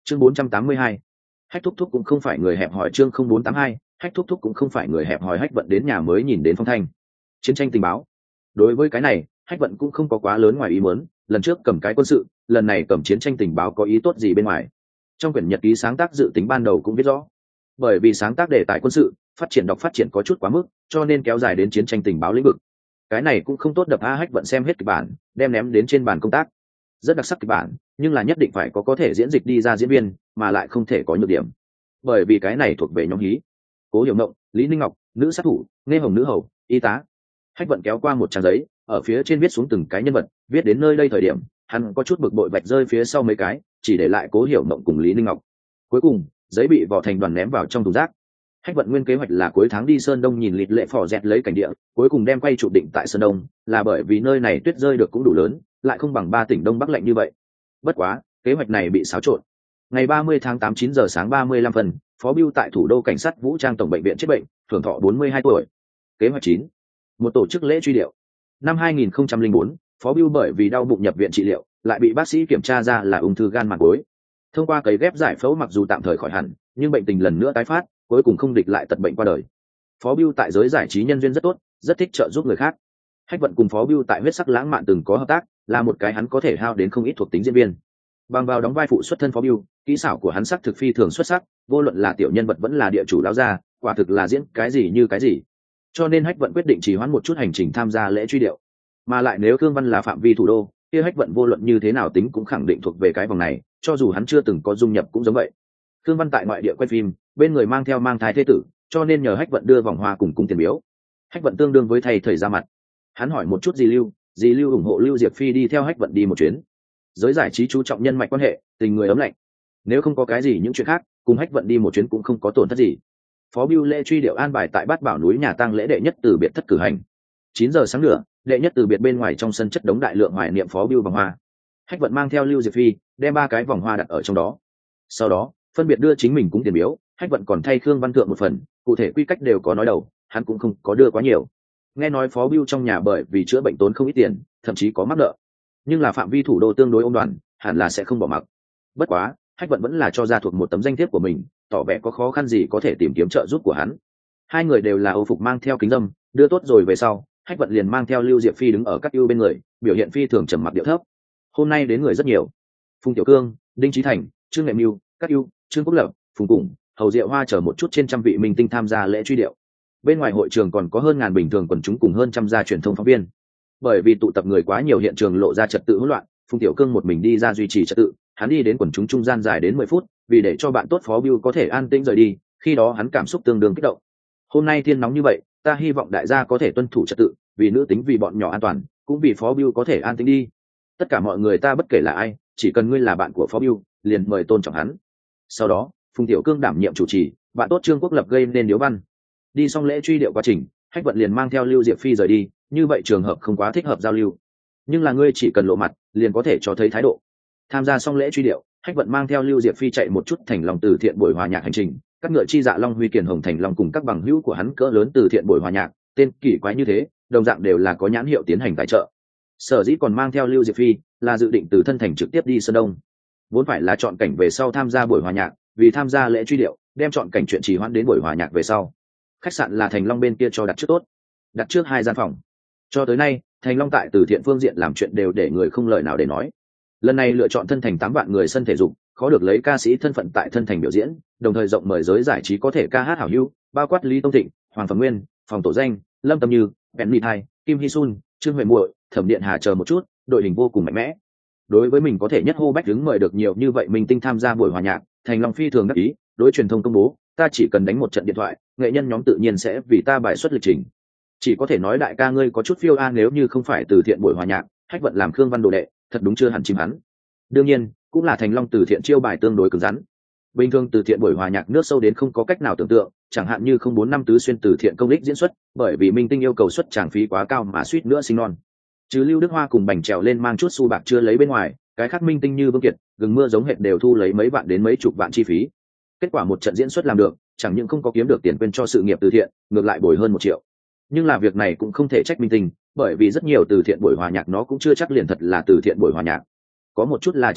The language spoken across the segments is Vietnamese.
Chương 482. Hách thúc thúc cũng không phải người hẹp hòi. Chương 0482. Hách thúc thúc cũng không phải người hẹp hòi. Hách vận đến nhà mới nhìn đến phong thanh. Chiến tranh tình báo. Đối với cái này, Hách vận cũng không có quá lớn ngoài ý muốn, lần trước cầm cái quân sự, lần này cầm chiến tranh tình báo có ý tốt gì bên ngoài. Trong quyển nhật ký sáng tác dự tính ban đầu cũng viết rõ, bởi vì sáng tác đề tài quân sự, phát triển có chút quá mức, cho nên kéo dài đến chiến tranh tình báo lĩnh vực. Cái này cũng không tốt đập. Hách vận xem hết kịch bản, đem ném đến trên bàn công tác. Rất đặc sắc kịch bản, nhưng là nhất định phải có thể diễn dịch đi ra diễn viên, mà lại không thể có nhược điểm, bởi vì cái này thuộc về nhóm hí. Cố Hiểu Mộng, Lý Ninh Ngọc, nữ sát thủ, Nghe Hồng nữ hầu, y tá. Hách vận kéo qua một trang giấy, ở phía trên viết xuống từng cái nhân vật, viết đến nơi đây thời điểm, hắn có chút bực bội vạch rơi phía sau mấy cái, chỉ để lại Cố Hiểu Mộng cùng Lý Ninh Ngọc. Cuối cùng, giấy bị vỏ thành đoàn ném vào trong thùng rác. Hách vận nguyên kế hoạch là cuối tháng đi Sơn Đông nhìn lịch lệ phò dẹt lấy cảnh địa, cuối cùng đem quay chụp định tại Sơn Đông, là bởi vì nơi này tuyết rơi được cũng đủ lớn, lại không bằng 3 tỉnh Đông Bắc lạnh như vậy. Bất quá, kế hoạch này bị xáo trộn. Ngày 30 tháng 8 9 giờ sáng 35 phân, Phó Bưu tại thủ đô cảnh sát vũ trang tổng bệnh viện chết bệnh, hưởng thọ 42 tuổi. Kế hoạch 9. Một tổ chức lễ truy điệu. Năm 2004, Phó Bưu bởi vì đau bụng nhập viện trị liệu, lại bị bác sĩ kiểm tra ra là ung thư gan màng gối. Thông qua cấy ghép giải phẫu mặc dù tạm thời khỏi hẳn, nhưng bệnh tình lần nữa tái phát, cuối cùng không địch lại tật bệnh qua đời. Phó Bưu tại giới giải trí nhân duyên rất tốt, rất thích trợ giúp người khác. Hách vận cùng Phó Bưu tại huyết sắc lãng mạn từng có hợp tác, là một cái hắn có thể hao đến không ít thuộc tính diễn viên. Bằng vào đóng vai phụ xuất thân Phó Bưu, kỹ xảo của hắn sắc thực phi thường xuất sắc, vô luận là tiểu nhân vật vẫn là địa chủ lão gia, quả thực là diễn cái gì như cái gì. Cho nên Hách vận quyết định trì hoãn một chút hành trình tham gia lễ truy điệu. Mà lại nếu Khương Văn là phạm vi thủ đô, kia Hách vận vô luận như thế nào tính cũng khẳng định thuộc về cái vòng này, cho dù hắn chưa từng có dung nhập cũng giống vậy. Khương Văn tại ngoại địa quay phim, bên người mang theo mang thai thế tử, cho nên nhờ Hách vận đưa vòng hoa cùng cúng tiền biếu. Hách vận tương đương với thầy thời ra mặt. Hắn hỏi một chút dì Lưu ủng hộ Lưu Diệp Phi đi theo Hách vận đi một chuyến. Giới giải trí chú trọng nhân mạch quan hệ, tình người ấm lạnh. Nếu không có cái gì những chuyện khác, cùng Hách vận đi một chuyến cũng không có tổn thất gì. Phó Bưu lễ truy điệu an bài tại Bát Bảo núi nhà tang lễ đệ nhất từ biệt thất cử hành. 9 giờ sáng nữa, đệ nhất từ biệt bên ngoài trong sân chất đống đại lượng hoài niệm Phó Bưu vòng hoa. Hách vận mang theo Lưu Diệp Phi, đem 3 cái vòng hoa đặt ở trong đó. Sau đó, phân biệt đưa chính mình cúng tiền biếu. Hách vận còn thay Khương Văn Thượng một phần, cụ thể quy cách đều có nói đầu, hắn cũng không có đưa quá nhiều. Nghe nói Phó Bưu trong nhà bởi vì chữa bệnh tốn không ít tiền, thậm chí có mắc nợ, nhưng là phạm vi thủ đô tương đối ôm đoàn, hẳn là sẽ không bỏ mặc. Bất quá, Hách vận vẫn là cho ra thuộc một tấm danh thiếp của mình, tỏ vẻ có khó khăn gì có thể tìm kiếm trợ giúp của hắn. Hai người đều là Âu phục mang theo kính dâm, đưa tốt rồi về sau, Hách vận liền mang theo Lưu Diệp Phi đứng ở các ưu bên người, biểu hiện phi thường trầm mặc điệu thấp. Hôm nay đến người rất nhiều: Phùng Tiểu Cương, Đinh Chí Thành, Trương Nghệ Mưu, các ưu, Trương Quốc Lập, Phùng Củng, Hầu Diệu Hoa chờ một chút trên trăm vị minh tinh tham gia lễ truy điệu. Bên ngoài hội trường còn có hơn ngàn bình thường quần chúng cùng hơn trăm gia truyền thông phóng viên. Bởi vì tụ tập người quá nhiều, hiện trường lộ ra trật tự hỗn loạn, Phùng Tiểu Cương một mình đi ra duy trì trật tự, hắn đi đến quần chúng trung gian dài đến 10 phút, vì để cho bạn tốt Phó Bưu có thể an tĩnh rời đi, khi đó hắn cảm xúc tương đương kích động. Hôm nay thiên nóng như vậy, ta hy vọng đại gia có thể tuân thủ trật tự, vì nữ tính, vì bọn nhỏ an toàn, cũng vì Phó Bưu có thể an tĩnh đi. Tất cả mọi người ta bất kể là ai, chỉ cần ngươi là bạn của Phó Bưu, liền mời tôn trọng hắn. Sau đó, Phùng Tiểu Cương đảm nhiệm chủ trì, bạn tốt Trương Quốc Lập gây nên điếu văn. Đi xong lễ truy điệu quá trình, Hách vận liền mang theo Lưu Diệp Phi rời đi, như vậy trường hợp không quá thích hợp giao lưu. Nhưng là ngươi chỉ cần lộ mặt, liền có thể cho thấy thái độ. Tham gia xong lễ truy điệu, Hách vận mang theo Lưu Diệp Phi chạy một chút thành lòng từ thiện buổi hòa nhạc hành trình, các ngựa chi dạ Long Huy Kiền Hồng Thành Long cùng các bằng hữu của hắn cỡ lớn từ thiện buổi hòa nhạc, tên kỳ quái như thế, đồng dạng đều là có nhãn hiệu tiến hành tài trợ. Sở dĩ còn mang theo Lưu Diệp Phi, là dự định từ thân thành trực tiếp đi Sơn Đông. Vốn phải là chọn cảnh về sau tham gia buổi hòa nhạc, vì tham gia lễ truy điệu, đem chọn cảnh chuyện trì hoãn đến buổi hòa nhạc về sau. Khách sạn là Thành Long bên kia cho đặt trước tốt, đặt trước 2 gian phòng. Cho tới nay, Thành Long tại từ thiện phương diện làm chuyện đều để người không lời nào để nói. Lần này lựa chọn thân thành 8 vạn người sân thể dục, khó được lấy ca sĩ thân phận tại thân thành biểu diễn, đồng thời rộng mời giới giải trí có thể ca hát hảo hữu, bao quát Lý Tông Thịnh, Hoàng Phẩm Nguyên, Phòng Tổ Danh, Lâm Tâm Như, Penny Thai, Kim Hy Sun, Trương Huệ Muội, Thẩm Điện Hà chờ một chút, đội hình vô cùng mạnh mẽ. Đối với mình có thể nhất hô bách đứng mời được nhiều như vậy minh tinh tham gia buổi hòa nhạc, Thành Long phi thường đắc ý, đối truyền thông công bố, ta chỉ cần đánh một trận điện thoại, nghệ nhân nhóm tự nhiên sẽ vì ta bài xuất lịch trình. Chỉ có thể nói đại ca ngươi có chút phiêu an, nếu như không phải từ thiện buổi hòa nhạc, Hách vận làm Khương Văn đồ đệ, thật đúng chưa hẳn chim hắn. Đương nhiên, cũng là Thành Long từ thiện chiêu bài tương đối cứng rắn. Bình thường từ thiện buổi hòa nhạc nước sâu đến không có cách nào tưởng tượng, chẳng hạn như 045 tứ xuyên từ thiện công đích diễn xuất, bởi vì minh tinh yêu cầu xuất tràng phí quá cao mà suýt nữa sinh non. Chứ Lưu Đức Hoa cùng Bành trèo lên mang chút xu bạc chưa lấy bên ngoài, cái khác minh tinh như Vương Kiệt, Gừng Mưa giống hệt đều thu lấy mấy vạn đến mấy chục vạn chi phí. Kết quả một trận diễn xuất làm được, chẳng những không có kiếm được tiền quên cho sự nghiệp từ thiện, ngược lại bồi hơn 1 triệu. Nhưng là việc này cũng không thể trách minh tinh, bởi vì rất nhiều từ thiện buổi hòa nhạc nó cũng chưa chắc liền thật là từ thiện buổi hòa nhạc. Có một chút là chính phủ,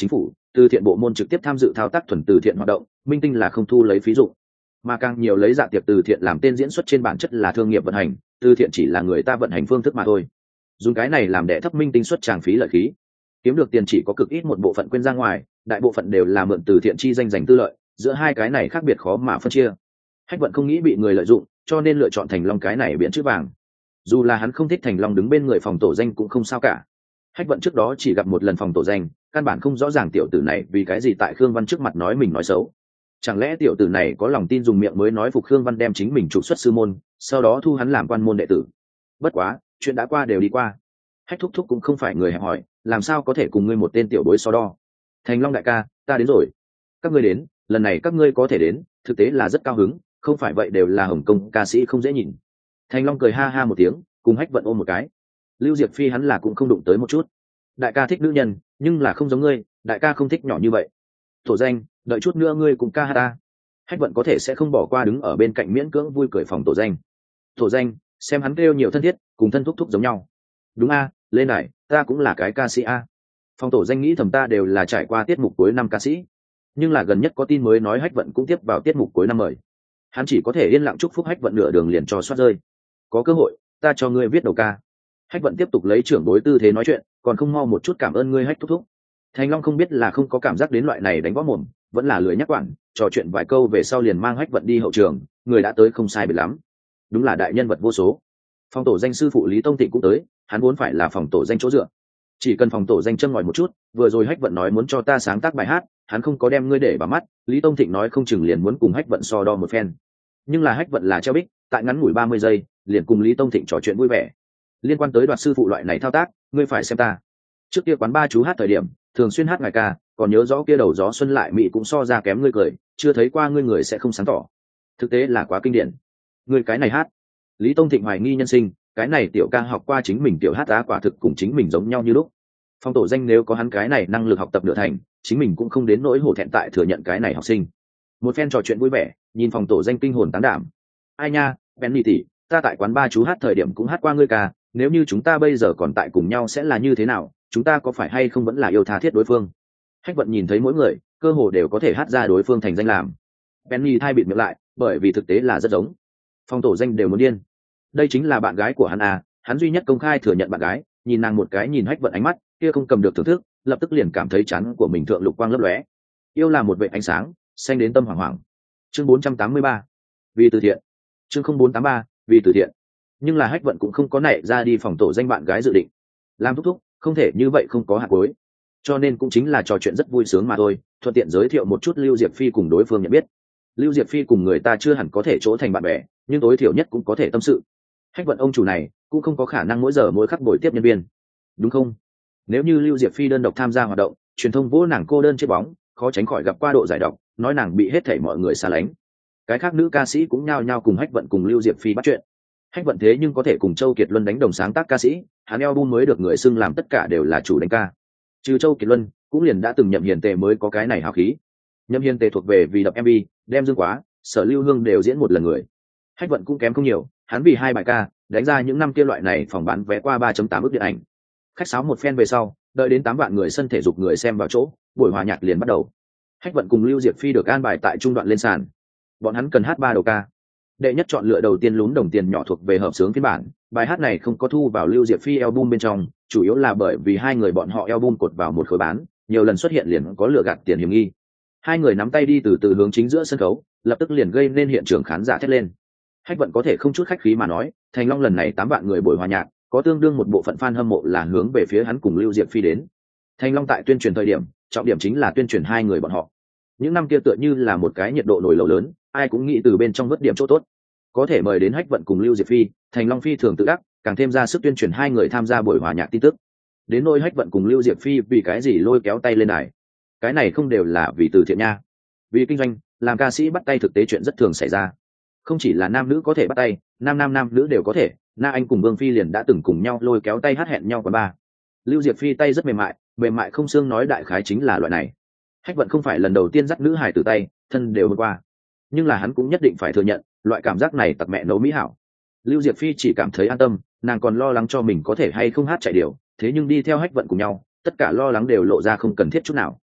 từ thiện bộ môn trực tiếp tham dự thao tác thuần từ thiện hoạt động, minh tinh là không thu lấy phí dụng, mà càng nhiều lấy dạ tiệc từ thiện làm tên diễn xuất, trên bản chất là thương nghiệp vận hành, từ thiện chỉ là người ta vận hành phương thức mà thôi. Dùng cái này làm đẻ thấp minh tinh xuất tràng phí lợi khí, kiếm được tiền chỉ có cực ít một bộ phận quên ra ngoài, đại bộ phận đều là mượn từ thiện chi danh giành tư lợi, giữa hai cái này khác biệt khó mà phân chia. Hách Vận không nghĩ bị người lợi dụng, cho nên lựa chọn Thành Long cái này biển chữ vàng. Dù là hắn không thích Thành Long đứng bên người phòng tổ danh cũng không sao cả. Hách Vận trước đó chỉ gặp một lần phòng tổ danh, căn bản không rõ ràng tiểu tử này vì cái gì tại Khương Văn trước mặt nói mình nói xấu. Chẳng lẽ tiểu tử này có lòng tin dùng miệng mới nói phục Khương Văn đem chính mình trục xuất sư môn, sau đó thu hắn làm quan môn đệ tử. Bất quá, chuyện đã qua đều đi qua. Hách thúc thúc cũng không phải người hẹp hòi, làm sao có thể cùng ngươi một tên tiểu bối so đo. Thành Long đại ca, ta đến rồi. Các ngươi đến, lần này các ngươi có thể đến, thực tế là rất cao hứng, không phải vậy đều là Hồng Kông ca sĩ không dễ nhìn. Thành Long cười ha ha một tiếng, cùng Hách Vận ôm một cái. Lưu Diệp Phi hắn là cũng không đụng tới một chút. Đại ca thích nữ nhân, nhưng là không giống ngươi, đại ca không thích nhỏ như vậy. Tổ danh, đợi chút nữa ngươi cùng ca hát ta. Hách Vận có thể sẽ không bỏ qua đứng ở bên cạnh miễn cưỡng vui cười phòng tổ danh. Tổ danh, xem hắn kêu nhiều thân thiết, cùng thân thúc thúc giống nhau. Đúng a, lên này, ta cũng là cái ca sĩ a. Phòng tổ danh nghĩ thầm ta đều là trải qua tiết mục cuối năm ca sĩ, nhưng là gần nhất có tin mới nói Hách Vận cũng tiếp vào tiết mục cuối năm mời. Hắn chỉ có thể yên lặng chúc phúc Hách Vận nửa đường liền cho soát rơi. Có cơ hội, ta cho ngươi viết đầu ca. Hách Vận tiếp tục lấy trưởng bối tư thế nói chuyện, còn không mau một chút cảm ơn ngươi Hách thúc thúc. Thành Long không biết là không có cảm giác đến loại này đánh võ mồm, vẫn là lười nhắc quản, trò chuyện vài câu về sau liền mang Hách Vận đi hậu trường, người đã tới không sai biệt lắm. Đúng là đại nhân vật vô số. Phòng tổ danh sư phụ Lý Tông Thịnh cũng tới, hắn vốn phải là phòng tổ danh chỗ dựa, chỉ cần phòng tổ danh châm ngòi một chút, vừa rồi Hách Vận nói muốn cho ta sáng tác bài hát, hắn không có đem ngươi để vào mắt, Lý Tông Thịnh nói không chừng liền muốn cùng Hách Vận so đo một phen. Nhưng là Hách Vận là treo bích, tại ngắn ngủi 30 giây, liền cùng Lý Tông Thịnh trò chuyện vui vẻ. Liên quan tới đoạt sư phụ loại này thao tác, ngươi phải xem ta. Trước kia quán ba chú hát thời điểm, thường xuyên hát ngài ca, còn nhớ rõ kia đầu gió xuân lại mỹ cũng so ra kém ngươi cười, chưa thấy qua ngươi người sẽ không sáng tỏ. Thực tế là quá kinh điển. Ngươi cái này hát. Lý Tông Thịnh hoài nghi nhân sinh, cái này tiểu ca học qua chính mình tiểu hát á, quả thực cùng chính mình giống nhau như lúc. Phong tổ danh nếu có hắn cái này năng lực học tập nửa thành, chính mình cũng không đến nỗi hổ thẹn tại thừa nhận cái này học sinh. Một phen trò chuyện vui vẻ, nhìn phòng tổ danh kinh hồn tán đảm. Ai nha, Penny tỷ, ta tại quán ba chú hát thời điểm cũng hát qua ngươi ca, nếu như chúng ta bây giờ còn tại cùng nhau sẽ là như thế nào, chúng ta có phải hay không vẫn là yêu tha thiết đối phương. Hách Vận nhìn thấy mỗi người, cơ hồ đều có thể hát ra đối phương thành danh làm. Penny thay bịt miệng lại, bởi vì thực tế là rất giống. Phong tổ danh đều muốn điên. Đây chính là bạn gái của hắn à, hắn duy nhất công khai thừa nhận bạn gái, nhìn nàng một cái nhìn Hách Vận ánh mắt kia không cầm được thưởng thức, lập tức liền cảm thấy chán của mình thượng lục quang lấp lóe. Yêu là một vệt ánh sáng, xanh đến tâm hoảng hoảng. Chương 483, vì từ thiện. Chương 0483, vì từ thiện. Nhưng là Hách Vận cũng không có nảy ra đi phòng tổ danh bạn gái dự định. Làm thúc thúc, không thể như vậy không có hạt cuối. Cho nên cũng chính là trò chuyện rất vui sướng mà thôi, thuận tiện giới thiệu một chút Lưu Diệp Phi cùng đối phương nhận biết. Lưu Diệp Phi cùng người ta chưa hẳn có thể chỗ thành bạn bè, nhưng tối thiểu nhất cũng có thể tâm sự. Hách Vận ông chủ này cũng không có khả năng mỗi giờ mỗi khắc bồi tiếp nhân viên, đúng không? Nếu như Lưu Diệp Phi đơn độc tham gia hoạt động, truyền thông vỗ nàng cô đơn chết bóng, khó tránh khỏi gặp qua độ giải độc, nói nàng bị hết thảy mọi người xa lánh. Cái khác nữ ca sĩ cũng nhao nhao cùng Hách Vận cùng Lưu Diệp Phi bắt chuyện. Hách Vận thế nhưng có thể cùng Châu Kiệt Luân đánh đồng sáng tác ca sĩ, hắn album mới được người xưng làm tất cả đều là chủ đánh ca. Trừ Châu Kiệt Luân, cũng liền đã từng Nhậm Hiền Tề mới có cái này hào khí. Nhậm Hiền Tề thuộc về vì đập MV, đem Dương Quá, Sở Lưu Hương đều diễn một lần người. Hách Vận cũng kém không nhiều, hắn vì 2 bài ca, đánh ra những năm kia loại này phòng bán vé qua 3.8 ức điện ảnh. Khách sáo một phen về sau, đợi đến 8 vạn người sân thể dục người xem vào chỗ, buổi hòa nhạc liền bắt đầu. Hách Vận cùng Lưu Diệp Phi được an bài tại trung đoạn lên sàn. Bọn hắn cần hát 3 đầu ca. Đệ nhất chọn lựa đầu tiên Lún Đồng Tiền Nhỏ thuộc về hợp xướng phiên bản, bài hát này không có thu vào Lưu Diệp Phi album bên trong, chủ yếu là bởi vì hai người bọn họ album cột vào một khối bán, nhiều lần xuất hiện liền có lừa gạt tiền hiểm nghi. Hai người nắm tay đi từ từ hướng chính giữa sân khấu, lập tức liền gây nên hiện trường khán giả thét lên. Hách Vận có thể không chút khách khí mà nói, Thành Long lần này 8 vạn người buổi hòa nhạc, có tương đương một bộ phận fan hâm mộ là hướng về phía hắn cùng Lưu Diệp Phi đến. Thành Long tại tuyên truyền thời điểm, trọng điểm chính là tuyên truyền hai người bọn họ. Những năm kia tựa như là một cái nhiệt độ nổi lẩu lớn, ai cũng nghĩ từ bên trong vớt điểm chỗ tốt. Có thể mời đến Hách Vận cùng Lưu Diệp Phi, Thành Long phi thường tự đắc, càng thêm ra sức tuyên truyền hai người tham gia buổi hòa nhạc tin tức. Đến nỗi Hách Vận cùng Lưu Diệp Phi vì cái gì lôi kéo tay lên đài, cái này không đều là vì từ thiện nha. Vì kinh doanh, làm ca sĩ bắt tay thực tế chuyện rất thường xảy ra. Không chỉ là nam nữ có thể bắt tay, nam nữ đều có thể. Na Anh cùng Vương Phi liền đã từng cùng nhau lôi kéo tay hát hẹn nhau quán bar. Lưu Diệp Phi tay rất mềm mại không xương nói đại khái chính là loại này. Hách Vận không phải lần đầu tiên dắt nữ hài từ tay, thân đều hôm qua, nhưng là hắn cũng nhất định phải thừa nhận, loại cảm giác này tặc mẹ nấu mỹ hảo. Lưu Diệp Phi chỉ cảm thấy an tâm, nàng còn lo lắng cho mình có thể hay không hát chạy điều, thế nhưng đi theo Hách Vận cùng nhau, tất cả lo lắng đều lộ ra không cần thiết chút nào.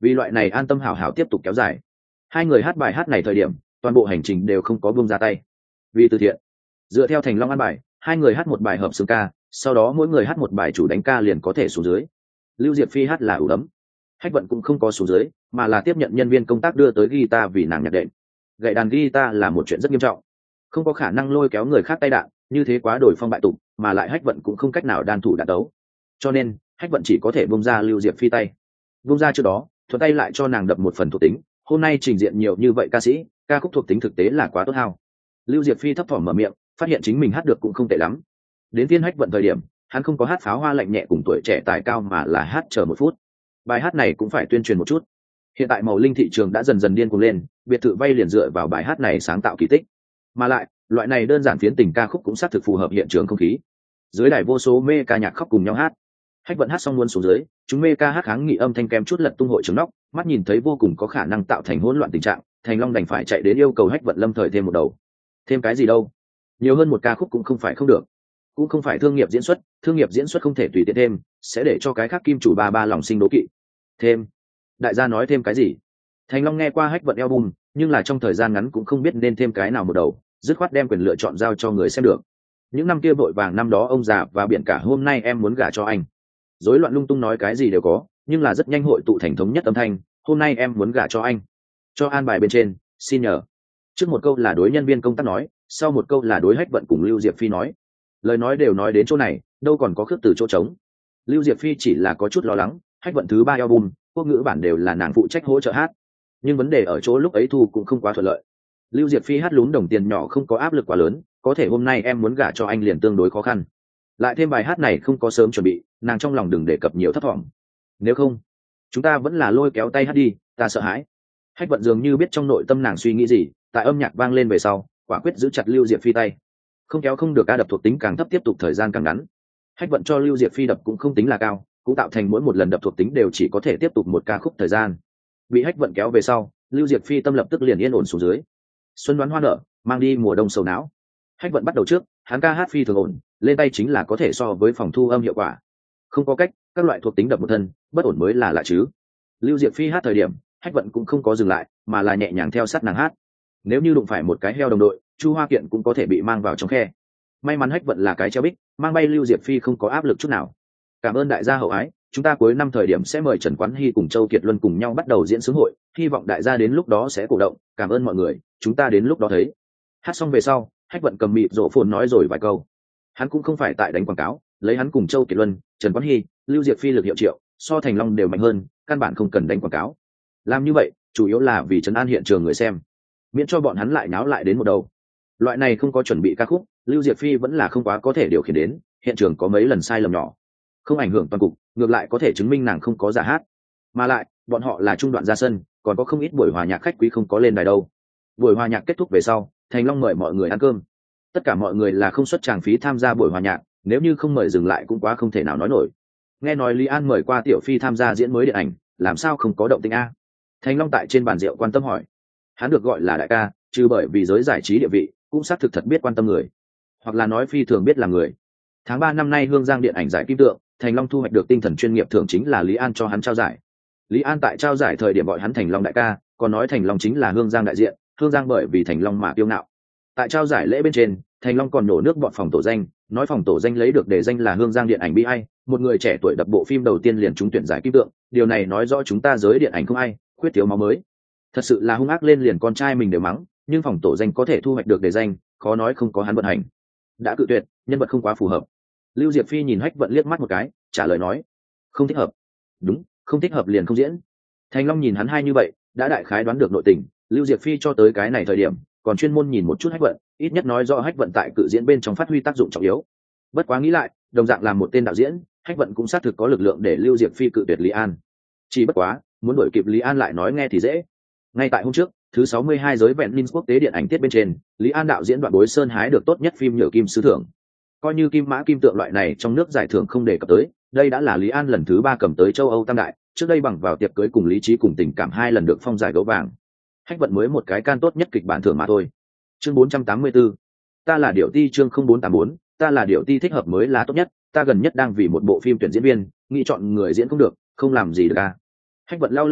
Vì loại này an tâm hảo hảo tiếp tục kéo dài. Hai người hát bài hát này thời điểm toàn bộ hành trình đều không có buông ra tay. Vì từ thiện, dựa theo Thành Long ăn bài, hai người hát một bài hợp xướng ca, sau đó mỗi người hát một bài chủ đánh ca liền có thể xuống dưới. Lưu Diệp Phi hát là ủ đấm, Hách Vận cũng không có xuống dưới, mà là tiếp nhận nhân viên công tác đưa tới guitar vì nàng nhạc đệm. Gậy đàn guitar là một chuyện rất nghiêm trọng, không có khả năng lôi kéo người khác tay đạn, như thế quá đổi phong bại tục, mà lại Hách Vận cũng không cách nào đan thủ đạn đấu, cho nên Hách Vận chỉ có thể bung ra Lưu Diệp Phi tay. Bung ra trước đó, thuận tay lại cho nàng đập một phần thuộc tính. Hôm nay trình diện nhiều như vậy ca sĩ, ca khúc thuộc tính thực tế là quá tốt hao. Lưu Diệp Phi thấp thỏm mở miệng, phát hiện chính mình hát được cũng không tệ lắm. Đến phiên Hách Vận thời điểm, hắn không có hát pháo hoa lạnh nhẹ cùng tuổi trẻ tài cao, mà là hát chờ một phút. Bài hát này cũng phải tuyên truyền một chút. Hiện tại màu linh thị trường đã dần dần điên cuồng lên, biệt thự vay liền dựa vào bài hát này sáng tạo kỳ tích. Mà lại, loại này đơn giản phiến tình ca khúc cũng xác thực phù hợp hiện trường không khí. Dưới đài vô số mê ca nhạc khóc cùng nhau hát. Hách Vận hát xong luôn xuống dưới, chúng mê ca hát kháng nghị âm thanh kém chút lật tung hội trường nóc, mắt nhìn thấy vô cùng có khả năng tạo thành hỗn loạn tình trạng, Thành Long đành phải chạy đến yêu cầu Hách Vận lâm thời thêm một đầu. Thêm cái gì đâu? Nhiều hơn một ca khúc cũng không phải không được. Cũng không phải thương nghiệp diễn xuất không thể tùy tiện thêm, sẽ để cho cái khác kim chủ ba lòng sinh đố kỵ. Thêm? Đại gia nói thêm cái gì? Thành Long nghe qua Hách Vận album, nhưng là trong thời gian ngắn cũng không biết nên thêm cái nào một đầu, dứt khoát đem quyền lựa chọn giao cho người xem được. Những năm kia vội vàng năm đó ông già và biển cả hôm nay em muốn gả cho anh. Rối loạn lung tung nói cái gì đều có, nhưng là rất nhanh hội tụ thành thống nhất âm thanh, hôm nay em muốn gả cho anh. Cho an bài bên trên, xin nhờ. Trước một câu là đối nhân viên công tác nói, sau một câu là đối Hách Vận cùng Lưu Diệp Phi nói. Lời nói đều nói đến chỗ này, đâu còn có khước từ chỗ trống. Lưu Diệp Phi chỉ là có chút lo lắng, Hách Vận thứ 3 album, quốc ngữ bản đều là nàng phụ trách hỗ trợ hát. Nhưng vấn đề ở chỗ lúc ấy thu cũng không quá thuận lợi. Lưu Diệp Phi hát lún đồng tiền nhỏ không có áp lực quá lớn, có thể hôm nay em muốn gả cho anh liền tương đối khó khăn. Lại thêm bài hát này không có sớm chuẩn bị, nàng trong lòng đừng đề cập nhiều thất vọng. Nếu không, chúng ta vẫn là lôi kéo tay hát đi, ta sợ hãi. Hách Vận dường như biết trong nội tâm nàng suy nghĩ gì, tại âm nhạc vang lên về sau, quả quyết giữ chặt Lưu Diệp Phi tay. Không kéo không được, ca đập thuộc tính càng thấp tiếp tục thời gian càng ngắn. Hách Vận cho Lưu Diệp Phi đập cũng không tính là cao, cũng tạo thành mỗi một lần đập thuộc tính đều chỉ có thể tiếp tục một ca khúc thời gian. Bị Hách Vận kéo về sau, Lưu Diệp Phi tâm lập tức liền yên ổn xuống dưới. Xuân đoán hoa nở, mang đi mùa đông sầu não. Hách Vận bắt đầu trước, hắn ca hát phi thường ổn, lên tay chính là có thể so với phòng thu âm hiệu quả. Không có cách, các loại thuộc tính đập một thân, bất ổn mới là lạ chứ. Lưu Diệp Phi hát thời điểm, Hách Vận cũng không có dừng lại, mà là nhẹ nhàng theo sát nàng hát. Nếu như đụng phải một cái heo đồng đội, Chu Hoa Kiện cũng có thể bị mang vào trong khe. May mắn Hách Vận là cái treo bích, mang bay Lưu Diệp Phi không có áp lực chút nào. Cảm ơn đại gia hậu ái, chúng ta cuối năm thời điểm sẽ mời Trần Quán Hy cùng Châu Kiệt Luân cùng nhau bắt đầu diễn xướng hội, hy vọng đại gia đến lúc đó sẽ cổ động, cảm ơn mọi người, chúng ta đến lúc đó thấy. Hát xong về sau, Hách Vận cầm mịt rộ phồn nói rồi vài câu. Hắn cũng không phải tại đánh quảng cáo, lấy hắn cùng Châu Kiệt Luân, Trần Quán Hy, Lưu Diệp Phi lực hiệu triệu, so Thành Long đều mạnh hơn, căn bản không cần đánh quảng cáo. Làm như vậy, chủ yếu là vì trấn an hiện trường người xem, miễn cho bọn hắn lại náo lại đến một đầu. Loại này không có chuẩn bị ca khúc, Lưu Diệp Phi vẫn là không quá có thể điều khiển đến, hiện trường có mấy lần sai lầm nhỏ, không ảnh hưởng toàn cục, ngược lại có thể chứng minh nàng không có giả hát. Mà lại, bọn họ là trung đoạn ra sân, còn có không ít buổi hòa nhạc khách quý không có lên đài đâu. Buổi hòa nhạc kết thúc về sau, Thành Long mời mọi người ăn cơm. Tất cả mọi người là không xuất tràng phí tham gia buổi hòa nhạc, nếu như không mời dừng lại cũng quá không thể nào nói nổi. Nghe nói Lý An mời qua Tiểu Phi tham gia diễn mới điện ảnh, làm sao không có động tĩnh a? Thành Long tại trên bàn rượu quan tâm hỏi. Hắn được gọi là đại ca, trừ bởi vì giới giải trí địa vị, cũng xác thực thật biết quan tâm người, hoặc là nói phi thường biết là người. Tháng 3 năm nay Hương Giang điện ảnh giải kim tượng, Thành Long thu hoạch được tinh thần chuyên nghiệp thưởng chính là Lý An cho hắn trao giải. Lý An tại trao giải thời điểm gọi hắn Thành Long đại ca, còn nói Thành Long chính là Hương Giang đại diện, Hương Giang bởi vì Thành Long mà kiêu ngạo. Tại trao giải lễ bên trên, Thành Long còn nổ nước bọn phòng tổ danh, nói phòng tổ danh lấy được đề danh là Hương Giang điện ảnh bi ai, một người trẻ tuổi đập bộ phim đầu tiên liền trúng tuyển giải kim tượng, điều này nói rõ chúng ta giới điện ảnh không ai khuyết thiếu máu mới. Thật sự là hung ác lên liền con trai mình đều mắng, nhưng phòng tổ danh có thể thu hoạch được đề danh, khó nói không có hắn vận hành. Đã cự tuyệt, nhân vật không quá phù hợp. Lưu Diệp Phi nhìn Hách Vận liếc mắt một cái, trả lời nói, không thích hợp. Đúng, không thích hợp liền không diễn. Thành Long nhìn hắn hai như vậy, đã đại khái đoán được nội tình. Lưu Diệp Phi cho tới cái này thời điểm, còn chuyên môn nhìn một chút Hách Vận, ít nhất nói rõ Hách Vận tại cự diễn bên trong phát huy tác dụng trọng yếu. Bất quá nghĩ lại, đồng dạng làm một tên đạo diễn, Hách Vận cũng xác thực có lực lượng để Lưu Diệp Phi cự tuyệt Lý An. Chỉ bất quá, muốn đuổi kịp Lý An lại nói nghe thì dễ. Ngay tại hôm trước, thứ 62 giới vẹn Ninh quốc tế điện ảnh tiết bên trên, Lý An đạo diễn Đoạn Bối Sơn hái được tốt nhất phim nhờ kim sứ thưởng. Coi như kim mã kim tượng loại này trong nước giải thưởng không đề cập tới, đây đã là Lý An lần thứ 3 cầm tới châu Âu tam đại, trước đây bằng vào tiệc cưới cùng lý trí cùng tình cảm 2 lần được phong giải gấu vàng. Hách Vận mới một cái can tốt nhất kịch bản thưởng mà thôi. Chương 484. Ta là điệu ti. Chương 0484. Ta là điệu ti thích hợp mới là tốt nhất, ta gần nhất đang vì một bộ phim tuyển diễn viên, nghĩ chọn người diễn không được, không làm gì được à. Hách Vận lau miệng,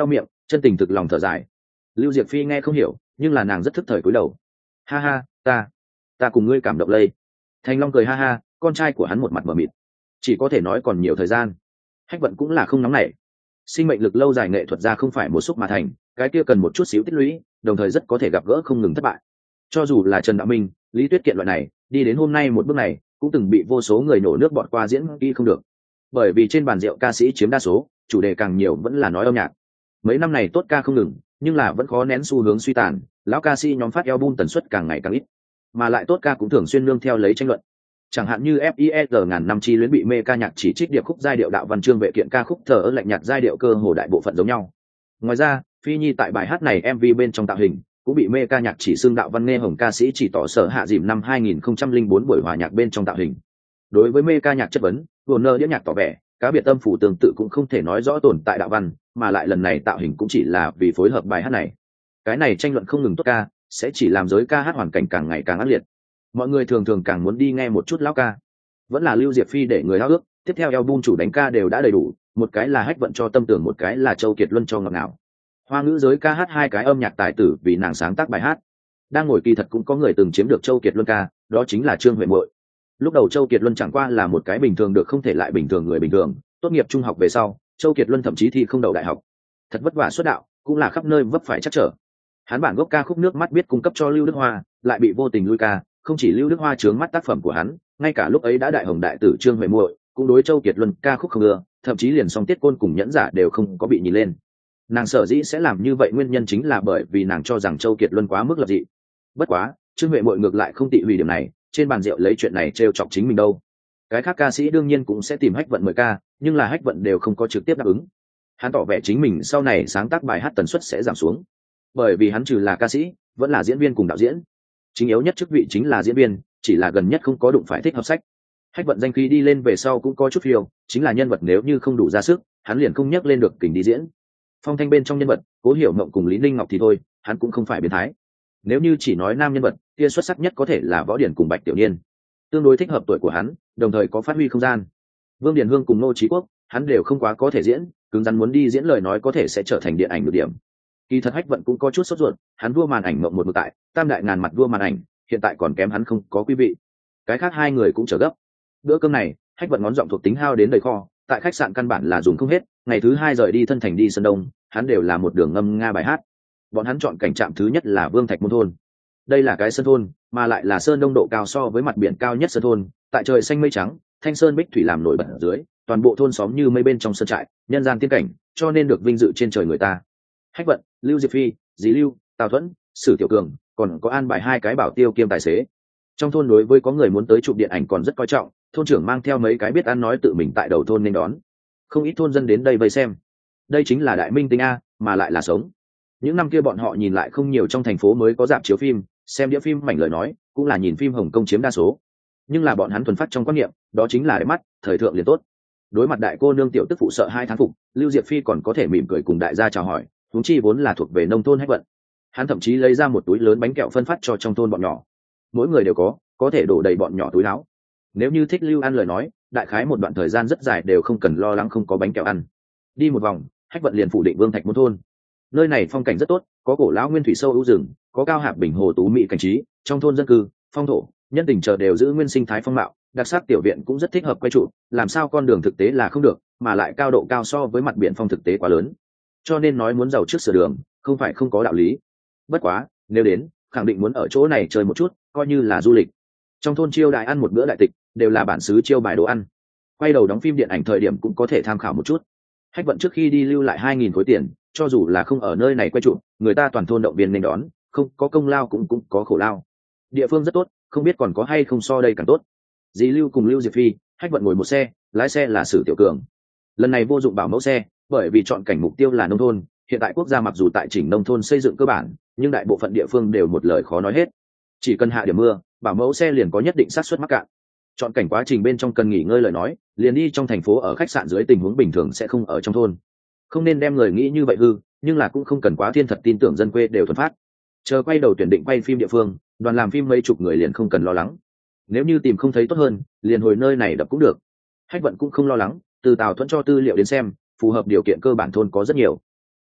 chân tình thực lòng thở dài. Lưu Diệp Phi nghe không hiểu, nhưng là nàng rất thức thời cúi đầu. Ha ha, ta cùng ngươi cảm động lây. Thành Long cười ha ha, con trai của hắn một mặt mờ mịt, chỉ có thể nói còn nhiều thời gian. Hách Vận cũng là không nóng nảy, sinh mệnh lực lâu dài nghệ thuật ra không phải một xúc mà thành, cái kia cần một chút xíu tích lũy, đồng thời rất có thể gặp gỡ không ngừng thất bại. Cho dù là Trần Đạo Minh, Lý Tuyết Kiện loại này đi đến hôm nay một bước này cũng từng bị vô số người nổ nước bọt qua diễn kỹ không được, bởi vì trên bàn rượu ca sĩ chiếm đa số, chủ đề càng nhiều vẫn là nói âm nhạc. Mấy năm này tốt ca không ngừng, nhưng là vẫn khó nén xu hướng suy tàn, lão ca sĩ nhóm phát album tần suất càng ngày càng ít, mà lại tốt ca cũng thường xuyên nương theo lấy tranh luận. Chẳng hạn như FISR ngàn năm chi luyến bị mê ca nhạc chỉ trích điệp khúc giai điệu đạo văn chương vệ kiện ca khúc thờ ơ lạnh nhạt giai điệu cơ hồ đại bộ phận giống nhau. Ngoài ra, Phi Nhi tại bài hát này MV bên trong tạo hình cũng bị mê ca nhạc chỉ xưng đạo văn nghe hồng ca sĩ chỉ tỏ sở hạ dìm năm 2004 buổi hòa nhạc bên trong tạo hình. Đối với mê ca nhạc chất vấn, Warner đĩa nhạc tỏ vẻ cá biệt tâm phủ tương tự cũng không thể nói rõ tồn tại đạo văn, mà lại lần này tạo hình cũng chỉ là vì phối hợp bài hát này. Cái này tranh luận không ngừng tốt ca sẽ chỉ làm giới ca hát hoàn cảnh càng ngày càng ác liệt, mọi người thường thường càng muốn đi nghe một chút lão ca. Vẫn là Lưu Diệp Phi để người háo ước, tiếp theo album chủ đánh ca đều đã đầy đủ, một cái là Hách Vận cho tâm tưởng, một cái là Châu Kiệt Luân cho ngọt ngào. Hoa ngữ giới ca hát hai cái âm nhạc tài tử vì nàng sáng tác bài hát. Đang ngồi kỳ thật cũng có người từng chiếm được Châu Kiệt Luân ca, đó chính là Trương Huệ Muội. Lúc đầu Châu Kiệt Luân chẳng qua là một cái bình thường được không thể lại bình thường người bình thường, tốt nghiệp trung học về sau, Châu Kiệt Luân thậm chí thi không đậu đại học. Thật vất vả xuất đạo, cũng là khắp nơi vấp phải chắc trở. Hắn bản gốc ca khúc nước mắt biết cung cấp cho Lưu Đức Hoa, lại bị vô tình lui ca, không chỉ Lưu Đức Hoa chướng mắt tác phẩm của hắn, ngay cả lúc ấy đã đại hồng đại tử Trương Huệ Muội cũng đối Châu Kiệt Luân ca khúc không ưa, thậm chí liền song tiết côn cùng nhẫn giả đều không có bị nhìn lên. Nàng sở dĩ sẽ làm như vậy nguyên nhân chính là bởi vì nàng cho rằng Châu Kiệt Luân quá mức lập dị. Bất quá, Trương Huệ Muội ngược lại không tị hủy điểm này, trên bàn rượu lấy chuyện này trêu chọc chính mình đâu. Cái khác ca sĩ đương nhiên cũng sẽ tìm Hách Vận mời ca, nhưng là Hách Vận đều không có trực tiếp đáp ứng. Hắn tỏ vẻ chính mình sau này sáng tác bài hát tần suất sẽ giảm xuống, bởi vì hắn trừ là ca sĩ, vẫn là diễn viên cùng đạo diễn. Chính yếu nhất chức vị chính là diễn viên, chỉ là gần nhất không có đụng phải thích hợp sách. Hách Vận danh khí đi lên về sau cũng có chút phiêu, chính là nhân vật nếu như không đủ ra sức, hắn liền không nhắc lên được kình đi diễn. Phong Thanh bên trong nhân vật, Cố Hiểu Mộng cùng Lý Ninh Ngọc thì thôi, hắn cũng không phải biến thái. Nếu như chỉ nói nam nhân vật, kia xuất sắc nhất có thể là Võ Điển cùng Bạch Tiểu Niên, tương đối thích hợp tuổi của hắn, đồng thời có phát huy không gian. Vương Điền Hương cùng Ngô Chí Quốc, hắn đều không quá có thể diễn, cứng rắn muốn đi diễn lời nói có thể sẽ trở thành điện ảnh được điểm. Kỳ thật Hách Vận cũng có chút sốt ruột, hắn vua màn ảnh mộng một mực tại, tam đại ngàn mặt vua màn ảnh, hiện tại còn kém hắn không có quý vị. Cái khác hai người cũng chờ gấp. Bữa cơm này, Hách Vận ngón giọng thuộc tính hao đến đầy kho, tại khách sạn căn bản là dùng không hết, ngày thứ hai rời đi Thân Thành đi Sơn Đông, hắn đều là một đường ngâm nga bài hát. Bọn hắn chọn cảnh trạm thứ nhất là Vương Thạch Môn thôn. Đây là cái sơn thôn, mà lại là sơn đông độ cao so với mặt biển cao nhất sơn thôn, tại trời xanh mây trắng, thanh sơn bích thủy làm nổi bật ở dưới, toàn bộ thôn xóm như mây bên trong sơn trại, nhân gian tiên cảnh, cho nên được vinh dự trên trời người ta. Hách Vận, Lưu Diệp Phi, Dí Lưu, Tào Thuẫn, Sử Tiểu Cường, còn có an bài hai cái bảo tiêu kiêm tài xế. Trong thôn đối với có người muốn tới chụp điện ảnh còn rất coi trọng, thôn trưởng mang theo mấy cái biết ăn nói tự mình tại đầu thôn nên đón. Không ít thôn dân đến đây vây xem. Đây chính là đại minh tinh a, mà lại là sống. Những năm kia bọn họ nhìn lại không nhiều trong thành phố mới có rạp chiếu phim, xem đĩa phim mảnh lời nói, cũng là nhìn phim Hồng Kông chiếm đa số. Nhưng là bọn hắn thuần phát trong quan niệm, đó chính là đẹp mắt, thời thượng liền tốt. Đối mặt đại cô nương tiểu tức phụ sợ hai tháng phục, Lưu Diệp Phi còn có thể mỉm cười cùng đại gia chào hỏi, huống chi vốn là thuộc về nông thôn Hách Vận. Hắn thậm chí lấy ra một túi lớn bánh kẹo phân phát cho trong thôn bọn nhỏ. Mỗi người đều có thể đổ đầy bọn nhỏ túi áo. Nếu như thích Lưu ăn lời nói, đại khái một đoạn thời gian rất dài đều không cần lo lắng không có bánh kẹo ăn. Đi một vòng, Hách Vận liền phủ định Vương Thạch Môn thôn. Nơi này phong cảnh rất tốt, có cổ lão nguyên thủy sâu ưu rừng, có cao hạp bình hồ tú mỹ cảnh trí, trong thôn dân cư, phong thổ, nhân tình chờ đều giữ nguyên sinh thái phong mạo, đặc sắc tiểu viện cũng rất thích hợp quay trụ, làm sao con đường thực tế là không được, mà lại cao độ cao so với mặt biển phong thực tế quá lớn. Cho nên nói muốn giàu trước sửa đường, không phải không có đạo lý. Bất quá, nếu đến, khẳng định muốn ở chỗ này chơi một chút, coi như là du lịch. Trong thôn chiêu đại ăn một bữa đại tịch, đều là bản xứ chiêu bài đồ ăn. Quay đầu đóng phim điện ảnh thời điểm cũng có thể tham khảo một chút. Hách Vận trước khi đi lưu lại 2.000 khối tiền, cho dù là không ở nơi này quay trụ, người ta toàn thôn động viên nên đón, không có công lao cũng có khổ lao. Địa phương rất tốt, không biết còn có hay không so đây càng tốt. Dì Lưu cùng Lưu Diệp Phi, Hách Vận ngồi một xe, lái xe là Sử Tiểu Cường. Lần này vô dụng bảo mẫu xe, bởi vì chọn cảnh mục tiêu là nông thôn, hiện tại quốc gia mặc dù tại chỉnh nông thôn xây dựng cơ bản, nhưng đại bộ phận địa phương đều một lời khó nói hết. Chỉ cần hạ điểm mưa, bảo mẫu xe liền có nhất định xác suất mắc cạn. Chọn cảnh quá trình bên trong cần nghỉ ngơi lời nói, liền đi trong thành phố ở khách sạn dưới tình huống bình thường sẽ không ở trong thôn. Không nên đem người nghĩ như vậy hư, nhưng là cũng không cần quá thiên thật tin tưởng dân quê đều thuần phát. Chờ quay đầu tuyển định quay phim địa phương, đoàn làm phim mấy chục người liền không cần lo lắng. Nếu như tìm không thấy tốt hơn, liền hồi nơi này đập cũng được. Hách Vận cũng không lo lắng, từ Tào Thuẫn cho tư liệu đến xem, phù hợp điều kiện cơ bản thôn có rất nhiều.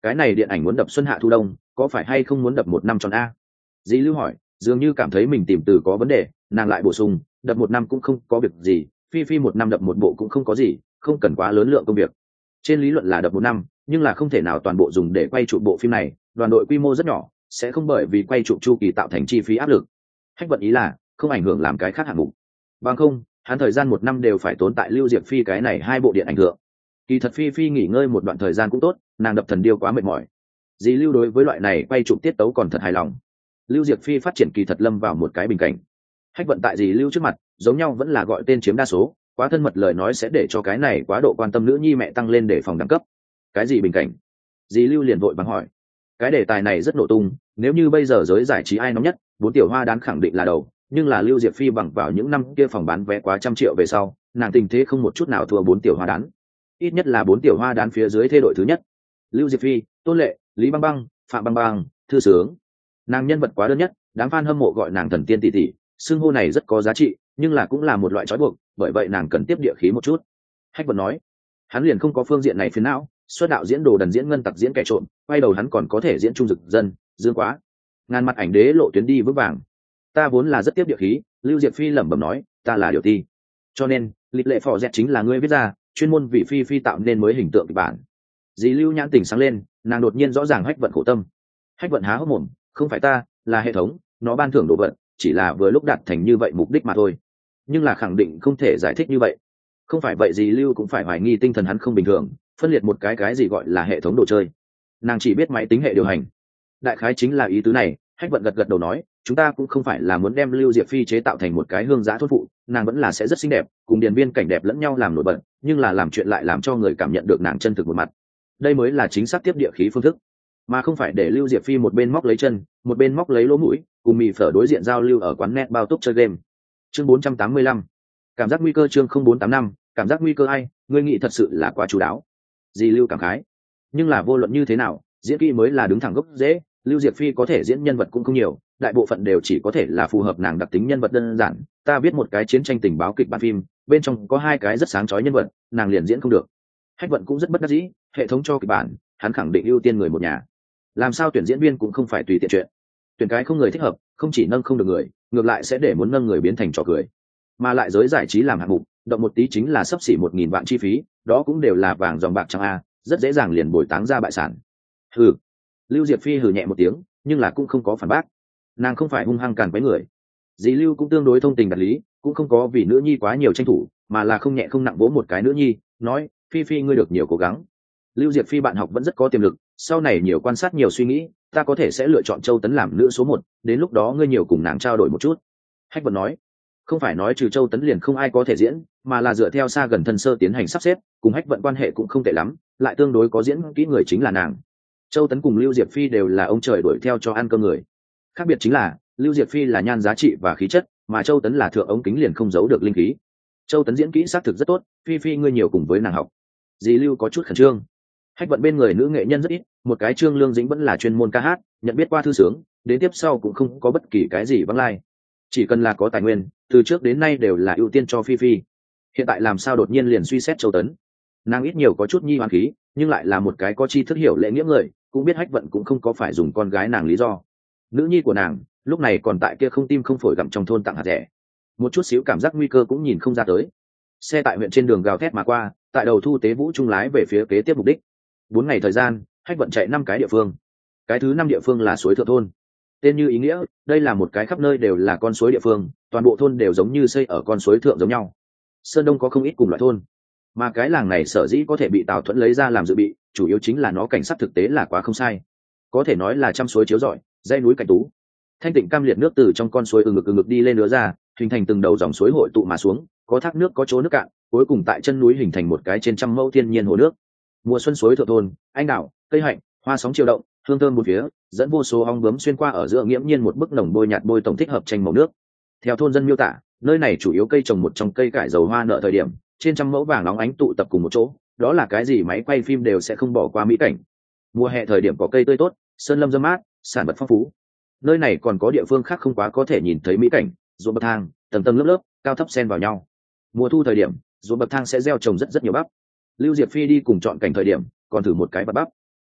cái này điện ảnh muốn đập xuân hạ thu đông, có phải hay không muốn đập một năm tròn a? Dì Lưu hỏi, dường như cảm thấy mình tìm từ có vấn đề. Nàng lại bổ sung, đập một năm cũng không có việc gì, phi phi một năm đập một bộ cũng không có gì, không cần quá lớn lượng công việc. Trên lý luận là đập một năm, nhưng là không thể nào toàn bộ dùng để quay chụp bộ phim này, đoàn đội quy mô rất nhỏ, sẽ không bởi vì quay chụp chu kỳ tạo thành chi phí áp lực. Hách vận ý là không ảnh hưởng làm cái khác hạng mục, bằng không hắn thời gian một năm đều phải tốn tại Lưu Diệp Phi cái này hai bộ điện ảnh thượng. Kỳ thật phi phi nghỉ ngơi một đoạn thời gian cũng tốt, nàng đập thần điêu quá mệt mỏi. Dì Lưu đối với loại này quay chụp tiết tấu còn thật hài lòng. Lưu Diệp Phi phát triển kỳ thật lâm vào một cái bình cảnh. Hách vận tại dì Lưu trước mặt giống nhau vẫn là gọi tên chiếm đa số, quá thân mật lời nói sẽ để cho cái này quá độ quan tâm nữ nhi mẹ tăng lên để phòng đẳng cấp. Cái gì bình cảnh? Dì Lưu liền vội vàng hỏi. Cái đề tài này rất nổ tung, nếu như bây giờ giới giải trí ai nóng nhất, bốn tiểu hoa đán khẳng định là đầu, nhưng là Lưu Diệp Phi bằng vào những năm kia phòng bán vé quá 100 triệu về sau, nàng tình thế không một chút nào thua bốn tiểu hoa đán. Ít nhất là bốn tiểu hoa đán phía dưới thê đội thứ nhất. Lưu Diệp Phi, Tôn Lệ, Lý Băng Băng, Phạm Băng Băng, Thư Sướng. Nàng nhân vật quá đơn nhất, đám fan hâm mộ gọi nàng thần tiên tỷ tỷ, xưng hô này rất có giá trị, nhưng là cũng là một loại trói buộc, bởi vậy nàng cần tiếp địa khí một chút. Hách Vận nói, hắn liền không có phương diện này phiền não, xuất đạo diễn đồ đần diễn ngân tặc diễn kẻ trộm, quay đầu hắn còn có thể diễn trung dực dân, dương quá. Ngàn mặt ảnh đế lộ tuyến đi vững vàng. Ta vốn là rất tiếp địa khí, Lưu Diệp Phi lẩm bẩm nói, ta là điều ti. Cho nên, lịch lệ phò dẹt chính là ngươi viết ra, chuyên môn vì Phi Phi tạo nên mới hình tượng kịch bản. Dì Lưu nhãn tỉnh sáng lên, nàng đột nhiên rõ ràng Hách Vận khổ tâm. Hách Vận há hốc mồm, không phải ta, là hệ thống, nó ban thưởng đồ vật, chỉ là vừa lúc đạt thành như vậy mục đích mà thôi. Nhưng là khẳng định không thể giải thích như vậy. Không phải vậy dì Lưu cũng phải hoài nghi tinh thần hắn không bình thường, phân liệt một cái gì gọi là hệ thống đồ chơi. Nàng chỉ biết máy tính hệ điều hành. Đại khái chính là ý tứ này. Hách Vận gật đầu nói, chúng ta cũng không phải là muốn đem Lưu Diệp Phi chế tạo thành một cái hương giã thôn phụ, nàng vẫn là sẽ rất xinh đẹp, cùng điền viên cảnh đẹp lẫn nhau làm nổi bật, nhưng là làm chuyện lại làm cho người cảm nhận được nàng chân thực một mặt. Đây mới là chính xác tiếp địa khí phương thức, mà không phải để Lưu Diệp Phi một bên móc lấy chân, một bên móc lấy lỗ mũi, cùng mì phở đối diện giao lưu ở quán net bao túc chơi game. Chương 485. Cảm giác nguy cơ chương 0485, cảm giác nguy cơ ai, ngươi nghĩ thật sự là quá chú đáo. Dì Lưu cảm khái. Nhưng là vô luận như thế nào, diễn kỹ mới là đứng thẳng gốc dễ, Lưu Diệp Phi có thể diễn nhân vật cũng không nhiều, đại bộ phận đều chỉ có thể là phù hợp nàng đặc tính nhân vật đơn giản. Ta viết một cái chiến tranh tình báo kịch bản phim, bên trong có hai cái rất sáng chói nhân vật, nàng liền diễn không được. Hách Vận cũng rất bất đắc dĩ, hệ thống cho kịch bản, hắn khẳng định ưu tiên người một nhà. Làm sao tuyển diễn viên cũng không phải tùy tiện chuyện. Tuyển cái không người thích hợp, không chỉ nâng không được người, ngược lại sẽ để muốn nâng người biến thành trò cười. Mà lại giới giải trí làm hạng mục, động một tí chính là xấp xỉ 1000 vạn chi phí, đó cũng đều là vàng dòng bạc trắng a, rất dễ dàng liền bồi táng ra bại sản. Hừ. Lưu Diệp Phi hừ nhẹ một tiếng, nhưng là cũng không có phản bác. Nàng không phải hung hăng càn quấy người. Dì Lưu cũng tương đối thông tình đạt lý, cũng không có vì nữ nhi quá nhiều tranh thủ, mà là không nhẹ không nặng vỗ một cái nữ nhi, nói, Phi Phi ngươi được nhiều cố gắng. Lưu Diệp Phi bạn học vẫn rất có tiềm lực, sau này nhiều quan sát nhiều suy nghĩ, ta có thể sẽ lựa chọn Châu Tấn làm nữ số 1, đến lúc đó ngươi nhiều cùng nàng trao đổi một chút. Hách Vận nói, không phải nói trừ Châu Tấn liền không ai có thể diễn, mà là dựa theo xa gần thân sơ tiến hành sắp xếp, cùng Hách Vận quan hệ cũng không tệ lắm, lại tương đối có diễn kỹ người chính là nàng. Châu Tấn cùng Lưu Diệp Phi đều là ông trời đuổi theo cho ăn cơm người. Khác biệt chính là, Lưu Diệp Phi là nhan giá trị và khí chất, mà Châu Tấn là thượng ống kính liền không giấu được linh khí. Châu Tấn diễn kỹ xác thực rất tốt, Phi Phi ngươi nhiều cùng với nàng học. Dì Lưu có chút khẩn trương. Hách Vận bên người nữ nghệ nhân rất ít, một cái Trương Lương Dĩnh vẫn là chuyên môn ca hát, nhận biết qua Thư Sướng, đến tiếp sau cũng không có bất kỳ cái gì vắng lai. Chỉ cần là có tài nguyên, từ trước đến nay đều là ưu tiên cho Phi Phi. Hiện tại làm sao đột nhiên liền suy xét Châu Tấn? Nàng ít nhiều có chút nhi hoán khí, nhưng lại là một cái có tri thức hiểu lễ nghĩa người, cũng biết Hách Vận cũng không có phải dùng con gái nàng lý do. Nữ nhi của nàng lúc này còn tại kia không tim không phổi gặm trong thôn tặng hạt rẻ, một chút xíu cảm giác nguy cơ cũng nhìn không ra tới. Xe tại huyện trên đường gào thét mà qua, tại đầu thu tế vũ trung lái về phía kế tiếp mục đích. 4 ngày thời gian, Hách Vận chạy 5 cái địa phương. Cái thứ 5 địa phương là suối thượng thôn. Tên như ý nghĩa, đây là một cái khắp nơi đều là con suối địa phương, toàn bộ thôn đều giống như xây ở con suối thượng giống nhau. Sơn Đông có không ít cùng loại thôn, mà cái làng này sở dĩ có thể bị Tào Thuẫn lấy ra làm dự bị, chủ yếu chính là nó cảnh sát thực tế là quá không sai, có thể nói là trăm suối chiếu rọi, dãy núi cảnh tú. Thanh tịnh cam liệt nước từ trong con suối ừ ngực đi lên nữa ra, hình thành từng đầu dòng suối hội tụ mà xuống, có thác nước có chỗ nước cạn, cuối cùng tại chân núi hình thành một cái trên trăm mẫu thiên nhiên hồ nước. Mùa xuân suối thượng thôn, anh đào, cây hạnh, hoa sóng chiều động, hương thơm một phía, dẫn vô số ong bướm xuyên qua ở giữa nghiễm nhiên một bức nồng bôi nhạt bôi tổng thích hợp tranh màu nước. Theo thôn dân miêu tả, nơi này chủ yếu cây trồng một trong cây cải dầu hoa nợ thời điểm, trên trăm mẫu vàng nóng ánh tụ tập cùng một chỗ, đó là cái gì máy quay phim đều sẽ không bỏ qua mỹ cảnh. Mùa hè thời điểm có cây tươi tốt, sơn lâm râm mát, sản vật phong phú. Nơi này còn có địa phương khác không quá có thể nhìn thấy mỹ cảnh, ruộng bậc thang, tầng tầng lớp lớp, cao thấp xen vào nhau. Mùa thu thời điểm, ruộng bậc thang sẽ gieo trồng rất nhiều bắp. Lưu Diệp Phi đi cùng chọn cảnh thời điểm, còn thử một cái bắp.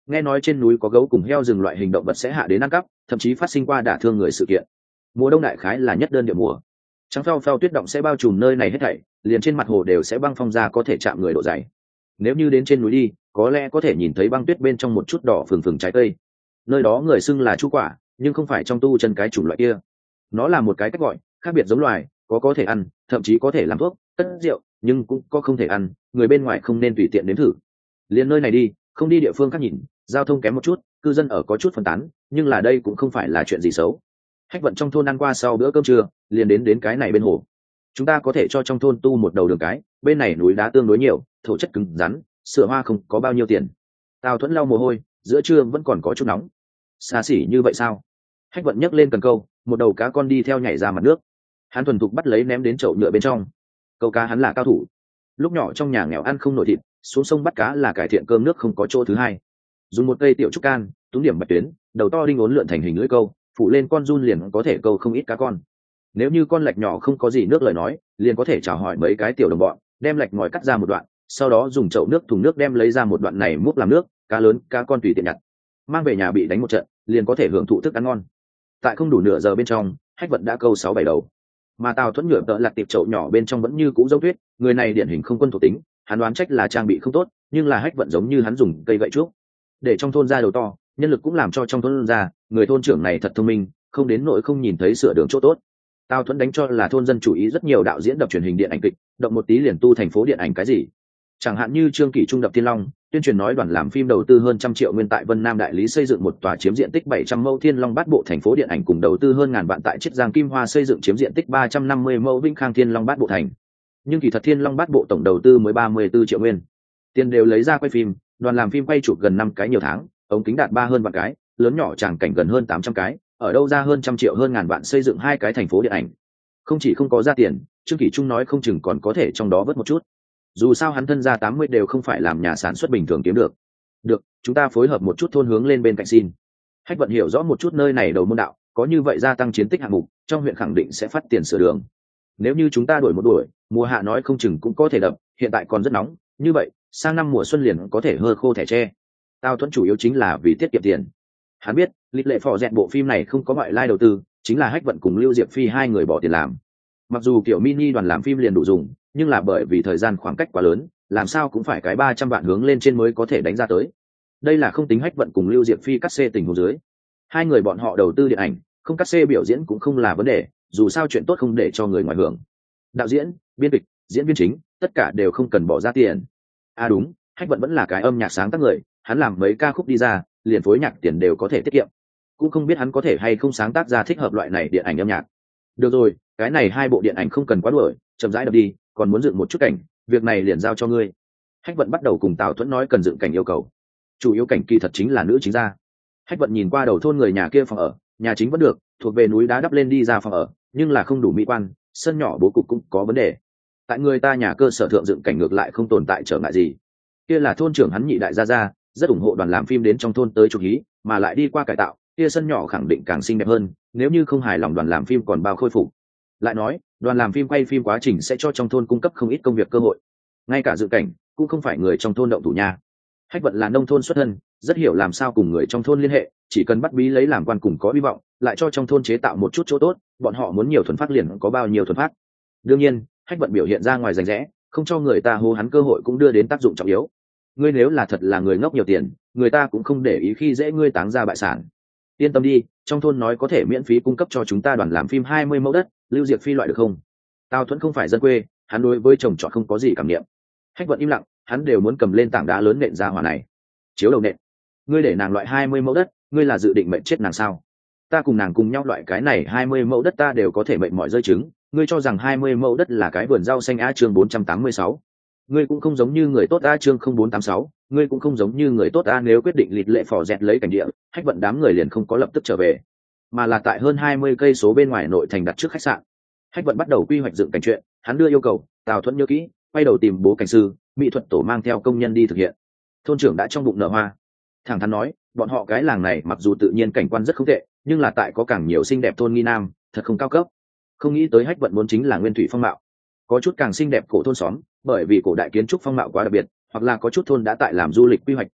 nghe nói trên núi có gấu cùng heo rừng loại hình động vật sẽ hạ đến ăn cắp, thậm chí phát sinh qua đả thương người sự kiện. Mùa đông đại khái là nhất đơn địa mùa, trắng phao phao tuyết động sẽ bao trùm nơi này hết thảy, liền trên mặt hồ đều sẽ băng phong ra có thể chạm người độ dày. Nếu như đến trên núi đi, có lẽ có thể nhìn thấy băng tuyết bên trong một chút đỏ phừng phừng trái cây. Nơi đó người xưng là chu quả, nhưng không phải trong tu chân cái chủng loại kia. Nó là một cái cách gọi khác biệt giống loài, có thể ăn, thậm chí có thể làm thuốc, cất rượu, nhưng cũng có không thể ăn, người bên ngoài không nên tùy tiện nếm thử. Liên nơi này đi, không đi địa phương khác nhìn, giao thông kém một chút, cư dân ở có chút phân tán, nhưng là đây cũng không phải là chuyện gì xấu. Hách Vận trong thôn ăn qua sau bữa cơm trưa, liền đến cái này bên hồ. Chúng ta có thể cho trong thôn tu một đầu đường cái, bên này núi đá tương đối nhiều, thổ chất cứng rắn, sửa hoa không có bao nhiêu tiền. Tào Thuẫn lau mồ hôi, giữa trưa vẫn còn có chút nóng. Xa xỉ như vậy sao? Hách Vận nhấc lên cần câu, một đầu cá con đi theo nhảy ra mặt nước. Hắn thuần thục bắt lấy ném đến chậu nhựa bên trong. Câu cá hắn là cao thủ. Lúc nhỏ trong nhà nghèo ăn không nổi thịt, xuống sông bắt cá là cải thiện cơm nước không có chỗ thứ hai. Dùng một cây tiểu trúc can, túm điểm bạch tuyến, đầu to đinh uốn lượn thành hình lưỡi câu, phủ lên con giun liền có thể câu không ít cá con. Nếu như con lạch nhỏ không có gì nước lời nói, liền có thể chào hỏi mấy cái tiểu đồng bọn, đem lạch ngòi cắt ra một đoạn, sau đó dùng chậu nước thùng nước đem lấy ra một đoạn này múc làm nước, cá lớn cá con tùy tiện nhặt, mang về nhà bị đánh một trận, liền có thể hưởng thụ thức ăn ngon. Tại không đủ nửa giờ bên trong, Hách Vận đã câu 6-7 đầu, mà Tào Thuẫn nhựa tợ lặt tiệp chậu nhỏ bên trong vẫn như cũ giống tuyết, người này điển hình không quân thuộc tính, hắn đoán trách là trang bị không tốt, nhưng là Hách Vận giống như hắn dùng cây gậy trúc để trong thôn ra đầu to, nhân lực cũng làm cho trong thôn ra, người thôn trưởng này thật thông minh, không đến nỗi không nhìn thấy sửa đường chỗ tốt. Tào Thuẫn đánh cho là thôn dân chủ ý rất nhiều đạo diễn đập truyền hình điện ảnh kịch, động một tí liền tu thành phố điện ảnh cái gì. Chẳng hạn như Trương Kỷ Trung đập Thiên Long, tuyên truyền nói đoàn làm phim đầu tư hơn 100 triệu nguyên tại Vân Nam đại lý xây dựng một tòa chiếm diện tích 700 mẫu Thiên Long Bát Bộ thành phố điện ảnh, cùng đầu tư hơn ngàn vạn tại Chiết Giang Kim Hoa xây dựng chiếm diện tích 350 mẫu Vĩnh Khang Thiên Long Bát Bộ thành. Nhưng kỳ thật Thiên Long Bát Bộ tổng đầu tư mới 34 triệu nguyên. Tiền đều lấy ra quay phim, đoàn làm phim quay chụp gần 5 cái nhiều tháng, ống kính đạt 3 hơn vạn cái, lớn nhỏ tràng cảnh gần hơn 800 cái, ở đâu ra hơn 100 triệu hơn ngàn vạn xây dựng hai cái thành phố điện ảnh. Không chỉ không có ra tiền, Trương Kỷ Trung nói không chừng còn có thể trong đó vớt một chút. Dù sao hắn thân gia 80 đều không phải làm nhà sản xuất bình thường kiếm được. Được, chúng ta phối hợp một chút thôn hướng lên bên cạnh xin. Hách Vận hiểu rõ một chút nơi này đầu môn đạo, có như vậy gia tăng chiến tích hạng mục, trong huyện khẳng định sẽ phát tiền sửa đường. Nếu như chúng ta đuổi một đuổi, mùa hạ nói không chừng cũng có thể đập, hiện tại còn rất nóng, như vậy, sang năm mùa xuân liền có thể hơ khô thẻ tre. Tao Thuẫn chủ yếu chính là vì tiết kiệm tiền. Hắn biết, lịch lệ phò dẹn bộ phim này không có ngoại lai đầu tư, chính là Hách Vận cùng Lưu Diệp Phi hai người bỏ tiền làm. Mặc dù kiểu mini đoàn làm phim liền đủ dùng, nhưng là bởi vì thời gian khoảng cách quá lớn, làm sao cũng phải cái 300 vạn hướng lên trên mới có thể đánh ra tới. Đây là không tính Hách Vận cùng Lưu Diệp Phi cắt xê tình huống dưới. Hai người bọn họ đầu tư điện ảnh, không cắt xê biểu diễn cũng không là vấn đề, dù sao chuyện tốt không để cho người ngoài hưởng. Đạo diễn, biên kịch, diễn viên chính, tất cả đều không cần bỏ ra tiền. À đúng, Hách Vận vẫn là cái âm nhạc sáng tác người, hắn làm mấy ca khúc đi ra, liền phối nhạc tiền đều có thể tiết kiệm. Cũng không biết hắn có thể hay không sáng tác ra thích hợp loại này điện ảnh âm nhạc. Được rồi, cái này hai bộ điện ảnh không cần quá đuổi, chậm rãi đập đi, còn muốn dựng một chút cảnh, việc này liền giao cho ngươi. Hách Vận bắt đầu cùng Tào Thuẫn nói cần dựng cảnh yêu cầu. Chủ yếu cảnh kỳ thật chính là nữ chính gia. Hách Vận nhìn qua đầu thôn người nhà kia phòng ở, nhà chính vẫn được, thuộc về núi đá đắp lên đi ra phòng ở, nhưng là không đủ mỹ quan, sân nhỏ bố cục cũng có vấn đề. Tại người ta nhà cơ sở thượng dựng cảnh ngược lại không tồn tại trở ngại gì. Kia là thôn trưởng hắn Nhị đại gia, rất ủng hộ đoàn làm phim đến trong thôn tới chụp hí, mà lại đi qua cải tạo, kia sân nhỏ khẳng định càng xinh đẹp hơn, nếu như không hài lòng đoàn làm phim còn bao khôi phục. Lại nói, đoàn làm phim quay phim quá trình sẽ cho trong thôn cung cấp không ít công việc cơ hội. Ngay cả dự cảnh cũng không phải người trong thôn động thủ nha. Hách Vận là nông thôn xuất thân, rất hiểu làm sao cùng người trong thôn liên hệ, chỉ cần bắt bí lấy làm quan cùng có hy vọng, lại cho trong thôn chế tạo một chút chỗ tốt, bọn họ muốn nhiều thuần phát liền có bao nhiêu thuần phát. Đương nhiên, Hách Vận biểu hiện ra ngoài rành rẽ, không cho người ta hô hắn cơ hội cũng đưa đến tác dụng trọng yếu. Ngươi nếu là thật là người ngốc nhiều tiền, người ta cũng không để ý khi dễ ngươi táng ra bại sản. Yên tâm đi, trong thôn nói có thể miễn phí cung cấp cho chúng ta đoàn làm phim 20 mẫu đất, Lưu Diệp Phi loại được không? Tào Thuẫn không phải dân quê, hắn đối với trồng trọt không có gì cảm niệm. Hách Vận im lặng, hắn đều muốn cầm lên tảng đá lớn nện ra hỏa này. Chiếu đầu nện. Ngươi để nàng loại 20 mẫu đất, ngươi là dự định mệnh chết nàng sao? Ta cùng nàng cùng nhau loại cái này 20 mẫu đất ta đều có thể mệnh mọi rơi trứng, ngươi cho rằng 20 mẫu đất là cái vườn rau xanh á chương 486. Ngươi cũng không giống như người tốt a chương 0486, ngươi cũng không giống như người tốt a nếu quyết định lịt lệ phò dẹt lấy cảnh địa, Hách Vận đám người liền không có lập tức trở về, mà là tại hơn 20 cây số bên ngoài nội thành đặt trước khách sạn. Hách Vận bắt đầu quy hoạch dựng cảnh chuyện, hắn đưa yêu cầu, Tào Thuẫn nhớ kỹ, quay đầu tìm bố cảnh sư, mỹ thuật tổ mang theo công nhân đi thực hiện. Thôn trưởng đã trong bụng nở hoa, thẳng thắn nói, bọn họ cái làng này mặc dù tự nhiên cảnh quan rất không tệ, nhưng là tại có càng nhiều xinh đẹp thôn nghi nam, thật không cao cấp. Không nghĩ tới Hách Vận muốn chính là nguyên thủy phong mạo, có chút càng xinh đẹp cổ thôn xóm, bởi vì cổ đại kiến trúc phong mạo quá đặc biệt, hoặc là có chút thôn đã tại làm du lịch quy hoạch,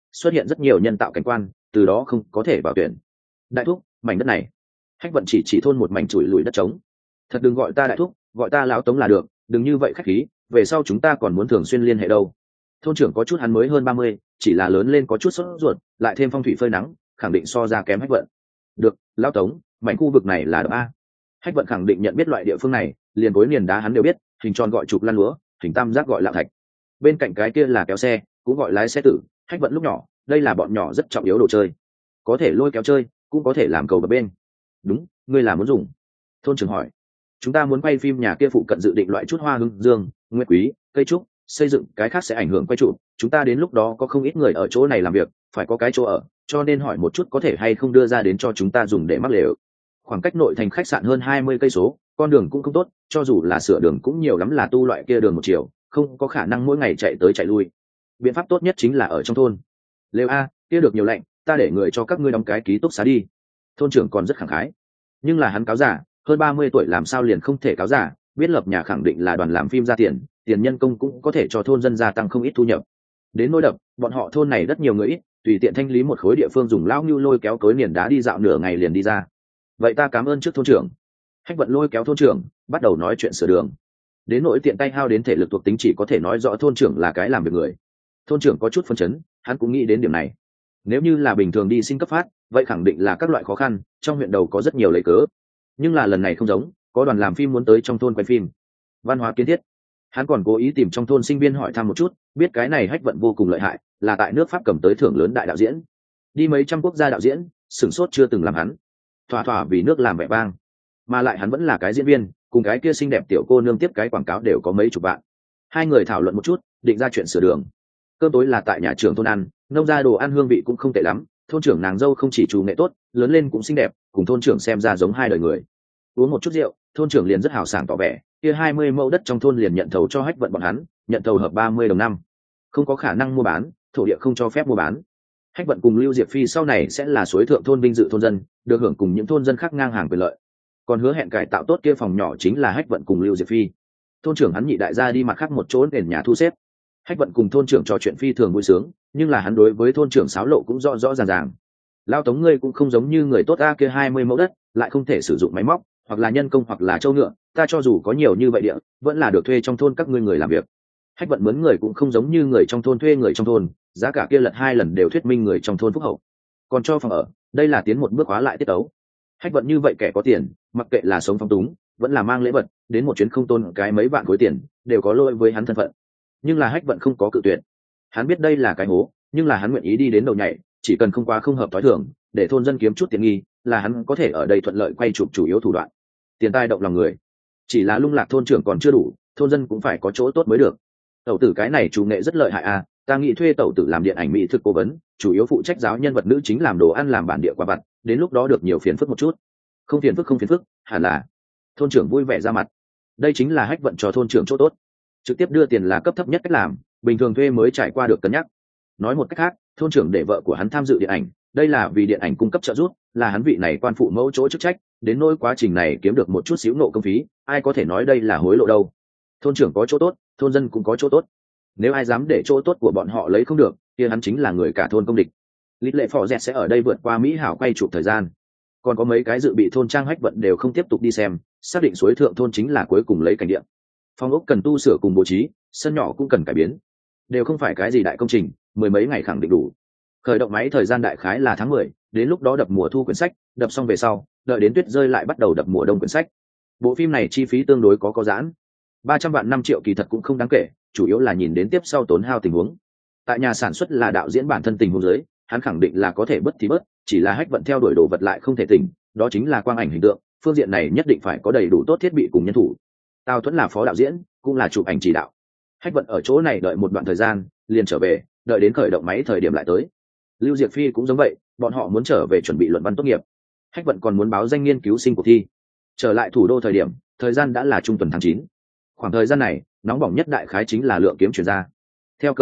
xuất hiện rất nhiều nhân tạo cảnh quan, từ đó không có thể vào tuyển. Đại thúc, mảnh đất này. Hách vận chỉ thôn một mảnh chùi lùi đất trống. Thật đừng gọi ta đại thúc, gọi ta lão Tống là được, đừng như vậy khách khí, về sau chúng ta còn muốn thường xuyên liên hệ đâu. Thôn trưởng có chút hắn mới hơn 30, chỉ là lớn lên có chút sốt ruột, lại thêm phong thủy phơi nắng, khẳng định so ra kém Hách vận. Được, lão Tống, mảnh khu vực này là a. Hách vận khẳng định nhận biết loại địa phương này, liền cối niền đá hắn đều biết, hình tròn gọi trục lan lúa, hình tam giác gọi lạng thạch. Bên cạnh cái kia là kéo xe, cũng gọi lái xe tử. Hách vận lúc nhỏ, đây là bọn nhỏ rất trọng yếu đồ chơi, có thể lôi kéo chơi, cũng có thể làm cầu bập bên. Đúng, ngươi là muốn dùng? Thôn trưởng hỏi. Chúng ta muốn quay phim nhà kia phụ cận, dự định loại chút hoa hương dương, nguyệt quý, cây trúc, xây dựng cái khác sẽ ảnh hưởng quay trụ. Chúng ta đến lúc đó có không ít người ở chỗ này làm việc, phải có cái chỗ ở, cho nên hỏi một chút có thể hay không đưa ra đến cho chúng ta dùng để mắc lều. Khoảng cách nội thành khách sạn hơn 20 cây số, con đường cũng không tốt, cho dù là sửa đường cũng nhiều lắm là tu loại kia đường một chiều, không có khả năng mỗi ngày chạy tới chạy lui. Biện pháp tốt nhất chính là ở trong thôn. Lều a, kia được nhiều lạnh, ta để người cho các ngươi đóng cái ký túc xá đi. Thôn trưởng còn rất khẳng khái, nhưng là hắn cáo giả, hơn 30 tuổi làm sao liền không thể cáo giả, biết lập nhà khẳng định là đoàn làm phim ra tiền, tiền nhân công cũng có thể cho thôn dân gia tăng không ít thu nhập. Đến nỗi đập, bọn họ thôn này rất nhiều người ít, tùy tiện thanh lý một khối địa phương dùng lao ngưu lôi kéo cối niền đá đi dạo nửa ngày liền đi ra. Vậy ta cảm ơn trước thôn trưởng. Hách vận lôi kéo thôn trưởng, bắt đầu nói chuyện sửa đường. Đến nỗi tiện tay hao đến thể lực thuộc tính chỉ có thể nói rõ thôn trưởng là cái làm việc người. Thôn trưởng có chút phân chấn, hắn cũng nghĩ đến điểm này. Nếu như là bình thường đi xin cấp phát, vậy khẳng định là các loại khó khăn, trong huyện đầu có rất nhiều lấy cớ. Nhưng là lần này không giống, có đoàn làm phim muốn tới trong thôn quay phim. Văn hóa kiến thiết. Hắn còn cố ý tìm trong thôn sinh viên hỏi thăm một chút, biết cái này Hách vận vô cùng lợi hại, là tại nước Pháp cầm tới thưởng lớn đại đạo diễn. Đi mấy trăm quốc gia đạo diễn, sửng sốt chưa từng làm hắn. Thỏa thỏa vì nước làm vẻ vang. Mà lại hắn vẫn là cái diễn viên, cùng cái kia xinh đẹp tiểu cô nương tiếp cái quảng cáo đều có mấy chục vạn. Hai người thảo luận một chút, định ra chuyện sửa đường. Cơm tối là tại nhà trưởng thôn ăn, nông ra đồ ăn hương vị cũng không tệ lắm. Thôn trưởng nàng dâu không chỉ chủ nghệ tốt, lớn lên cũng xinh đẹp, cùng thôn trưởng xem ra giống hai đời người. Uống một chút rượu, thôn trưởng liền rất hào sảng tỏ vẻ, kia 20 mẫu đất trong thôn liền nhận thầu cho Hách vận bọn hắn, nhận thầu hợp 30 đồng năm, không có khả năng mua bán, thổ địa không cho phép mua bán. Hách vận cùng Lưu Diệp Phi sau này sẽ là suối thượng thôn vinh dự thôn dân, được hưởng cùng những thôn dân khác ngang hàng quyền lợi. Còn hứa hẹn cải tạo tốt kia phòng nhỏ chính là Hách vận cùng Lưu Diệp Phi. Thôn trưởng hắn nhị đại gia đi mặt khác một chỗ nền nhà thu xếp. Hách vận cùng thôn trưởng trò chuyện phi thường vui sướng, nhưng là hắn đối với thôn trưởng xáo lộ cũng rõ rõ ràng ràng. Lao Tống ngươi cũng không giống như người tốt a, kia 20 mẫu đất lại không thể sử dụng máy móc, hoặc là nhân công hoặc là trâu ngựa, ta cho dù có nhiều như vậy địa, vẫn là được thuê trong thôn các ngươi người làm việc. Hách vận mướn người cũng không giống như người trong thôn thuê người trong thôn, giá cả kia lật 2 lần đều thuyết minh người trong thôn phúc hậu. Còn cho phòng ở, đây là tiến một bước hóa lại tiết tấu. Hách vận như vậy kẻ có tiền, mặc kệ là sống phong túng, vẫn là mang lễ vật, đến một chuyến không tôn cái mấy vạn khối tiền, đều có lỗi với hắn thân phận. Nhưng là Hách vận không có cự tuyệt. Hắn biết đây là cái hố, nhưng là hắn nguyện ý đi đến đầu nhảy, chỉ cần không quá không hợp tối thường, để thôn dân kiếm chút tiền nghi, là hắn có thể ở đây thuận lợi quay chụp chủ yếu thủ đoạn. Tiền tài động lòng người. Chỉ là lung lạc thôn trưởng còn chưa đủ, thôn dân cũng phải có chỗ tốt mới được. Tẩu tử cái này chủ nghệ rất lợi hại à, ta nghĩ thuê tẩu tử làm điện ảnh mỹ thực cố vấn, chủ yếu phụ trách giáo nhân vật nữ chính làm đồ ăn làm bản địa quả vặt, đến lúc đó được nhiều phiền phức một chút. Không phiền phức, hẳn là. Thôn trưởng vui vẻ ra mặt. Đây chính là Hách vận cho thôn trưởng chỗ tốt. Trực tiếp đưa tiền là cấp thấp nhất cách làm, bình thường thuê mới trải qua được cân nhắc. Nói một cách khác, thôn trưởng để vợ của hắn tham dự điện ảnh, đây là vì điện ảnh cung cấp trợ giúp, là hắn vị này quan phụ mẫu chỗ chức trách, đến nỗi quá trình này kiếm được một chút xíu nộ công phí, ai có thể nói đây là hối lộ đâu. Thôn trưởng có chỗ tốt, thôn dân cũng có chỗ tốt. Nếu ai dám để chỗ tốt của bọn họ lấy không được, kia hắn chính là người cả thôn công địch. Lịch lệ phò dẹt sẽ ở đây vượt qua mỹ hảo quay chụp thời gian. Còn có mấy cái dự bị thôn trang Hách vận đều không tiếp tục đi xem, xác định suối thượng thôn chính là cuối cùng lấy cảnh điện. Phòng ốc cần tu sửa cùng bố trí, sân nhỏ cũng cần cải biến, đều không phải cái gì đại công trình, mười mấy ngày khẳng định đủ. Khởi động máy thời gian đại khái là tháng 10, đến lúc đó đập mùa thu quyển sách, đập xong về sau, đợi đến tuyết rơi lại bắt đầu đập mùa đông quyển sách. Bộ phim này chi phí tương đối có giãn, 300 vạn 5 triệu kỳ thật cũng không đáng kể, chủ yếu là nhìn đến tiếp sau tốn hao tình huống. Tại nhà sản xuất là đạo diễn bản thân tình huống dưới, hắn khẳng định là có thể bớt thì bớt, chỉ là Hách vận theo đuổi đồ vật lại không thể tỉnh, đó chính là quang ảnh hình tượng, phương diện này nhất định phải có đầy đủ tốt thiết bị cùng nhân thủ. Tào Thuẫn là phó đạo diễn, cũng là chụp ảnh chỉ đạo. Hách vận ở chỗ này đợi một đoạn thời gian, liền trở về, đợi đến khởi động máy thời điểm lại tới. Lưu Diệp Phi cũng giống vậy, bọn họ muốn trở về chuẩn bị luận văn tốt nghiệp. Hách vận còn muốn báo danh nghiên cứu sinh cuộc thi. Trở lại thủ đô thời gian đã là trung tuần tháng 9. Khoảng thời gian này, nóng bỏng nhất đại khái chính là lượng kiếm chuyển ra. Theo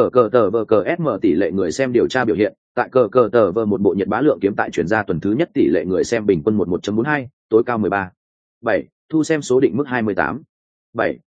SM tỷ lệ người xem điều tra biểu hiện, tại một bộ nhiệt bá lượng kiếm tại chuyển ra tuần thứ nhất tỷ lệ người xem bình quân 11.42, tối cao 13. 7, thu xem số định mức 28. 7,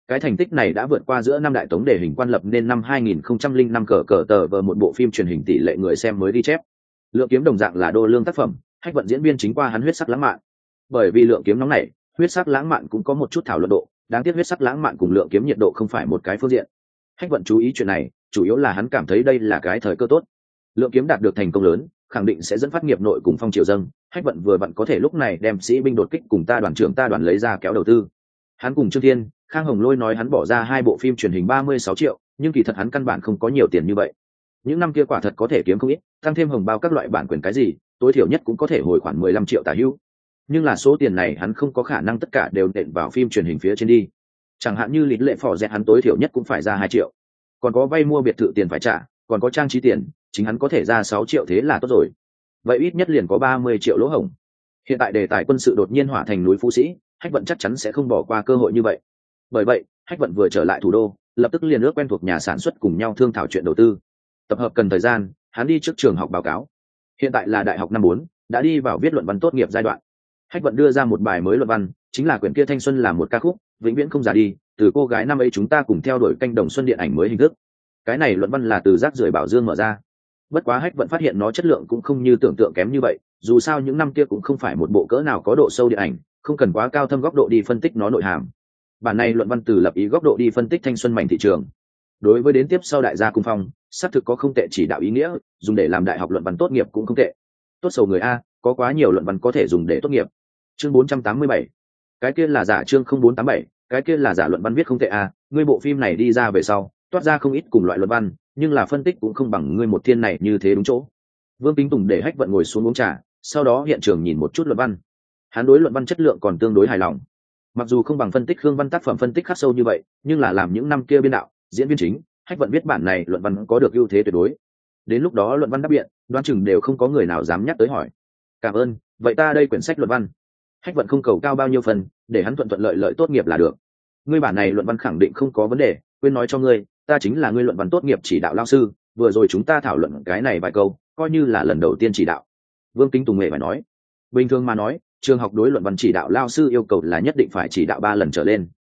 Cái thành tích này đã vượt qua giữa năm đại tống đề hình quan lập nên năm 2005 cờ tờ vờ một bộ phim truyền hình tỷ lệ người xem mới ghi chép. Lượng Kiếm đồng dạng là đô lương tác phẩm, Hách Vận diễn viên chính qua hắn Huyết sắc lãng mạn. Bởi vì Lượng Kiếm nóng này, Huyết sắc lãng mạn cũng có một chút thảo luận độ, đáng tiếc Huyết sắc lãng mạn cùng Lượng Kiếm nhiệt độ không phải một cái phương diện. Hách Vận chú ý chuyện này, chủ yếu là hắn cảm thấy đây là cái thời cơ tốt. Lượng Kiếm đạt được thành công lớn, khẳng định sẽ dẫn phát nghiệp nội cùng phong triều dâng. Hách Vận vừa vặn có thể lúc này đem sĩ binh đột kích cùng ta đoàn trưởng ta đoàn lấy ra kéo đầu tư. Hắn cùng Trương Thiên, Khang Hồng Lôi nói hắn bỏ ra 2 bộ phim truyền hình 36 triệu, nhưng kỳ thật hắn căn bản không có nhiều tiền như vậy. Những năm kia quả thật có thể kiếm không ít, tăng thêm hồng bao các loại bản quyền cái gì, tối thiểu nhất cũng có thể hồi khoản 15 triệu tả hữu. Nhưng là số tiền này hắn không có khả năng tất cả đều nện vào phim truyền hình phía trên đi. Chẳng hạn như Lịch Lệ Phò Dẹt hắn tối thiểu nhất cũng phải ra 2 triệu. Còn có vay mua biệt thự tiền phải trả, còn có trang trí tiền, chính hắn có thể ra 6 triệu thế là tốt rồi. Vậy ít nhất liền có 30 triệu lỗ hổng. Hiện tại đề tài quân sự đột nhiên hỏa thành núi Phú Sĩ, Hách Vận chắc chắn sẽ không bỏ qua cơ hội như vậy. Bởi vậy, Hách Vận vừa trở lại thủ đô, lập tức liền ước quen thuộc nhà sản xuất cùng nhau thương thảo chuyện đầu tư. Tập hợp cần thời gian, hắn đi trước trường học báo cáo. Hiện tại là đại học năm 4, đã đi vào viết luận văn tốt nghiệp giai đoạn. Hách Vận đưa ra một bài mới luận văn, chính là quyển kia Thanh Xuân là một ca khúc, vĩnh viễn không già đi, từ cô gái năm ấy chúng ta cùng theo đuổi canh đồng xuân điện ảnh mới hình thức. Cái này luận văn là từ rác rưởi bảo dương mở ra. Bất quá Hách Vận phát hiện nó chất lượng cũng không như tưởng tượng kém như vậy, dù sao những năm kia cũng không phải một bộ cỡ nào có độ sâu điện ảnh, không cần quá cao thâm góc độ đi phân tích nó nội hàm. Bản này luận văn từ lập ý góc độ đi phân tích thanh xuân mảnh thị trường. Đối với đến tiếp sau đại gia cung phong, xác thực có không tệ chỉ đạo ý nghĩa, dùng để làm đại học luận văn tốt nghiệp cũng không tệ. Tốt sầu người a, có quá nhiều luận văn có thể dùng để tốt nghiệp. Chương 487. Cái kia là giả chương 0487, cái kia là giả luận văn viết không tệ a, ngươi bộ phim này đi ra về sau, toát ra không ít cùng loại luận văn, nhưng là phân tích cũng không bằng ngươi một thiên này như thế đúng chỗ. Vương Kính Tùng để Hách Vận ngồi xuống uống trà, sau đó hiện trường nhìn một chút luận văn. Hắn đối luận văn chất lượng còn tương đối hài lòng. Mặc dù không bằng phân tích Khương Văn tác phẩm phân tích khắc sâu như vậy, nhưng là làm những năm kia biên đạo, diễn viên chính, Hách Vận viết bản này luận văn có được ưu thế tuyệt đối. Đến lúc đó luận văn đáp biện, đoán chừng đều không có người nào dám nhắc tới hỏi. Cảm ơn, vậy ta đây quyển sách luận văn. Hách Vận không cầu cao bao nhiêu phần, để hắn thuận thuận lợi lợi tốt nghiệp là được. Ngươi bản này luận văn khẳng định không có vấn đề, quên nói cho ngươi, ta chính là ngươi luận văn tốt nghiệp chỉ đạo lao sư, vừa rồi chúng ta thảo luận cái này vài câu, coi như là lần đầu tiên chỉ đạo. Vương Kính Tùng nghệ phải nói, bình thường mà nói, trường học đối luận văn chỉ đạo lao sư yêu cầu là nhất định phải chỉ đạo 3 lần trở lên.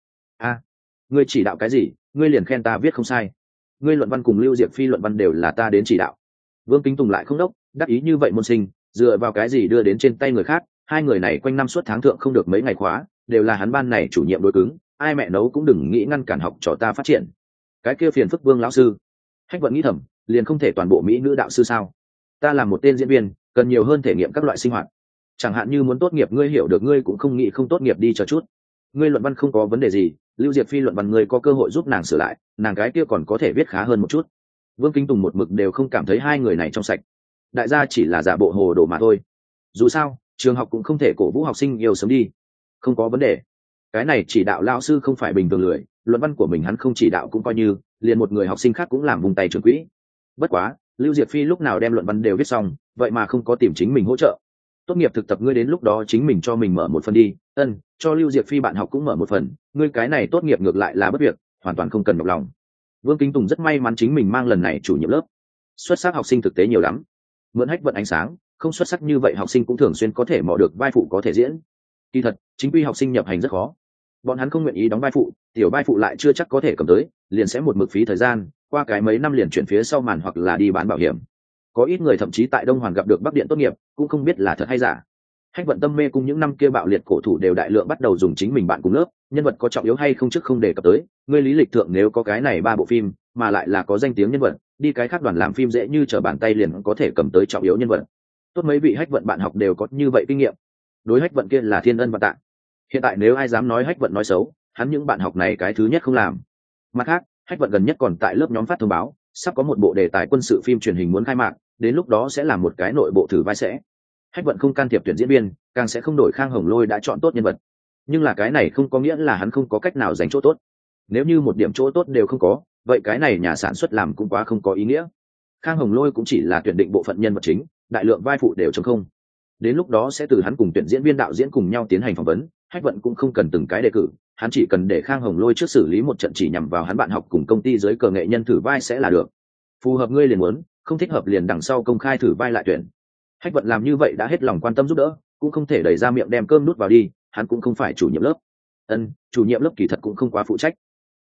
Ngươi chỉ đạo cái gì? Ngươi liền khen ta viết không sai. Ngươi luận văn cùng Lưu Diệp Phi luận văn đều là ta đến chỉ đạo. Vương Kính Tùng lại không đốc, đắc ý như vậy môn sinh, dựa vào cái gì đưa đến trên tay người khác? Hai người này quanh năm suốt tháng thượng không được mấy ngày khóa, đều là hắn ban này chủ nhiệm đối cứng, ai mẹ nấu cũng đừng nghĩ ngăn cản học trò ta phát triển. Cái kia phiền phức Vương lão sư. Hách Vận nghĩ thầm, liền không thể toàn bộ mỹ nữ đạo sư sao? Ta là một tên diễn viên, cần nhiều hơn thể nghiệm các loại sinh hoạt. Chẳng hạn như muốn tốt nghiệp ngươi hiểu được ngươi cũng không nghĩ không tốt nghiệp đi chờ chút. Ngươi luận văn không có vấn đề gì, Lưu Diệp Phi luận văn ngươi có cơ hội giúp nàng sửa lại, nàng cái kia còn có thể viết khá hơn một chút. Vương Kính Tùng một mực đều không cảm thấy hai người này trong sạch. Đại gia chỉ là giả bộ hồ đồ mà thôi. Dù sao, trường học cũng không thể cổ vũ học sinh yêu sớm đi. Không có vấn đề. Cái này chỉ đạo lão sư không phải bình thường lười, luận văn của mình hắn không chỉ đạo cũng coi như, liền một người học sinh khác cũng làm vùng tay trưởng quỹ. Bất quá, Lưu Diệp Phi lúc nào đem luận văn đều viết xong, vậy mà không có tìm chính mình hỗ trợ. Tốt nghiệp thực tập ngươi đến lúc đó chính mình cho mình mở một phần đi, cho Lưu Diệp Phi bạn học cũng mở một phần, ngươi cái này tốt nghiệp ngược lại là bất việc, hoàn toàn không cần nhọc lòng. Vương Kính Tùng rất may mắn chính mình mang lần này chủ nhiệm lớp. Xuất sắc học sinh thực tế nhiều lắm. Mượn Hách Vận ánh sáng, không xuất sắc như vậy học sinh cũng thường xuyên có thể mò được vai phụ có thể diễn. Kỳ thật, chính quy học sinh nhập hành rất khó. Bọn hắn không nguyện ý đóng vai phụ, tiểu vai phụ lại chưa chắc có thể cầm tới, liền sẽ một mực phí thời gian, qua cái mấy năm liền chuyển phía sau màn hoặc là đi bán bảo hiểm. Có ít người thậm chí tại Đông Hoàn gặp được Bắc Điện tốt nghiệp, cũng không biết là thật hay giả. Hách Vận tâm mê cùng những năm kia bạo liệt cổ thủ đều đại lượng bắt đầu dùng chính mình bạn cùng lớp, nhân vật có trọng yếu hay không trước không đề cập tới, ngươi lý lịch thượng nếu có cái này 3 bộ phim, mà lại là có danh tiếng nhân vật, đi cái khác đoàn làm phim dễ như trở bàn tay liền có thể cầm tới trọng yếu nhân vật. Tốt mấy vị Hách Vận bạn học đều có như vậy kinh nghiệm. Đối Hách Vận kia là thiên ân và tạ. Hiện tại nếu ai dám nói Hách Vận nói xấu, hắn những bạn học này cái thứ nhất không làm. Mặt khác, Hách Vận gần nhất còn tại lớp nhóm phát thông báo, sắp có một bộ đề tài quân sự phim truyền hình muốn khai mạc, đến lúc đó sẽ làm một cái nội bộ thử vai sẽ. Hách Vận không can thiệp tuyển diễn viên, càng sẽ không đổi Khang Hồng Lôi đã chọn tốt nhân vật. Nhưng là cái này không có nghĩa là hắn không có cách nào giành chỗ tốt. Nếu như một điểm chỗ tốt đều không có, vậy cái này nhà sản xuất làm cũng quá không có ý nghĩa. Khang Hồng Lôi cũng chỉ là tuyển định bộ phận nhân vật chính, đại lượng vai phụ đều trống không. Đến lúc đó sẽ từ hắn cùng tuyển diễn viên đạo diễn cùng nhau tiến hành phỏng vấn, Hách Vận cũng không cần từng cái đề cử, hắn chỉ cần để Khang Hồng Lôi trước xử lý một trận chỉ nhằm vào hắn bạn học cùng công ty giới cờ nghệ nhân thử vai sẽ là được. Phù hợp ngươi liền muốn, không thích hợp liền đằng sau công khai thử vai lại tuyển. Hách Vận làm như vậy đã hết lòng quan tâm giúp đỡ, cũng không thể đẩy ra miệng đem cơm nuốt vào đi, hắn cũng không phải chủ nhiệm lớp. Chủ nhiệm lớp kỳ thật cũng không quá phụ trách.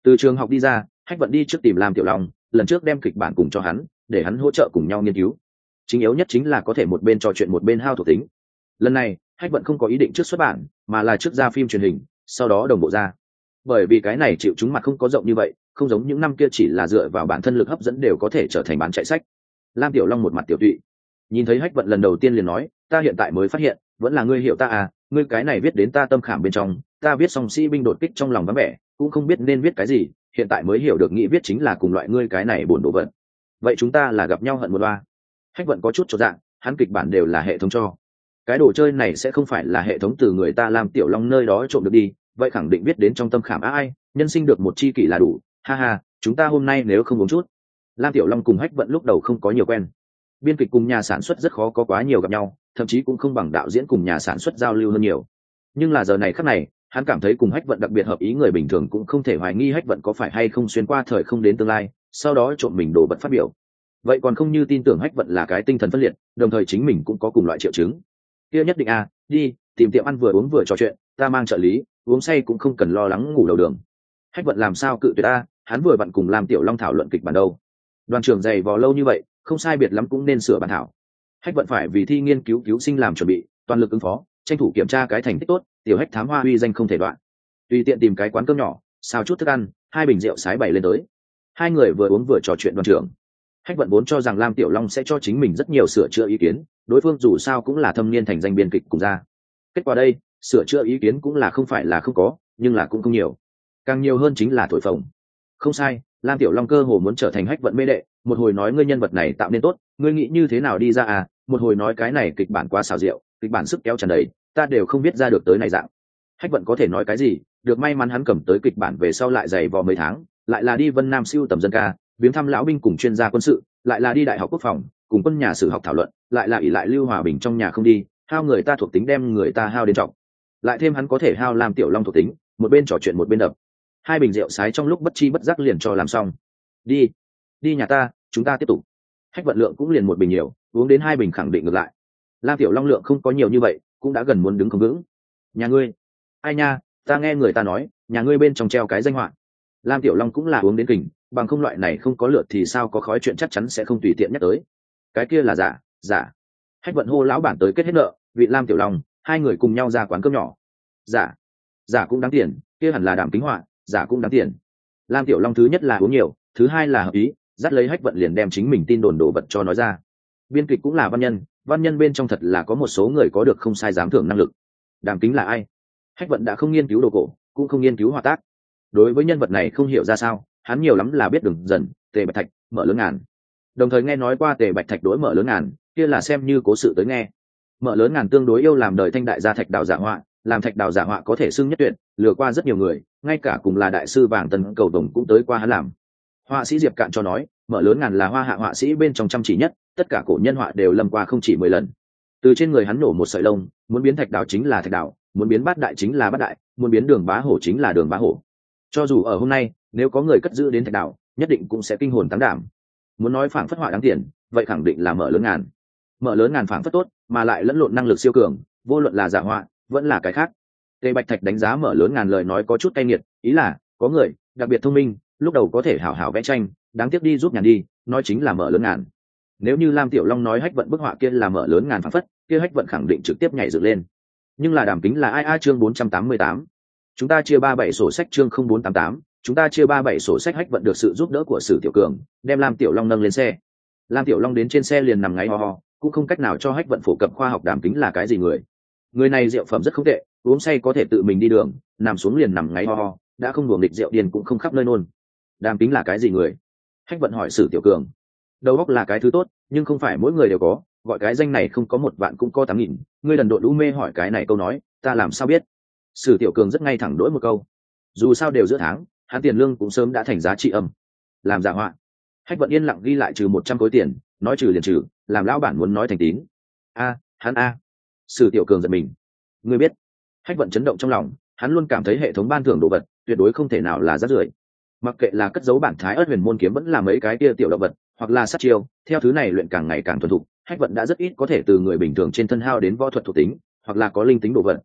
Từ trường học đi ra, Hách Vận đi trước tìm Lam Tiểu Long, lần trước đem kịch bản cùng cho hắn, để hắn hỗ trợ cùng nhau nghiên cứu. Chính yếu nhất chính là có thể một bên trò chuyện một bên hao thuộc tính. Lần này, Hách Vận không có ý định trước xuất bản, mà là trước ra phim truyền hình, sau đó đồng bộ ra. Bởi vì cái này chịu chúng mặt không có rộng như vậy, không giống những năm kia chỉ là dựa vào bản thân lực hấp dẫn đều có thể trở thành bán chạy sách. Lam Tiểu Long một mặt tiểu tụy, nhìn thấy Hách Vận lần đầu tiên liền nói, ta hiện tại mới phát hiện, vẫn là ngươi hiểu ta à, ngươi cái này viết đến ta tâm khảm bên trong, ta viết xong sĩ binh đột kích trong lòng vắng vẻ, cũng không biết nên viết cái gì, hiện tại mới hiểu được nghĩ viết chính là cùng loại ngươi cái này buồn đồ vật. Vậy chúng ta là gặp nhau hận một loa. Hách Vận có chút chột dạ, hắn kịch bản đều là hệ thống cho, cái đồ chơi này sẽ không phải là hệ thống từ người ta Lam Tiểu Long nơi đó trộm được đi, vậy khẳng định viết đến trong tâm khảm ai, nhân sinh được một chi kỷ là đủ, ha ha, chúng ta hôm nay nếu không uống chút. Lam Tiểu Long cùng Hách Vận lúc đầu không có nhiều quen, biên kịch cùng nhà sản xuất rất khó có quá nhiều gặp nhau, thậm chí cũng không bằng đạo diễn cùng nhà sản xuất giao lưu hơn nhiều. Nhưng là giờ này khắc này, hắn cảm thấy cùng Hách Vận đặc biệt hợp ý, người bình thường cũng không thể hoài nghi Hách Vận có phải hay không xuyên qua thời không đến tương lai, sau đó trộm mình đồ vật phát biểu. Vậy còn không như tin tưởng Hách Vận là cái tinh thần phân liệt, đồng thời chính mình cũng có cùng loại triệu chứng. Kia nhất định à, đi tìm tiệm ăn vừa uống vừa trò chuyện, ta mang trợ lý, uống say cũng không cần lo lắng ngủ đầu đường. Hách Vận làm sao cự tuyệt ta, hắn vừa vặn cùng Lam Tiểu Long thảo luận kịch bản đâu. Đoàn trưởng dày vò lâu như vậy, không sai biệt lắm cũng nên sửa bản thảo. Hách Vận phải vì thi nghiên cứu cứu sinh làm chuẩn bị, toàn lực ứng phó, tranh thủ kiểm tra cái thành tích tốt, tiểu Hách thám hoa uy danh không thể đoạn. Tùy tiện tìm cái quán cơm nhỏ, xào chút thức ăn, hai bình rượu sái bày lên tới. Hai người vừa uống vừa trò chuyện. Đoàn trưởng Hách Vận vốn cho rằng Lam Tiểu Long sẽ cho chính mình rất nhiều sửa chữa ý kiến, đối phương dù sao cũng là thâm niên thành danh biên kịch cùng ra. Kết quả đây, sửa chữa ý kiến cũng là không phải là không có, nhưng là cũng không nhiều. Càng nhiều hơn chính là thổi phồng. Không sai, Lam Tiểu Long cơ hồ muốn trở thành Hách Vận mê đệ, một hồi nói ngươi nhân vật này tạo nên tốt, ngươi nghĩ như thế nào đi ra à, một hồi nói cái này kịch bản quá xảo diệu, kịch bản sức kéo tràn đầy, ta đều không biết ra được tới này dạng. Hách Vận có thể nói cái gì, được may mắn hắn cầm tới kịch bản về sau lại dày vò mấy tháng, lại là đi Vân Nam siêu tầm dân ca, viếng thăm lão binh cùng chuyên gia quân sự, lại là đi đại học quốc phòng cùng quân nhà sử học thảo luận, lại là ỷ lại Lưu Hòa Bình trong nhà không đi, hao người ta thuộc tính đem người ta hao đến trọng, lại thêm hắn có thể hao Lam Tiểu Long thuộc tính, một bên trò chuyện một bên đập. Hai bình rượu sái trong lúc bất chi bất giác liền cho làm xong. Đi đi nhà ta, chúng ta tiếp tục. Hách Vận lượng cũng liền một bình nhiều, uống đến hai bình khẳng định ngược lại. Lam Tiểu Long lượng không có nhiều như vậy, cũng đã gần muốn đứng không vững. Nhà ngươi? Ai nha, ta nghe người ta nói nhà ngươi bên trong treo cái danh họa. Lam Tiểu Long cũng là uống đến kình, bằng không loại này không có lượt thì sao có khói chuyện chắc chắn sẽ không tùy tiện nhắc tới. Cái kia là giả, giả. Hách Vận hô lão bản tới kết hết nợ, vị Lam Tiểu Long, hai người cùng nhau ra quán cơm nhỏ. Giả, giả cũng đáng tiền, kia hẳn là Đàm Kính Họa, giả cũng đáng tiền. Lam Tiểu Long thứ nhất là uống nhiều, thứ hai là hợp ý, dắt lấy Hách Vận liền đem chính mình tin đồn đồ vật cho nói ra. Biên kịch cũng là văn nhân bên trong thật là có một số người có được không sai dám thưởng năng lực. Đàm Kính là ai? Hách Vận đã không nghiên cứu đồ cổ, cũng không nghiên cứu họa tác, đối với nhân vật này không hiểu ra sao, hắn nhiều lắm là biết Đường Dần, Tề Bạch Thạch, Mở Lớn Ngàn, đồng thời nghe nói qua Tề Bạch Thạch đối Mở Lớn Ngàn, kia là xem như cố sự tới nghe. Mở Lớn Ngàn tương đối yêu làm đời thanh đại gia thạch đào giả họa, làm thạch đào giả họa có thể xưng nhất tuyệt, lừa qua rất nhiều người, ngay cả cùng là đại sư vàng Tần Cầu Đồng cũng tới qua hắn làm. Họa sĩ Diệp Cạn cho nói, Mở Lớn Ngàn là hoa hạ họa sĩ bên trong chăm chỉ nhất, tất cả cổ nhân họa đều lâm qua không chỉ 10 lần. Từ trên người hắn nổ một sợi lông, muốn biến thạch đào chính là thạch đào, muốn biến bát đại chính là bát đại, muốn biến Đường Bá Hổ chính là Đường Bá Hổ. Cho dù ở hôm nay, nếu có người cất giữ đến thạch đào, nhất định cũng sẽ kinh hồn táng đảm. Muốn nói phảng phất họa đáng tiền, vậy khẳng định là Mở Lớn Ngàn. Mở Lớn Ngàn phảng phất tốt, mà lại lẫn lộn năng lực siêu cường, vô luận là giả họa, vẫn là cái khác. Tề Bạch Thạch đánh giá Mở Lớn Ngàn lời nói có chút cay nghiệt, ý là có người đặc biệt thông minh, lúc đầu có thể hảo hảo vẽ tranh, đáng tiếc đi giúp nhàn đi, nói chính là Mở Lớn Ngàn. Nếu như Lam Tiểu Long nói Hách Vận bức họa kia là Mở Lớn Ngàn phảng phất, kia Hách Vận khẳng định trực tiếp nhảy dựng lên. Nhưng là Đàm Kính là ai? Chương 488. Chúng ta chia 37 sổ sách. Chương 0488. Chúng ta chia 37 sổ sách. Hách Vận được sự giúp đỡ của Sử Tiểu Cường, đem Lam Tiểu Long nâng lên xe. Lam Tiểu Long đến trên xe liền nằm ngáy ho ho, cũng không cách nào cho Hách Vận phổ cập khoa học Đàm Kính là cái gì người. Người này rượu phẩm rất không tệ, uống say có thể tự mình đi đường, nằm xuống liền nằm ngáy ho ho, đã không đuổi nghịch rượu điên cũng không khắp nơi nôn. Đàm Kính là cái gì người? Hách Vận hỏi Sử Tiểu Cường. Đầu óc là cái thứ tốt, nhưng không phải mỗi người đều có, gọi cái danh này không có 1 vạn cũng có 8.000, ngươi đần độn u mê hỏi cái này câu nói, ta làm sao biết? Sử Tiểu Cường rất ngay thẳng đối một câu. Dù sao đều giữa tháng, hắn tiền lương cũng sớm đã thành giá trị âm. Làm giả họa. Hách Vận yên lặng ghi lại trừ 100 khối tiền, nói trừ liền trừ, làm lão bản muốn nói thành tín. Hắn Sử Tiểu Cường giật mình. Ngươi biết? Hách Vận chấn động trong lòng, hắn luôn cảm thấy hệ thống ban thưởng đồ vật tuyệt đối không thể nào là rác rưởi. Mặc kệ là cất giấu bản thái ớt huyền môn kiếm vẫn là mấy cái kia tiểu động vật, hoặc là sát chiêu, theo thứ này luyện càng ngày càng thuần thục, Hách Vận đã rất ít có thể từ người bình thường trên thân hao đến võ thuật thuộc tính, hoặc là có linh tính đồ vật.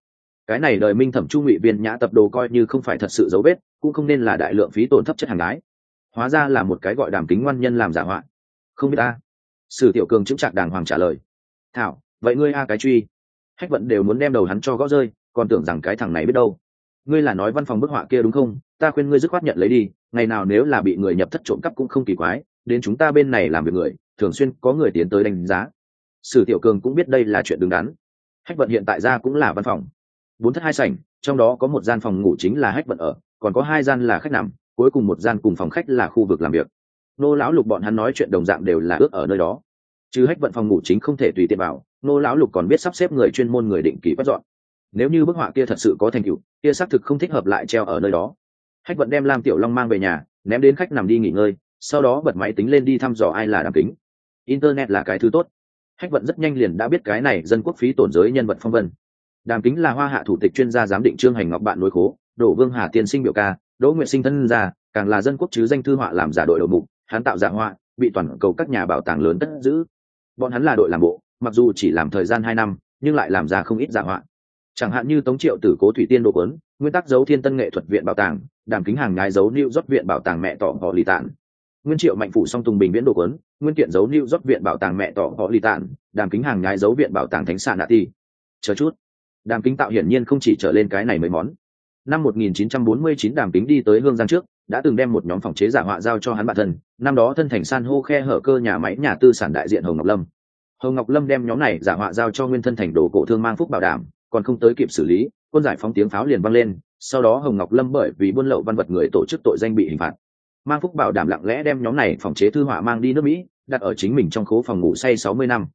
cái này đời minh thẩm chu ngụy viên nhã tập đồ coi như không phải thật sự dấu vết cũng không nên là đại lượng phí tổn thấp chất hàng gái, hóa ra là một cái gọi Đàm Kính ngoan nhân làm giả họa. Không biết ta. Sử Tiểu Cường chững chạc đàng hoàng trả lời. Thảo, vậy ngươi cái truy. Hách Vận đều muốn đem đầu hắn cho gõ rơi, còn tưởng rằng cái thằng này biết đâu. Ngươi là nói văn phòng bức họa kia đúng không? Ta khuyên ngươi dứt khoát nhận lấy đi, ngày nào nếu là bị người nhập thất trộm cắp cũng không kỳ quái, đến chúng ta bên này làm việc người, thường xuyên có người tiến tới đánh giá. Sử Tiểu Cường cũng biết đây là chuyện đứng đắn. Hách Vận hiện tại ra cũng là văn phòng, 4 thất 2 sảnh, trong đó có một gian phòng ngủ chính là Hách Vận ở, còn có 2 gian là khách nằm, cuối cùng một gian cùng phòng khách là khu vực làm việc. Nô lão Lục bọn hắn nói chuyện đồng dạng đều là ước ở nơi đó. Chứ Hách Vận phòng ngủ chính không thể tùy tiện vào, nô lão Lục còn biết sắp xếp người chuyên môn người định kỳ quét dọn. Nếu như bức họa kia thật sự có thành tựu, kia xác thực không thích hợp lại treo ở nơi đó. Hách Vận đem Lam Tiểu Long mang về nhà, ném đến khách nằm đi nghỉ ngơi, sau đó bật máy tính lên đi thăm dò ai là Đàm Kính. Internet là cái thứ tốt. Hách Vận rất nhanh liền đã biết cái này dân quốc phí tổn giới nhân vật phong vân. Đàm Kính là Hoa Hạ thủ tịch chuyên gia giám định Trương Hành Ngọc bạn nối khố, Đỗ Vương Hà tiên sinh biểu ca, Đỗ Nguyệt Sinh thân gia, càng là dân quốc chứ danh thư họa làm giả đội đầu mục, hắn tạo giả họa, bị toàn cầu các nhà bảo tàng lớn tất giữ. Bọn hắn là đội làm bộ, mặc dù chỉ làm thời gian 2 năm, nhưng lại làm ra không ít giả họa. Chẳng hạn như Tống Triệu Tử Cố Thủy Tiên đồ cuốn, nguyên tắc dấu Thiên Tân nghệ thuật viện bảo tàng, Đàm Kính hàng nhái dấu New York viện bảo tàng mẹ tỏ họ lì tạn. Nguyên Triệu Mạnh Phủ song Tùng Bình viễn đồ cuốn, nguyên kiện dấu New York viện bảo tàng mẹ tỏ họ lì tạn, Đàm Kính hàng nhái dấu viện bảo tàng Thánh Xạ Nạ Ti. Chờ chút, Đàm Kính tạo hiển nhiên không chỉ trở lên cái này mấy món. Năm 1949 Đàm Kính đi tới Hương Giang trước, đã từng đem một nhóm phòng chế giả họa giao cho hắn bản thân, năm đó thân thành san hô khe hở cơ nhà máy nhà tư sản đại diện Hồng Ngọc Lâm. Hồng Ngọc Lâm đem nhóm này giả họa giao cho nguyên thân thành đồ cổ thương Mang Phúc bảo đảm, còn không tới kịp xử lý, quân giải phóng tiếng pháo liền vang lên, sau đó Hồng Ngọc Lâm bởi vì buôn lậu văn vật người tổ chức tội danh bị hình phạt. Mang Phúc bảo đảm lặng lẽ đem nhóm này phòng chế thư họa mang đi nước Mỹ, đặt ở chính mình trong khố phòng ngủ say 60 năm.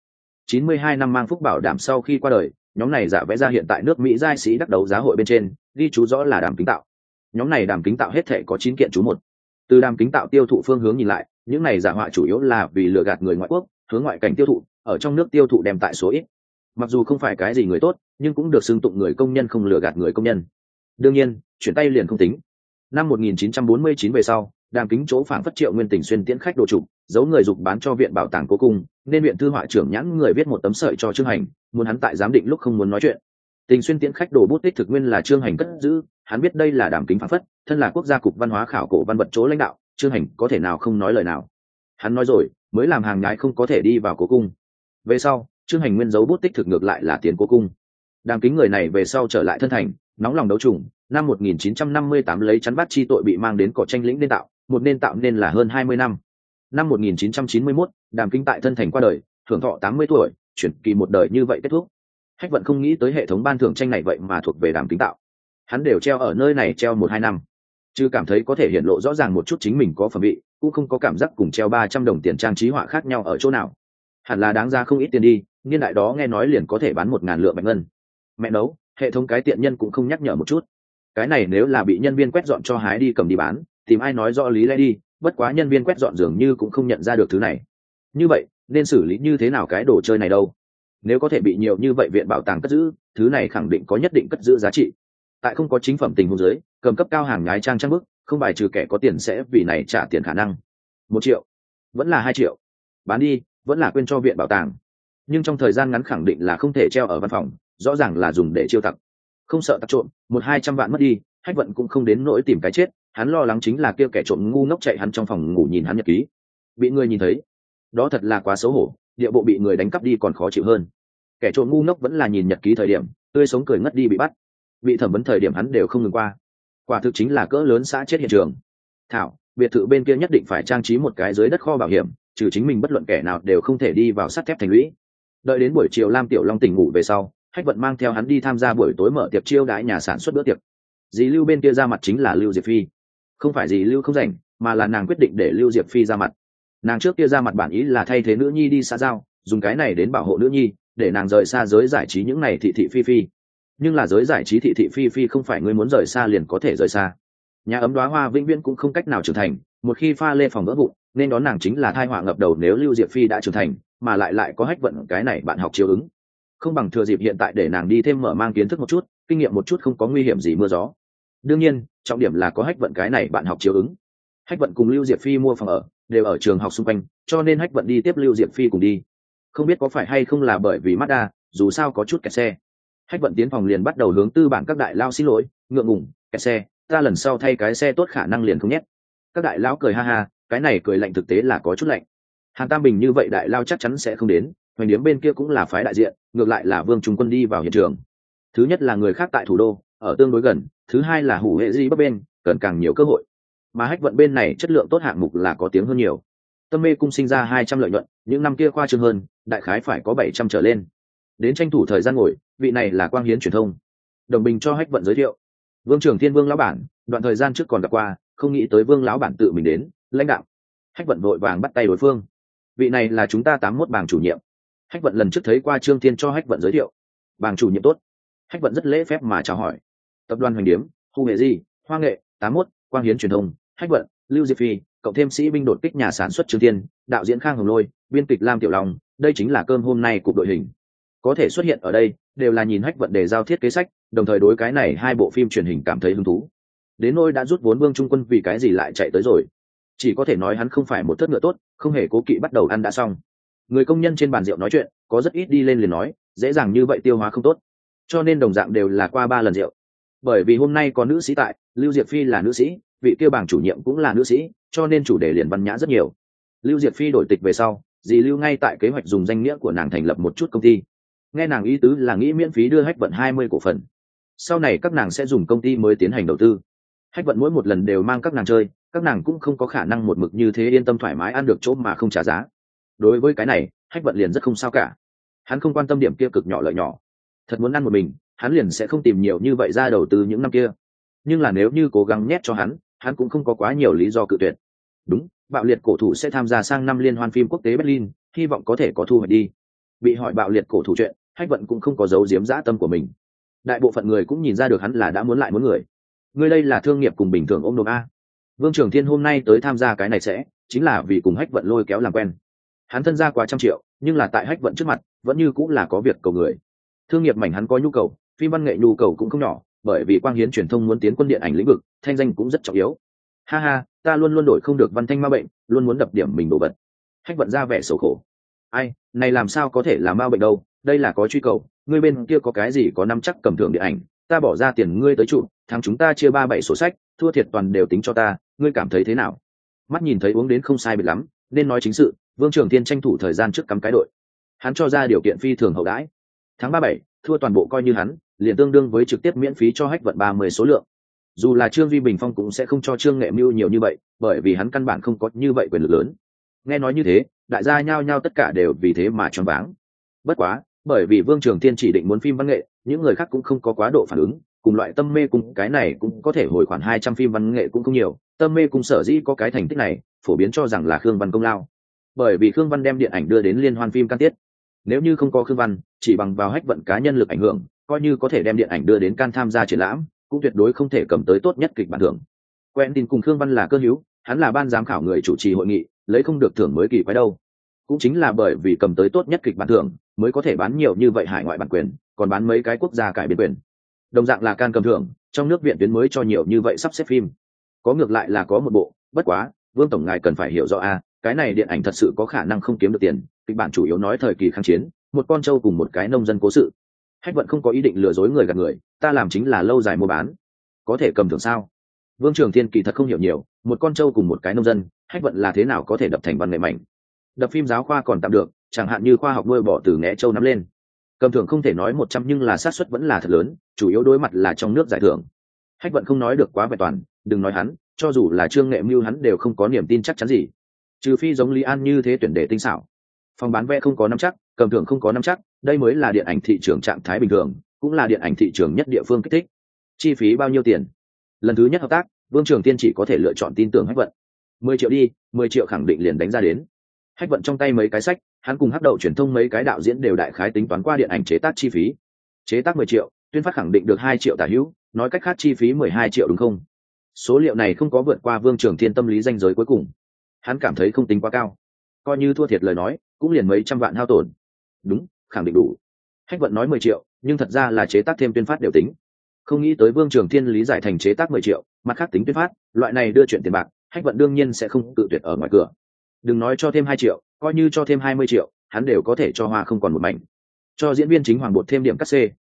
92 năm Mang Phúc bảo đảm sau khi qua đời, nhóm này giả vẽ ra hiện tại nước Mỹ giai sĩ đắc đấu giá hội bên trên, ghi chú rõ là Đàm Kính tạo. Nhóm này Đàm Kính tạo hết thể có 9 kiện chú một. Từ Đàm Kính tạo tiêu thụ phương hướng nhìn lại, những này giả họa chủ yếu là vì lừa gạt người ngoại quốc, hướng ngoại cảnh tiêu thụ, ở trong nước tiêu thụ đem tại số ít. Mặc dù không phải cái gì người tốt, nhưng cũng được xưng tụng người công nhân không lừa gạt người công nhân. Đương nhiên, chuyển tay liền không tính. Năm 1949 về sau, Đàm Kính chỗ phảng phất Triệu Nguyên Tình xuyên tiễn khách đồ trục, giấu người dục bán cho viện bảo tàng Cố Cung, nên viện thư họa trưởng nhãn người viết một tấm sợi cho Trương Hành, muốn hắn tại giám định lúc không muốn nói chuyện. Tình xuyên tiễn khách đồ bút tích thực nguyên là Trương Hành cất giữ, hắn biết đây là Đàm Kính phảng phất, thân là quốc gia cục văn hóa khảo cổ văn vật chỗ lãnh đạo, Trương Hành có thể nào không nói lời nào. Hắn nói rồi, mới làm hàng nhái không có thể đi vào Cố Cung. Về sau, Trương Hành nguyên giấu bút tích thực ngược lại là tiến Cố Cung. Đàm Kính người này về sau trở lại thân thành, nóng lòng đấu trùng, năm 1958 lấy chắn bắt chi tội bị mang đến cỏ tranh lĩnh nên tạo, một nên tạo nên là hơn 20 năm. Năm 1991, Đàm Kính tại thân thành qua đời, hưởng thọ 80 tuổi, chuyển kỳ một đời như vậy kết thúc. Hách Vận không nghĩ tới hệ thống ban thưởng tranh này vậy mà thuộc về Đàm Kính tạo. Hắn đều treo ở nơi này treo 1-2 năm. Chứ cảm thấy có thể hiện lộ rõ ràng một chút chính mình có phẩm vị, cũng không có cảm giác cùng treo 300 đồng tiền trang trí họa khác nhau ở chỗ nào. Hẳn là đáng ra không ít tiền đi, niên đại đó nghe nói liền có thể bán 1000 lượng bạch ngân. Mẹ nấu, hệ thống cái tiện nhân cũng không nhắc nhở một chút. Cái này nếu là bị nhân viên quét dọn cho hái đi cầm đi bán, tìm ai nói rõ lý lẽ đi, bất quá nhân viên quét dọn dường như cũng không nhận ra được thứ này. Như vậy, nên xử lý như thế nào cái đồ chơi này đâu? Nếu có thể bị nhiều như vậy viện bảo tàng cất giữ, thứ này khẳng định có nhất định cất giữ giá trị. Tại không có chính phẩm tình huống dưới, cầm cấp cao hàng nhái trang trang bức, không bài trừ kẻ có tiền sẽ vì này trả tiền khả năng. 1 triệu, vẫn là 2 triệu. Bán đi, vẫn là quên cho viện bảo tàng. Nhưng trong thời gian ngắn khẳng định là không thể treo ở văn phòng, rõ ràng là dùng để chiêu tặc. Không sợ tặc trộm, 100-200 vạn mất đi, Hách Vận cũng không đến nỗi tìm cái chết, hắn lo lắng chính là kia kẻ trộm ngu ngốc chạy hắn trong phòng ngủ nhìn hắn nhật ký, bị người nhìn thấy, đó thật là quá xấu hổ, địa bộ bị người đánh cắp đi còn khó chịu hơn. Kẻ trộm ngu ngốc vẫn là nhìn nhật ký thời điểm tươi sống cười ngất đi bị bắt, bị thẩm vấn thời điểm hắn đều không ngừng qua, quả thực chính là cỡ lớn xã chết hiện trường. Thảo, biệt thự bên kia nhất định phải trang trí một cái dưới đất kho bảo hiểm, trừ chính mình bất luận kẻ nào đều không thể đi vào sắt thép thành lũy. Đợi đến buổi chiều Lam Tiểu Long tỉnh ngủ về sau, Hách Vận mang theo hắn đi tham gia buổi tối mở tiệc chiêu đãi nhà sản xuất bữa tiệc. Dì Lưu bên kia ra mặt chính là Lưu Diệp Phi, không phải dì Lưu không rảnh, mà là nàng quyết định để Lưu Diệp Phi ra mặt. Nàng trước kia ra mặt bản ý là thay thế nữ nhi đi xã giao, dùng cái này đến bảo hộ nữ nhi, để nàng rời xa giới giải trí những này thị thị phi phi. Nhưng là giới giải trí thị thị phi phi không phải ngươi muốn rời xa liền có thể rời xa. Nhà ấm đóa hoa vĩnh viễn cũng không cách nào trưởng thành, một khi pha lê phòng vỡ vụn, nên đón nàng chính là thai họa ngập đầu. Nếu Lưu Diệp Phi đã trưởng thành, mà lại có Hách Vận cái này bạn học chiếu ứng, không bằng thừa dịp hiện tại để nàng đi thêm mở mang kiến thức một chút, kinh nghiệm một chút, không có nguy hiểm gì mưa gió. Đương nhiên, trọng điểm là có Hách Vận cái này bạn học chiếu ứng. Hách Vận cùng Lưu Diệp Phi mua phòng ở, đều ở trường học xung quanh, cho nên Hách Vận đi tiếp Lưu Diệp Phi cùng đi. Không biết có phải hay không là bởi vì Mazda, dù sao có chút kẹt xe. Hách vận tiến phòng liền bắt đầu hướng tư bản các đại lao xin lỗi, ngượng ngùng, kẹt xe, ta lần sau thay cái xe tốt khả năng liền không nhét. Các đại lão cười ha ha, cái này cười lạnh thực tế là có chút lạnh. Hàn Tam Bình như vậy đại lao chắc chắn sẽ không đến, hoành điếm bên kia cũng là phái đại diện, ngược lại là Vương Trung Quân đi vào hiện trường. Thứ nhất là người khác tại thủ đô, ở tương đối gần, thứ hai là hủ hệ di bắc bên, cần càng nhiều cơ hội. Mà Hách vận bên này chất lượng tốt hạng mục là có tiếng hơn nhiều. Tâm mê cung sinh ra 200 lợi nhuận, những năm kia khoa trương hơn, đại khái phải có 700 trở lên. Đến tranh thủ thời gian ngồi, vị này là Quang Hiến truyền thông. Đồng Bình cho Hách vận giới thiệu. Vương Trường Thiên Vương lão bản, đoạn thời gian trước còn gặp qua, không nghĩ tới Vương lão bản tự mình đến, lãnh đạo. Hách vận vội vàng bắt tay đối phương. Vị này là chúng ta 81 bảng chủ nhiệm. Hách vận lần trước thấy qua Trương Thiên cho Hách vận giới thiệu. Bảng chủ nhiệm tốt. Hách vận rất lễ phép mà chào hỏi. Tập đoàn Hoành Điếm, Hu Nghệ Di, Hoa Nghệ, 81, Quang Hiến truyền thông, Hách vận, Lưu Diệp Phi, cộng thêm sĩ binh đột kích nhà sản xuất Trương Thiên, đạo diễn Khang Hồng Lôi, biên kịch Lam Tiểu Long, đây chính là cơm hôm nay cục đội hình. Có thể xuất hiện ở đây, đều là nhìn Hách vận để giao thiết kế sách, đồng thời đối cái này hai bộ phim truyền hình cảm thấy hứng thú. Đến nỗi đã rút vốn Vương Trung Quân vì cái gì lại chạy tới rồi, chỉ có thể nói hắn không phải một thất ngựa tốt, không hề cố kỵ bắt đầu ăn đã xong. Người công nhân trên bàn rượu nói chuyện, có rất ít đi lên liền nói, dễ dàng như vậy tiêu hóa không tốt, cho nên đồng dạng đều là qua 3 lần rượu. Bởi vì hôm nay có nữ sĩ tại, Lưu Diệp Phi là nữ sĩ, vị kia bảng chủ nhiệm cũng là nữ sĩ, cho nên chủ đề liền văn nhã rất nhiều. Lưu Diệp Phi đổi tịch về sau, dì Lưu ngay tại kế hoạch dùng danh nghĩa của nàng thành lập một chút công ty. Nghe nàng ý tứ là nghĩ miễn phí đưa Hách vận 20 cổ phần, sau này các nàng sẽ dùng công ty mới tiến hành đầu tư. Hách vận mỗi một lần đều mang các nàng chơi, các nàng cũng không có khả năng một mực như thế yên tâm thoải mái ăn được chỗ mà không trả giá. Đối với cái này, Hách vận liền rất không sao cả. Hắn không quan tâm điểm kia cực nhỏ lợi nhỏ, thật muốn ăn một mình, hắn liền sẽ không tìm nhiều như vậy ra đầu tư những năm kia. Nhưng là nếu như cố gắng nhét cho hắn cũng không có quá nhiều lý do cự tuyệt. Đúng, Bạo Liệt cổ thủ sẽ tham gia sang năm liên hoan phim quốc tế Berlin, hy vọng có thể có thu hoạch đi. Bị hỏi Bạo Liệt cổ thủ chuyện, Hách vận cũng không có giấu giếm dã tâm của mình. Đại bộ phận người cũng nhìn ra được hắn là đã muốn lại muốn người. Người đây là thương nghiệp cùng bình thường ôm đồm a. Vương Trường Thiên hôm nay tới tham gia cái này sẽ chính là vì cùng Hách vận lôi kéo làm quen. Hắn thân ra quá 100 triệu, nhưng là tại Hách vận trước mặt vẫn như cũng là có việc cầu người. Thương nghiệp mảnh hắn có nhu cầu, phim văn nghệ nhu cầu cũng không nhỏ, bởi vì Quang Hiến truyền thông muốn tiến quân điện ảnh lĩnh vực, thanh danh cũng rất trọng yếu. Ha ha, ta luôn luôn đổi không được văn thanh ma bệnh, luôn muốn đập điểm mình đổ vật. Hách vận ra vẻ xấu khổ. Ai, này làm sao có thể là ma bệnh đâu, đây là có truy cầu, ngươi bên kia có cái gì có nắm chắc cầm thưởng điện ảnh, ta bỏ ra tiền ngươi tới trụ, thắng chúng ta chia 3-7 sổ sách, thua thiệt toàn đều tính cho ta, ngươi cảm thấy thế nào? Mắt nhìn thấy uống đến không sai biệt lắm, nên nói chính sự, Vương Trường Thiên tranh thủ thời gian trước cắm cái đội. Hắn cho ra điều kiện phi thường hậu đãi. Tháng 3-7, thua toàn bộ coi như hắn, liền tương đương với trực tiếp miễn phí cho Hách vận 30 số lượng. Dù là Trương Duy Bình Phong cũng sẽ không cho Trương Nghệ Mưu nhiều như vậy, bởi vì hắn căn bản không có như vậy quyền lực lớn. Nghe nói như thế, đại gia nhao nhao tất cả đều vì thế mà choáng váng. Bất quá, bởi vì Vương Trường Thiên chỉ định muốn phim văn nghệ, những người khác cũng không có quá độ phản ứng, cùng loại Tâm Mê Cung cái này cũng có thể hồi khoản 200 phim văn nghệ cũng không nhiều, Tâm Mê Cung sở dĩ có cái thành tích này, phổ biến cho rằng là Khương Văn công lao. Bởi vì Khương Văn đem điện ảnh đưa đến liên hoan phim can tiết. Nếu như không có Khương Văn, chỉ bằng vào Hách vận cá nhân lực ảnh hưởng, coi như có thể đem điện ảnh đưa đến can tham gia triển lãm, cũng tuyệt đối không thể cầm tới tốt nhất kịch bản thưởng. Quentin cùng Khương Văn là cơ hữu, hắn là ban giám khảo người chủ trì hội nghị, lấy không được thưởng mới kỳ quái đâu. Cũng chính là bởi vì cầm tới tốt nhất kịch bản thưởng, mới có thể bán nhiều như vậy hải ngoại bản quyền, còn bán mấy cái quốc gia cải biên quyền. Đồng dạng là can cầm thưởng, trong nước viện tuyến mới cho nhiều như vậy sắp xếp phim. Có ngược lại là có một bộ, bất quá, Vương tổng ngài cần phải hiểu rõ a, cái này điện ảnh thật sự có khả năng không kiếm được tiền, kịch bản chủ yếu nói thời kỳ kháng chiến, một con trâu cùng một cái nông dân cố sự. Hách vận không có ý định lừa dối người gạt người, ta làm chính là lâu dài mua bán, có thể cầm thưởng sao? Vương Trường Thiên kỳ thật không hiểu nhiều, một con trâu cùng một cái nông dân, Hách vận là thế nào có thể đập thành văn nghệ mạnh? Đập phim giáo khoa còn tạm được, chẳng hạn như khoa học nuôi bỏ từ ngẽ trâu nắm lên. Cầm thưởng không thể nói 100 nhưng là xác suất vẫn là thật lớn, chủ yếu đối mặt là trong nước giải thưởng. Hách vận không nói được quá vẹn toàn, đừng nói hắn, cho dù là Trương Nghệ Mưu hắn đều không có niềm tin chắc chắn gì. Trừ phi giống Lý An như thế tuyển đề tinh xảo. Phòng bán vé không có nắm chắc, cầm thưởng không có nắm chắc, đây mới là điện ảnh thị trường trạng thái bình thường, cũng là điện ảnh thị trường nhất địa phương kích thích. Chi phí bao nhiêu tiền? Lần thứ nhất hợp tác, Vương Trường Tiên chỉ có thể lựa chọn tin tưởng Hách vận. 10 triệu đi, 10 triệu khẳng định liền đánh ra đến. Hách vận trong tay mấy cái sách, hắn cùng Hắc Đậu truyền thông mấy cái đạo diễn đều đại khái tính toán qua điện ảnh chế tác chi phí. Chế tác 10 triệu, tuyên phát khẳng định được 2 triệu tả hữu, nói cách khác chi phí 12 triệu đúng không? Số liệu này không có vượt qua Vương Trường Thiên tâm lý ranh giới cuối cùng. Hắn cảm thấy không tính quá cao. Coi như thua thiệt lời nói, cũng liền mấy trăm vạn hao tổn. Đúng, khẳng định đủ. Hách vận nói 10 triệu, nhưng thật ra là chế tác thêm tuyên phát đều tính. Không nghĩ tới Vương Trường Thiên lý giải thành chế tác 10 triệu, mặt khác tính tuyên phát, loại này đưa chuyện tiền bạc, Hách vận đương nhiên sẽ không tự tuyệt ở ngoài cửa. Đừng nói cho thêm 2 triệu, coi như cho thêm 20 triệu, hắn đều có thể cho hoa không còn một mảnh. Cho diễn viên chính Hoàng Bột thêm điểm cắt xê,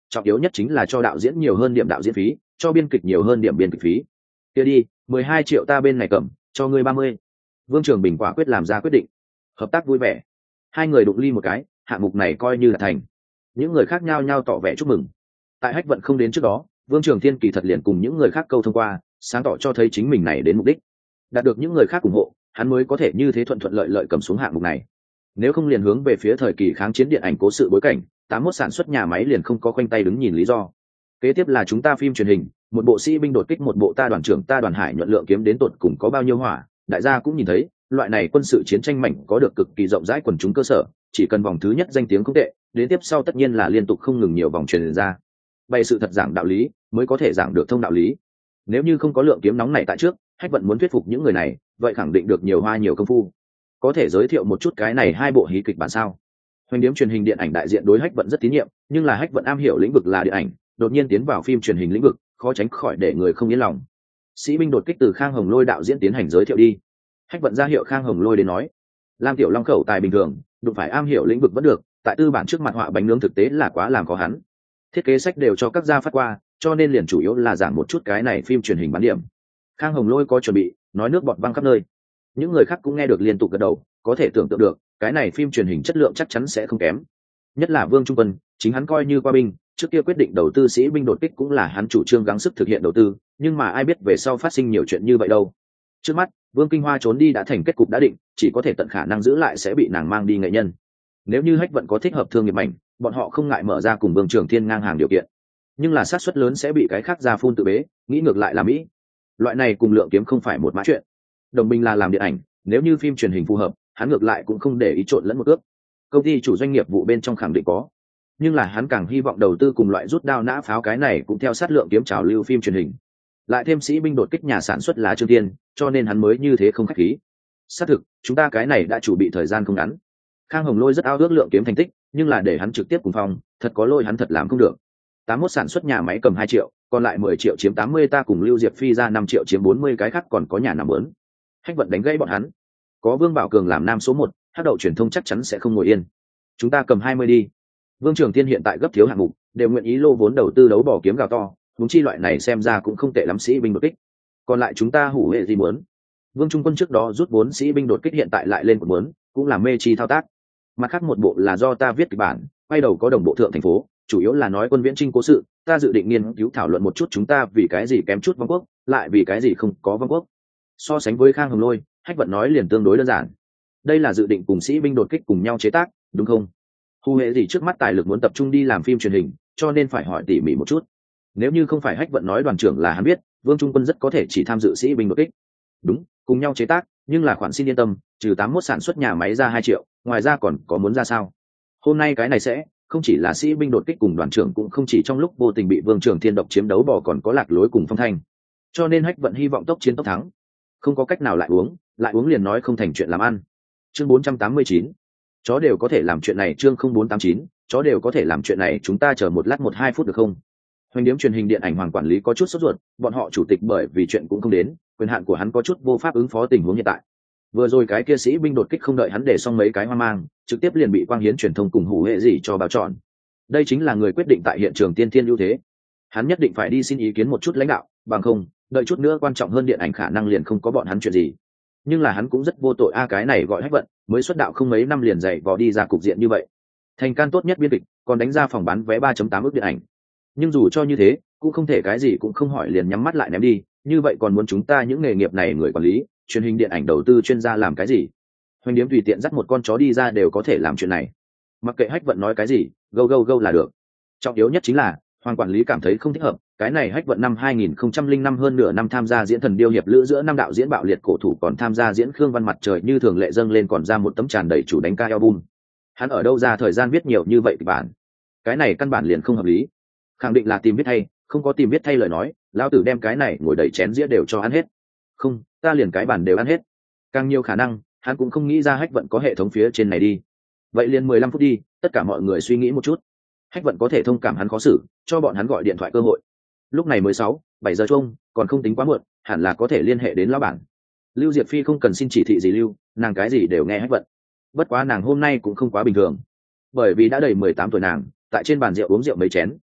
trọng yếu nhất chính là cho đạo diễn nhiều hơn điểm đạo diễn phí, cho biên kịch nhiều hơn điểm biên kịch phí. Kia đi, 12 triệu ta bên này cầm, cho ngươi 30. Vương Trường Bình quả quyết làm ra quyết định. Hợp tác vui vẻ. Hai người đụng ly một cái, hạng mục này coi như là thành. Những người khác nhao nhao tỏ vẻ chúc mừng. Tại Hách Vận không đến trước đó, Vương Trường Thiên kỳ thật liền cùng những người khác câu thông qua, sáng tỏ cho thấy chính mình này đến mục đích. Đạt được những người khác ủng hộ, hắn mới có thể như thế thuận thuận lợi lợi cầm xuống hạng mục này. Nếu không liền hướng về phía thời kỳ kháng chiến điện ảnh cố sự bối cảnh, 81 sản xuất nhà máy liền không có khoanh tay đứng nhìn lý do. Kế tiếp là chúng ta phim truyền hình, một bộ sĩ binh đột kích, một bộ ta đoàn trưởng ta đoàn hải nhuận lượng kiếm đến tột cùng có bao nhiêu hỏa, đại gia cũng nhìn thấy, loại này quân sự chiến tranh mảnh có được cực kỳ rộng rãi quần chúng cơ sở, chỉ cần vòng thứ nhất danh tiếng không tệ, đến tiếp sau tất nhiên là liên tục không ngừng nhiều vòng truyền ra. Bày sự thật giảng đạo lý, mới có thể giảng được thông đạo lý. Nếu như không có lượng kiếm nóng này tại trước, Hách Vận muốn thuyết phục những người này, vậy khẳng định được nhiều hoa nhiều công phu. Có thể giới thiệu một chút cái này hai bộ hí kịch bản sao? Hoành điếm truyền hình điện ảnh đại diện đối Hách Vận rất tín nhiệm, nhưng là Hách Vận am hiểu lĩnh vực là điện ảnh, đột nhiên tiến vào phim truyền hình lĩnh vực, khó tránh khỏi để người không yên lòng. Sĩ binh đột kích từ Khang Hồng Lôi đạo diễn tiến hành giới thiệu đi. Hách Vận ra hiệu Khang Hồng Lôi đến nói. Lam Tiểu Long khẩu tài bình thường, đụng phải am hiểu lĩnh vực vẫn được, tại tư bản trước mặt họa bánh nướng thực tế là quá làm khó hắn. Thiết kế sách đều cho các gia phát qua, cho nên liền chủ yếu là giảng một chút cái này phim truyền hình bán điểm. Khang Hồng Lôi có chuẩn bị, nói nước bọt văng khắp nơi. Những người khác cũng nghe được liên tục gật đầu, có thể tưởng tượng được, cái này phim truyền hình chất lượng chắc chắn sẽ không kém. Nhất là Vương Trung Quân, chính hắn coi như qua binh, trước kia quyết định đầu tư sĩ binh đột kích cũng là hắn chủ trương gắng sức thực hiện đầu tư, nhưng mà ai biết về sau phát sinh nhiều chuyện như vậy đâu. Trước mắt, Vương Kinh Hoa trốn đi đã thành kết cục đã định, chỉ có thể tận khả năng giữ lại sẽ bị nàng mang đi nghệ nhân. Nếu như Hách Vận có thích hợp thương nghiệp mạnh, bọn họ không ngại mở ra cùng Vương Trường Thiên ngang hàng điều kiện. Nhưng là xác suất lớn sẽ bị cái khác ra phun tự bế, nghĩ ngược lại là Mỹ. Loại này cùng lượng kiếm không phải một mã chuyện. Đồng minh là làm điện ảnh, nếu như phim truyền hình phù hợp, hắn ngược lại cũng không để ý trộn lẫn một ước. Công ty chủ doanh nghiệp vụ bên trong khẳng định có, nhưng là hắn càng hy vọng đầu tư cùng loại rút đao nã pháo cái này cũng theo sát lượng kiếm trào lưu phim truyền hình. Lại thêm sĩ binh đột kích nhà sản xuất là Trương Tiên, cho nên hắn mới như thế không khách khí. Xác thực, chúng ta cái này đã chuẩn bị thời gian không ngắn. Khang Hồng Lôi rất ao ước lượng kiếm thành tích, nhưng là để hắn trực tiếp cùng phòng, thật có lôi hắn thật làm không được. 81 sản xuất nhà máy cầm 2 triệu, còn lại 10 triệu chiếm 80, ta cùng Lưu Diệp Phi ra 5 triệu chiếm 40, cái khác còn có nhà nào muốn. Hách Vận đánh gãy bọn hắn. Có Vương Bảo Cường làm nam số 1, hắc đậu truyền thông chắc chắn sẽ không ngồi yên. Chúng ta cầm 20 đi. Vương Trường Thiên hiện tại gấp thiếu hạng mục, đều nguyện ý lô vốn đầu tư đấu bỏ kiếm gào to, huống chi loại này xem ra cũng không tệ lắm, sĩ binh đột kích. Còn lại chúng ta hủ hệ gì muốn. Vương Trung Quân trước đó rút vốn sĩ binh đột kích hiện tại lại lên một muốn, cũng là mê chi thao tác. Mặt khác một bộ là do ta viết kịch bản, quay đầu có đồng bộ thượng thành phố, chủ yếu là nói quân viễn chinh cố sự, ta dự định nghiên cứu thảo luận một chút chúng ta vì cái gì kém chút vong quốc, lại vì cái gì không có vong quốc. So sánh với Khang Hồng Lôi, Hách Vận nói liền tương đối đơn giản. Đây là dự định cùng sĩ binh đột kích cùng nhau chế tác, đúng không? Hù hệ gì trước mắt tài lực muốn tập trung đi làm phim truyền hình, cho nên phải hỏi tỉ mỉ một chút. Nếu như không phải Hách Vận nói đoàn trưởng là hắn biết, Vương Trung Quân rất có thể chỉ tham dự sĩ binh đột kích. Đúng, cùng nhau chế tác, nhưng là khoản xin yên tâm, trừ 81 sản xuất nhà máy ra 2 triệu, ngoài ra còn có muốn ra sao? Hôm nay cái này sẽ không chỉ là sĩ binh đột kích cùng đoàn trưởng, cũng không chỉ trong lúc vô tình bị Vương Trường Thiên độc chiếm đấu bò, còn có lạc lối cùng Phong Thanh. Cho nên Hách Vận hy vọng tốc chiến tốc thắng. Không có cách nào lại uống liền nói không thành chuyện làm ăn. Chương 489. Chó đều có thể làm chuyện này. Chương 0489. Chó đều có thể làm chuyện này, chúng ta chờ một lát 1-2 phút được không? Hoành điếm truyền hình điện ảnh Hoàng quản lý có chút sốt ruột, bọn họ chủ tịch bởi vì chuyện cũng không đến, quyền hạn của hắn có chút vô pháp ứng phó tình huống hiện tại. Vừa rồi cái kia sĩ binh đột kích không đợi hắn để xong mấy cái hoang mang, trực tiếp liền bị Quang Hiến truyền thông cùng hủ hệ gì cho báo tròn. Đây chính là người quyết định tại hiện trường tiên thiên ưu thế. Hắn nhất định phải đi xin ý kiến một chút lãnh đạo, bằng không, đợi chút nữa quan trọng hơn điện ảnh khả năng liền không có bọn hắn chuyện gì. Nhưng là hắn cũng rất vô tội a, cái này gọi Hách Vận, mới xuất đạo không mấy năm liền dạy vò đi ra cục diện như vậy. Thành can tốt nhất biên kịch, còn đánh ra phòng bán vé 3.8 ức điện ảnh. Nhưng dù cho như thế, cũng không thể cái gì cũng không hỏi liền nhắm mắt lại ném đi, như vậy còn muốn chúng ta những nghề nghiệp này người quản lý, truyền hình điện ảnh đầu tư chuyên gia làm cái gì? Hoành điếm tùy tiện dắt một con chó đi ra đều có thể làm chuyện này. Mặc kệ Hách Vận nói cái gì, go là được. Trọng yếu nhất chính là Hoàng quản lý cảm thấy không thích hợp, cái này Hách Vận năm 2005 hơn nửa năm tham gia diễn Thần Điêu hiệp lữ giữa năm đạo diễn bạo liệt cổ thủ, còn tham gia diễn Khương Văn mặt trời như thường lệ dâng lên, còn ra một tấm tràn đầy chủ đánh ca album. Hắn ở đâu ra thời gian viết nhiều như vậy kịch bản? Cái này căn bản liền không hợp lý. Khẳng định là tìm viết thay, không có tìm viết thay lời nói, lão tử đem cái này ngồi đầy chén dĩa đều cho ăn hết. Không, ta liền cái bản đều ăn hết. Càng nhiều khả năng, hắn cũng không nghĩ ra Hách Vận có hệ thống phía trên này đi. Vậy liền 15 phút đi, tất cả mọi người suy nghĩ một chút. Hách Vận có thể thông cảm hắn khó xử, cho bọn hắn gọi điện thoại cơ hội. Lúc này mới 6-7 giờ chung, còn không tính quá muộn, hẳn là có thể liên hệ đến lão bản. Lưu Diệp Phi không cần xin chỉ thị gì lưu, nàng cái gì đều nghe Hách Vận. Bất quá nàng hôm nay cũng không quá bình thường, bởi vì đã đầy 18 tuổi nàng, tại trên bàn rượu uống rượu mấy chén.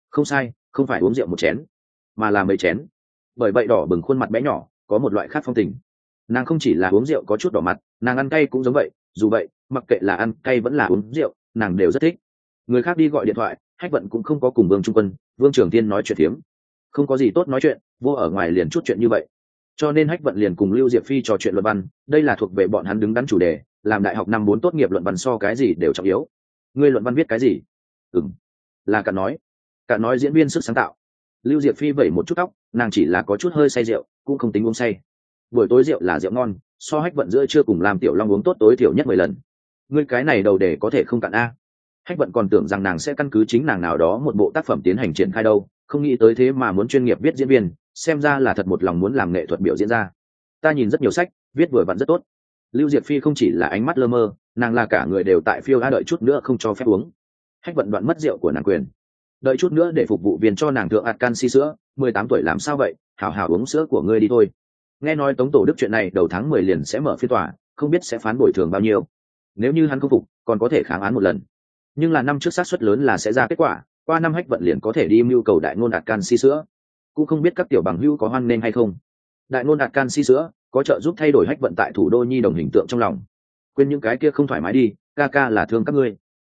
Không sai, không phải uống rượu một chén mà là mấy chén. Bởi vậy đỏ bừng khuôn mặt bé nhỏ có một loại khác phong tình. Nàng không chỉ là uống rượu có chút đỏ mặt, nàng ăn cay cũng giống vậy. Dù vậy, mặc kệ là ăn cay vẫn là uống rượu, nàng đều rất thích. Người khác đi gọi điện thoại, Hách Vận cũng không có cùng Vương Trung Quân, Vương Trường Tiên nói chuyện phiếm. Không có gì tốt nói chuyện, vô ở ngoài liền chút chuyện như vậy. Cho nên Hách Vận liền cùng Lưu Diệp Phi trò chuyện luận văn, đây là thuộc về bọn hắn đứng đắn chủ đề, làm đại học năm 4 tốt nghiệp luận văn so cái gì đều trọng yếu. Ngươi luận văn viết cái gì? Là cả nói diễn viên sức sáng tạo. Lưu Diệp Phi vẩy một chút tóc, nàng chỉ là có chút hơi say rượu, cũng không tính uống say. Buổi tối rượu là rượu ngon, so Hách Vận giữa trưa cùng làm Tiểu Long uống tốt tối thiểu nhất 10 lần. Ngươi cái này đầu để có thể không cạn a. Hách Vận còn tưởng rằng nàng sẽ căn cứ chính nàng nào đó một bộ tác phẩm tiến hành triển khai đâu, không nghĩ tới thế mà muốn chuyên nghiệp viết diễn viên, xem ra là thật một lòng muốn làm nghệ thuật biểu diễn ra. Ta nhìn rất nhiều sách, viết vừa vặn rất tốt. Lưu Diệp Phi không chỉ là ánh mắt lơ mơ, nàng là cả người đều tại phiêu a, đợi chút nữa không cho phép uống. Hách Vận đoạn mất rượu của nàng quyền, đợi chút nữa để phục vụ viên cho nàng thượng ạt canxi sữa. 18 tuổi làm sao vậy, hảo hảo uống sữa của ngươi đi thôi. Nghe nói Tống Tổ Đức chuyện này đầu tháng 10 liền sẽ mở phiên tòa, không biết sẽ phán bồi thường bao nhiêu. Nếu như hắn không phục, còn có thể kháng án một lần. Nhưng là năm trước xác suất lớn là sẽ ra kết quả, qua năm Hách Vận liền có thể đi mưu cầu đại ngôn ạt canxi sữa. Cũng không biết các tiểu bằng hữu có hoan nên hay không. Đại ngôn ạt canxi sữa có trợ giúp thay đổi Hách Vận tại thủ đô nhi đồng hình tượng trong lòng. Quên những cái kia không thoải mái đi, ca ca là thương các ngươi.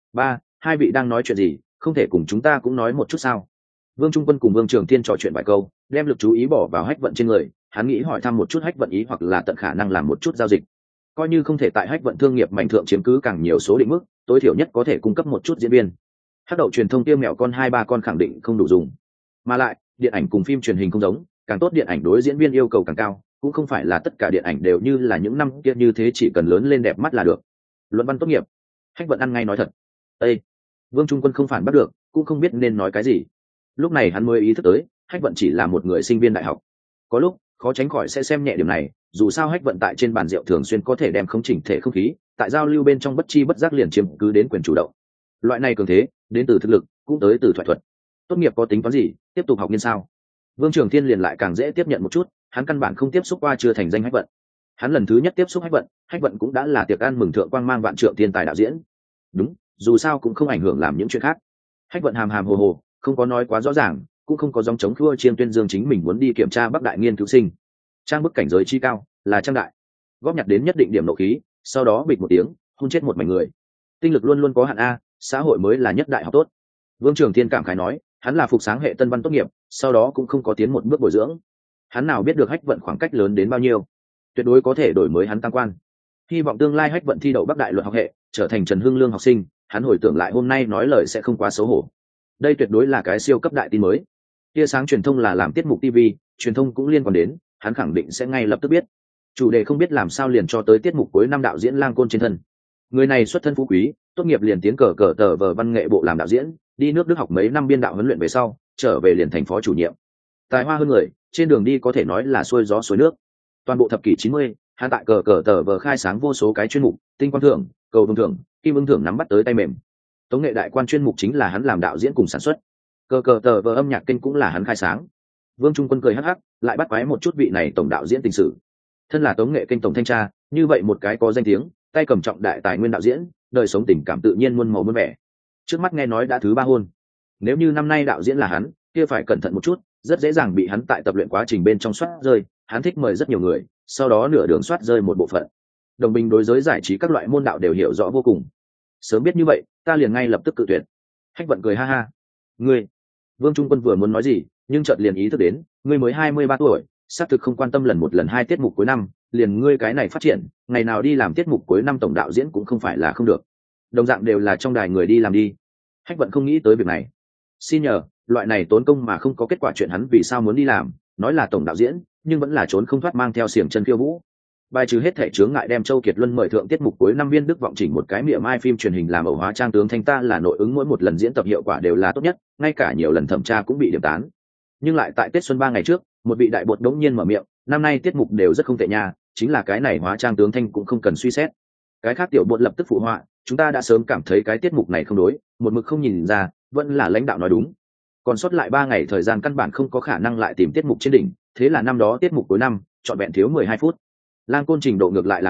Hai vị đang nói chuyện gì, không thể cùng chúng ta cũng nói một chút sao? Vương Trung Quân cùng Vương Trường Thiên trò chuyện vài câu, đem lực chú ý bỏ vào Hách Vận trên người. Hắn nghĩ hỏi thăm một chút Hách Vận ý, hoặc là tận khả năng làm một chút giao dịch. Coi như không thể tại Hách Vận thương nghiệp mạnh thượng chiếm cứ càng nhiều số định mức, tối thiểu nhất có thể cung cấp một chút diễn viên. Hắc đậu truyền thông tiêu mẹo con 2-3 con khẳng định không đủ dùng. Mà lại, điện ảnh cùng phim truyền hình không giống, càng tốt điện ảnh đối diễn viên yêu cầu càng cao, cũng không phải là tất cả điện ảnh đều như là những năm kia như thế chỉ cần lớn lên đẹp mắt là được. Luận văn tốt nghiệp, Hách Vận ăn ngay nói thật. Ê! Vương Trung Quân không phản bắt được, cũng không biết nên nói cái gì. Lúc này hắn mới ý thức tới, Hách Vận chỉ là một người sinh viên đại học. Có lúc khó tránh khỏi sẽ xem nhẹ điểm này, dù sao Hách Vận tại trên bàn rượu thường xuyên có thể đem không chỉnh thể không khí, tại giao lưu bên trong bất chi bất giác liền chiếm cứ đến quyền chủ động. Loại này cường thế, đến từ thực lực, cũng tới từ thoại thuật. Tốt nghiệp có tính toán gì, tiếp tục học nghiên sao? Vương Trường Thiên liền lại càng dễ tiếp nhận một chút, hắn căn bản không tiếp xúc qua chưa thành danh Hách Vận. Hắn lần thứ nhất tiếp xúc Hách Vận cũng đã là tiệc ăn mừng thượng quang mang vạn trượng thiên tài đạo diễn. Đúng, dù sao cũng không ảnh hưởng làm những chuyện khác. Hách Vận hàm hàm hồ hồ, không có nói quá rõ ràng, cũng không có dòng chống khua chiên tuyên dương chính mình muốn đi kiểm tra Bắc Đại nghiên cứu sinh. Trang bức cảnh giới chi cao, là trang đại. Góp nhặt đến nhất định điểm nộ khí, sau đó bịch một tiếng, hôn chết một mảnh người. Tinh lực luôn luôn có hạn a, xã hội mới là nhất đại học tốt. Vương Trường Thiên cảm khái nói, hắn là phục sáng hệ tân văn tốt nghiệp, sau đó cũng không có tiến một bước bồi dưỡng. Hắn nào biết được Hách Vận khoảng cách lớn đến bao nhiêu, tuyệt đối có thể đổi mới hắn tăng quan. Hy vọng tương lai Hách Vận thi đậu Bắc Đại luật học hệ, trở thành Trần Hưng Lương học sinh. Hắn hồi tưởng lại hôm nay nói lời sẽ không quá xấu hổ. Đây tuyệt đối là cái siêu cấp đại tin mới. Tia sáng truyền thông là làm tiết mục TV, truyền thông cũng liên quan đến, hắn khẳng định sẽ ngay lập tức biết. Chủ đề không biết làm sao liền cho tới tiết mục cuối năm đạo diễn Lang Côn trên thân. Người này xuất thân phú quý, tốt nghiệp liền tiến cờ tờ vờ văn nghệ bộ làm đạo diễn, đi nước Đức học mấy năm biên đạo huấn luyện về sau, trở về liền thành phó chủ nhiệm. Tài hoa hơn người, trên đường đi có thể nói là xuôi gió xuôi nước. Toàn bộ thập kỷ 90, hắn tại cờ tờ vờ khai sáng vô số cái chuyên mục, tinh quang thưởng, cầu vương thưởng, kim vương thưởng nắm bắt tới tay mềm. Tống nghệ đại quan chuyên mục chính là hắn làm đạo diễn cùng sản xuất. Cờ tờ vờ âm nhạc kênh cũng là hắn khai sáng. Vương Trung Quân cười hắc hắc, lại bắt quái một chút vị này tổng đạo diễn tình sự. Thân là tống nghệ kênh tổng thanh tra, như vậy một cái có danh tiếng, tay cầm trọng đại tài nguyên đạo diễn, đời sống tình cảm tự nhiên muôn màu muôn vẻ. Trước mắt nghe nói đã thứ 3 hôn. Nếu như năm nay đạo diễn là hắn, kia phải cẩn thận một chút, rất dễ dàng bị hắn tại tập luyện quá trình bên trong soát rơi. Hắn thích mời rất nhiều người, sau đó nửa đường soát rơi một bộ phận. Đồng bình đối giới giải trí các loại môn đạo đều hiểu rõ vô cùng. Sớm biết như vậy, ta liền ngay lập tức cự tuyệt. Hách Vận cười ha ha. Ngươi? Vương Trung Quân vừa muốn nói gì, nhưng chợt liền ý thức đến, ngươi mới 23 tuổi, xác thực không quan tâm lần 1 lần 2 tiết mục cuối năm, liền ngươi cái này phát triển, ngày nào đi làm tiết mục cuối năm tổng đạo diễn cũng không phải là không được. Đồng dạng đều là trong đài người đi làm đi. Hách Vận không nghĩ tới việc này. Xin nhờ, loại này tốn công mà không có kết quả chuyện hắn vì sao muốn đi làm, nói là tổng đạo diễn, nhưng vẫn là trốn không thoát mang theo xiềng chân khiêu vũ. Bài trừ hết thể chướng ngại đem Châu Kiệt Luân mời thượng tiết mục cuối năm viên Đức vọng chỉnh một cái mỉa mai phim truyền hình làm ẩu hóa trang tướng thanh ta là nội ứng mỗi một lần diễn tập hiệu quả đều là tốt nhất, ngay cả nhiều lần thẩm tra cũng bị điểm tán. Nhưng lại tại Tết Xuân 3 ngày trước, một vị đại bột đống nhiên mở miệng, năm nay tiết mục đều rất không tệ nha, chính là cái này hóa trang tướng thanh cũng không cần suy xét. Cái khác tiểu bột lập tức phụ họa, chúng ta đã sớm cảm thấy cái tiết mục này không đối, một mực không nhìn ra, vẫn là lãnh đạo nói đúng. Còn sót lại 3 ngày thời gian căn bản không có khả năng lại tìm tiết mục trên đỉnh, thế là năm đó tiết mục cuối năm, chọn vẹn thiếu 12 phút. Lang Côn trình độ ngược lại là có,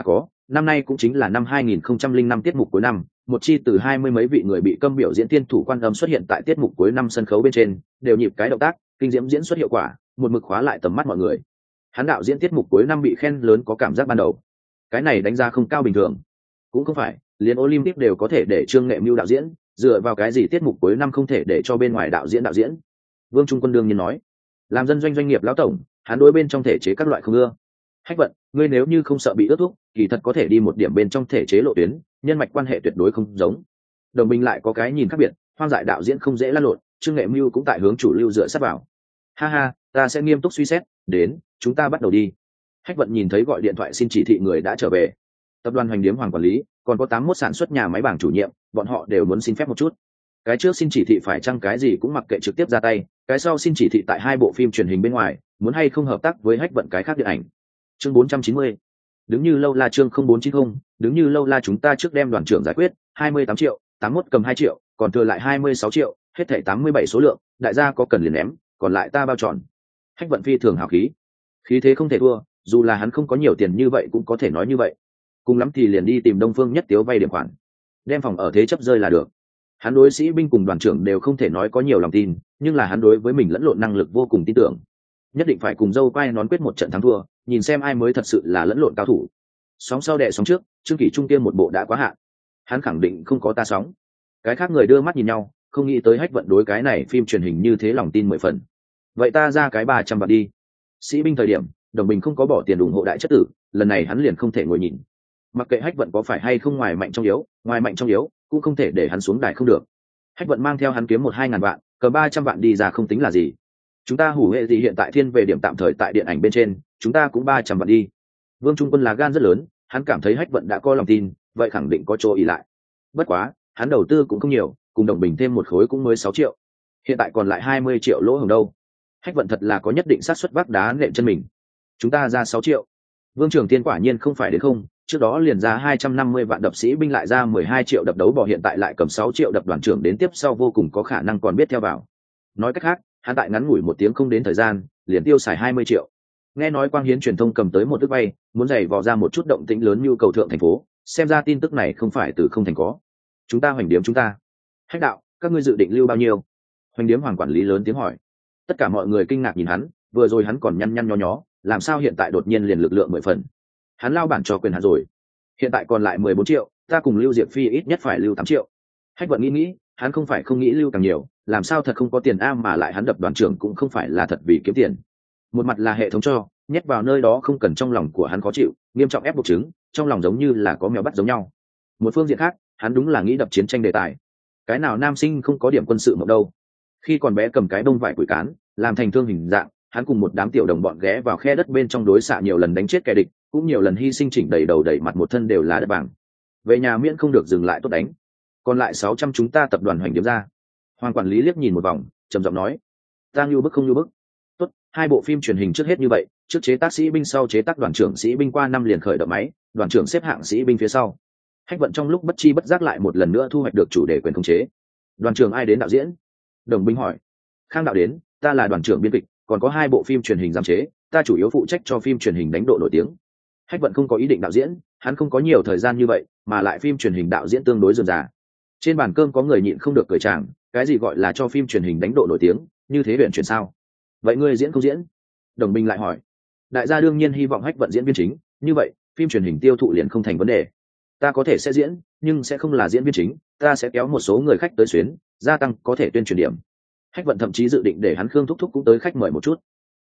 năm nay cũng chính là năm 2005 tiết mục cuối năm, một chi từ 20 mấy vị người bị câm biểu diễn tiên thủ quan âm xuất hiện tại tiết mục cuối năm sân khấu bên trên, đều nhịp cái động tác, kinh diễm diễn xuất hiệu quả, một mực khóa lại tầm mắt mọi người. Hắn đạo diễn tiết mục cuối năm bị khen lớn có cảm giác ban đầu. Cái này đánh giá không cao bình thường. Cũng không phải, liền Olympic đều có thể để Trương Nghệ Mưu đạo diễn, dựa vào cái gì tiết mục cuối năm không thể để cho bên ngoài đạo diễn. Vương Trung Quân đương nhiên nói, làm dân doanh nghiệp lão tổng, hắn đối bên trong thể chế các loại không ưa. Hách Vận, ngươi nếu như không sợ bị ước thúc, kỳ thật có thể đi một điểm bên trong thể chế lộ tuyến, nhân mạch quan hệ tuyệt đối không giống. Đồng minh lại có cái nhìn khác biệt, hoang dại đạo diễn không dễ lăn lộn, Trương Nghệ Mưu cũng tại hướng chủ lưu dựa sát vào. Ha ha, ta sẽ nghiêm túc suy xét, đến, chúng ta bắt đầu đi. Hách Vận nhìn thấy gọi điện thoại xin chỉ thị người đã trở về. Tập đoàn Hoành Điếm Hoàng quản lý, còn có 81 sản xuất nhà máy bảng chủ nhiệm, bọn họ đều muốn xin phép một chút. Cái trước xin chỉ thị phải chăng cái gì cũng mặc kệ trực tiếp ra tay, cái sau xin chỉ thị tại 2 bộ phim truyền hình bên ngoài, muốn hay không hợp tác với Hách Vận cái khác điện ảnh. Chương 490. Đứng như lâu la chương 0490, đứng như lâu la chúng ta trước đem đoàn trưởng giải quyết, 28 triệu, 81 cầm 2 triệu, còn thừa lại 26 triệu, hết thảy 87 số lượng, đại gia có cần liền ném, còn lại ta bao tròn. Hách Vận phi thường hào khí. Khí thế không thể thua, dù là hắn không có nhiều tiền như vậy cũng có thể nói như vậy. Cùng lắm thì liền đi tìm Đông Phương Nhất Tiếu vay điểm khoản, đem phòng ở thế chấp rơi là được. Hắn đối sĩ binh cùng đoàn trưởng đều không thể nói có nhiều lòng tin, nhưng là hắn đối với mình lẫn lộn năng lực vô cùng tin tưởng. Nhất định phải cùng dâu quay nón quyết một trận thắng thua, nhìn xem ai mới thật sự là lẫn lộn cao thủ. Sóng sau đè sóng trước, Trương Kỷ Trung tiên một bộ đã quá hạn. Hắn khẳng định không có ta sóng. Cái khác người đưa mắt nhìn nhau, không nghĩ tới Hách Vận đối cái này phim truyền hình như thế lòng tin 10 phần. Vậy ta ra cái 300 vạn đi. Sĩ binh thời điểm, Đồng Bình không có bỏ tiền ủng hộ đại chất tử, lần này hắn liền không thể ngồi nhìn. Mặc kệ Hách Vận có phải hay không ngoài mạnh trong yếu, cũng không thể để hắn xuống đài không được. Hách Vận mang theo hắn kiếm 1-2 ngàn vạn, cầm 300 vạn đi ra không tính là gì. Chúng ta hủ hệ gì hiện tại thiên về điểm tạm thời tại điện ảnh bên trên, chúng ta cũng 300 vạn đi. Vương Trung Quân là gan rất lớn, hắn cảm thấy Hách Vận đã có lòng tin, vậy khẳng định có chỗ ỷ lại. Bất quá, hắn đầu tư cũng không nhiều, cùng Đồng Bình thêm một khối cũng mới 6 triệu. Hiện tại còn lại 20 triệu lỗ hổng đâu. Hách Vận thật là có nhất định xác suất vác đá nện chân mình. Chúng ta ra 6 triệu. Vương Trường Tiên quả nhiên không phải đến không, trước đó liền ra 250 vạn đập sĩ binh lại ra 12 triệu đập đấu bỏ hiện tại lại cầm 6 triệu đập đoàn trưởng đến tiếp sau vô cùng có khả năng còn biết theo vào. Nói cách khác, hắn tại ngắn ngủi 1 tiếng không đến thời gian, liền tiêu xài 20 triệu. Nghe nói Quang Hiến truyền thông cầm tới một ức vay, muốn giày vò ra một chút động tĩnh lớn nhu cầu thượng thành phố, xem ra tin tức này không phải từ không thành có. Chúng ta Hoành Điếm chúng ta. Hách đạo, các ngươi dự định lưu bao nhiêu? Hoành Điếm Hoàng quản lý lớn tiếng hỏi. Tất cả mọi người kinh ngạc nhìn hắn, vừa rồi hắn còn nhăn nhăn nho nhó, làm sao hiện tại đột nhiên liền lực lượng 10 phần? Hắn lao bản cho quyền hắn rồi. Hiện tại còn lại 14 triệu, ta cùng Lưu Diệp Phi ít nhất phải lưu 8 triệu. Hách Vận nghĩ, hắn không phải không nghĩ lưu càng nhiều, làm sao thật không có tiền a mà lại hắn đập đoàn trưởng cũng không phải là thật vì kiếm tiền. Một mặt là hệ thống cho, nhét vào nơi đó không cần trong lòng của hắn khó chịu, nghiêm trọng ép buộc chứng, trong lòng giống như là có mèo bắt giống nhau. Một phương diện khác, hắn đúng là nghĩ đập chiến tranh đề tài. Cái nào nam sinh không có điểm quân sự mộng đâu. Khi còn bé cầm cái bông vải củi cán, làm thành thương hình dạng, hắn cùng một đám tiểu đồng bọn ghé vào khe đất bên trong đối xạ nhiều lần đánh chết kẻ địch, cũng nhiều lần hy sinh chỉnh đầy đầu đầy mặt một thân đều là đất vàng. Về nhà miễn không được dừng lại tốt đánh. Còn lại 600 chúng ta tập đoàn Hoành Điếm ra. Hoàng quản lý liếc nhìn một vòng, trầm giọng nói: "Ta nhu bức không nhu bức. Tốt, 2 bộ phim truyền hình trước hết như vậy, trước chế tác sĩ binh sau chế tác đoàn trưởng sĩ binh qua năm liền khởi động máy, đoàn trưởng xếp hạng sĩ binh phía sau." Hách Vận trong lúc bất chi bất giác lại một lần nữa thu hoạch được chủ đề quyền khống chế. Đoàn trưởng ai đến đạo diễn? Đồng Binh hỏi. Khang đạo đến, ta là đoàn trưởng biên kịch, còn có 2 bộ phim truyền hình giám chế, ta chủ yếu phụ trách cho phim truyền hình đánh độ nổi tiếng. Hách Vận không có ý định đạo diễn, hắn không có nhiều thời gian như vậy, mà lại phim truyền hình đạo diễn tương đối rườm rà. Trên bàn cơm có người nhịn không được cười tràng, cái gì gọi là cho phim truyền hình đánh độ nổi tiếng, như thế huyền chuyển sao? Vậy ngươi diễn không diễn? Đồng Binh lại hỏi. Đại gia đương nhiên hy vọng Hách Vận diễn viên chính, như vậy phim truyền hình tiêu thụ liền không thành vấn đề. Ta có thể sẽ diễn, nhưng sẽ không là diễn viên chính, ta sẽ kéo một số người khách tới xuyến, gia tăng có thể tuyên truyền điểm. Hách Vận thậm chí dự định để hắn Khương Thúc Thúc cũng tới khách mời một chút.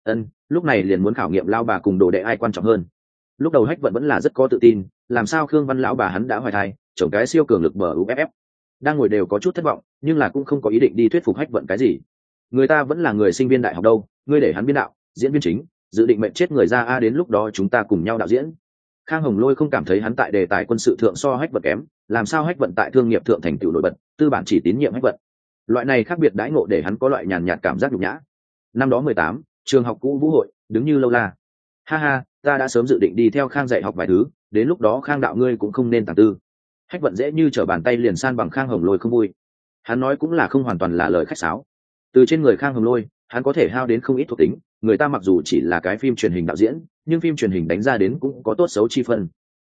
Lúc này liền muốn khảo nghiệm lao bà cùng đồ đệ ai quan trọng hơn. Lúc đầu Hách Vận vẫn là rất có tự tin, làm sao Khương Văn lão bà hắn đã hoài thai, chồng cái siêu cường lực bờ UFF. Đang ngồi đều có chút thất vọng, nhưng là cũng không có ý định đi thuyết phục Hách Vận cái gì. Người ta vẫn là người sinh viên đại học đâu, ngươi để hắn biên đạo, diễn viên chính, dự định mệnh chết người ra a đến lúc đó chúng ta cùng nhau đạo diễn. Khang Hồng Lôi không cảm thấy hắn tại đề tài quân sự thượng so Hách Vận kém, làm sao Hách Vận tại thương nghiệp thượng thành tựu nổi bật, tư bản chỉ tín nhiệm Hách Vận. Loại này khác biệt đãi ngộ để hắn có loại nhàn nhạt cảm giác nhục nhã. Năm đó 18, trường học cũ Vũ hội, đứng như lâu la. Ha ha, ta đã sớm dự định đi theo Khang dạy học vài thứ, đến lúc đó Khang đạo ngươi cũng không nên tàng tư. Hách Vận dễ như trở bàn tay liền san bằng Khang Hồng Lôi không vui. Hắn nói cũng là không hoàn toàn là lời khách sáo. Từ trên người Khang Hồng Lôi, hắn có thể hao đến không ít thuộc tính, người ta mặc dù chỉ là cái phim truyền hình đạo diễn, nhưng phim truyền hình đánh ra đến cũng có tốt xấu chi phân.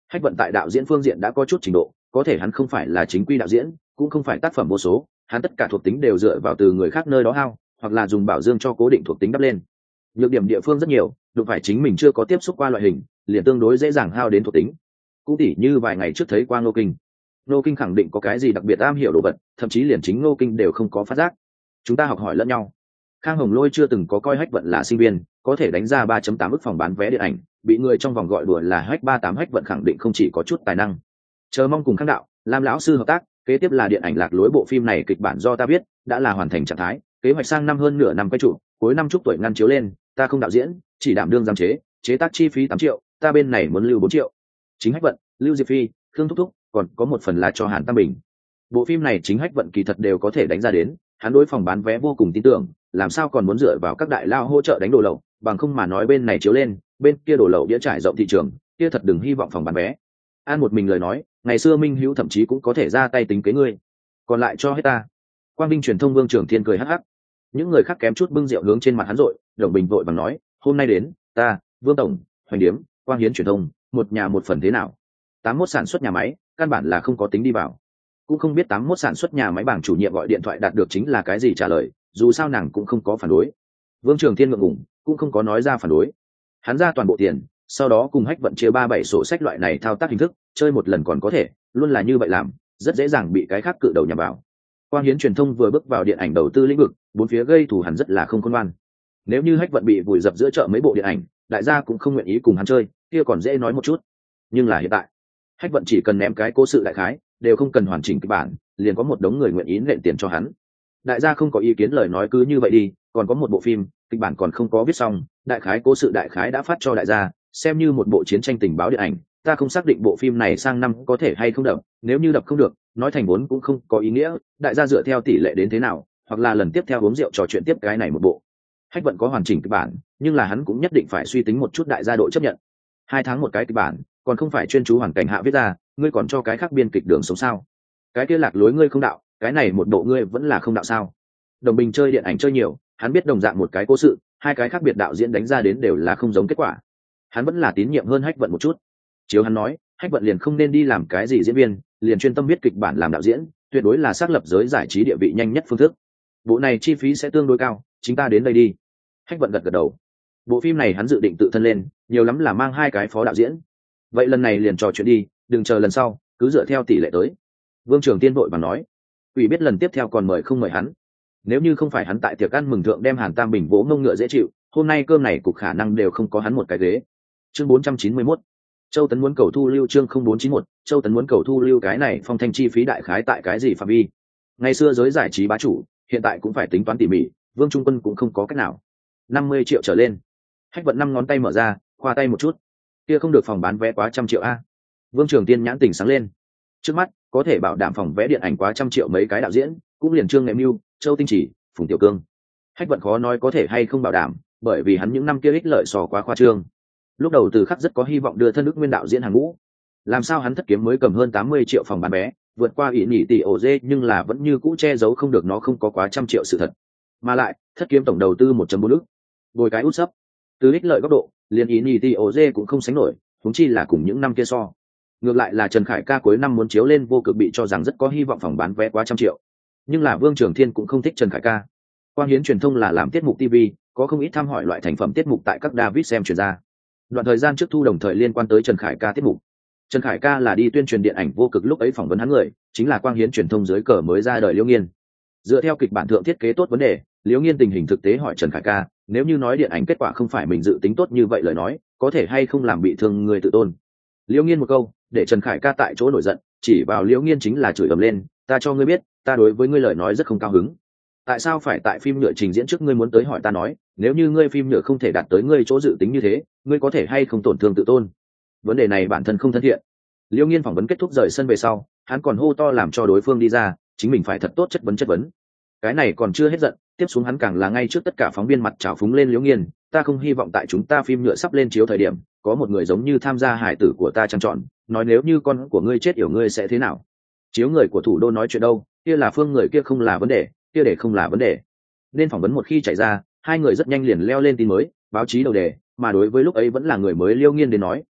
Hách Vận tại đạo diễn phương diện đã có chút trình độ, có thể hắn không phải là chính quy đạo diễn, cũng không phải tác phẩm vô số, hắn tất cả thuộc tính đều dựa vào từ người khác nơi đó hao, hoặc là dùng bảo dương cho cố định thuộc tính đắp lên. Nhược điểm địa phương rất nhiều, đụng phải chính mình chưa có tiếp xúc qua loại hình, liền tương đối dễ dàng hao đến thuộc tính. Cũng tỉ như vài ngày trước thấy qua Ngô Kinh. Ngô Kinh khẳng định có cái gì đặc biệt am hiểu đồ vật, thậm chí liền chính Ngô Kinh đều không có phát giác. Chúng ta học hỏi lẫn nhau. Khang Hồng Lôi chưa từng có coi Hách Vận là sinh viên, có thể đánh ra 3.8 ức phòng bán vé điện ảnh, bị người trong vòng gọi đùa là Hách 38. Hách Vận khẳng định không chỉ có chút tài năng. Chờ mong cùng Khang đạo, Lam lão sư hợp tác, kế tiếp là điện ảnh Lạc Lối. Bộ phim này kịch bản do ta viết, đã là hoàn thành trạng thái, kế hoạch sang năm hơn nửa năm quay trụ, cuối năm chúc tuổi ngăn chiếu lên, ta không đạo diễn, chỉ đảm đương giám chế, chế tác chi phí 8 triệu, ta bên này muốn lưu 4 triệu. Chính Hách Vận, Lưu Diệp Phi, Khương Thúc Thúc, còn có một phần là cho Hàn Tam Bình. Bộ phim này chính Hách Vận kỳ thật đều có thể đánh ra đến, hắn đối phòng bán vé vô cùng tin tưởng, làm sao còn muốn dựa vào các đại lao hỗ trợ đánh đồ lậu, bằng không mà nói bên này chiếu lên, bên kia đồ lậu đĩa trải rộng thị trường, kia thật đừng hy vọng phòng bán vé. An một mình lời nói, ngày xưa Minh Hữu thậm chí cũng có thể ra tay tính kế ngươi, còn lại cho hết ta. Quang Minh truyền thông Vương Trường Thiên cười hắc hắc. Những người khác kém chút bưng rượu hướng trên mặt hắn rội, Đồng Bình vội bằng nói, hôm nay đến, ta, Vương tổng, Hoành Điếm, Quang Hiến truyền thông, một nhà một phần thế nào? 81 sản xuất nhà máy, căn bản là không có tính đi vào. Cũng không biết 81 sản xuất nhà máy bảng chủ nhiệm gọi điện thoại đạt được chính là cái gì trả lời, dù sao nàng cũng không có phản đối. Vương Trường Thiên ngượng ngùng, cũng không có nói ra phản đối. Hắn ra toàn bộ tiền, sau đó cùng Hách Vận chia 3-7 sổ sách loại này thao tác hình thức, chơi một lần còn có thể, luôn là như vậy làm, rất dễ dàng bị cái khác cự đầu nhằm vào. Quang Hiến truyền thông vừa bước vào điện ảnh đầu tư lĩnh vực, bốn phía gây thù hằn rất là không khôn ngoan. Nếu như Hách Vận bị vùi dập giữa chợ mấy bộ điện ảnh, đại gia cũng không nguyện ý cùng hắn chơi, kia còn dễ nói một chút. Nhưng là hiện tại, Hách Vận chỉ cần ném cái cố sự đại khái, đều không cần hoàn chỉnh kịch bản, liền có một đống người nguyện ý nện tiền cho hắn. Đại gia không có ý kiến lời nói cứ như vậy đi, còn có một bộ phim, kịch bản còn không có viết xong, đại khái cố sự đại khái đã phát cho đại gia, xem như một bộ chiến tranh tình báo điện ảnh. Ta không xác định bộ phim này sang năm có thể hay không đập, nếu như đập không được, nói thành vốn cũng không có ý nghĩa, đại gia dựa theo tỷ lệ đến thế nào, hoặc là lần tiếp theo uống rượu trò chuyện tiếp cái này một bộ. Hách Vận có hoàn chỉnh kịch bản, nhưng là hắn cũng nhất định phải suy tính một chút đại gia độ chấp nhận. 2 tháng một cái kịch bản, còn không phải chuyên chú hoàn cảnh hạ viết ra, ngươi còn cho cái khác biên kịch đường sống sao? Cái kia Lạc Lối ngươi không đạo, cái này một bộ ngươi vẫn là không đạo sao? Đồng Bình chơi điện ảnh chơi nhiều, hắn biết đồng dạng một cái cố sự, 2 cái khác biệt đạo diễn đánh ra đến đều là không giống kết quả. Hắn vẫn là tín nhiệm hơn Hách Vận một chút. Chiếu hắn nói, Hách Vận liền không nên đi làm cái gì diễn viên, liền chuyên tâm viết kịch bản làm đạo diễn, tuyệt đối là xác lập giới giải trí địa vị nhanh nhất phương thức. Bộ này chi phí sẽ tương đối cao, chúng ta đến đây đi. Hách Vận gật gật đầu. Bộ phim này hắn dự định tự thân lên, nhiều lắm là mang 2 cái phó đạo diễn. Vậy lần này liền trò chuyện đi, đừng chờ lần sau, cứ dựa theo tỷ lệ tới. Vương Trường Tiên vội bằng nói, ủy biết lần tiếp theo còn mời không mời hắn. Nếu như không phải hắn tại tiệc ăn mừng thượng đem Hàn Tam Bình vỗ ngông ngựa dễ chịu, hôm nay cơm này cục khả năng đều không có hắn một cái ghế. Chương 491. Châu Tấn muốn cầu thu lưu. Chương 0491, Châu Tấn muốn cầu thu lưu. Cái này phong thanh chi phí đại khái tại cái gì phạm vi? Ngày xưa giới giải trí bá chủ, hiện tại cũng phải tính toán tỉ mỉ, Vương Trung Quân cũng không có cách nào. 50 triệu trở lên. Hách Vận 5 ngón tay mở ra, khoa tay một chút. Kia không được phòng bán vé quá 100 triệu a. Vương Trường Tiên nhãn tỉnh sáng lên. Trước mắt, có thể bảo đảm phòng vé điện ảnh quá 100 triệu mấy cái đạo diễn, cũng liền Trương Nghệ Mưu, Châu Tinh Chỉ, Phùng Tiểu Cương. Hách Vận khó nói có thể hay không bảo đảm, bởi vì hắn những năm kia ích lợi sò quá khoa trương. Lúc đầu Từ Khắc rất có hy vọng đưa thân Đức Nguyên đạo diễn hàng ngũ. Làm sao hắn thất kiếm mới cầm hơn 80 triệu phòng bán vé, vượt qua ỷ nhị tỷ ổ dê, nhưng là vẫn như cũ che giấu không được nó không có quá 100 triệu sự thật. Mà lại, thất kiếm tổng đầu tư 1.4 ức. Bồi cái út sấp. Từ ích lợi góc độ, liền ỷ nhị tỷ ổ dê cũng không sánh nổi, huống chi là cùng những năm kia so. Ngược lại là Trần Khải Ca cuối năm muốn chiếu lên Vô Cực bị cho rằng rất có hy vọng phòng bán vé quá 100 triệu. Nhưng là Vương Trường Thiên cũng không thích Trần Khải Ca. Quang Hiến truyền thông là làm tiết mục TV, có không ít thăm hỏi loại thành phẩm tiết mục tại các David xem truyền ra. Đoạn thời gian trước thu đồng thời liên quan tới Trần Khải Ca tiết mục. Trần Khải Ca là đi tuyên truyền điện ảnh Vô Cực, lúc ấy phỏng vấn hắn người chính là Quang Hiến truyền thông dưới cờ mới ra đời Liễu Nghiên. Dựa theo kịch bản thượng thiết kế tốt vấn đề, Liễu Nghiên tình hình thực tế hỏi Trần Khải Ca, nếu như nói điện ảnh kết quả không phải mình dự tính tốt như vậy lời nói, có thể hay không làm bị thương người tự tôn. Liễu Nghiên một câu, để Trần Khải Ca tại chỗ nổi giận, chỉ vào Liễu Nghiên chính là chửi ầm lên, ta cho ngươi biết, ta đối với ngươi lời nói rất không cao hứng. Tại sao phải tại phim nhựa trình diễn trước ngươi muốn tới hỏi ta nói, nếu như ngươi phim nhựa không thể đạt tới ngươi chỗ dự tính như thế, ngươi có thể hay không tổn thương tự tôn? Vấn đề này bản thân không thân thiện. Liễu Nghiên phỏng vấn kết thúc rời sân về sau, hắn còn hô to làm cho đối phương đi ra, chính mình phải thật tốt chất vấn. Cái này còn chưa hết giận, tiếp xuống hắn càng là ngay trước tất cả phóng viên mặt trào phúng lên Liễu Nghiên, ta không hy vọng tại chúng ta phim nhựa sắp lên chiếu thời điểm, có một người giống như tham gia hải tử của ta trang chọn, nói nếu như con của ngươi chết yểu ngươi sẽ thế nào? Chiếu người của thủ đô nói chuyện đâu, kia là phương người kia không là vấn đề, kia để không là vấn đề. Nên phỏng vấn một khi chạy ra, hai người rất nhanh liền leo lên tin mới, báo chí đầu đề, mà đối với lúc ấy vẫn là người mới Liễu Nghiên đến nói,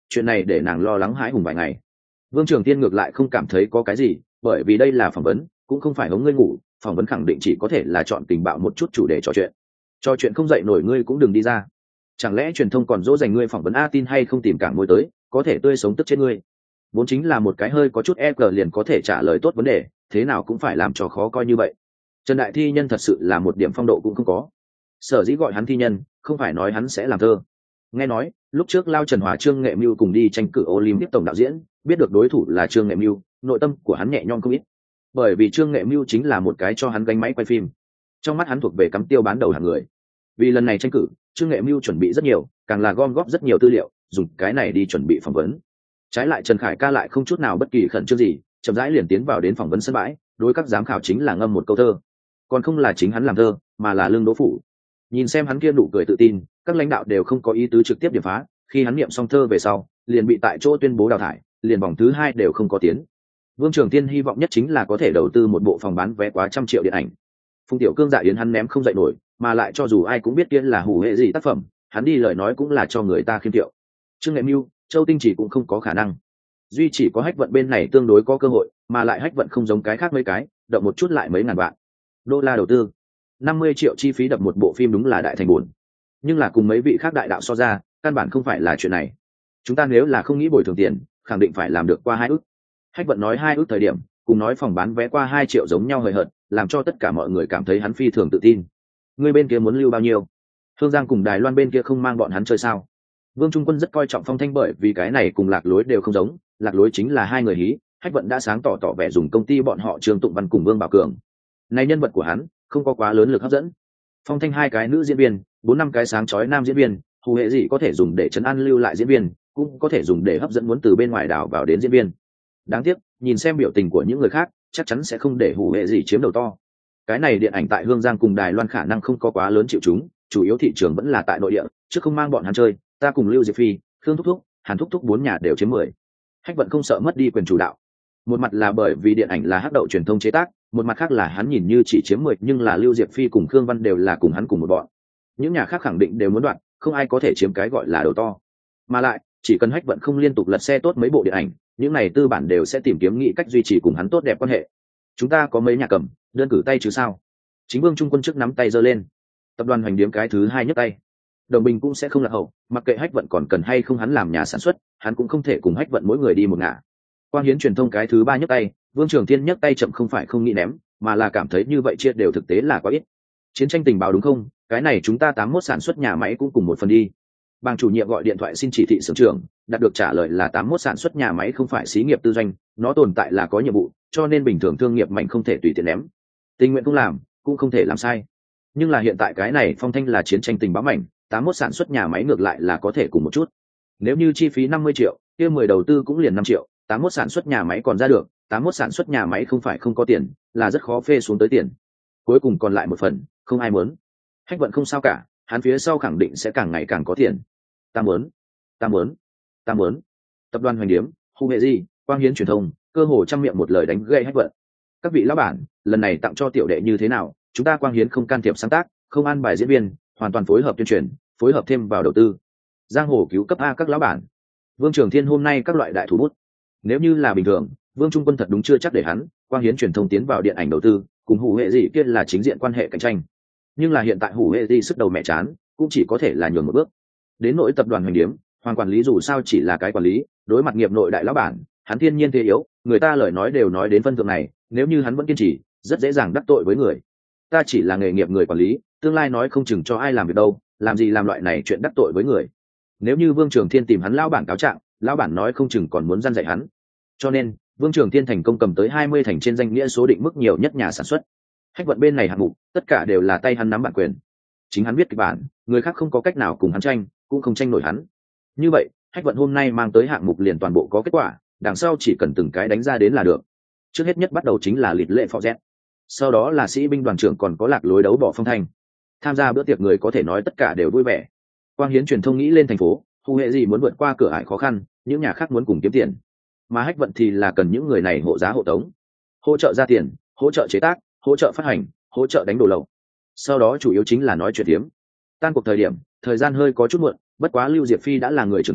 chuyện này để nàng lo lắng hãi hùng vài ngày. Vương Trường Tiên ngược lại không cảm thấy có cái gì, bởi vì đây là phỏng vấn, cũng không phải hống ngươi ngủ, phỏng vấn khẳng định chỉ có thể là chọn tình bạo một chút chủ đề trò chuyện không dậy nổi ngươi cũng đừng đi ra. Chẳng lẽ truyền thông còn dỗ dành ngươi phỏng vấn a tin hay không tìm cảng môi tới, có thể tươi sống tức chết ngươi. Vốn chính là một cái hơi có chút e cờ liền có thể trả lời tốt vấn đề, thế nào cũng phải làm cho khó coi như vậy. Trần Đại Thi Nhân thật sự là một điểm phong độ cũng không có. Sở dĩ gọi hắn thi nhân, không phải nói hắn sẽ làm thơ. Nghe nói, lúc trước Lao Trần Hòa Trương Nghệ Mưu cùng đi tranh cử Olympic tổng đạo diễn, biết được đối thủ là Trương Nghệ Mưu, nội tâm của hắn nhẹ nhõm không ít. Bởi vì Trương Nghệ Mưu chính là một cái cho hắn gánh máy quay phim. Trong mắt hắn thuộc về cắm tiêu bán đầu hàng người. Vì lần này tranh cử, Trương Nghệ Mưu chuẩn bị rất nhiều, càng là gom góp rất nhiều tư liệu, dùng cái này đi chuẩn bị phỏng vấn. Trái lại Trần Khải Ca lại không chút nào bất kỳ khẩn trương gì, chậm rãi liền tiến vào đến phỏng vấn sân bãi, đối các giám khảo chính là ngâm một câu thơ. Còn không là chính hắn làm thơ, mà là Lương Đỗ Phủ. Nhìn xem hắn kia nụ cười tự tin, các lãnh đạo đều không có ý tứ trực tiếp điểm phá, khi hắn niệm xong thơ về sau, liền bị tại chỗ tuyên bố đào thải, liền vòng thứ 2 đều không có tiến. Vương Trường Tiên hy vọng nhất chính là có thể đầu tư một bộ phòng bán vé quá 100 triệu điện ảnh. Phùng Tiểu Cương Dạ Yến hắn ném không dậy nổi, mà lại cho dù ai cũng biết kia là hủ hệ gì tác phẩm, hắn đi lời nói cũng là cho người ta khiêm tiệu. Trương Nghệ Mưu, Châu Tinh Chỉ cũng không có khả năng. Duy chỉ có Hách Vận bên này tương đối có cơ hội, mà lại Hách Vận không giống cái khác mấy cái, động một chút lại mấy ngàn vạn đô la đầu tư. 50 triệu chi phí đập một bộ phim đúng là đại thành buồn. Nhưng là cùng mấy vị khác đại đạo so ra, căn bản không phải là chuyện này. Chúng ta nếu là không nghĩ bồi thường tiền, khẳng định phải làm được qua 2 ức. Hách Vận nói 2 ức thời điểm, cùng nói phòng bán vé qua 2 triệu giống nhau hời hợt, làm cho tất cả mọi người cảm thấy hắn phi thường tự tin. Người bên kia muốn lưu bao nhiêu? Hương Giang cùng Đài Loan bên kia không mang bọn hắn chơi sao? Vương Trung Quân rất coi trọng Phong Thanh bởi vì cái này cùng Lạc Lối đều không giống, Lạc Lối chính là hai người hí, Hách Vận đã sáng tỏ vẻ dùng công ty bọn họ Trương Tụng Văn cùng Vương Bảo Cường. Này nhân vật của hắn không có quá lớn lực hấp dẫn. Phong Thanh 2 cái nữ diễn viên, 4-5 cái sáng chói nam diễn viên, hù hệ gì có thể dùng để trấn an lưu lại diễn viên, cũng có thể dùng để hấp dẫn muốn từ bên ngoài đảo vào đến diễn viên. Đáng tiếc, nhìn xem biểu tình của những người khác, chắc chắn sẽ không để hù hệ gì chiếm đầu to. Cái này điện ảnh tại Hương Giang cùng Đài Loan khả năng không có quá lớn chịu chúng, chủ yếu thị trường vẫn là tại nội địa, chứ không mang bọn hắn chơi, ta cùng Lưu Diệp Phi, Khương Thúc Thúc, Hàn Thúc Thúc 4 nhà đều chiếm 10. Hách Vận không sợ mất đi quyền chủ đạo. Một mặt là bởi vì điện ảnh là hắc đậu truyền thông chế tác, một mặt khác là hắn nhìn như chỉ chiếm 10 nhưng là Lưu Diệp Phi cùng Khương Văn đều là cùng hắn cùng một bọn. Những nhà khác khẳng định đều muốn đoạt, không ai có thể chiếm cái gọi là đầu to. Mà lại, chỉ cần Hách Vận không liên tục lật xe tốt mấy bộ điện ảnh, những này tư bản đều sẽ tìm kiếm nghĩ cách duy trì cùng hắn tốt đẹp quan hệ. Chúng ta có mấy nhà cầm, đơn cử tay chứ sao? Chính Vương Trung Quân trước nắm tay giơ lên. Tập đoàn Hoành Điếm cái thứ 2 nhấc tay. Đồng Bình cũng sẽ không lạc hậu, mặc kệ Hách Vận còn cần hay không hắn làm nhà sản xuất, hắn cũng không thể cùng Hách Vận mỗi người đi một ngả. Quang Hiến truyền thông cái thứ 3 nhấc tay, Vương Trường Thiên nhấc tay chậm không phải không nghĩ ném, mà là cảm thấy như vậy chia đều thực tế là quá ít. Chiến tranh tình báo đúng không? Cái này chúng ta 81 sản xuất nhà máy cũng cùng một phần đi. Bang chủ nhiệm gọi điện thoại xin chỉ thị xưởng trưởng, đạt được trả lời là 81 sản xuất nhà máy không phải xí nghiệp tư doanh, nó tồn tại là có nhiệm vụ, cho nên bình thường thương nghiệp mạnh không thể tùy tiện ném. Tình nguyện cũng làm, cũng không thể làm sai. Nhưng là hiện tại cái này Phong Thanh là chiến tranh tình báo mạnh, 81 sản xuất nhà máy ngược lại là có thể cùng một chút. Nếu như chi phí 50 triệu, kia 10 đầu tư cũng liền 5 triệu, 81 sản xuất nhà máy còn ra được, 81 sản xuất nhà máy không phải không có tiền, là rất khó phê xuống tới tiền. Cuối cùng còn lại một phần, không ai muốn. Hách Vận không sao cả, hắn phía sau khẳng định sẽ càng ngày càng có tiền. Ta muốn, ta muốn, ta muốn. Tập đoàn Hoành Điếm, Hù Hệ Di, Quang Hiến truyền thông, cơ hồ trăm miệng một lời đánh gây Hách Vận. Các vị lão bản, lần này tặng cho tiểu đệ như thế nào? Chúng ta Quang Hiến không can thiệp sáng tác, không an bài diễn viên, hoàn toàn phối hợp tuyên truyền, phối hợp thêm vào đầu tư. Giang hồ cứu cấp a các lão bản. Vương Trường Thiên hôm nay các loại đại thủ bút. Nếu như là bình thường, Vương Trung Quân thật đúng chưa chắc để hắn, Quang Hiến truyền thông tiến vào điện ảnh đầu tư, cùng Hủ Hệ Dị kia là chính diện quan hệ cạnh tranh. Nhưng là hiện tại Hủ Hệ Dị sức đầu mẹ chán, cũng chỉ có thể là nhường một bước. Đến nội tập đoàn Hoành Điếm, Hoàng quản lý dù sao chỉ là cái quản lý, đối mặt nghiệp nội đại lão bản, hắn thiên nhiên thế yếu, người ta lời nói đều nói đến phân thượng này, nếu như hắn vẫn kiên trì, rất dễ dàng đắc tội với người. Ta chỉ là nghề nghiệp người quản lý, tương lai nói không chừng cho ai làm việc đâu, làm gì làm loại này chuyện đắc tội với người. Nếu như Vương Trường Thiên tìm hắn lão bản cáo trạng, lão bản nói không chừng còn muốn răn dạy hắn. Cho nên, Vương Trường Thiên thành công cầm tới 20 thành trên danh nghĩa số định mức nhiều nhất nhà sản xuất. Hách Vận bên này hạng mục, tất cả đều là tay hắn nắm bản quyền. Chính hắn viết kịch bản, người khác không có cách nào cùng hắn tranh, cũng không tranh nổi hắn. Như vậy, Hách Vận hôm nay mang tới hạng mục liền toàn bộ có kết quả, đằng sau chỉ cần từng cái đánh ra đến là được. Trước hết nhất bắt đầu chính là lịt lệ phò rét. Sau đó là sĩ binh đoàn trưởng còn có Lạc Lối đấu bỏ Phong Thanh. Tham gia bữa tiệc người có thể nói tất cả đều vui vẻ. Quang Hiến truyền thông nghĩ lên thành phố, Hù Hệ Dị muốn vượt qua cửa ải khó khăn, những nhà khác muốn cùng kiếm tiền. Mà Hách Vận thì là cần những người này hộ giá hộ tống, hỗ trợ ra tiền, hỗ trợ chế tác, hỗ trợ phát hành, hỗ trợ đánh đồ lậu. Sau đó chủ yếu chính là nói chuyện tiếm. Tan cuộc thời điểm, thời gian hơi có chút muộn, bất quá Lưu Diệp Phi đã là người trưởng thành,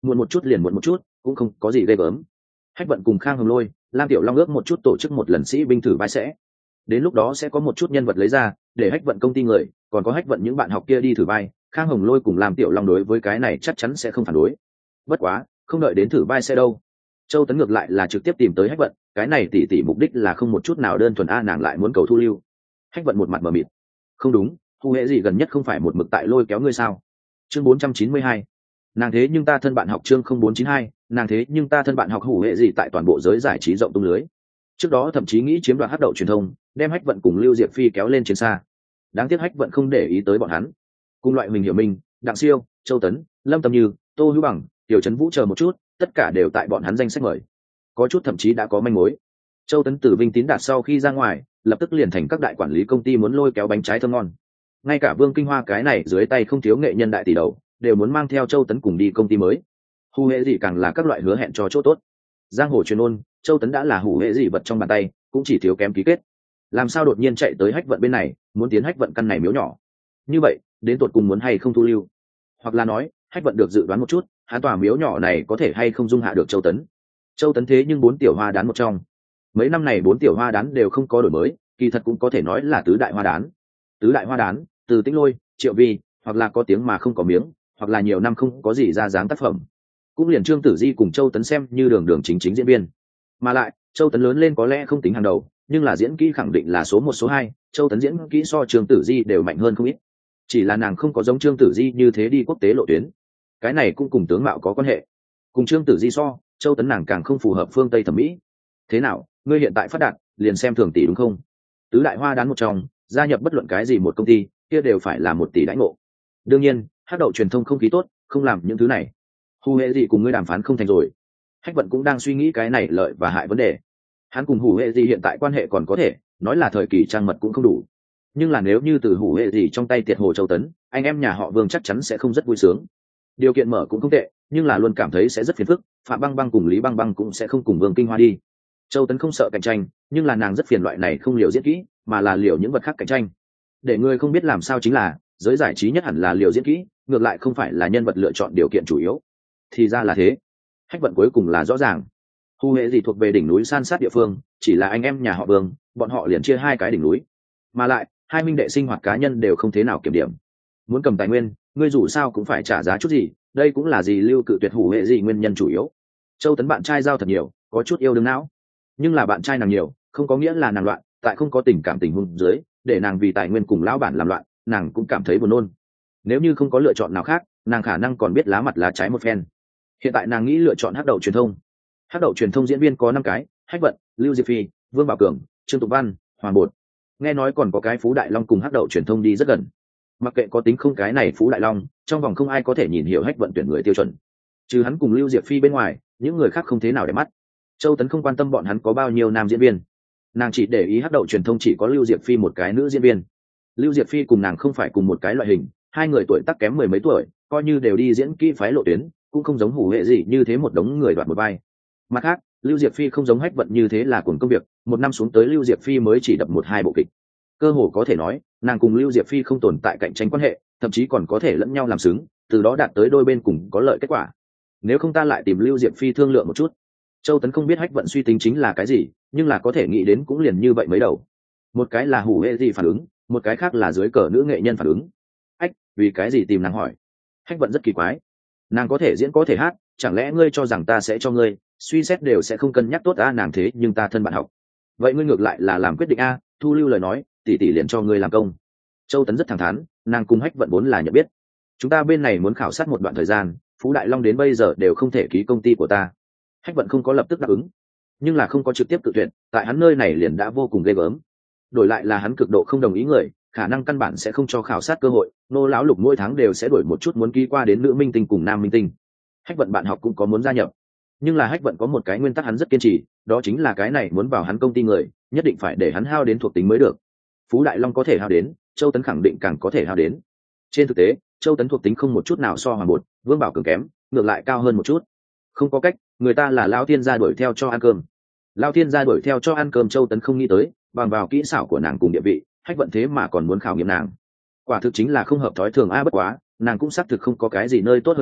muộn một chút liền muộn một chút, cũng không có gì ghê gớm. Hách Vận cùng Khang Hồng Lôi, Lam Tiểu Long ước một chút tổ chức một lần sĩ binh thử vai sẽ. Đến lúc đó sẽ có một chút nhân vật lấy ra, để Hách Vận công ty người, còn có Hách Vận những bạn học kia đi thử vai. Khang Hồng Lôi cùng Lam Tiểu Long đối với cái này chắc chắn sẽ không phản đối. Bất quá, không đợi đến thử vai sẽ đâu. Châu Tấn ngược lại là trực tiếp tìm tới Hách Vận, cái này tỷ mục đích là không một chút nào đơn thuần nàng lại muốn cầu thu lưu. Hách Vận một mặt mờ mịt. Không đúng, Thu Hệ gì gần nhất không phải một mực tại lôi kéo ngươi sao? Chương 492. Nàng thế nhưng ta thân bạn học chương 0492, nàng thế nhưng ta thân bạn học Hủ Hệ gì tại toàn bộ giới giải trí rộng tung lưới. Trước đó thậm chí nghĩ chiếm đoạt Hắc Đậu truyền thông, đem Hách Vận cùng Lưu Diệp Phi kéo lên chiến xa. Đáng tiếc Hách Vận không để ý tới bọn hắn. Cùng loại Huỳnh Hiểu Minh, Đặng Siêu, Châu Tấn, Lâm Tâm Như, Tô Hữu Bằng, Tiểu Trấn Vũ chờ một chút, tất cả đều tại bọn hắn danh sách mời. Có chút thậm chí đã có manh mối. Châu Tấn từ Vinh Tín Đạt sau khi ra ngoài, lập tức liền thành các đại quản lý công ty muốn lôi kéo bánh trái thơm ngon. Ngay cả Vương Kinh Hoa cái này dưới tay không thiếu nghệ nhân đại tỷ đầu, đều muốn mang theo Châu Tấn cùng đi công ty mới. Hủ Hệ gì càng là các loại hứa hẹn cho chỗ tốt. Giang hồ truyền ôn, Châu Tấn đã là Hủ Hệ gì vật trong bàn tay, cũng chỉ thiếu kém ký kết. Làm sao đột nhiên chạy tới Hách Vận bên này, muốn tiến Hách Vận căn này miếu nhỏ? Như vậy, đến tột cùng muốn hay không thu lưu? Hoặc là nói, Hách Vận được dự đoán một chút, hắn tòa miếu nhỏ này có thể hay không dung hạ được Châu Tấn? Châu Tấn thế nhưng 4 tiểu hoa đán một trong. Mấy năm này 4 tiểu hoa đán đều không có đổi mới, kỳ thật cũng có thể nói là tứ đại hoa đán. Tứ đại hoa đán, từ Tĩnh Lôi, Triệu Vi, hoặc là có tiếng mà không có miếng, hoặc là nhiều năm không có gì ra dáng tác phẩm. Cũng liền Trương Tử Di cùng Châu Tấn xem như đường chính diễn viên. Mà lại, Châu Tấn lớn lên có lẽ không tính hàng đầu, nhưng là diễn kỹ khẳng định là số 1 số 2, Châu Tấn diễn kỹ so Trương Tử Di đều mạnh hơn không ít. Chỉ là nàng không có giống Trương Tử Di như thế đi quốc tế lộ tuyến. Cái này cũng cùng tướng mạo có quan hệ. Cùng Trương Tử Di so, Châu Tấn nàng càng không phù hợp phương Tây thẩm mỹ. Thế nào, ngươi hiện tại phát đạt, liền xem thường tỷ đúng không? Tứ đại hoa đán một trong, gia nhập bất luận cái gì một công ty, kia đều phải là 1 tỷ đãi ngộ. Đương nhiên, Hắc Đậu truyền thông không khí tốt, không làm những thứ này. Hủ Hệ gì cùng ngươi đàm phán không thành rồi. Hách Vận cũng đang suy nghĩ cái này lợi và hại vấn đề. Hắn cùng Hủ Hệ gì hiện tại quan hệ còn có thể, nói là thời kỳ trang mật cũng không đủ. Nhưng là nếu như từ Hủ Hệ gì trong tay tiệt hồ Châu Tấn, anh em nhà họ Vương chắc chắn sẽ không rất vui sướng. Điều kiện mở cũng không tệ, nhưng là luôn cảm thấy sẽ rất phiền phức, Phạm Băng Băng cùng Lý Băng Băng cũng sẽ không cùng Vương Kinh Hoa đi. Châu Tấn không sợ cạnh tranh, nhưng là nàng rất phiền loại này không liều diễn kỹ, mà là liều những vật khác cạnh tranh. Để người không biết làm sao chính là, giới giải trí nhất hẳn là liều diễn kỹ, ngược lại không phải là nhân vật lựa chọn điều kiện chủ yếu. Thì ra là thế. Hách Vận cuối cùng là rõ ràng. Hủ Hệ gì thuộc về đỉnh núi san sát địa phương, chỉ là anh em nhà họ Vương, bọn họ liền chia 2 cái đỉnh núi. Mà lại, hai minh đệ sinh hoạt cá nhân đều không thế nào kiểm điểm. Muốn cầm tài nguyên, ngươi dù sao cũng phải trả giá chút gì, đây cũng là gì lưu cự tuyệt Hủ Hệ gì nguyên nhân chủ yếu. Châu Tấn bạn trai giao thật nhiều, có chút yêu đương não. Nhưng là bạn trai nàng nhiều, không có nghĩa là nàng loạn, tại không có tình cảm tình huống dưới, để nàng vì tài nguyên cùng lão bản làm loạn, nàng cũng cảm thấy buồn nôn. Nếu như không có lựa chọn nào khác, nàng khả năng còn biết lá mặt lá trái một phen. Hiện tại nàng nghĩ lựa chọn Hắc Đậu truyền thông. Hắc Đậu truyền thông diễn viên có 5 cái: Hách Vận, Lưu Diệp Phi, Vương Bảo Cường, Trương Tục Văn, Hoàng Bột. Nghe nói còn có cái Phú Đại Long cùng Hắc Đậu truyền thông đi rất gần. Mặc kệ có tính không cái này Phú Đại Long, trong vòng không ai có thể nhìn hiểu Hách Vận tuyển người tiêu chuẩn. Trừ hắn cùng Lưu Diệp Phi bên ngoài, những người khác không thế nào để mắt. Châu Tấn không quan tâm bọn hắn có bao nhiêu nam diễn viên, nàng chỉ để ý Hắc Đậu truyền thông chỉ có Lưu Diệp Phi một cái nữ diễn viên. Lưu Diệp Phi cùng nàng không phải cùng một cái loại hình, 2 người tuổi tác kém 10 mấy tuổi, coi như đều đi diễn kỹ phái lộ tuyến, cũng không giống Hủ Hệ gì như thế một đống người đoạt một vai. Mặt khác, Lưu Diệp Phi không giống Hách Vận như thế là cuồng công việc, 1 năm xuống tới Lưu Diệp Phi mới chỉ đập 1-2 bộ kịch. Cơ hồ có thể nói, nàng cùng Lưu Diệp Phi không tồn tại cạnh tranh quan hệ, thậm chí còn có thể lẫn nhau làm xứng, từ đó đạt tới đôi bên cùng có lợi kết quả. Nếu không ta lại tìm Lưu Diệp Phi thương lượng một chút. Châu Tấn không biết Hách Vận suy tính chính là cái gì, nhưng là có thể nghĩ đến cũng liền như vậy mấy đầu. Một cái là Hủ Hệ gì phản ứng, một cái khác là dưới cờ nữ nghệ nhân phản ứng. Ách, vì cái gì tìm nàng hỏi? Hách Vận rất kỳ quái. Nàng có thể diễn có thể hát, chẳng lẽ ngươi cho rằng ta sẽ cho ngươi, suy xét đều sẽ không cân nhắc tốt a nàng thế nhưng ta thân bạn học. Vậy ngươi ngược lại là làm quyết định a, thu lưu lời nói, tỷ tỷ liền cho ngươi làm công. Châu Tấn rất thẳng thắn, nàng cùng Hách Vận vốn là nhận biết. Chúng ta bên này muốn khảo sát một đoạn thời gian, Phú Đại Long đến bây giờ đều không thể ký công ty của ta. Hách Vận không có lập tức đáp ứng, nhưng là không có trực tiếp tự tuyển, tại hắn nơi này liền đã vô cùng ghê gớm. Đổi lại là hắn cực độ không đồng ý người, khả năng căn bản sẽ không cho khảo sát cơ hội, nô lão Lục mỗi tháng đều sẽ đổi một chút muốn ký qua đến nữ minh tinh cùng nam minh tinh. Hách Vận bạn học cũng có muốn gia nhập, nhưng là Hách Vận có một cái nguyên tắc hắn rất kiên trì, đó chính là cái này muốn vào hắn công ty người, nhất định phải để hắn hao đến thuộc tính mới được. Phú Đại Long có thể hao đến, Châu Tấn khẳng định càng có thể hao đến. Trên thực tế, Châu Tấn thuộc tính không một chút nào so Hoàng Bột, Vương Bảo Cường kém, ngược lại cao hơn một chút. Không có cách, người ta là Lao Thiên gia đuổi theo cho ăn cơm. Lao Thiên gia đuổi theo cho ăn cơm, Châu Tấn không nghĩ tới, bằng vào kỹ xảo của nàng cùng địa vị, Hách Vận thế mà còn muốn khảo nghiệm nàng. Quả thực chính là không hợp thói thường a, bất quá, nàng cũng xác thực không có cái gì nơi tốt hơn đi,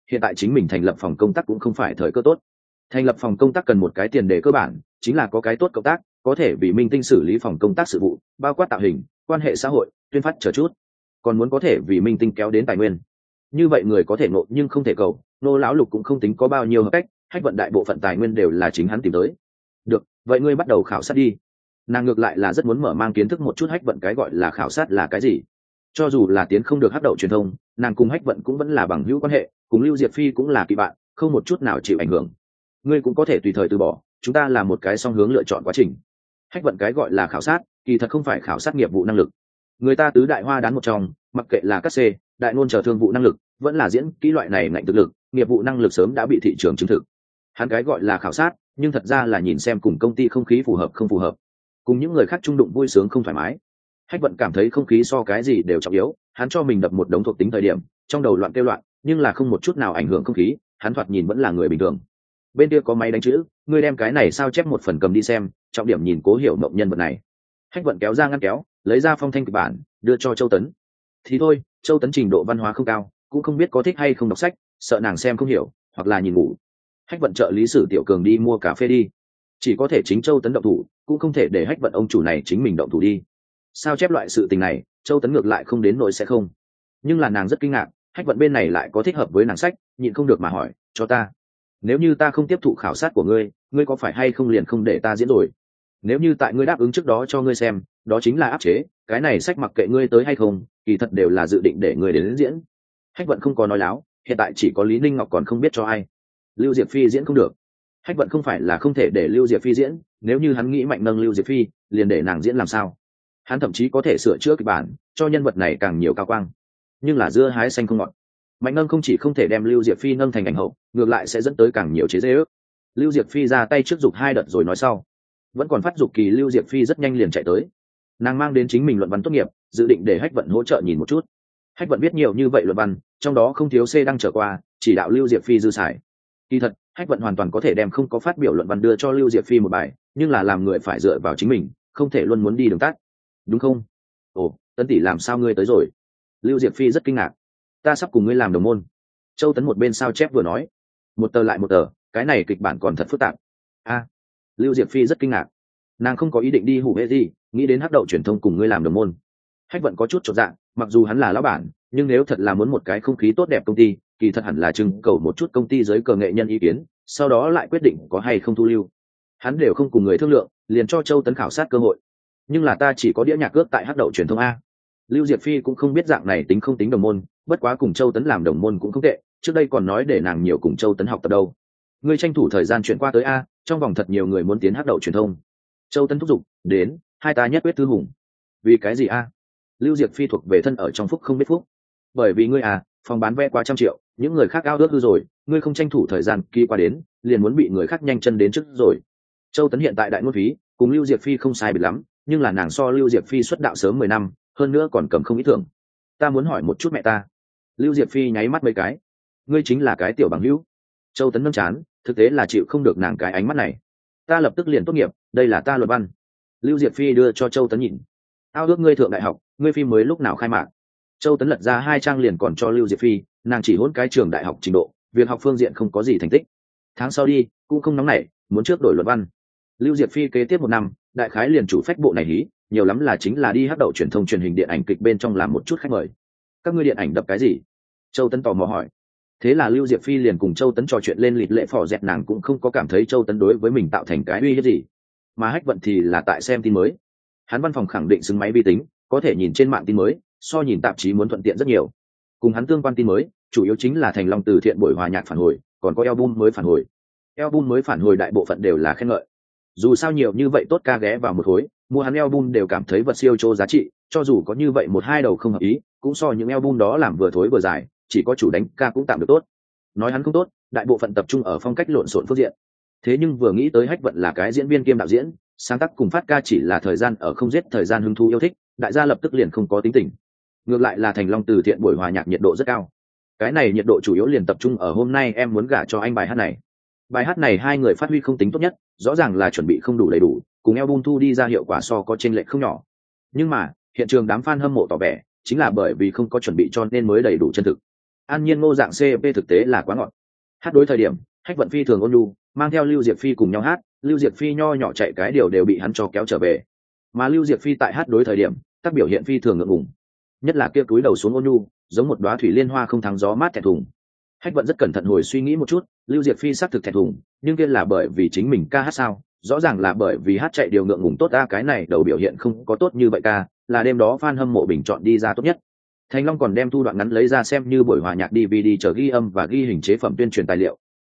hiện tại chính mình thành lập phòng công tác cũng không phải thời cơ tốt. Thành lập phòng công tác cần một cái tiền đề cơ bản, chính là có cái tốt cộng tác, có thể vì minh tinh xử lý phòng công tác sự vụ, bao quát tạo hình, quan hệ xã hội, tuyên phát chờ chút. Còn muốn có thể vì minh tinh kéo đến tài nguyên. Như vậy người có thể nộ nhưng không thể cầu, Nô lão lục cũng không tính có bao nhiêu hợp cách, Hách Vận đại bộ phận tài nguyên đều là chính hắn tìm tới. Được, vậy ngươi bắt đầu khảo sát đi. Nàng ngược lại là rất muốn mở mang kiến thức một chút Hách Vận cái gọi là khảo sát là cái gì. Cho dù là tiến không được hắc đậu truyền thông, nàng cùng Hách Vận cũng vẫn là bằng hữu quan hệ, cùng Lưu Diệp Phi cũng là kỳ bạn, không một chút nào chịu ảnh hưởng. Ngươi cũng có thể tùy thời từ bỏ, chúng ta là một cái song hướng lựa chọn quá trình. Hách Vận cái gọi là khảo sát, kỳ thật không phải khảo sát nghiệp vụ năng lực. Người ta tứ đại hoa đán một trong, mặc kệ là các C, đại ngôn chờ thương vụ năng lực, vẫn là diễn kỹ loại này ngạnh thực lực, nghiệp vụ năng lực sớm đã bị thị trường chứng thực. Hắn cái gọi là khảo sát, nhưng thật ra là nhìn xem cùng công ty không khí phù hợp không phù hợp, cùng những người khác chung đụng vui sướng không thoải mái. Hách Vận cảm thấy không khí so cái gì đều trọng yếu, hắn cho mình đập một đống thuộc tính thời điểm, trong đầu loạn kêu loạn, nhưng là không một chút nào ảnh hưởng không khí, hắn thoạt nhìn vẫn là người bình thường. Bên kia có máy đánh chữ, ngươi đem cái này sao chép một phần cầm đi xem, trọng điểm nhìn Cố Hiểu Mộng nhân vật này. Hách Vận kéo ra ngăn kéo, lấy ra phong thanh kịch bản, đưa cho Châu Tấn. Thì thôi, Châu Tấn trình độ văn hóa không cao, cũng không biết có thích hay không đọc sách, sợ nàng xem không hiểu, hoặc là nhìn ngủ. Hách Vận trợ lý Sử Tiểu Cường đi mua cà phê đi, chỉ có thể chính Châu Tấn động thủ, cũng không thể để Hách Vận ông chủ này chính mình động thủ đi. Sao chép loại sự tình này, Châu Tấn ngược lại không đến nỗi sẽ không, nhưng là nàng rất kinh ngạc, Hách Vận bên này lại có thích hợp với nàng sách, nhịn không được mà hỏi, cho ta. Nếu như ta không tiếp thụ khảo sát của ngươi, ngươi có phải hay không liền không để ta diễn rồi? Nếu như tại ngươi đáp ứng trước đó cho ngươi xem, đó chính là áp chế, cái này sách mặc kệ ngươi tới hay không, kỳ thật đều là dự định để ngươi đến diễn. Hách Vận không có nói láo, hiện tại chỉ có Lý Ninh Ngọc còn không biết cho ai. Lưu Diệp Phi diễn không được. Hách Vận không phải là không thể để Lưu Diệp Phi diễn, nếu như hắn nghĩ mạnh nâng Lưu Diệp Phi, liền để nàng diễn làm sao? Hắn thậm chí có thể sửa chữa kịch bản, cho nhân vật này càng nhiều cao quang. Nhưng là dưa hái xanh không ngọt. Mạnh nâng không chỉ không thể đem Lưu Diệp Phi nâng thành ảnh hậu, ngược lại sẽ dẫn tới càng nhiều chế giễu. Lưu Diệp Phi ra tay trước giục 2 đợt rồi nói sau. Vẫn còn phát dục kỳ, Lưu Diệp Phi rất nhanh liền chạy tới. Nàng mang đến chính mình luận văn tốt nghiệp, dự định để Hách Vận hỗ trợ nhìn một chút. Hách Vận biết nhiều như vậy luận văn, trong đó không thiếu C đăng trở qua, chỉ đạo Lưu Diệp Phi dư xài. Kỳ thật, Hách Vận hoàn toàn có thể đem không có phát biểu luận văn đưa cho Lưu Diệp Phi một bài, nhưng là làm người phải dựa vào chính mình, không thể luôn muốn đi đường tắt. Đúng không? Ồ, Tấn tỷ làm sao ngươi tới rồi? Lưu Diệp Phi rất kinh ngạc. Ta sắp cùng ngươi làm đồng môn. Châu Tấn một bên sao chép vừa nói. Một tờ lại một tờ, cái này kịch bản còn thật phức tạp. A, Lưu Diệp Phi rất kinh ngạc. Nàng không có ý định đi hủ hệ gì, nghĩ đến hắc đậu truyền thông cùng ngươi làm đồng môn. Hách Vận có chút chột dạ, mặc dù hắn là lão bản, nhưng nếu thật là muốn một cái không khí tốt đẹp công ty, kỳ thật hẳn là trưng cầu một chút công ty giới cờ nghệ nhân ý kiến, sau đó lại quyết định có hay không thu lưu. Hắn đều không cùng người thương lượng, liền cho Châu Tấn khảo sát cơ hội. Nhưng là ta chỉ có đĩa nhạc ước tại hắc đậu truyền thông a. Lưu Diệp Phi cũng không biết dạng này tính không tính đồng môn, bất quá cùng Châu Tấn làm đồng môn cũng không tệ, trước đây còn nói để nàng nhiều cùng Châu Tấn học tập đâu. Ngươi tranh thủ thời gian chuyển qua tới a, trong vòng thật nhiều người muốn tiến hắc đậu truyền thông. Châu Tấn thúc giục, đến, hai ta nhất quyết thư hùng. Vì cái gì a? Lưu Diệp Phi thuộc về thân ở trong phúc không biết phúc. Bởi vì ngươi à, phòng bán vé quá 100 triệu, những người khác ao ước hư rồi, ngươi không tranh thủ thời gian ký qua đến, liền muốn bị người khác nhanh chân đến trước rồi. Châu Tấn hiện tại đại ngôn phí cùng Lưu Diệp Phi không sai biệt lắm, nhưng là nàng so Lưu Diệp Phi xuất đạo sớm 10 năm, hơn nữa còn cầm không ít thưởng. Ta muốn hỏi một chút mẹ ta. Lưu Diệp Phi nháy mắt mấy cái. Ngươi chính là cái tiểu bằng hữu. Châu Tấn nâng chán, thực tế là chịu không được nàng cái ánh mắt này. Ta lập tức liền tốt nghiệp, đây là ta luận văn. Lưu Diệp Phi đưa cho Châu Tấn nhìn. Ao ước ngươi thượng đại học, ngươi phim mới lúc nào khai mạc? Châu Tấn lật ra 2 trang liền còn cho Lưu Diệp Phi, nàng chỉ hôn cái trường đại học trình độ, việc học phương diện không có gì thành tích. Tháng sau đi, cũng không nóng nảy, muốn trước đổi luận văn. Lưu Diệp Phi kế tiếp 1 năm, đại khái liền chủ phách bộ này hí, nhiều lắm là chính là đi hắc đậu truyền thông truyền hình điện ảnh kịch bên trong làm một chút khách mời. Các ngươi điện ảnh đập cái gì? Châu Tấn tò mò hỏi. Thế là Lưu Diệp Phi liền cùng Châu Tấn trò chuyện lên lịt lệ phò dẹt, nàng cũng không có cảm thấy Châu Tấn đối với mình tạo thành cái uy hiếp gì. Mà Hách Vận thì là tại xem tin mới. Hắn văn phòng khẳng định xứng máy vi tính, có thể nhìn trên mạng tin mới, so nhìn tạp chí muốn thuận tiện rất nhiều. Cùng hắn tương quan tin mới, chủ yếu chính là Thành Long từ thiện buổi hòa nhạc phản hồi, còn có album mới phản hồi. Album mới phản hồi đại bộ phận đều là khen ngợi. Dù sao nhiều như vậy tốt ca ghé vào một khối, mua hắn album đều cảm thấy vật siêu chô giá trị, cho dù có như vậy 1-2 đầu không hợp ý, cũng so những album đó làm vừa thối vừa dài, chỉ có chủ đánh ca cũng tạm được tốt. Nói hắn không tốt, đại bộ phận tập trung ở phong cách lộn xộn phương diện. Thế nhưng vừa nghĩ tới Hách Vận là cái diễn viên kiêm đạo diễn, sáng tác cùng phát ca chỉ là thời gian ở không giết thời gian hứng thú yêu thích, đại gia lập tức liền không có tính tình. Ngược lại là Thành Long từ thiện buổi hòa nhạc nhiệt độ rất cao. Cái này nhiệt độ chủ yếu liền tập trung ở hôm nay em muốn gả cho anh bài hát này. Bài hát này hai người phát huy không tính tốt nhất, rõ ràng là chuẩn bị không đủ đầy đủ, cùng album thu đi ra hiệu quả so có chênh lệch không nhỏ. Nhưng mà, hiện trường đám fan hâm mộ tỏ vẻ, chính là bởi vì không có chuẩn bị cho nên mới đầy đủ chân thực. An Nhiên Ngô dạng CP thực tế là quá ngọt. Hát đối thời điểm, Hách Vận phi thường ôn nhu, mang theo Lưu Diệp Phi cùng nhau hát, Lưu Diệp Phi nho nhỏ chạy cái điều đều bị hắn cho kéo trở về. Mà Lưu Diệp Phi tại hát đối thời điểm, tác biểu hiện phi thường ngượng ngùng, nhất là kia túi đầu xuống ôn nhu, giống một đóa thủy liên hoa không thắng gió mát thẹn thùng. Hách Vận rất cẩn thận hồi suy nghĩ một chút, Lưu Diệp Phi xác thực thẹn thùng, nhưng kia là bởi vì chính mình ca hát sao? Rõ ràng là bởi vì hát chạy điều ngượng ngùng tốt a, cái này đầu biểu hiện không có tốt như vậy ca, là đêm đó fan hâm mộ bình chọn đi ra tốt nhất. Thành Long còn đem thu đoạn ngắn lấy ra xem như buổi hòa nhạc DVD chờ ghi âm và ghi hình chế phẩm tuyên truyền tài liệu.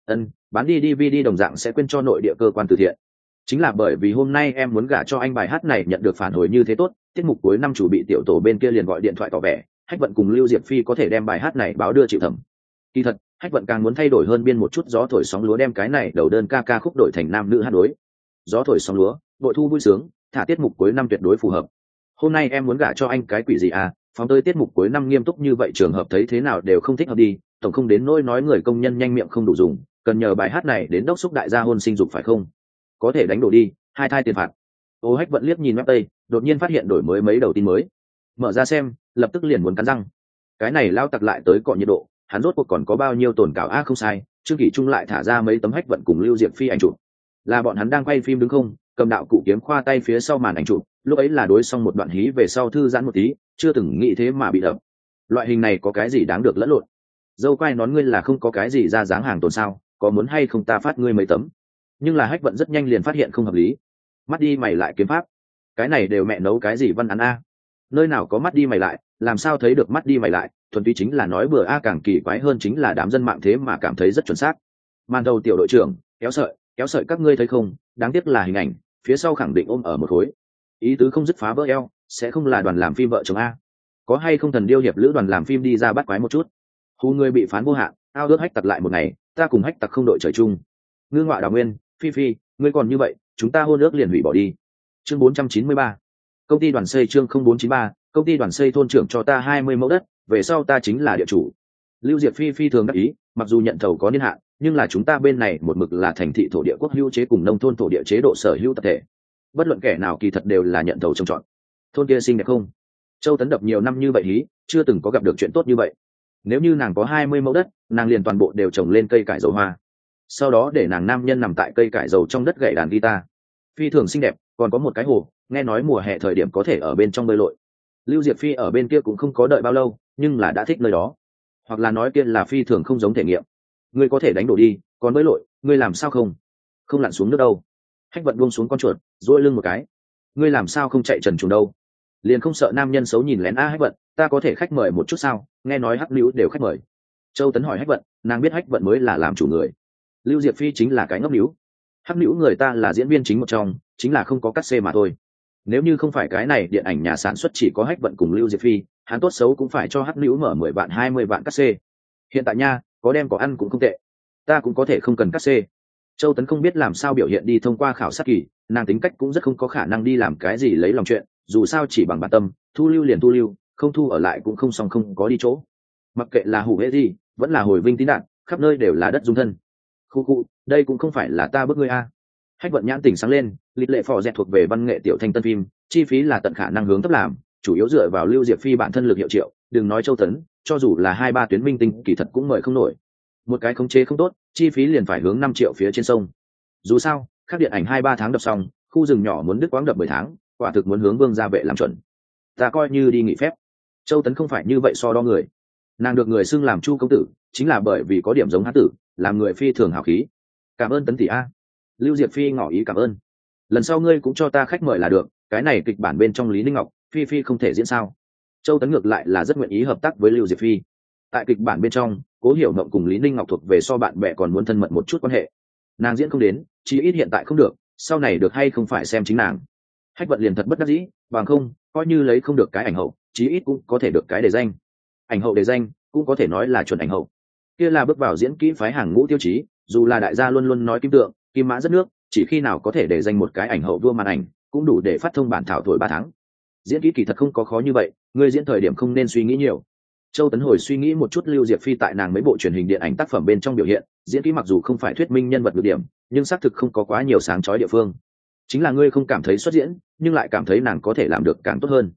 Bán đi DVD đồng dạng sẽ quyên cho nội địa cơ quan từ thiện. Chính là bởi vì hôm nay em muốn gả cho anh bài hát này nhận được phản hồi như thế tốt, tiết mục cuối năm chủ bị tiểu tổ bên kia liền gọi điện thoại tỏ vẻ, Hách Vận cùng Lưu Diệp Phi có thể đem bài hát này báo đưa chịu thẩm. Kỳ thật, Hách Vận càng muốn thay đổi hơn biên một chút gió thổi sóng lúa đem cái này đầu đơn ca ca khúc đổi thành nam nữ hát đối. Gió thổi sóng lúa, bội thu vui sướng, thả tiết mục cuối năm tuyệt đối phù hợp. Hôm nay em muốn gả cho anh cái quỷ gì à, phóng tới tiết mục cuối năm nghiêm túc như vậy trường hợp thấy thế nào đều không thích hợp đi, tổng không đến nỗi nói người công nhân nhanh miệng không đủ dùng, cần nhờ bài hát này đến đốc xúc đại gia hôn sinh dục phải không? Có thể đánh đổ đi, hai thai tiền phạt. Ô Hách Vận liếc nhìn web tây, đột nhiên phát hiện đổi mới mấy đầu tin mới, mở ra xem, lập tức liền muốn cắn răng. Cái này lao tặc lại tới cọ nhiệt độ, hắn rốt cuộc còn có bao nhiêu tổn cảo a? Không sai, Trương Kỷ Trung lại thả ra mấy tấm Hách Vận cùng Lưu Diệp Phi ảnh chụp, là bọn hắn đang quay phim đúng không? Cầm đạo cụ kiếm khoa tay phía sau màn ảnh chụp, lúc ấy là đối xong một đoạn hí về sau thư giãn một tí, chưa từng nghĩ thế mà bị đập. Loại hình này có cái gì đáng được lẫn lộn? Dâu quai nón ngươi là không có cái gì ra dáng hàng tồn sao? Có muốn hay không ta phát ngươi mấy tấm? Nhưng là Hách Vận rất nhanh liền phát hiện không hợp lý. Mắt đi mày lại kiếm pháp, cái này đều mẹ nấu cái gì văn án a? Nơi nào có mắt đi mày lại, làm sao thấy được mắt đi mày lại? Thuần túy chính là nói bừa a. Càng kỳ quái hơn chính là đám dân mạng thế mà cảm thấy rất chuẩn xác. Màn đầu tiểu đội trưởng, kéo sợi các ngươi thấy không? Đáng tiếc là hình ảnh, phía sau khẳng định ôm ở một khối. Ý tứ không dứt phá vỡ eo, sẽ không là đoàn làm phim vợ chồng a? Có hay không thần điêu hiệp lữ đoàn làm phim đi ra bắt quái một chút? Hù người bị phán vô hạn, ao ước Hách Tặc lại một ngày, ta cùng Hách Tặc không đội trời chung. Ngư Ngoại Đào Nguyên, Phi, ngươi còn như vậy, chúng ta hôn ước liền hủy bỏ đi. Chương 493. Công ty đoàn xây chương 0493, công ty đoàn xây thôn trưởng cho ta 20 mẫu đất, về sau ta chính là địa chủ. Lưu Diệp Phi thường đắc ý, mặc dù nhận thầu có niên hạn, nhưng là chúng ta bên này một mực là thành thị thổ địa quốc hữu chế cùng nông thôn thổ địa chế độ sở hữu tập thể. Bất luận kẻ nào kỳ thật đều là nhận thầu trồng trọt. Thôn kia xinh đẹp không? Châu Tấn đập nhiều năm như vậy hí, chưa từng có gặp được chuyện tốt như vậy. Nếu như nàng có 20 mẫu đất, nàng liền toàn bộ đều trồng lên cây cải dầu hoa. Sau đó để nàng nam nhân nằm tại cây cải dầu trong đất gậy đàn guitar. Phi thường xinh đẹp, còn có một cái hồ, nghe nói mùa hè thời điểm có thể ở bên trong bơi lội. Lưu Diệp Phi ở bên kia cũng không có đợi bao lâu, nhưng là đã thích nơi đó. Hoặc là nói kia là phi thường không giống thể nghiệm. Ngươi có thể đánh đổ đi, còn bơi lội, ngươi làm sao không lặn xuống nước đâu? Hách Vận buông xuống con chuột, duỗi lưng một cái. Ngươi làm sao không chạy trần truồng đâu? Liền không sợ nam nhân xấu nhìn lén a? Hách Vận, ta có thể khách mời một chút sao? Nghe nói Hắc Nữu đều khách mời. Châu Tấn hỏi Hách Vận, nàng biết Hách Vận mới là làm chủ người. Lưu Diệp Phi chính là cái ngốc nữu. Hắc Nữu người ta là diễn viên chính một trong, chính là không có cắt xê mà thôi. Nếu như không phải cái này điện ảnh nhà sản xuất chỉ có Hách Vận cùng Lưu Diệp Phi, hắn tốt xấu cũng phải cho Hắc Nữu mở 10 vạn 20 vạn cắt xê. Hiện tại nha, có đem có ăn cũng không tệ. Ta cũng có thể không cần cắt xê. Châu Tấn không biết làm sao biểu hiện đi thông qua khảo sát kỳ, nàng tính cách cũng rất không có khả năng đi làm cái gì lấy lòng chuyện, dù sao chỉ bằng bản tâm, thu lưu liền thu lưu, không thu ở lại cũng không xong không có đi chỗ. Mặc kệ là hủ hệ gì, vẫn là hồi vinh tín đạn, khắp nơi đều là đất dung thân. Khu, đây cũng không phải là ta bức ngươi a. Hách Vận nhãn tỉnh sáng lên, lịch lệ phò dẹt thuộc về văn nghệ tiểu thanh tân phim, chi phí là tận khả năng hướng thấp làm, chủ yếu dựa vào Lưu Diệp Phi bản thân lực hiệu triệu, đừng nói Châu Tấn, cho dù là 2-3 tuyến minh tinh kỳ thật cũng mời không nổi. Một cái khống chế không tốt, chi phí liền phải hướng 5 triệu phía trên sông. Dù sao, các điện ảnh 2-3 tháng đập xong, khu rừng nhỏ muốn đứt quãng đập 10 tháng, quả thực muốn hướng Vương gia vệ làm chuẩn. Ta coi như đi nghỉ phép. Châu Tấn không phải như vậy so đo người. Nàng được người xưng làm Chu công tử, chính là bởi vì có điểm giống hán tử, làm người phi thường hào khí. Cảm ơn Tấn tỷ a. Lưu Diệp Phi ngỏ ý cảm ơn. Lần sau ngươi cũng cho ta khách mời là được, cái này kịch bản bên trong Lý Ninh Ngọc, Phi không thể diễn sao? Châu Tấn ngược lại là rất nguyện ý hợp tác với Lưu Diệp Phi. Tại kịch bản bên trong, Cố Hiểu Mộng cùng Lý Ninh Ngọc thuộc về so bạn bè còn muốn thân mật một chút quan hệ. Nàng diễn không đến, chí ít hiện tại không được, sau này được hay không phải xem chính nàng. Hách Vận liền thật bất đắc dĩ, bằng không, coi như lấy không được cái ảnh hậu, chí ít cũng có thể được cái đề danh. Ảnh hậu đề danh, cũng có thể nói là chuẩn ảnh hậu. Kia là bước vào diễn kỹ phái hàng ngũ tiêu chí, dù là đại gia luôn luôn nói kim tượng, kim mã rất nước, chỉ khi nào có thể để danh một cái ảnh hậu vua màn ảnh, cũng đủ để phát thông bản thảo tuổi 3 tháng. Diễn kỹ kỳ thật không có khó như vậy, người diễn thời điểm không nên suy nghĩ nhiều. Châu Tấn hồi suy nghĩ một chút Lưu Diệp Phi tại nàng mấy bộ truyền hình điện ảnh tác phẩm bên trong biểu hiện, diễn kỹ mặc dù không phải thuyết minh nhân vật nhược điểm, nhưng xác thực không có quá nhiều sáng chói địa phương. Chính là ngươi không cảm thấy xuất diễn, nhưng lại cảm thấy nàng có thể làm được càng tốt hơn.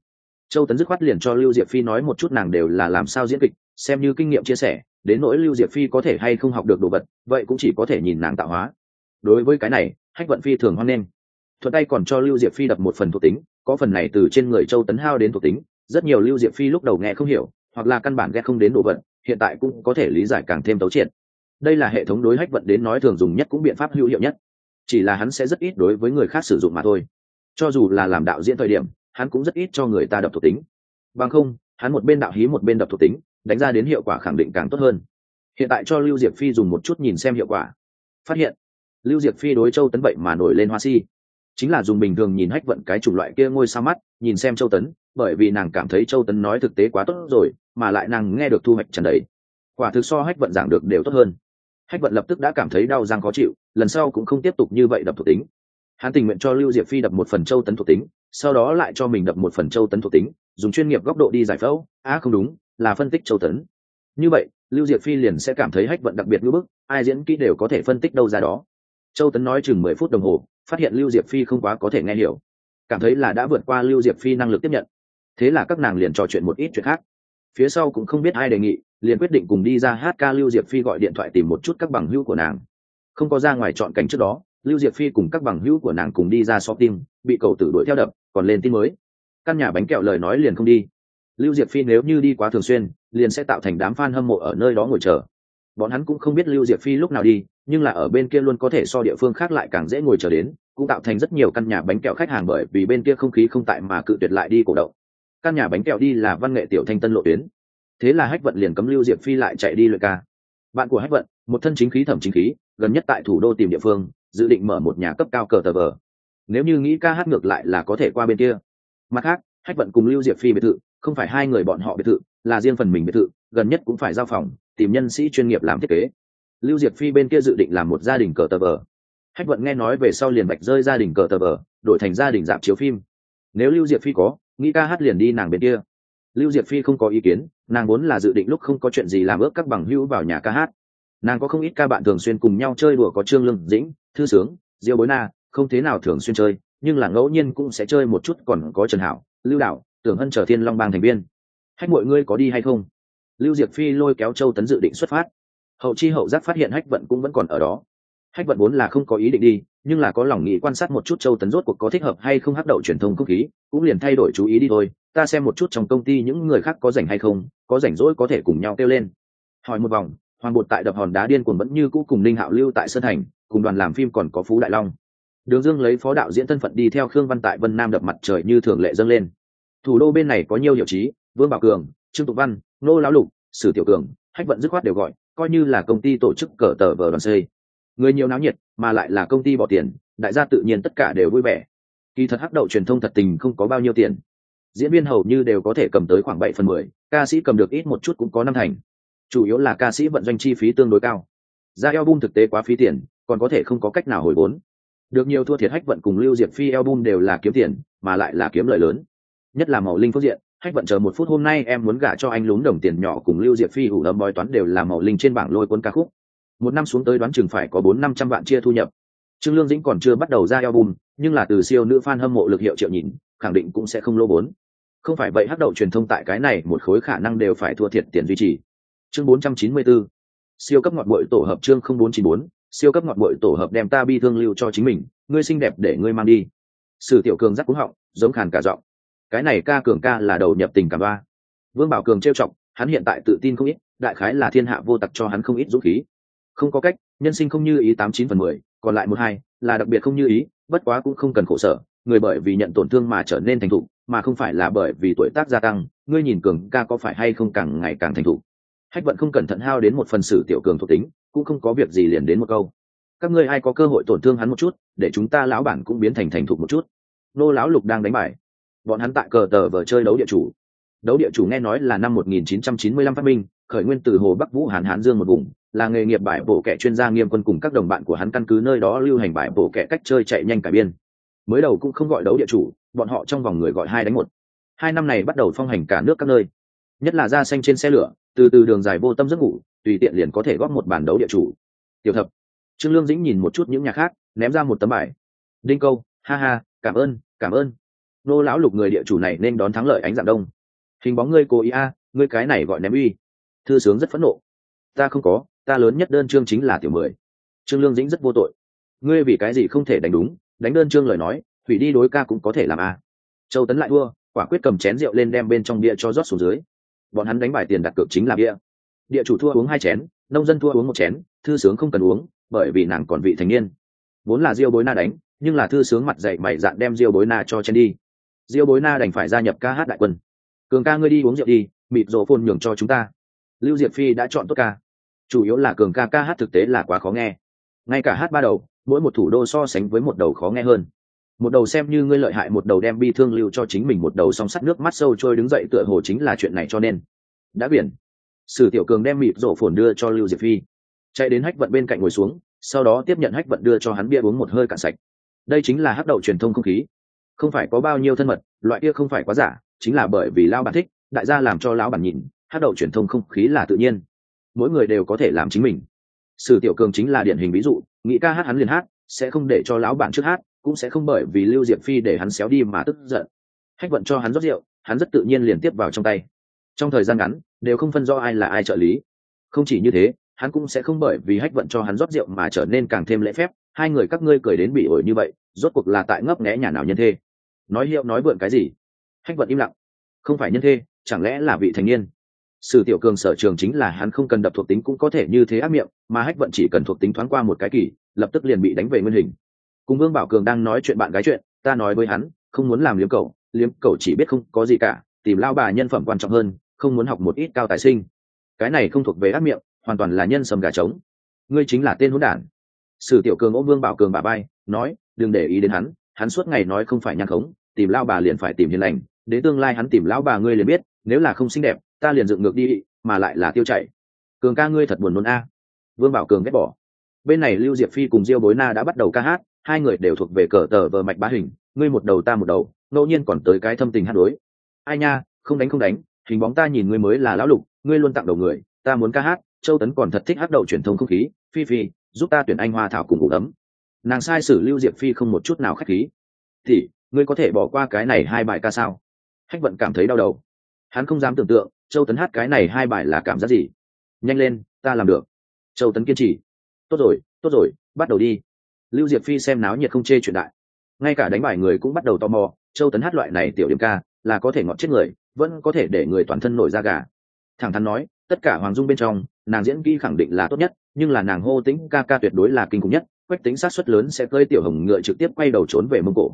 Châu Tấn dứt khoát liền cho Lưu Diệp Phi nói một chút nàng đều là làm sao diễn kịch, xem như kinh nghiệm chia sẻ, đến nỗi Lưu Diệp Phi có thể hay không học được đồ vật, vậy cũng chỉ có thể nhìn nàng tạo hóa. Đối với cái này, Hách Vận Phi thường hoan nghênh. Thuận tay còn cho Lưu Diệp Phi đập một phần thuộc tính, có phần này từ trên người Châu Tấn hao đến thuộc tính, rất nhiều Lưu Diệp Phi lúc đầu nghe không hiểu, hoặc là căn bản ghét không đến đồ vật, hiện tại cũng có thể lý giải càng thêm tấu triệt. Đây là hệ thống đối Hách Vận đến nói thường dùng nhất cũng biện pháp hữu hiệu nhất, chỉ là hắn sẽ rất ít đối với người khác sử dụng mà thôi. Cho dù là làm đạo diễn thời điểm, hắn cũng rất ít cho người ta đập thuộc tính. Bằng không, hắn một bên đạo hí một bên đập thuộc tính, đánh ra đến hiệu quả khẳng định càng tốt hơn. Hiện tại cho Lưu Diệp Phi dùng một chút nhìn xem hiệu quả, phát hiện Lưu Diệp Phi đối Châu Tấn vậy mà nổi lên hoa si, chính là dùng bình thường nhìn Hách Vận cái chủng loại kia ngôi sao mắt nhìn xem Châu Tấn, bởi vì nàng cảm thấy Châu Tấn nói thực tế quá tốt rồi, mà lại nàng nghe được thu hoạch trần đấy, quả thực so Hách Vận giảng được đều tốt hơn. Hách Vận lập tức đã cảm thấy đau răng khó chịu, lần sau cũng không tiếp tục như vậy đập thuộc tính. Hắn tình nguyện cho Lưu Diệp Phi đập một phần Châu Tấn thuộc tính, sau đó lại cho mình đập một phần Châu Tấn thuộc tính, dùng chuyên nghiệp góc độ đi giải phẫu, không đúng, là phân tích Châu Tấn. Như vậy, Lưu Diệp Phi liền sẽ cảm thấy Hách Vận đặc biệt ngưỡng bức, ai diễn kỹ đều có thể phân tích đâu ra đó. Châu Tấn nói chừng 10 phút đồng hồ, phát hiện Lưu Diệp Phi không quá có thể nghe hiểu, cảm thấy là đã vượt qua Lưu Diệp Phi năng lực tiếp nhận. Thế là các nàng liền trò chuyện một ít chuyện khác. Phía sau cũng không biết ai đề nghị, liền quyết định cùng đi ra hát ca. Lưu Diệp Phi gọi điện thoại tìm một chút các bằng hữu của nàng. Không có ra ngoài chọn cảnh trước đó, Lưu Diệp Phi cùng các bằng hữu của nàng cùng đi ra shopping, bị cậu tử đuổi theo đập, còn lên tin mới. Căn nhà bánh kẹo lời nói liền không đi. Lưu Diệp Phi nếu như đi quá thường xuyên, liền sẽ tạo thành đám fan hâm mộ ở nơi đó ngồi chờ. Bọn hắn cũng không biết Lưu Diệp Phi lúc nào đi, nhưng là ở bên kia luôn có thể so địa phương khác lại càng dễ ngồi chờ đến, cũng tạo thành rất nhiều căn nhà bánh kẹo khách hàng bởi vì bên kia không khí không tại mà cự tuyệt lại đi cổ động. Căn nhà bánh kẹo đi là văn nghệ tiểu thanh tân lộ tuyến. Thế là Hách Vận liền cấm Lưu Diệp Phi lại chạy đi luyện ca. Bạn của Hách Vận, một thân chính khí thẩm chính khí, gần nhất tại thủ đô tìm địa phương, dự định mở một nhà cấp cao cờ tờ vờ. Nếu như nghĩ ca hát ngược lại là có thể qua bên kia. Mặt khác, Hách Vận cùng Lưu Diệp Phi biệt thự, không phải hai người bọn họ biệt thự, là riêng phần mình biệt thự, gần nhất cũng phải giao phòng, tìm nhân sĩ chuyên nghiệp làm thiết kế. Lưu Diệp Phi bên kia dự định làm một gia đình cờ tờ vờ. Hách Vận nghe nói về sau liền bạch rơi gia đình cờ tờ vờ, đổi thành gia đình dạp chiếu phim. Nếu Lưu Diệp Phi có nghĩ ca hát liền đi nàng bên kia. Lưu Diệp Phi không có ý kiến, nàng vốn là dự định lúc không có chuyện gì làm ước các bằng hữu vào nhà ca hát. Nàng có không ít ca bạn thường xuyên cùng nhau chơi đùa, có Trương Lương Dĩnh, Thư Sướng, Diêu Bối Na, không thế nào thường xuyên chơi, nhưng là ngẫu nhiên cũng sẽ chơi một chút, còn có Trần Hảo, Lưu Đạo, Tưởng Hân trở Thiên Long Bang thành viên. Hách mọi ngươi có đi hay không? Lưu Diệp Phi lôi kéo Châu Tấn dự định xuất phát. Hậu chi hậu giác phát hiện Hách Vận cũng vẫn còn ở đó. Hách Vận vốn là không có ý định đi, nhưng là có lòng nghĩ quan sát một chút Châu Tấn rốt cuộc có thích hợp hay không hắc đậu truyền thông không khí, cũng liền thay đổi chú ý đi thôi. Ta xem một chút trong công ty những người khác có rảnh hay không, có rảnh rỗi có thể cùng nhau kêu lên. Hỏi một vòng, Hoàng Bột tại đập hòn đá điên cuồng vẫn như cũ cùng Ninh Hạo Lưu tại Sơn Thành, cùng đoàn làm phim còn có Phú Đại Long. Đường Dương lấy phó đạo diễn thân phận đi theo Khương Văn tại Vân Nam đập mặt trời như thường lệ dâng lên. Thủ đô bên này có nhiều hiệu chí, Vương Bảo Cường, Trương Tục Văn, Nô Lão Lục, Sử Tiểu Cường, Hách Vận dứt khoát đều gọi, coi như là công ty tổ chức cờ tờ vờ đoàn xây. Người nhiều náo nhiệt, mà lại là công ty bỏ tiền, đại gia tự nhiên tất cả đều vui vẻ. Kỳ thật hắc đậu truyền thông thật tình không có bao nhiêu tiền. Diễn viên hầu như đều có thể cầm tới khoảng 7/10, ca sĩ cầm được ít một chút cũng có 5 thành. Chủ yếu là ca sĩ vận doanh chi phí tương đối cao. Ra album thực tế quá phí tiền, còn có thể không có cách nào hồi vốn. Được nhiều thua thiệt Hách Vận cùng Lưu Diệp Phi album đều là kiếm tiền, mà lại là kiếm lợi lớn. Nhất là Màu Linh phương diện, Hách Vận chờ một phút hôm nay em muốn gả cho anh lún đồng tiền nhỏ cùng Lưu Diệp Phi ủ ấm bói toán đều là Màu Linh trên bảng lôi cuốn ca khúc. Một năm xuống tới đoán chừng phải có 400-500 vạn chia thu nhập. Trương Lương Dĩnh còn chưa bắt đầu ra album, nhưng là từ siêu nữ fan hâm mộ lực hiệu triệu nhìn, khẳng định cũng sẽ không lỗ vốn. Không phải vậy hắc đậu truyền thông tại cái này một khối khả năng đều phải thua thiệt tiền duy trì. Chương 494. Siêu cấp ngọt bội tổ hợp chương 0494, siêu cấp ngọt bội tổ hợp đem ta bi thương lưu cho chính mình, ngươi xinh đẹp để ngươi mang đi. Sử Tiểu Cường rắc cúng họng, giống khàn cả giọng. Cái này ca Cường ca là đầu nhập tình cảm ba. Vương Bảo Cường trêu chọc, hắn hiện tại tự tin không ít, đại khái là thiên hạ vô tặc cho hắn không ít dũng khí. Không có cách, nhân sinh không như ý 89/10, còn lại 1/2 là đặc biệt không như ý, bất quá cũng không cần khổ sở, người bởi vì nhận tổn thương mà trở nên thành thục, mà không phải là bởi vì tuổi tác gia tăng, ngươi nhìn Cường ca có phải hay không càng ngày càng thành thục. Hách Vận không cẩn thận hao đến một phần Sử Tiểu Cường thuộc tính, cũng không có việc gì liền đến một câu. Các ngươi ai có cơ hội tổn thương hắn một chút, để chúng ta lão bản cũng biến thành thục một chút. Nô lão Lục đang đánh bài. Bọn hắn tại cờ tờ vờ chơi đấu địa chủ. Đấu địa chủ nghe nói là năm 1995 phát minh, khởi nguyên từ Hồ Bắc Vũ Hán Dương một vùng, là nghề nghiệp bài bổ kẻ chuyên gia Nghiêm Quân cùng các đồng bạn của hắn căn cứ nơi đó lưu hành bài bổ kẻ cách chơi chạy nhanh cải biên. Mới đầu cũng không gọi đấu địa chủ, bọn họ trong vòng người gọi 2 đánh 1. 2 năm này bắt đầu phong hành cả nước các nơi. Nhất là ra xanh trên xe lửa, từ đường dài vô tâm giấc ngủ, tùy tiện liền có thể góp một bàn đấu địa chủ. Tiểu Thập. Trương Lương Dĩnh nhìn một chút những nhà khác, ném ra một tấm bài. Đinh Câu, ha ha, cảm ơn. Nô lão lục người địa chủ này nên đón thắng lợi ánh dạng đông. Hình bóng ngươi cố ý a, ngươi cái này gọi ném uy. Thư sướng rất phẫn nộ. Ta không có, ta lớn nhất đơn chương chính là tiểu 10. Trương Lương Dĩnh rất vô tội. Ngươi vì cái gì không thể đánh đúng, đánh đơn chương lời nói, hủy đi đối ca cũng có thể làm a. Châu Tấn lại thua, quả quyết cầm chén rượu lên đem bên trong bia cho rót xuống dưới. Bọn hắn đánh bài tiền đặt cược chính là bia. Địa chủ thua uống 2 chén, nông dân thua uống 1 chén, thư sướng không cần uống, bởi vì nàng còn vị thành niên. Vốn là Diêu Bối Na đánh, nhưng là thư sướng mặt dậy mày dạn đem Diêu Bối Na cho chen đi. Diêu Bối Na đành phải gia nhập ca hát đại quân. Cường ca ngươi đi uống rượu đi, mịt rổ phồn nhường cho chúng ta. Lưu Diệp Phi đã chọn tốt ca. Chủ yếu là Cường ca ca hát thực tế là quá khó nghe. Ngay cả hát 3 đầu, mỗi một thủ đô so sánh với một đầu khó nghe hơn. Một đầu xem như ngươi lợi hại, một đầu đem bi thương lưu cho chính mình, một đầu song sắt nước mắt sâu trôi đứng dậy tựa hồ chính là chuyện này cho nên. Đã biển. Sử Tiểu Cường đem mịt rổ phồn đưa cho Lưu Diệp Phi. Chạy đến Hách Vận bên cạnh ngồi xuống, sau đó tiếp nhận Hách Vận đưa cho hắn bia uống một hơi cạn sạch. Đây chính là hắc đậu truyền thông không khí. Không phải có bao nhiêu thân mật, loại kia không phải quá giả, chính là bởi vì lão bản thích, đại gia làm cho lão bản nhìn, hắc đậu truyền thông không khí là tự nhiên. Mỗi người đều có thể làm chính mình. Sử Tiểu Cường chính là điển hình ví dụ, nghĩ ca hát hắn liền hát, sẽ không để cho lão bản trước hát, cũng sẽ không bởi vì Lưu Diệp Phi để hắn xéo đi mà tức giận. Hách Vận cho hắn rót rượu, hắn rất tự nhiên liền tiếp vào trong tay. Trong thời gian ngắn, đều không phân rõ ai là ai trợ lý. Không chỉ như thế, hắn cũng sẽ không bởi vì Hách Vận cho hắn rót rượu mà trở nên càng thêm lễ phép. Hai người các ngươi cười đến bị ổi như vậy, rốt cuộc là tại ngấp nghé nhà nào nhân thê? Nói hiệu nói vượn cái gì? Hách Vận im lặng. Không phải nhân thê, chẳng lẽ là vị thành niên? Sử Tiểu Cường sở trường chính là hắn không cần đập thuộc tính cũng có thể như thế ác miệng, mà Hách Vận chỉ cần thuộc tính thoáng qua một cái kỳ, lập tức liền bị đánh về nguyên hình. Cùng Vương Bảo Cường đang nói chuyện bạn gái chuyện, ta nói với hắn, không muốn làm liếm cẩu chỉ biết không có gì cả, tìm lao bà nhân phẩm quan trọng hơn, không muốn học một ít cao tài sinh. Cái này không thuộc về ác miệng, hoàn toàn là nhân sầm gà trống. Ngươi chính là tên hỗn đản. Sử Tiểu Cường ôm Vương Bảo Cường bả vai, nói, đừng để ý đến hắn suốt ngày nói không phải nhan khống, tìm lao bà liền phải tìm hiền lành, đến tương lai hắn tìm lão bà ngươi liền biết, nếu là không xinh đẹp, ta liền dựng ngược đi, mà lại là tiêu chảy. Cường ca ngươi thật buồn nôn a. Vương Bảo Cường ghét bỏ. Bên này Lưu Diệp Phi cùng Diêu Bối Na đã bắt đầu ca hát, hai người đều thuộc về cờ tờ vờ mạch bá hình, ngươi một đầu ta một đầu, ngẫu nhiên còn tới cái thâm tình hát đối. Ai nha, không đánh, hình bóng ta nhìn ngươi mới là lão lục, ngươi luôn tặng đầu người, ta muốn ca hát. Châu Tấn còn thật thích hát đậu truyền thông không khí, Phi Phi, giúp ta tuyển anh hoa thảo cùng ngủ ấm. Nàng sai sử Lưu Diệp Phi không một chút nào khách khí. Thì ngươi có thể bỏ qua cái này 2 bài ca sao? Hách Vận cảm thấy đau đầu. Hắn không dám tưởng tượng Châu Tấn hát cái này 2 bài là cảm giác gì. Nhanh lên, ta làm được. Châu Tấn kiên trì. Tốt rồi, bắt đầu đi. Lưu Diệp Phi xem náo nhiệt không chê chuyện đại. Ngay cả đánh bài người cũng bắt đầu tò mò, Châu Tấn hát loại này tiểu điểm ca là có thể ngọt chết người, vẫn có thể để người toàn thân nổi da gà. Thẳng thắn nói, tất cả Hoàng Dung bên trong, nàng diễn kỹ khẳng định là tốt nhất, nhưng là nàng hô tính ca tuyệt đối là kinh khủng nhất. Quách Tính sát suất lớn sẽ cơi tiểu hồng ngựa trực tiếp quay đầu trốn về Mông Cổ.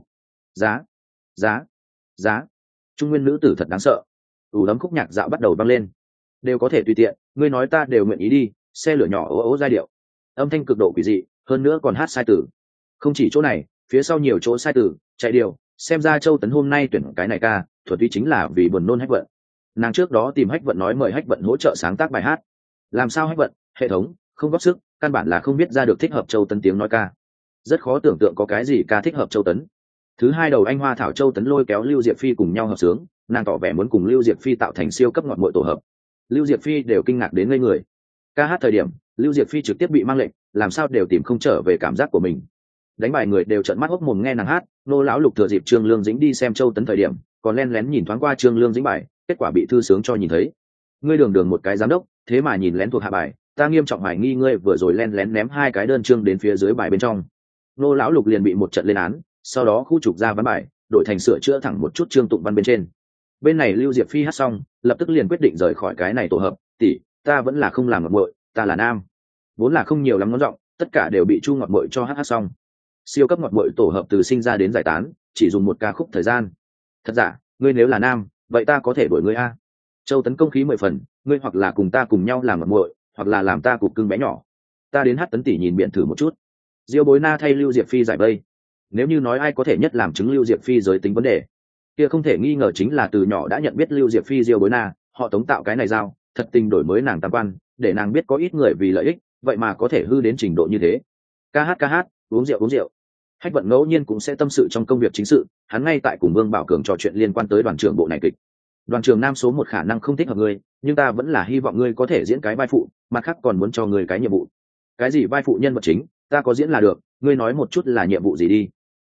Giá. Trung nguyên nữ tử thật đáng sợ. Đấm khúc nhạc dạo bắt đầu vang lên. Đều có thể tùy tiện, ngươi nói ta đều nguyện ý đi. Xe lửa nhỏ ố giai điệu, âm thanh cực độ quỷ dị, hơn nữa còn hát sai từ. Không chỉ chỗ này, phía sau nhiều chỗ sai từ, chạy điều. Xem ra Châu Tấn hôm nay tuyển cái này ca, thuật tuy chính là vì buồn nôn Hách Vận. Nàng trước đó tìm Hách Vận nói mời Hách Vận hỗ trợ sáng tác bài hát. Làm sao Hách Vận, hệ thống không góp sức, căn bản là không biết ra được thích hợp Châu Tấn tiếng nói ca. Rất khó tưởng tượng có cái gì ca thích hợp Châu Tấn. Thứ hai đầu anh hoa thảo Châu Tấn lôi kéo Lưu Diệp Phi cùng nhau hợp sướng, nàng tỏ vẻ muốn cùng Lưu Diệp Phi tạo thành siêu cấp ngọt muội tổ hợp. Lưu Diệp Phi đều kinh ngạc đến ngây người. Ca hát thời điểm, Lưu Diệp Phi trực tiếp bị mang lệnh, làm sao đều tìm không trở về cảm giác của mình. Đánh bài người đều trợn mắt hốc mồm nghe nàng hát. Nô lão Lục thừa dịp Trương Lương Dĩnh đi xem Châu Tấn thời điểm, còn len lén nhìn thoáng qua Trương Lương Dĩnh bài, kết quả bị thư sướng cho nhìn thấy. Ngươi đường một cái giám đốc, thế mà nhìn lén thuộc hạ bài, ta nghiêm trọng hoài nghi ngươi vừa rồi len lén ném 2 cái đơn chương đến phía dưới bài bên trong. Nô lão Lục liền bị một trận lên án, sau đó khu trục ra ván bài, đổi thành sửa chữa thẳng một chút chương tụng văn bên trên. Bên này Lưu Diệp Phi hát xong, lập tức liền quyết định rời khỏi cái này tổ hợp, tỷ, ta vẫn là không làm ngọt muội, ta là nam. Vốn là không nhiều lắm ngón giọng, tất cả đều bị Chu ngọt muội cho hát xong. Siêu cấp ngọt muội tổ hợp từ sinh ra đến giải tán, chỉ dùng 1 ca khúc thời gian. Thật giả, ngươi nếu là nam, vậy ta có thể đuổi ngươi a. Châu Tấn công khí 10 phần, ngươi hoặc là cùng ta cùng nhau làm ngọt muội, hoặc là làm ta cục cưng bé nhỏ. Ta đến hát Tấn tỷ nhìn biện thử một chút. Diêu Bối Na thay Lưu Diệp Phi giải vây. Nếu như nói ai có thể nhất làm chứng Lưu Diệp Phi giới tính vấn đề, kia không thể nghi ngờ chính là từ nhỏ đã nhận biết Lưu Diệp Phi Diêu Bối Na, họ Tống tạo cái này giao, thật tình đổi mới nàng tam quan, để nàng biết có ít người vì lợi ích, vậy mà có thể hư đến trình độ như thế. Ca hát, uống rượu. Hách Vận ngẫu nhiên cũng sẽ tâm sự trong công việc chính sự, hắn ngay tại cùng Vương Bảo Cường trò chuyện liên quan tới đoàn trưởng bộ này kịch. Đoàn trưởng nam số 1 khả năng không thích hợp ngươi, nhưng ta vẫn là hy vọng ngươi có thể diễn cái vai phụ, mặt khác còn muốn cho ngươi cái nhiệm vụ. Cái gì vai phụ nhân vật chính, ta có diễn là được, ngươi nói một chút là nhiệm vụ gì đi.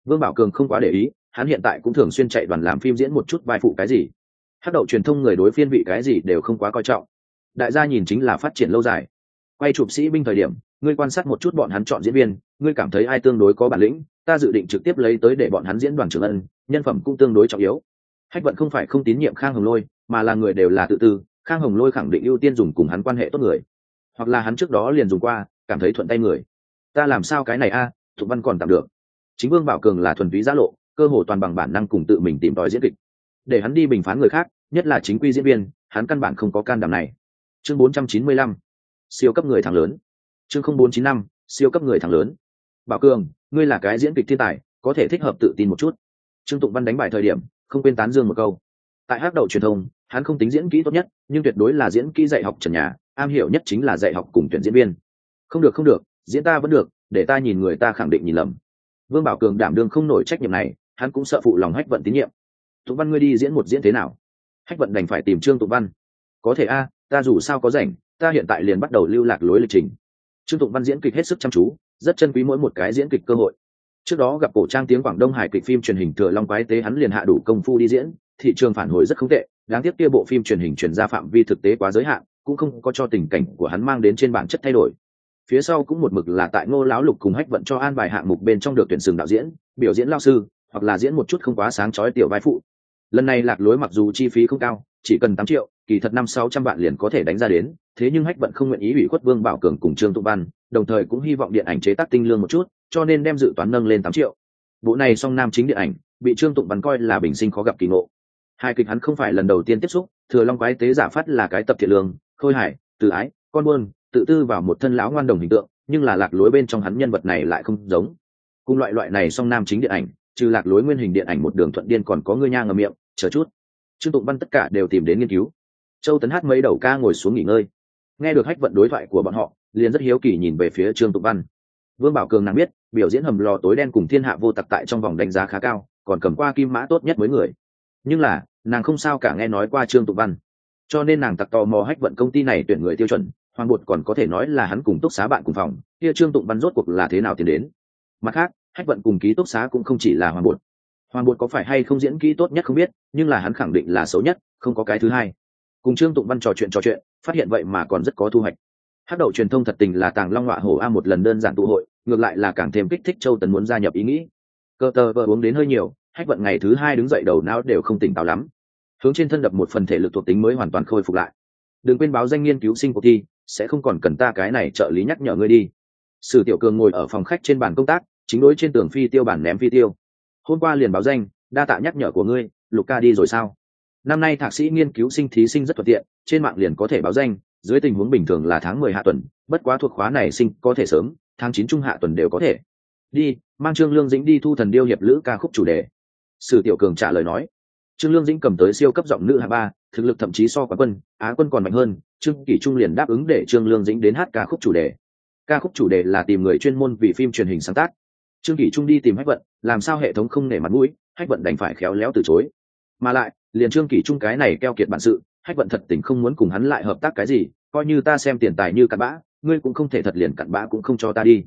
Vương Bảo Cường không quá để ý, hắn hiện tại cũng thường xuyên chạy đoàn làm phim diễn một chút vai phụ cái gì. Hắc đậu truyền thông người đối phiên vị cái gì đều không quá coi trọng. Đại gia nhìn chính là phát triển lâu dài. Quay chụp sĩ binh thời điểm, ngươi quan sát một chút bọn hắn chọn diễn viên, ngươi cảm thấy ai tương đối có bản lĩnh, ta dự định trực tiếp lấy tới để bọn hắn diễn Đoàn Trường Ân, nhân phẩm cũng tương đối trọng yếu. Hách Vận không phải không tín nhiệm Khang Hồng Lôi, mà là người đều là tự tư, Khang Hồng Lôi khẳng định ưu tiên dùng cùng hắn quan hệ tốt người, hoặc là hắn trước đó liền dùng qua, cảm thấy thuận tay người. Ta làm sao cái này a, Thục Văn còn tạm được. Chính Vương Bảo Cường là thuần túy giã lộ, cơ hồ toàn bằng bản năng cùng tự mình tìm tòi diễn kịch. Để hắn đi bình phán người khác, nhất là chính quy diễn viên, hắn căn bản không có can đảm này. Chương 495, siêu cấp người thắng lớn. Chương 0495, siêu cấp người thắng lớn. Bảo Cường, ngươi là cái diễn kịch thiên tài, có thể thích hợp tự tin một chút. Trương Tụng Văn đánh bài thời điểm, không quên tán dương một câu. Tại Hắc đậu truyền thông, hắn không tính diễn kỹ tốt nhất, nhưng tuyệt đối là diễn kỹ dạy học trần nhà, am hiểu nhất chính là dạy học cùng tuyển diễn viên. Không được không được, diễn ta vẫn được, để ta nhìn người ta khẳng định nhìn lầm. Vương Bảo Cường đảm đương không nổi trách nhiệm này, hắn cũng sợ phụ lòng Hách Vận tín nhiệm. Tụng Văn ngươi đi diễn một diễn thế nào? Hách Vận đành phải tìm Trương Tụng Văn. Có thể a, ta dù sao có rảnh, ta hiện tại liền bắt đầu lưu lạc lối lịch trình. Trương Tụng Văn diễn kịch hết sức chăm chú, rất trân quý mỗi một cái diễn kịch cơ hội. Trước đó gặp cổ trang tiếng Quảng Đông hài kịch phim truyền hình Thừa Long Quái Tế hắn liền hạ đủ công phu đi diễn, thị trường phản hồi rất không tệ, đáng tiếc kia bộ phim truyền hình truyền ra phạm vi thực tế quá giới hạn, cũng không có cho tình cảnh của hắn mang đến trên bản chất thay đổi. Phía sau cũng một mực là tại Ngô Lão Lục cùng Hách Vận cho an bài hạng mục bên trong được tuyển sừng đạo diễn, biểu diễn lao sư, hoặc là diễn một chút không quá sáng chói tiểu vai phụ. Lần này lạc lối mặc dù chi phí không cao, chỉ cần 8 triệu, kỳ thật 500-600 vạn liền có thể đánh ra đến, thế nhưng Hách Vận không nguyện ý ủy khuất Vương Bảo Cường cùng Trương Tụng Văn, đồng thời cũng hy vọng điện ảnh chế tác tinh lương một chút, cho nên đem dự toán nâng lên 8 triệu. Bộ này song nam chính điện ảnh, bị Trương Tụng Văn coi là bình sinh khó gặp kỳ ngộ. Hai kịch hắn không phải lần đầu tiên tiếp xúc, Thừa Long Quái Tế giả phát là cái tập thiện lương, khôi hài, từ ái, con buôn, tự tư vào một thân lão ngoan đồng hình tượng, nhưng là lạc lối bên trong hắn nhân vật này lại không giống. Cùng loại này song nam chính điện ảnh, trừ lạc lối nguyên hình điện ảnh một đường thuận điên còn có ngươi nha ngầm miệng, chờ chút. Trương Tụng Văn tất cả đều tìm đến nghiên cứu. Châu Tấn hát mấy đầu ca ngồi xuống nghỉ ngơi. Nghe được Hách Vận đối thoại của bọn họ, liền rất hiếu kỳ nhìn về phía Trương Tụng Văn. Vương Bảo Cường nàng biết, biểu diễn Hầm Lò Tối Đen cùng Thiên Hạ Vô Tặc tại trong vòng đánh giá khá cao, còn cầm qua kim mã tốt nhất mới người. Nhưng là, nàng không sao cả nghe nói qua Trương Tụng Văn, cho nên nàng tặc tò mò Hách Vận công ty này tuyển người tiêu chuẩn, Hoàng Bột còn có thể nói là hắn cùng túc xá bạn cùng phòng, kia Trương Tụng Văn rốt cuộc là thế nào tiến đến. Mặt khác, Hách Vận cùng ký túc xá cũng không chỉ là Hoàng Bột. Hoàng Bột có phải hay không diễn kỹ tốt nhất không biết, nhưng là hắn khẳng định là xấu nhất, không có cái thứ hai. Cùng Trương Tụng Văn trò chuyện, phát hiện vậy mà còn rất có thu hoạch. Hắc đậu truyền thông thật tình là tàng long ngọa hổ a, một lần đơn giản tụ hội, ngược lại là càng thêm kích thích Châu Tấn muốn gia nhập ý nghĩ. Cơ tờ vợ uống đến hơi nhiều, Hách Vận ngày thứ hai đứng dậy đầu não đều không tỉnh táo lắm, hướng trên thân đập một phần thể lực thuộc tính mới hoàn toàn khôi phục lại. Đừng quên báo danh nghiên cứu sinh cuộc thi, sẽ không còn cần ta cái này trợ lý nhắc nhở ngươi đi. Sử Tiểu Cường ngồi ở phòng khách trên bàn công tác, chính đối trên tường phi tiêu bản ném phi tiêu. Hôm qua liền báo danh, đa tạ nhắc nhở của ngươi. Lục ca đi rồi sao? Năm nay thạc sĩ nghiên cứu sinh thí sinh rất thuận tiện, trên mạng liền có thể báo danh, dưới tình huống bình thường là tháng 10 hạ tuần, bất quá thuộc khóa này sinh có thể sớm, tháng 9 trung hạ tuần đều có thể. Đi, mang Trương Lương Dĩnh đi thu Thần Điêu hiệp lữ ca khúc chủ đề. Sử Tiểu Cường trả lời nói. Trương Lương Dĩnh cầm tới siêu cấp giọng nữ hạng 3, thực lực thậm chí so quán quân, Á quân còn mạnh hơn, Trương Kỷ Trung liền đáp ứng để Trương Lương Dĩnh đến hát ca khúc chủ đề. Ca khúc chủ đề là tìm người chuyên môn vì phim truyền hình sáng tác. Trương Kỷ Trung đi tìm Hách Vận, làm sao hệ thống không nể mặt mũi, Hách Vận đành phải khéo léo từ chối. Mà lại, liền Trương Kỷ Trung cái này keo kiệt bản sự, Hách Vận thật tình không muốn cùng hắn lại hợp tác cái gì, coi như ta xem tiền tài như cặn bã, ngươi cũng không thể thật liền cặn bã cũng không cho ta đi.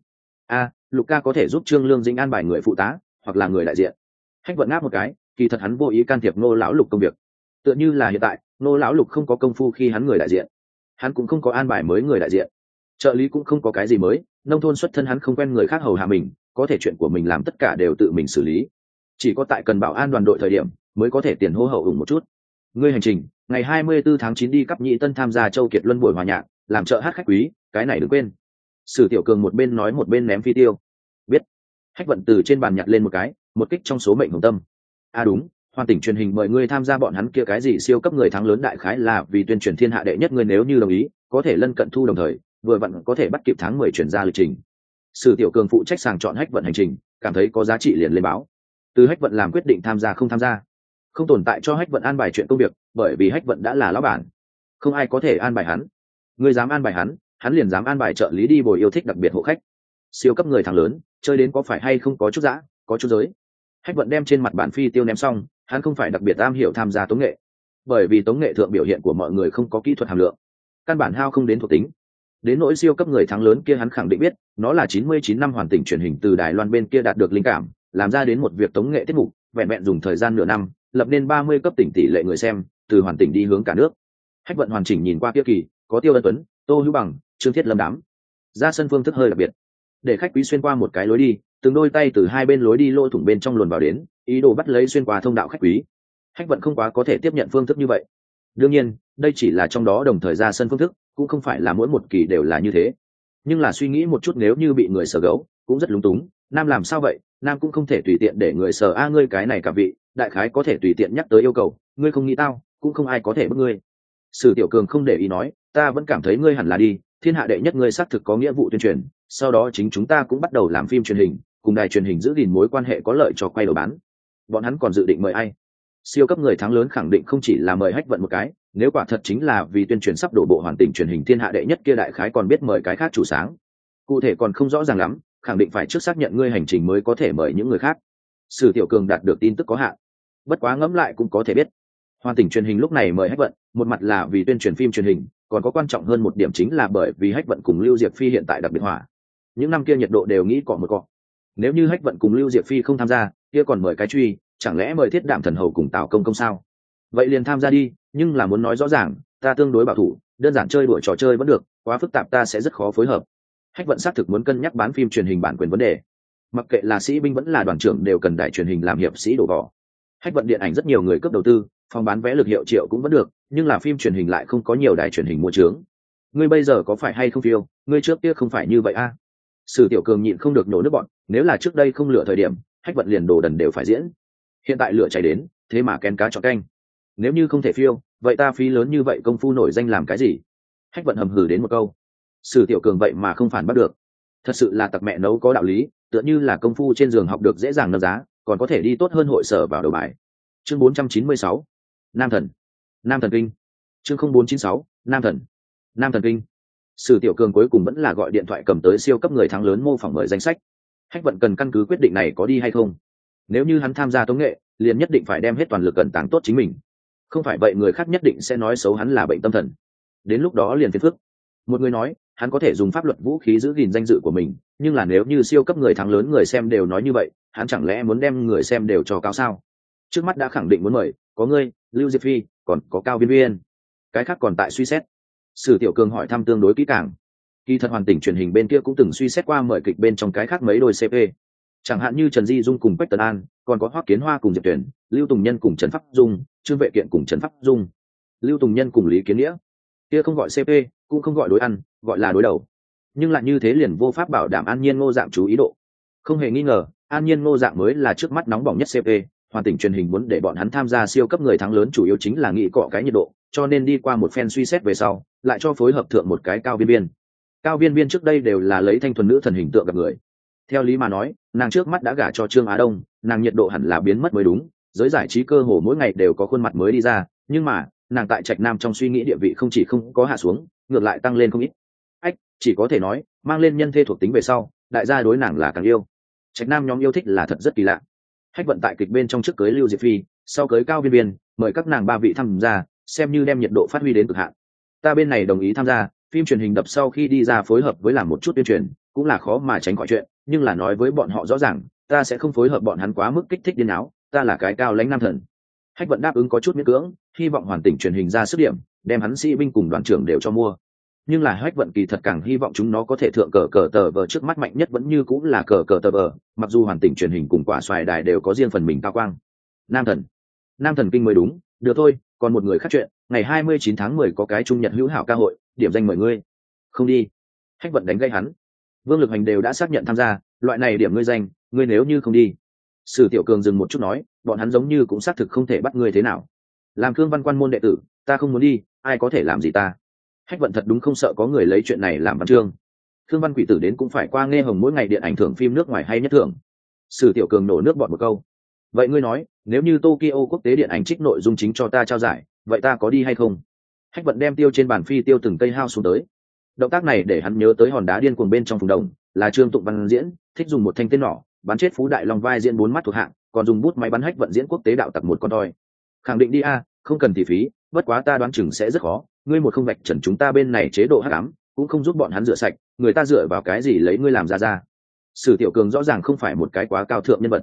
Lục ca có thể giúp Trương Lương Dĩnh an bài người phụ tá, hoặc là người đại diện. Hách Vận ngáp một cái, kỳ thật hắn vô ý can thiệp Ngô lão Lục công việc. Tựa như là hiện tại, Ngô lão Lục không có công phu khi hắn người đại diện, hắn cũng không có an bài mới người đại diện. Trợ lý cũng không có cái gì mới, nông thôn xuất thân hắn không quen người khác hầu hạ mình, có thể chuyện của mình làm tất cả đều tự mình xử lý. Chỉ có tại cần bảo an đoàn đội thời điểm, mới có thể tiền hô hậu ủng một chút. Ngươi hành trình, ngày 24 tháng 9 đi Cắp Nhĩ Tân tham gia Châu Kiệt Luân buổi hòa nhạc, làm trợ hát khách quý, cái này đừng quên. Sử Tiểu Cường một bên nói một bên ném phi tiêu. Biết. Hách Vận từ trên bàn nhặt lên một cái, một kích trong số mệnh hồng tâm. Đúng, Hoàn tỉnh truyền hình mời ngươi tham gia bọn hắn kia cái gì siêu cấp người thắng lớn, đại khái là vì tuyên truyền thiên hạ đệ nhất, ngươi nếu như đồng ý, có thể lân cận thu đồng thời, vừa vặn có thể bắt kịp tháng 10 chuyển ra lịch trình. Sử Tiểu Cường phụ trách sàng chọn Hách Vận hành trình, cảm thấy có giá trị liền lên báo. Từ Hách Vận làm quyết định tham gia không tham gia, không tồn tại cho Hách Vận an bài chuyện công việc, bởi vì Hách Vận đã là lão bản, không ai có thể an bài hắn. Ngươi dám an bài hắn, hắn liền dám an bài trợ lý đi bồi yêu thích đặc biệt hộ khách. Siêu cấp người thắng lớn, chơi đến có phải hay không có chút dã, có chút giới. Hách Vận đem trên mặt bản phi tiêu ném xong, hắn không phải đặc biệt am hiểu tham gia tống nghệ, bởi vì tống nghệ thượng biểu hiện của mọi người không có kỹ thuật hàm lượng, căn bản hao không đến thuộc tính. Đến nỗi siêu cấp người thắng lớn kia hắn khẳng định biết, nó là 99 năm Hoàn tỉnh truyền hình từ Đài Loan bên kia đạt được linh cảm, làm ra đến một việc tống nghệ tiết mục, vẹn vẹn dùng thời gian nửa năm lập nên 30 cấp tỉnh tỷ lệ người xem, từ hoàn tỉnh đi hướng cả nước. Hách vận hoàn chỉnh nhìn qua kia kỳ, có Tiêu Ân Tuấn, Tô Hữu Bằng, Trương Thiết Lâm đám. Ra sân phương thức hơi đặc biệt, để khách quý xuyên qua một cái lối đi, từng đôi tay từ hai bên lối đi lỗ thủng bên trong luồn vào đến, ý đồ bắt lấy xuyên qua thông đạo khách quý. Hách vận không quá có thể tiếp nhận phương thức như vậy. Đương nhiên, đây chỉ là trong đó đồng thời ra sân phương thức, cũng không phải là mỗi một kỳ đều là như thế. Nhưng là suy nghĩ một chút, nếu như bị người sờ gấu, cũng rất lúng túng. Nam làm sao vậy? Nam cũng không thể tùy tiện để người sờ a, ngươi cái này cả vị, đại khái có thể tùy tiện nhắc tới yêu cầu, ngươi không nghĩ tao, cũng không ai có thể bức ngươi. Sử Tiểu Cường không để ý nói, ta vẫn cảm thấy ngươi hẳn là đi, thiên hạ đệ nhất ngươi xác thực có nghĩa vụ tuyên truyền, sau đó chính chúng ta cũng bắt đầu làm phim truyền hình, cùng đài truyền hình giữ gìn mối quan hệ có lợi cho quay đầu bán. Bọn hắn còn dự định mời ai? Siêu cấp người thắng lớn khẳng định không chỉ là mời Hách Vận một cái, nếu quả thật chính là vì tuyên truyền sắp đổ bộ hoàn tỉnh truyền hình thiên hạ đệ nhất kia, đại khái còn biết mời cái khác chủ sáng. Cụ thể còn không rõ ràng lắm, khẳng định phải trước xác nhận ngươi hành trình mới có thể mời những người khác. Sử Tiểu Cường đạt được tin tức có hạn, bất quá ngẫm lại cũng có thể biết. Hoàn tỉnh truyền hình lúc này mời Hách Vận, một mặt là vì tuyên truyền phim truyền hình, còn có quan trọng hơn một điểm chính là bởi vì Hách Vận cùng Lưu Diệp Phi hiện tại đặc biệt hỏa. Những năm kia nhiệt độ đều nghĩ cọ một cọ. Nếu như Hách Vận cùng Lưu Diệp Phi không tham gia, kia còn mời cái truy, chẳng lẽ mời Thiết Đạm Thần Hầu cùng Tào Công Công sao? Vậy liền tham gia đi, nhưng là muốn nói rõ ràng, ta tương đối bảo thủ, đơn giản chơi đùa trò chơi vẫn được, quá phức tạp ta sẽ rất khó phối hợp. Hách Vận xác thực muốn cân nhắc bán phim truyền hình bản quyền vấn đề. Mặc kệ là sĩ binh vẫn là đoàn trưởng đều cần đài truyền hình làm hiệp sĩ đổ vỏ. Hách Vận điện ảnh rất nhiều người cướp đầu tư, phòng bán vé lực hiệu triệu cũng vẫn được, nhưng là phim truyền hình lại không có nhiều đài truyền hình mua trướng. Ngươi bây giờ có phải hay không phiêu, ngươi trước kia không phải như vậy a? Sử Tiểu Cường nhịn không được nổ nước bọn, nếu là trước đây không lựa thời điểm, Hách Vận liền đồ đần đều phải diễn. Hiện tại lựa cháy đến, thế mà kén cá chọn canh. Nếu như không thể phiêu, vậy ta phí lớn như vậy công phu nổi danh làm cái gì? Hách Vận hầm hừ đến một câu. Sử Tiểu Cường vậy mà không phản bắt được, thật sự là tặc mẹ nấu có đạo lý, tựa như là công phu trên giường học được dễ dàng nâng giá, còn có thể đi tốt hơn hội sở vào đầu bài. Chương 496, Nam Thần. Nam Thần Kinh. Chương 0496, Nam Thần. Nam Thần Kinh. Sử Tiểu Cường cuối cùng vẫn là gọi điện thoại cầm tới siêu cấp người thắng lớn mô phỏng mời danh sách. Hách Vận cần căn cứ quyết định này có đi hay không. Nếu như hắn tham gia tống nghệ, liền nhất định phải đem hết toàn lực cẩn tàng tốt chính mình. Không phải vậy người khác nhất định sẽ nói xấu hắn là bệnh tâm thần. Đến lúc đó liền phiền phức. Một người nói, hắn có thể dùng pháp luật vũ khí giữ gìn danh dự của mình, nhưng là nếu như siêu cấp người thắng lớn người xem đều nói như vậy, hắn chẳng lẽ muốn đem người xem đều cho cao sao? Trước mắt đã khẳng định muốn mời, có ngươi, Lưu Diệp Phi, còn có Cao Viên Viên. Cái khác còn tại suy xét. Sử Tiểu Cường hỏi thăm tương đối kỹ càng. Kỳ thật hoàn tỉnh truyền hình bên kia cũng từng suy xét qua mời kịch bên trong cái khác mấy đôi CP. Chẳng hạn như Trần Di Dung cùng Quách Tấn An, còn có Hoắc Kiến Hoa cùng Diệp Tuyển, Lưu Tùng Nhân cùng Trần Pháp Dung, Trương Vệ Kiện cùng Trần Pháp Dung, Lưu Tùng Nhân cùng Lý Kiến Nghĩa. Kia không gọi CP, cũng không gọi đối ăn, gọi là đối đầu. Nhưng lại như thế liền vô pháp bảo đảm An Nhiên Ngô Dạng chú ý độ. Không hề nghi ngờ, An Nhiên Ngô Dạng mới là trước mắt nóng bỏng nhất CP. Hoàn tỉnh truyền hình muốn để bọn hắn tham gia siêu cấp người thắng lớn chủ yếu chính là nghĩ cọ cái nhiệt độ, cho nên đi qua một phen suy xét về sau, lại cho phối hợp thượng một cái Cao Viên Viên. Cao Viên Viên trước đây đều là lấy thanh thuần nữ thần hình tượng gặp người. Theo lý mà nói, nàng trước mắt đã gả cho Trương Á Đông, nàng nhiệt độ hẳn là biến mất mới đúng, giới giải trí cơ hồ mỗi ngày đều có khuôn mặt mới đi ra, nhưng mà, nàng tại Trạch Nam trong suy nghĩ địa vị không chỉ không có hạ xuống, ngược lại tăng lên không ít. Chỉ có thể nói, mang lên nhân thê thuộc tính về sau, đại gia đối nàng là càng yêu. Trạch Nam nhóm yêu thích là thật rất kỳ lạ. Hách Vận tại kịch bên trong trước cưới Lưu Diệp Phi, sau cưới Cao Viên Viên, mời các nàng ba vị tham gia, xem như đem nhiệt độ phát huy đến cực hạn. Ta bên này đồng ý tham gia, phim truyền hình đập sau khi đi ra phối hợp với làm một chút tuyên truyền, cũng là khó mà tránh khỏi chuyện, nhưng là nói với bọn họ rõ ràng, ta sẽ không phối hợp bọn hắn quá mức kích thích điên áo, ta là cái cao lãnh nam thần. Hách Vận đáp ứng có chút miễn cưỡng, hy vọng hoàn tỉnh truyền hình ra sức điểm, đem hắn sĩ binh cùng đoàn trưởng đều cho mua. Nhưng là Hách Vận kỳ thật càng hy vọng chúng nó có thể thượng cờ tờ vờ, trước mắt mạnh nhất vẫn như cũng là cờ tờ vờ, mặc dù hoàn tỉnh truyền hình cùng quả xoài đài đều có riêng phần mình cao quang. Nam Thần Kinh mới đúng, được thôi, còn một người khác chuyện, ngày 29 tháng 10 có cái trung nhật hữu hảo ca hội, điểm danh mời ngươi. Không đi. Hách Vận đánh gây hắn. Vương Lực Hành đều đã xác nhận tham gia, loại này điểm ngươi danh, ngươi nếu như không đi. Sử Tiểu Cường dừng một chút nói, bọn hắn giống như cũng xác thực không thể bắt ngươi thế nào. Làm Cương Văn quan môn đệ tử, ta không muốn đi, ai có thể làm gì ta. Hách Vận thật đúng không sợ có người lấy chuyện này làm văn chương. Thương Văn Quỷ Tử đến cũng phải qua nghe hồng mỗi ngày điện ảnh thưởng phim nước ngoài hay nhất thưởng. Sử Tiểu Cường nổ nước bọt một câu. Vậy ngươi nói, nếu như Tokyo quốc tế điện ảnh trích nội dung chính cho ta trao giải, vậy ta có đi hay không? Hách Vận đem tiêu trên bàn phi tiêu từng cây hao xuống tới. Động tác này để hắn nhớ tới hòn đá điên cuồng bên trong phùng đồng, là Trương Tụng Văn diễn, thích dùng một thanh tên nỏ bắn chết Phú Đại Long vai diễn bốn mắt thuộc hạng, còn dùng bút máy bắn Hách Vận diễn quốc tế đạo tặc một con toi. Khẳng định đi a, không cần thì phí, bất quá ta đoán chừng sẽ rất khó, ngươi một không vạch trần chúng ta bên này chế độ hắc ám, cũng không giúp bọn hắn rửa sạch, người ta dựa vào cái gì lấy ngươi làm ra. Sử Tiểu Cường rõ ràng không phải một cái quá cao thượng nhân vật.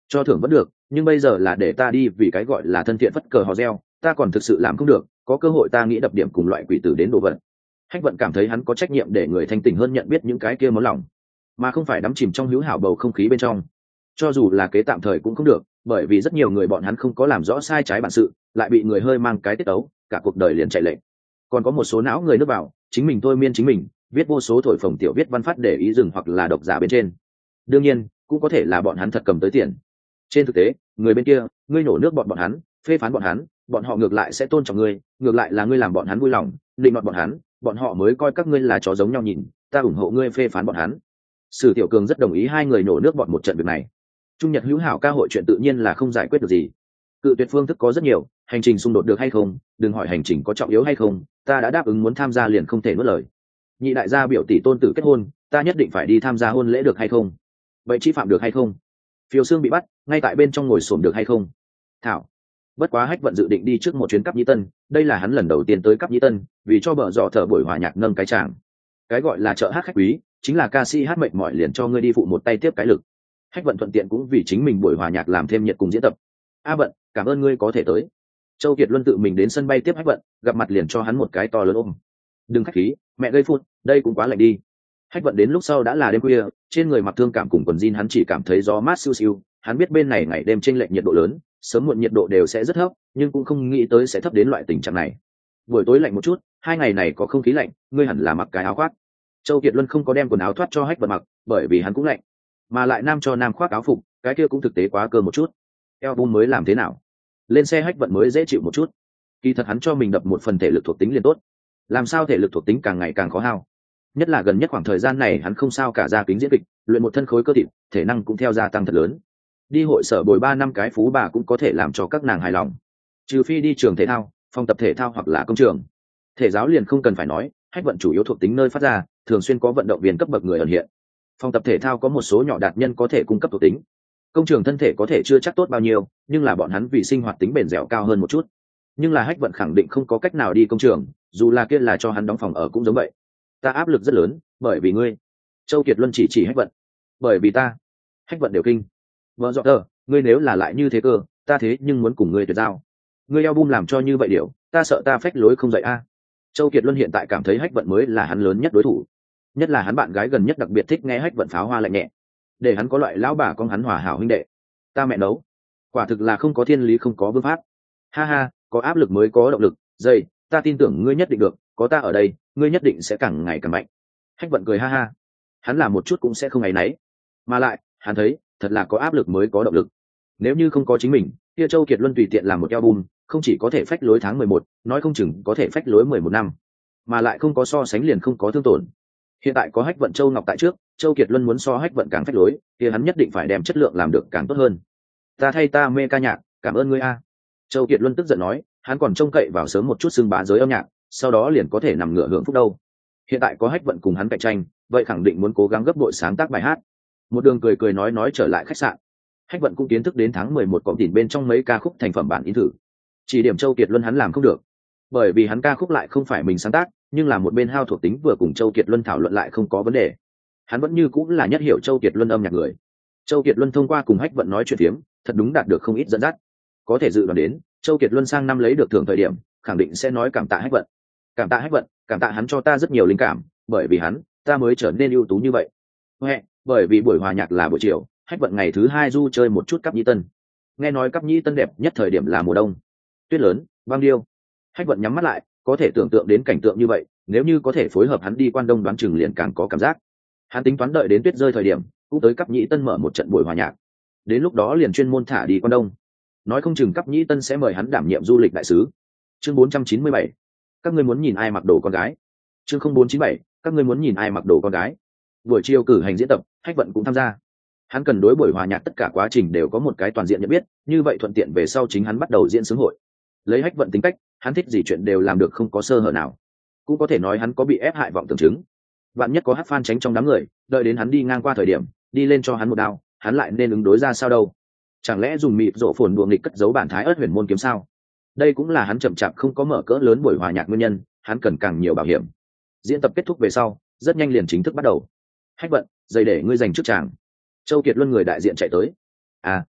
cho thưởng vẫn được, nhưng bây giờ là để ta đi vì cái gọi là thân thiện phất cờ hò reo, ta còn thực sự làm không được. Có cơ hội ta nghĩ đập điểm cùng loại quỷ tử đến đồ vật. Hách Vận cảm thấy hắn có trách nhiệm để người thanh tỉnh hơn nhận biết những cái kia món lòng, mà không phải đắm chìm trong hữu hảo bầu không khí bên trong. Cho dù là kế tạm thời cũng không được, bởi vì rất nhiều người bọn hắn không có làm rõ sai trái bản sự, lại bị người hơi mang cái tiết ấu, cả cuộc đời liền chạy lệnh. Còn có một số não người nước vào, chính mình thôi miên chính mình, viết vô số thổi phồng tiểu viết văn phát để ý dừng hoặc là độc giả bên trên. Đương nhiên, cũng có thể là bọn hắn thật cầm tới tiền. Trên thực tế, người bên kia, ngươi nổ nước bọn hắn, phê phán bọn hắn, bọn họ ngược lại sẽ tôn trọng ngươi, ngược lại là ngươi làm bọn hắn vui lòng, định đoạt bọn họ mới coi các ngươi là chó giống nhau nhìn, ta ủng hộ ngươi phê phán bọn hắn. Sử Tiểu Cường rất đồng ý hai người nổ nước bọn một trận việc này. Trung Nhật hữu hảo ca hội chuyện tự nhiên là không giải quyết được gì. Cự tuyệt phương thức có rất nhiều, hành trình xung đột được hay không, đừng hỏi hành trình có trọng yếu hay không, ta đã đáp ứng muốn tham gia liền không thể nuốt lời. Nhị đại gia biểu tỷ tôn tử kết hôn, ta nhất định phải đi tham gia hôn lễ được hay không? Vậy chi phạm được hay không? Phiêu Sương bị bắt, ngay tại bên trong ngồi xổm được hay không? Thảo. Bất quá Hách Vận dự định đi trước một chuyến Cáp Nhĩ Tân, đây là hắn lần đầu tiên tới Cáp Nhĩ Tân, vì cho bờ dọ thở buổi hòa nhạc nâng cái tràng. Cái gọi là chợ hát khách quý, chính là ca sĩ hát mệt mỏi liền cho ngươi đi phụ một tay tiếp cái lực. Hách Vận thuận tiện cũng vì chính mình buổi hòa nhạc làm thêm nhiệt cùng diễn tập. A Vận, cảm ơn ngươi có thể tới. Châu Kiệt Luân tự mình đến sân bay tiếp Hách Vận, gặp mặt liền cho hắn một cái to lớn ôm. Đừng khách khí, mẹ gây phút, đây cũng quá lạnh đi. Hách Vận đến lúc sau đã là đêm khuya, trên người mặc thương cảm cùng quần jean hắn chỉ cảm thấy gió mát siêu siêu, hắn biết bên này ngày đêm chênh lệch nhiệt độ lớn, sớm muộn nhiệt độ đều sẽ rất thấp, nhưng cũng không nghĩ tới sẽ thấp đến loại tình trạng này. Buổi tối lạnh một chút, hai ngày này có không khí lạnh, ngươi hẳn là mặc cái áo khoác. Châu Kiệt Luân không có đem quần áo thoát cho Hách Vận mặc, bởi vì hắn cũng lạnh, mà lại nam cho nam khoác áo phục, cái kia cũng thực tế quá cơ một chút. Album mới làm thế nào? Lên xe Hách Vận mới dễ chịu một chút. Kỳ thật hắn cho mình đập một phần thể lực thuộc tính liền tốt. Làm sao thể lực thuộc tính càng ngày càng khó hao? Nhất là gần nhất khoảng thời gian này hắn không sao cả ra kính diễn kịch, luyện một thân khối cơ thịt, thể năng cũng theo gia tăng thật lớn. Đi hội sở bồi 3 năm cái phú bà cũng có thể làm cho các nàng hài lòng. Trừ phi đi trường thể thao, phòng tập thể thao hoặc là công trường. Thể giáo liền không cần phải nói, Hách Vận chủ yếu thuộc tính nơi phát ra, thường xuyên có vận động viên cấp bậc người ẩn hiện. Phòng tập thể thao có một số nhỏ đạt nhân có thể cung cấp thuộc tính. Công trường thân thể có thể chưa chắc tốt bao nhiêu, nhưng là bọn hắn vì sinh hoạt tính bền dẻo cao hơn một chút. Nhưng là Hách Vận khẳng định không có cách nào đi công trường, dù là kia là cho hắn đóng phòng ở cũng giống vậy. Ta áp lực rất lớn, bởi vì ngươi. Châu Kiệt Luân chỉ Hách Vận. Bởi vì ta. Hách Vận đều kinh. Vợ dọ tờ, ngươi nếu là lại như thế cơ, ta thế nhưng muốn cùng ngươi tuyệt giao. Ngươi album làm cho như vậy điều, ta sợ ta phách lối không dậy a. Châu Kiệt Luân hiện tại cảm thấy Hách Vận mới là hắn lớn nhất đối thủ. Nhất là hắn bạn gái gần nhất đặc biệt thích nghe Hách Vận pháo hoa lạnh nhẹ, để hắn có loại lão bà con hắn hòa hảo huynh đệ. Ta mẹ nấu, quả thực là không có thiên lý không có vương pháp. Ha ha, có áp lực mới có động lực, dây, ta tin tưởng ngươi nhất định được, có ta ở đây, ngươi nhất định sẽ càng ngày càng mạnh. Hách Vận cười ha ha, hắn làm một chút cũng sẽ không áy náy, mà lại hắn thấy thật là có áp lực mới có động lực. Nếu như không có chính mình, kia Châu Kiệt Luân tùy tiện làm một album, không chỉ có thể phách lối tháng 11, nói không chừng có thể phách lối 11 năm, mà lại không có so sánh liền không có thương tổn. Hiện tại có Hách Vận Châu Ngọc tại trước, Châu Kiệt Luân muốn so Hách Vận càng phách lối, kia hắn nhất định phải đem chất lượng làm được càng tốt hơn. Ta thay ta mê ca nhạc, cảm ơn ngươi a. Châu Kiệt Luân tức giận nói, hắn còn trông cậy vào sớm một chút xưng bá giới âm nhạc, sau đó liền có thể nằm ngửa hưởng phúc đâu. Hiện tại có Hách Vận cùng hắn cạnh tranh, vậy khẳng định muốn cố gắng gấp bội sáng tác bài hát. Một đường cười cười nói trở lại khách sạn. Hách Vận cũng kiến thức đến tháng 11 cọm đỉnh bên trong mấy ca khúc thành phẩm bản in thử. Chỉ điểm Châu Kiệt Luân hắn làm không được, bởi vì hắn ca khúc lại không phải mình sáng tác, nhưng là một bên hao thuộc tính vừa cùng Châu Kiệt Luân thảo luận lại không có vấn đề. Hắn vẫn như cũng là nhất hiểu Châu Kiệt Luân âm nhạc người. Châu Kiệt Luân thông qua cùng Hách Vận nói chuyện phiếm, thật đúng đạt được không ít dẫn dắt. Có thể dự đoán đến, Châu Kiệt Luân sang năm lấy được thưởng thời điểm, khẳng định sẽ nói cảm tạ Hách Vận. Cảm tạ Hách Vận, cảm tạ hắn cho ta rất nhiều linh cảm, bởi vì hắn, ta mới trở nên ưu tú như vậy. Huệ, bởi vì buổi hòa nhạc là buổi chiều, Hách Vận ngày thứ 2 du chơi một chút Cáp Nhĩ Tân. Nghe nói Cáp Nhĩ Tân đẹp nhất thời điểm là mùa đông, tuyết lớn, băng điêu. Hách Vận nhắm mắt lại, có thể tưởng tượng đến cảnh tượng như vậy, nếu như có thể phối hợp hắn đi Quan Đông đoán chừng liền càng có cảm giác. Hắn tính toán đợi đến tuyết rơi thời điểm, cũng tới Cáp Nhĩ Tân mở một trận buổi hòa nhạc. Đến lúc đó liền chuyên môn thả đi Quan Đông. Nói không chừng Cáp Nhĩ Tân sẽ mời hắn đảm nhiệm du lịch đại sứ. Chương 497. Các ngươi muốn nhìn ai mặc đồ con gái? Chương 0497. Các ngươi muốn nhìn ai mặc đồ con gái? Buổi chiều cử hành diễn tập, Hách Vận cũng tham gia. Hắn cần đối buổi hòa nhạc tất cả quá trình đều có một cái toàn diện nhận biết, như vậy thuận tiện về sau chính hắn bắt đầu diễn xướng hội. Lấy Hách Vận tính cách, hắn thích gì chuyện đều làm được không có sơ hở nào. Cũng có thể nói hắn có bị ép hại vọng tưởng chứng. Bạn nhất có hát fan tránh trong đám người, đợi đến hắn đi ngang qua thời điểm, đi lên cho hắn một đao, hắn lại nên ứng đối ra sao đâu? Chẳng lẽ dùng mịt rộ phồn đùa nghịch cất giấu bản thái ớt huyền môn kiếm sao? Đây cũng là hắn chậm chạp không có mở cỡ lớn buổi hòa nhạc nguyên nhân, hắn cần càng nhiều bảo hiểm. Diễn tập kết thúc về sau, rất nhanh liền chính thức bắt đầu. Hách Vận, giày để ngươi dành trước chàng. Châu Kiệt Luân người đại diện chạy tới. À,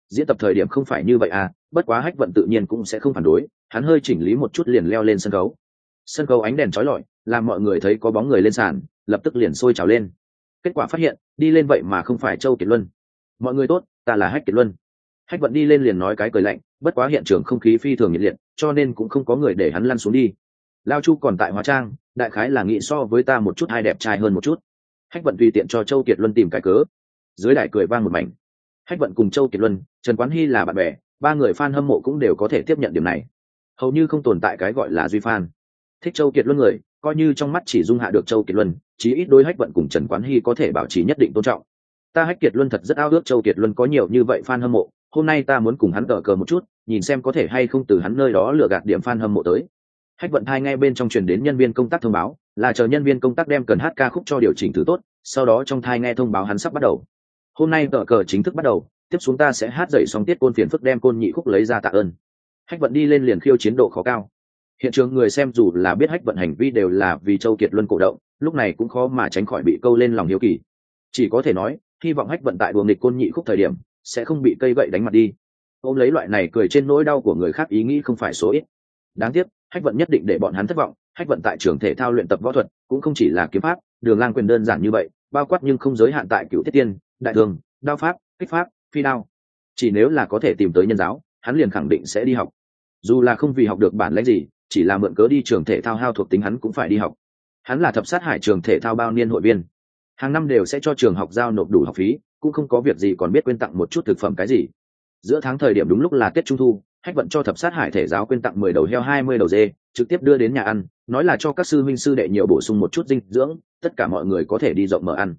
diễn tập thời điểm không phải như vậy à, bất quá Hách Vận tự nhiên cũng sẽ không phản đối, hắn hơi chỉnh lý một chút liền leo lên sân khấu. Sân khấu ánh đèn chói lọi làm mọi người thấy có bóng người lên sàn, lập tức liền sôi trào lên. Kết quả phát hiện đi lên vậy mà không phải Châu Kiệt Luân. Mọi người tốt, ta là Hách Kiệt Luân. Hách Vận đi lên liền nói cái cười lạnh, bất quá hiện trường không khí phi thường nhiệt liệt, cho nên cũng không có người để hắn lăn xuống đi. Lao Chu còn tại hóa trang, đại khái là nghĩ so với ta một chút hai đẹp trai hơn một chút. Hách Vận tùy tiện cho Châu Kiệt Luân tìm cái cớ. Dưới đài cười vang một mảnh. Hách Vận cùng Châu Kiệt Luân, Trần Quán Hy là bạn bè, ba người fan hâm mộ cũng đều có thể tiếp nhận điểm này. Hầu như không tồn tại cái gọi là duy fan. Thích Châu Kiệt Luân người, coi như trong mắt chỉ dung hạ được Châu Kiệt Luân, chí ít đối Hách Vận cùng Trần Quán Hy có thể bảo trì nhất định tôn trọng. Ta Hách Kiệt Luân thật rất ao ước Châu Kiệt Luân có nhiều như vậy fan hâm mộ, hôm nay ta muốn cùng hắn cờ cờ một chút, nhìn xem có thể hay không từ hắn nơi đó lừa gạt điểm fan hâm mộ tới. Hách Vận hai ngay bên trong truyền đến nhân viên công tác thông báo, là chờ nhân viên công tác đem cần hát ca khúc cho điều chỉnh thử tốt, sau đó trong thai nghe thông báo hắn sắp bắt đầu. Hôm nay cờ cờ chính thức bắt đầu, tiếp xuống ta sẽ hát dậy xong tiết côn phiền phức đem côn nhị khúc lấy ra tạ ơn. Hách Vận đi lên liền khiêu chiến độ khó cao. Hiện trường người xem dù là biết Hách Vận hành vi đều là vì Châu Kiệt Luân cổ động, lúc này cũng khó mà tránh khỏi bị câu lên lòng hiếu kỳ. Chỉ có thể nói, hy vọng Hách Vận tại đùa nghịch côn nhị khúc thời điểm sẽ không bị cây gậy đánh mặt đi. Ôm lấy loại này cười trên nỗi đau của người khác ý nghĩ không phải số ít. Đáng tiếc, Hách Vận nhất định để bọn hắn thất vọng. Hách Vận tại trường thể thao luyện tập võ thuật cũng không chỉ là kiếm pháp, đường lang quyền đơn giản như vậy, bao quát nhưng không giới hạn tại cửu thiết tiên, đại thường, đao pháp, kích pháp, phi đao. Chỉ nếu là có thể tìm tới nhân giáo, hắn liền khẳng định sẽ đi học. Dù là không vì học được bản lĩnh gì, chỉ là mượn cớ đi trường thể thao hao thuộc tính hắn cũng phải đi học. Hắn là thập sát hải trường thể thao bao niên hội viên, hàng năm đều sẽ cho trường học giao nộp đủ học phí, cũng không có việc gì còn biết quyên tặng một chút thực phẩm cái gì. Giữa tháng thời điểm đúng lúc là Tết Trung thu, Hách Vận cho thập sát hải thể giáo quyên tặng 10 đầu heo 20 đầu dê, trực tiếp đưa đến nhà ăn, nói là cho các sư huynh sư đệ nhiều bổ sung một chút dinh dưỡng, tất cả mọi người có thể đi rộng mở ăn.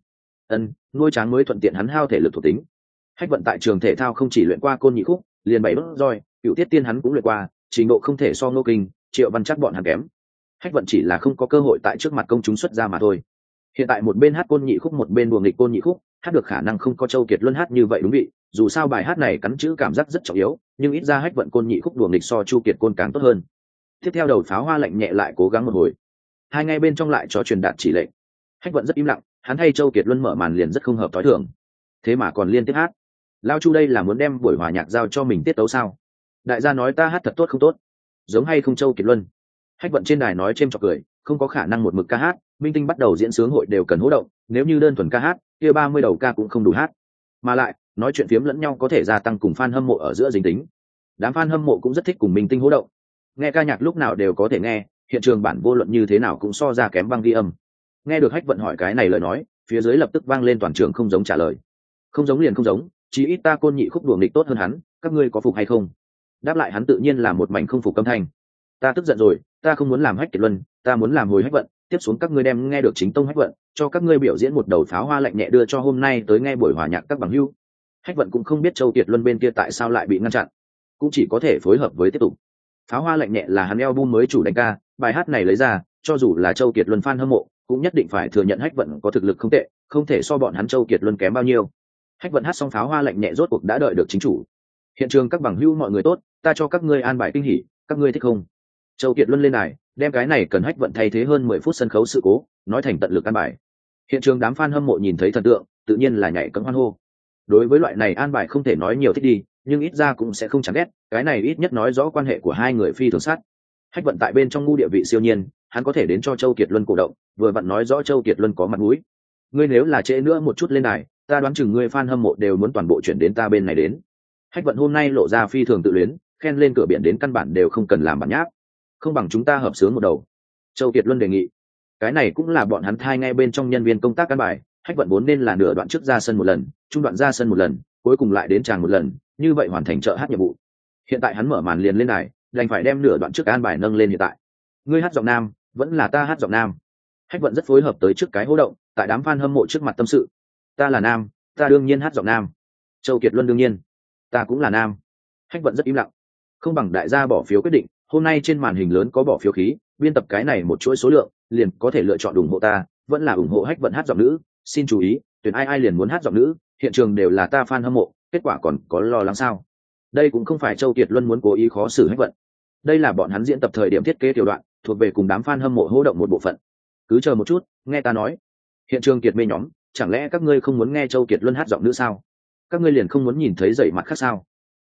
Nuôi tráng mới thuận tiện hắn hao thể lực thuộc tính. Hách Vận tại trường thể thao không chỉ luyện qua côn nhị khúc, liền 7 đốt roi, cựu tiết tiên hắn cũng luyện qua, trình độ không thể so Ngô Kinh, Triệu Văn chắc bọn hắn kém. Hách Vận chỉ là không có cơ hội tại trước mặt công chúng xuất ra mà thôi. Hiện tại một bên hát côn nhị khúc một bên đùa nghịch côn nhị khúc, hát được khả năng không có Châu Kiệt Luân hát như vậy đúng vị, dù sao bài hát này cắn chữ cảm giác rất trọng yếu, nhưng ít ra Hách Vận côn nhị khúc đùa nghịch so Chu Kiệt côn càng tốt hơn. Tiếp theo đầu pháo hoa lạnh nhẹ lại cố gắng một hồi, hai ngay bên trong lại cho truyền đạt chỉ lệnh. Hách Vận rất im lặng, hắn hay Châu Kiệt Luân mở màn liền rất không hợp tối thường, thế mà còn liên tiếp hát. Lao Chu đây là muốn đem buổi hòa nhạc giao cho mình tiết tấu sao? Đại gia nói ta hát thật tốt không tốt, giống hay không Châu Kiệt Luân? Hách Vận trên đài nói chêm chọc cười, không có khả năng một mực ca hát, minh tinh bắt đầu diễn sướng hội đều cần hỗ động, nếu như đơn thuần ca hát, kia 30 đầu ca cũng không đủ hát. Mà lại, nói chuyện phiếm lẫn nhau có thể gia tăng cùng fan hâm mộ ở giữa dính tính. Đám fan hâm mộ cũng rất thích cùng minh tinh hỗ động. Nghe ca nhạc lúc nào đều có thể nghe, hiện trường bản vô luận như thế nào cũng so ra kém băng ghi âm. Nghe được Hách Vận hỏi cái này lời nói, phía dưới lập tức vang lên toàn trường không giống trả lời. Không giống liền không giống, chí ít ta côn nhị khúc đùa nghịch tốt hơn hắn, các ngươi có phục hay không? Đáp lại hắn tự nhiên là một mảnh không phục âm thanh. Ta tức giận rồi, ta không muốn làm Hách Kiệt Luân, ta muốn làm hồi Hách Vận, tiếp xuống các ngươi đem nghe được chính tông Hách Vận, cho các ngươi biểu diễn một đầu pháo hoa lạnh nhẹ đưa cho hôm nay tới nghe buổi hòa nhạc các bằng hữu. Hách Vận cũng không biết Châu Kiệt Luân bên kia tại sao lại bị ngăn chặn, cũng chỉ có thể phối hợp với tiếp tục. Pháo hoa lạnh nhẹ là hắn album mới chủ đánh ca, bài hát này lấy ra, cho dù là Châu Kiệt Luân fan hâm mộ, cũng nhất định phải thừa nhận Hách Vận có thực lực không tệ, không thể so bọn hắn Châu Kiệt Luân kém bao nhiêu. Hách Vận hát xong pháo hoa lạnh nhẹ rốt cuộc đã đợi được chính chủ. Hiện trường các bằng hữu mọi người tốt, ta cho các ngươi an bài kinh hỉ, các ngươi thích không? Châu Kiệt Luân lên đài, đem cái này cần Hách Vận thay thế hơn 10 phút sân khấu sự cố, nói thành tận lực an bài. Hiện trường đám fan hâm mộ nhìn thấy thần tượng, tự nhiên là nhảy cẫng hoan hô. Đối với loại này an bài không thể nói nhiều thích đi, nhưng ít ra cũng sẽ không chán ghét, cái này ít nhất nói rõ quan hệ của hai người phi thường sát. Hách Vận tại bên trong ngu địa vị siêu nhiên, hắn có thể đến cho Châu Kiệt Luân cổ động, vừa vặn nói rõ Châu Kiệt Luân có mặt mũi. Ngươi nếu là trễ nữa một chút lên đài, ta đoán chừng ngươi fan hâm mộ đều muốn toàn bộ chuyển đến ta bên này đến. Hách Vận hôm nay lộ ra phi thường tự luyến, khen lên cửa biển đến căn bản đều không cần làm bản nháp. Không bằng chúng ta hợp sướng một đầu. Châu Kiệt Luân đề nghị. Cái này cũng là bọn hắn thai ngay bên trong nhân viên công tác căn bài, Hách Vận vốn nên là nửa đoạn trước ra sân một lần, trung đoạn ra sân một lần, cuối cùng lại đến tràng một lần, như vậy hoàn thành trợ hát nhiệm vụ. Hiện tại hắn mở màn liền lên đài, đành phải đem nửa đoạn trước an bài nâng lên hiện tại. Ngươi hát giọng nam, vẫn là ta hát giọng nam. Hách Vận rất phối hợp tới trước cái hô động, tại đám fan hâm mộ trước mặt tâm sự. Ta là nam, ta đương nhiên hát giọng nam. Châu Kiệt Luân đương nhiên, ta cũng là nam. Hách Vận rất im lặng. Không bằng đại gia bỏ phiếu quyết định, hôm nay trên màn hình lớn có bỏ phiếu khí, biên tập cái này một chuỗi số lượng, liền có thể lựa chọn ủng hộ ta, vẫn là ủng hộ Hách Vận hát giọng nữ. Xin chú ý, tuyển ai liền muốn hát giọng nữ, hiện trường đều là ta fan hâm mộ, kết quả còn có lo lắng sao? Đây cũng không phải Châu Kiệt Luân muốn cố ý khó xử Hách Vận, đây là bọn hắn diễn tập thời điểm thiết kế tiểu đoạn, thuộc về cùng đám fan hâm mộ hô động một bộ phận. Cứ chờ một chút, nghe ta nói. Hiện trường Kiệt mê nhóm, chẳng lẽ các ngươi không muốn nghe Châu Kiệt Luân hát giọng nữ sao? Các ngươi liền không muốn nhìn thấy dậy mặt khác sao?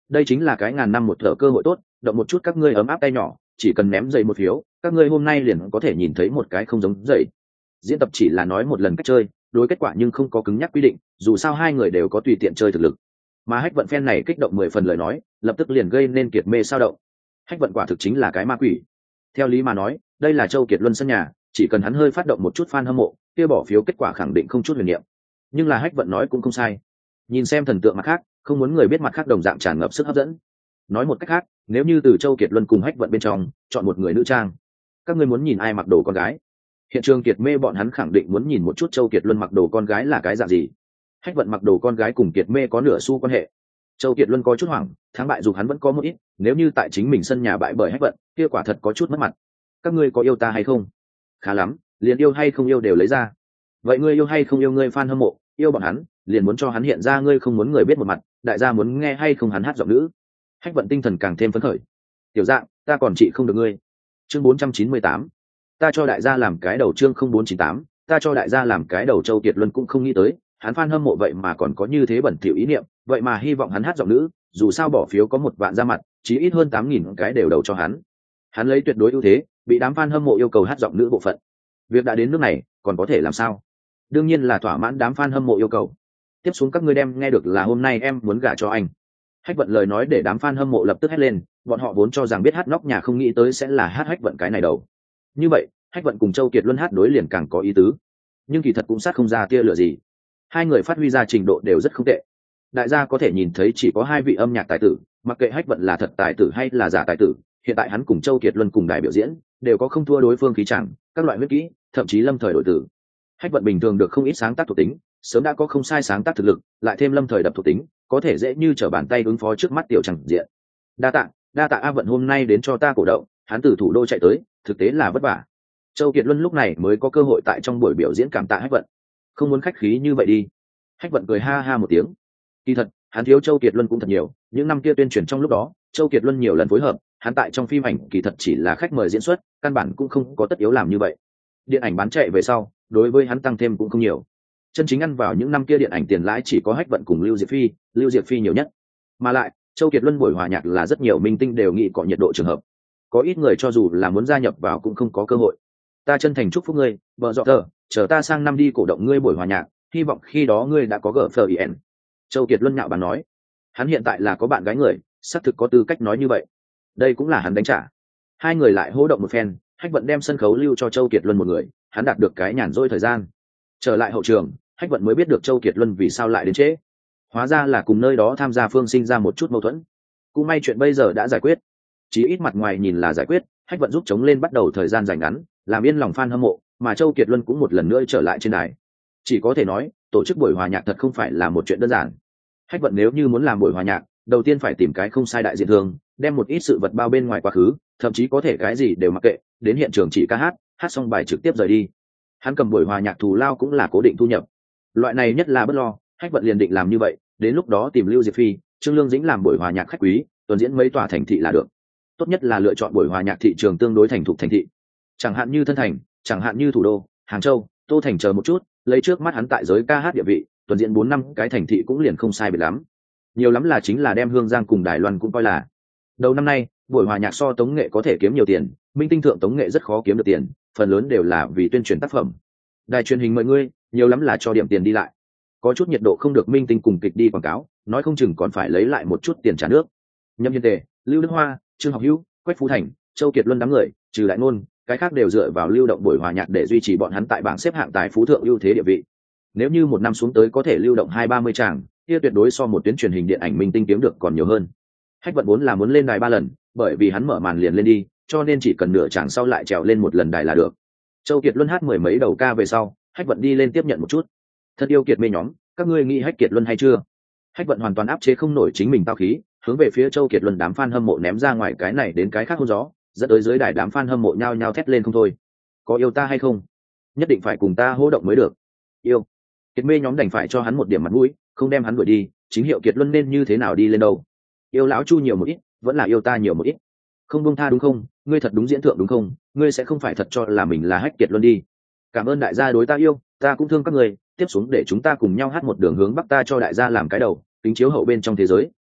đây chính là cái ngàn năm một thở cơ hội tốt, động một chút các ngươi ấm áp tay nhỏ, chỉ cần ném giày một phiếu, các ngươi hôm nay liền có thể nhìn thấy một cái không giống giày. Diễn tập chỉ là nói một lần cách chơi, đối kết quả nhưng không có cứng nhắc quy định, dù sao hai người đều có tùy tiện chơi thực lực. Mà Hách Vận fan này kích động 10 phần lời nói, lập tức liền gây nên Kiệt Mê sao động. Hách Vận quả thực chính là cái ma quỷ. Theo lý mà nói, đây là Châu Kiệt Luân sân nhà, chỉ cần hắn hơi phát động một chút fan hâm mộ, kia bỏ phiếu kết quả khẳng định không chút huyền niệm. Nhưng là Hách Vận nói cũng không sai. Nhìn xem thần tượng mặt khác, không muốn người biết mặt khác đồng dạng tràn ngập sức hấp dẫn. Nói một cách khác, nếu như từ Châu Kiệt Luân cùng Hách Vận bên trong chọn một người nữ trang, các ngươi muốn nhìn ai mặc đồ con gái? Hiện trường Kiệt Mê bọn hắn khẳng định muốn nhìn một chút Châu Kiệt Luân mặc đồ con gái là cái dạng gì. Hách Vận mặc đồ con gái cùng Kiệt Mê có nửa xu quan hệ. Châu Kiệt Luân có chút hoảng, thắng bại dù hắn vẫn có một ít, nếu như tại chính mình sân nhà bại bởi Hách Vận, kia quả thật có chút mất mặt. Các ngươi có yêu ta hay không? Khá lắm, liền yêu hay không yêu đều lấy ra. Vậy ngươi yêu hay không yêu ngươi fan hâm mộ, yêu bọn hắn, liền muốn cho hắn hiện ra ngươi không muốn người biết một mặt, đại gia muốn nghe hay không hắn hát giọng nữ. Hách Vận tinh thần càng thêm phấn khởi. Tiểu Dạng, ta còn trị không được ngươi. Chương 498. Ta cho đại gia làm cái đầu. Chương 0498, ta cho đại gia làm cái đầu. Châu Kiệt Luân cũng không nghĩ tới, hắn fan hâm mộ vậy mà còn có như thế bẩn thỉu ý niệm, vậy mà hy vọng hắn hát giọng nữ, dù sao bỏ phiếu có 1 vạn ra mặt, chỉ ít hơn 8.000 cái đều đầu cho hắn. Hắn lấy tuyệt đối ưu thế, bị đám fan hâm mộ yêu cầu hát giọng nữ bộ phận. Việc đã đến nước này, còn có thể làm sao? Đương nhiên là thỏa mãn đám fan hâm mộ yêu cầu. Tiếp xuống các ngươi đem nghe được là hôm nay em muốn gả cho anh. Hách Vận lời nói để đám fan hâm mộ lập tức hét lên, bọn họ vốn cho rằng biết hát nóc nhà không nghĩ tới sẽ là hát Hách Vận cái này đầu. Như vậy, Hách Vận cùng Châu Kiệt Luân hát đối liền càng có ý tứ. Nhưng kỳ thật cũng sát không ra tia lửa gì. Hai người phát huy ra trình độ đều rất không tệ. Đại gia có thể nhìn thấy chỉ có 2 vị âm nhạc tài tử, mặc kệ Hách Vận là thật tài tử hay là giả tài tử, hiện tại hắn cùng Châu Kiệt Luân cùng đài biểu diễn, đều có không thua đối phương khí chẳng, các loại huyết kỹ, thậm chí lâm thời đổi tử. Hách Vận bình thường được không ít sáng tác thuộc tính, sớm đã có không sai sáng tác thực lực, lại thêm lâm thời đập thuộc tính, có thể dễ như trở bàn tay ứng phó trước mắt tiểu chẳng diện. Đa tạ A Vận hôm nay đến cho ta cổ động, hắn từ thủ đô chạy tới, thực tế là vất vả. Châu Kiệt Luân lúc này mới có cơ hội tại trong buổi biểu diễn cảm tạ Hách Vận. Không muốn khách khí như vậy đi. Hách Vận cười ha ha một tiếng. Kỳ thật, hắn thiếu Châu Kiệt Luân cũng thật nhiều, những năm kia tuyên truyền trong lúc đó, Châu Kiệt Luân nhiều lần phối hợp, hắn tại trong phim ảnh kỳ thật chỉ là khách mời diễn xuất, căn bản cũng không có tất yếu làm như vậy. Điện ảnh bán chạy về sau, đối với hắn tăng thêm cũng không nhiều. Chân chính ăn vào những năm kia điện ảnh tiền lãi chỉ có Hách Vận cùng Lưu Diệp Phi nhiều nhất. Mà lại, Châu Kiệt Luân buổi hòa nhạc là rất nhiều minh tinh đều nghĩ có nhiệt độ trường hợp. Có ít người cho dù là muốn gia nhập vào cũng không có cơ hội. Ta chân thành chúc phúc ngươi, vợ dọ tờ, chờ ta sang năm đi cổ động ngươi buổi hòa nhạc, hy vọng khi đó ngươi đã có GFIN. Châu Kiệt Luân nhạo báng nói, hắn hiện tại là có bạn gái người, xác thực có tư cách nói như vậy. Đây cũng là hắn đánh trả. Hai người lại hô động một phen, Hách Vận đem sân khấu lưu cho Châu Kiệt Luân một người, hắn đạt được cái nhàn rỗi thời gian. Trở lại hậu trường, Hách Vận mới biết được Châu Kiệt Luân vì sao lại đến trễ. Hóa ra là cùng nơi đó tham gia phương sinh ra một chút mâu thuẫn. Cũng may chuyện bây giờ đã giải quyết, chí ít mặt ngoài nhìn là giải quyết. Hách Vận giúp chống lên bắt đầu thời gian dài ngắn, làm yên lòng fan hâm mộ, mà Châu Kiệt Luân cũng một lần nữa trở lại trên đài. Chỉ có thể nói, tổ chức buổi hòa nhạc thật không phải là một chuyện đơn giản. Hách Vận nếu như muốn làm buổi hòa nhạc, đầu tiên phải tìm cái không sai đại diện thường, đem một ít sự vật bao bên ngoài quá khứ, thậm chí có thể cái gì đều mặc kệ, đến hiện trường chỉ ca hát, hát xong bài trực tiếp rời đi. Hắn cầm buổi hòa nhạc thù lao cũng là cố định thu nhập. Loại này nhất là bất lo, Hách Vận liền định làm như vậy, đến lúc đó tìm Lưu Diệp Phi, Trương Lương Dĩnh làm buổi hòa nhạc khách quý, tuần diễn mấy tòa thành thị là được. Tốt nhất là lựa chọn buổi hòa nhạc thị trường tương đối thành thục thành thị, chẳng hạn như Thân Thành, chẳng hạn như Thủ Đô, Hàng Châu, Tô Thành chờ một chút, lấy trước mắt hắn tại giới ca hát địa vị, tuần diễn 4 năm cái thành thị cũng liền không sai biệt lắm. Nhiều lắm là chính là đem Hương Giang cùng Đài Loan cũng coi là. Đầu năm nay, buổi hòa nhạc so tống nghệ có thể kiếm nhiều tiền, minh tinh thượng tống nghệ rất khó kiếm được tiền, phần lớn đều là vì tuyên truyền tác phẩm. Đài truyền hình mời ngươi, nhiều lắm là cho điểm tiền đi lại. Có chút nhiệt độ không được minh tinh cùng kịch đi quảng cáo, nói không chừng còn phải lấy lại một chút tiền trả nước. Nhâm Hiên Tề, Lưu Đức Hoa, Trương Học Hữu, Quách Phú Thành, Châu Kiệt Luân đám người, trừ Đại Ngôn, cái khác đều dựa vào lưu động buổi hòa nhạc để duy trì bọn hắn tại bảng xếp hạng tài phú thượng ưu thế địa vị. Nếu như một năm xuống tới có thể lưu động 20-30 tràng, kia tuyệt đối so một tuyến truyền hình điện ảnh minh tinh kiếm được còn nhiều hơn. Hách Vận vốn là muốn lên đài 3 lần, bởi vì hắn mở màn liền lên đi, cho nên chỉ cần nửa tràng sau lại trèo lên một lần đài là được. Châu Kiệt Luân hát 10 mấy đầu ca về sau, Hách Vận đi lên tiếp nhận một chút. Thật yêu Kiệt Mê nhóm, các ngươi nghĩ Hách Kiệt Luân hay chưa? Hách Vận hoàn toàn áp chế không nổi chính mình tao khí, hướng về phía Châu Kiệt Luân đám fan hâm mộ ném ra ngoài cái này đến cái khác hôn gió, dẫn tới dưới đài đám fan hâm mộ nhao nhao thét lên không thôi. Có yêu ta hay không? Nhất định phải cùng ta hô động mới được. Yêu. Kiệt Mê nhóm đành phải cho hắn một điểm mặt mũi, không đem hắn đuổi đi, chính hiệu Kiệt Luân nên như thế nào đi lên đâu. Yêu lão Chu nhiều một ít, vẫn là yêu ta nhiều một ít. Không buông tha đúng không? Ngươi thật đúng diễn thượng đúng không? Ngươi sẽ không phải thật cho là mình là Hách Kiệt Luân đi. Cảm ơn đại gia đối ta yêu, ta cũng thương các người, tiếp xuống để chúng ta cùng nhau hát một đường hướng bắc, ta cho đại gia làm cái đầu, kính chiếu hậu bên trong thế giới,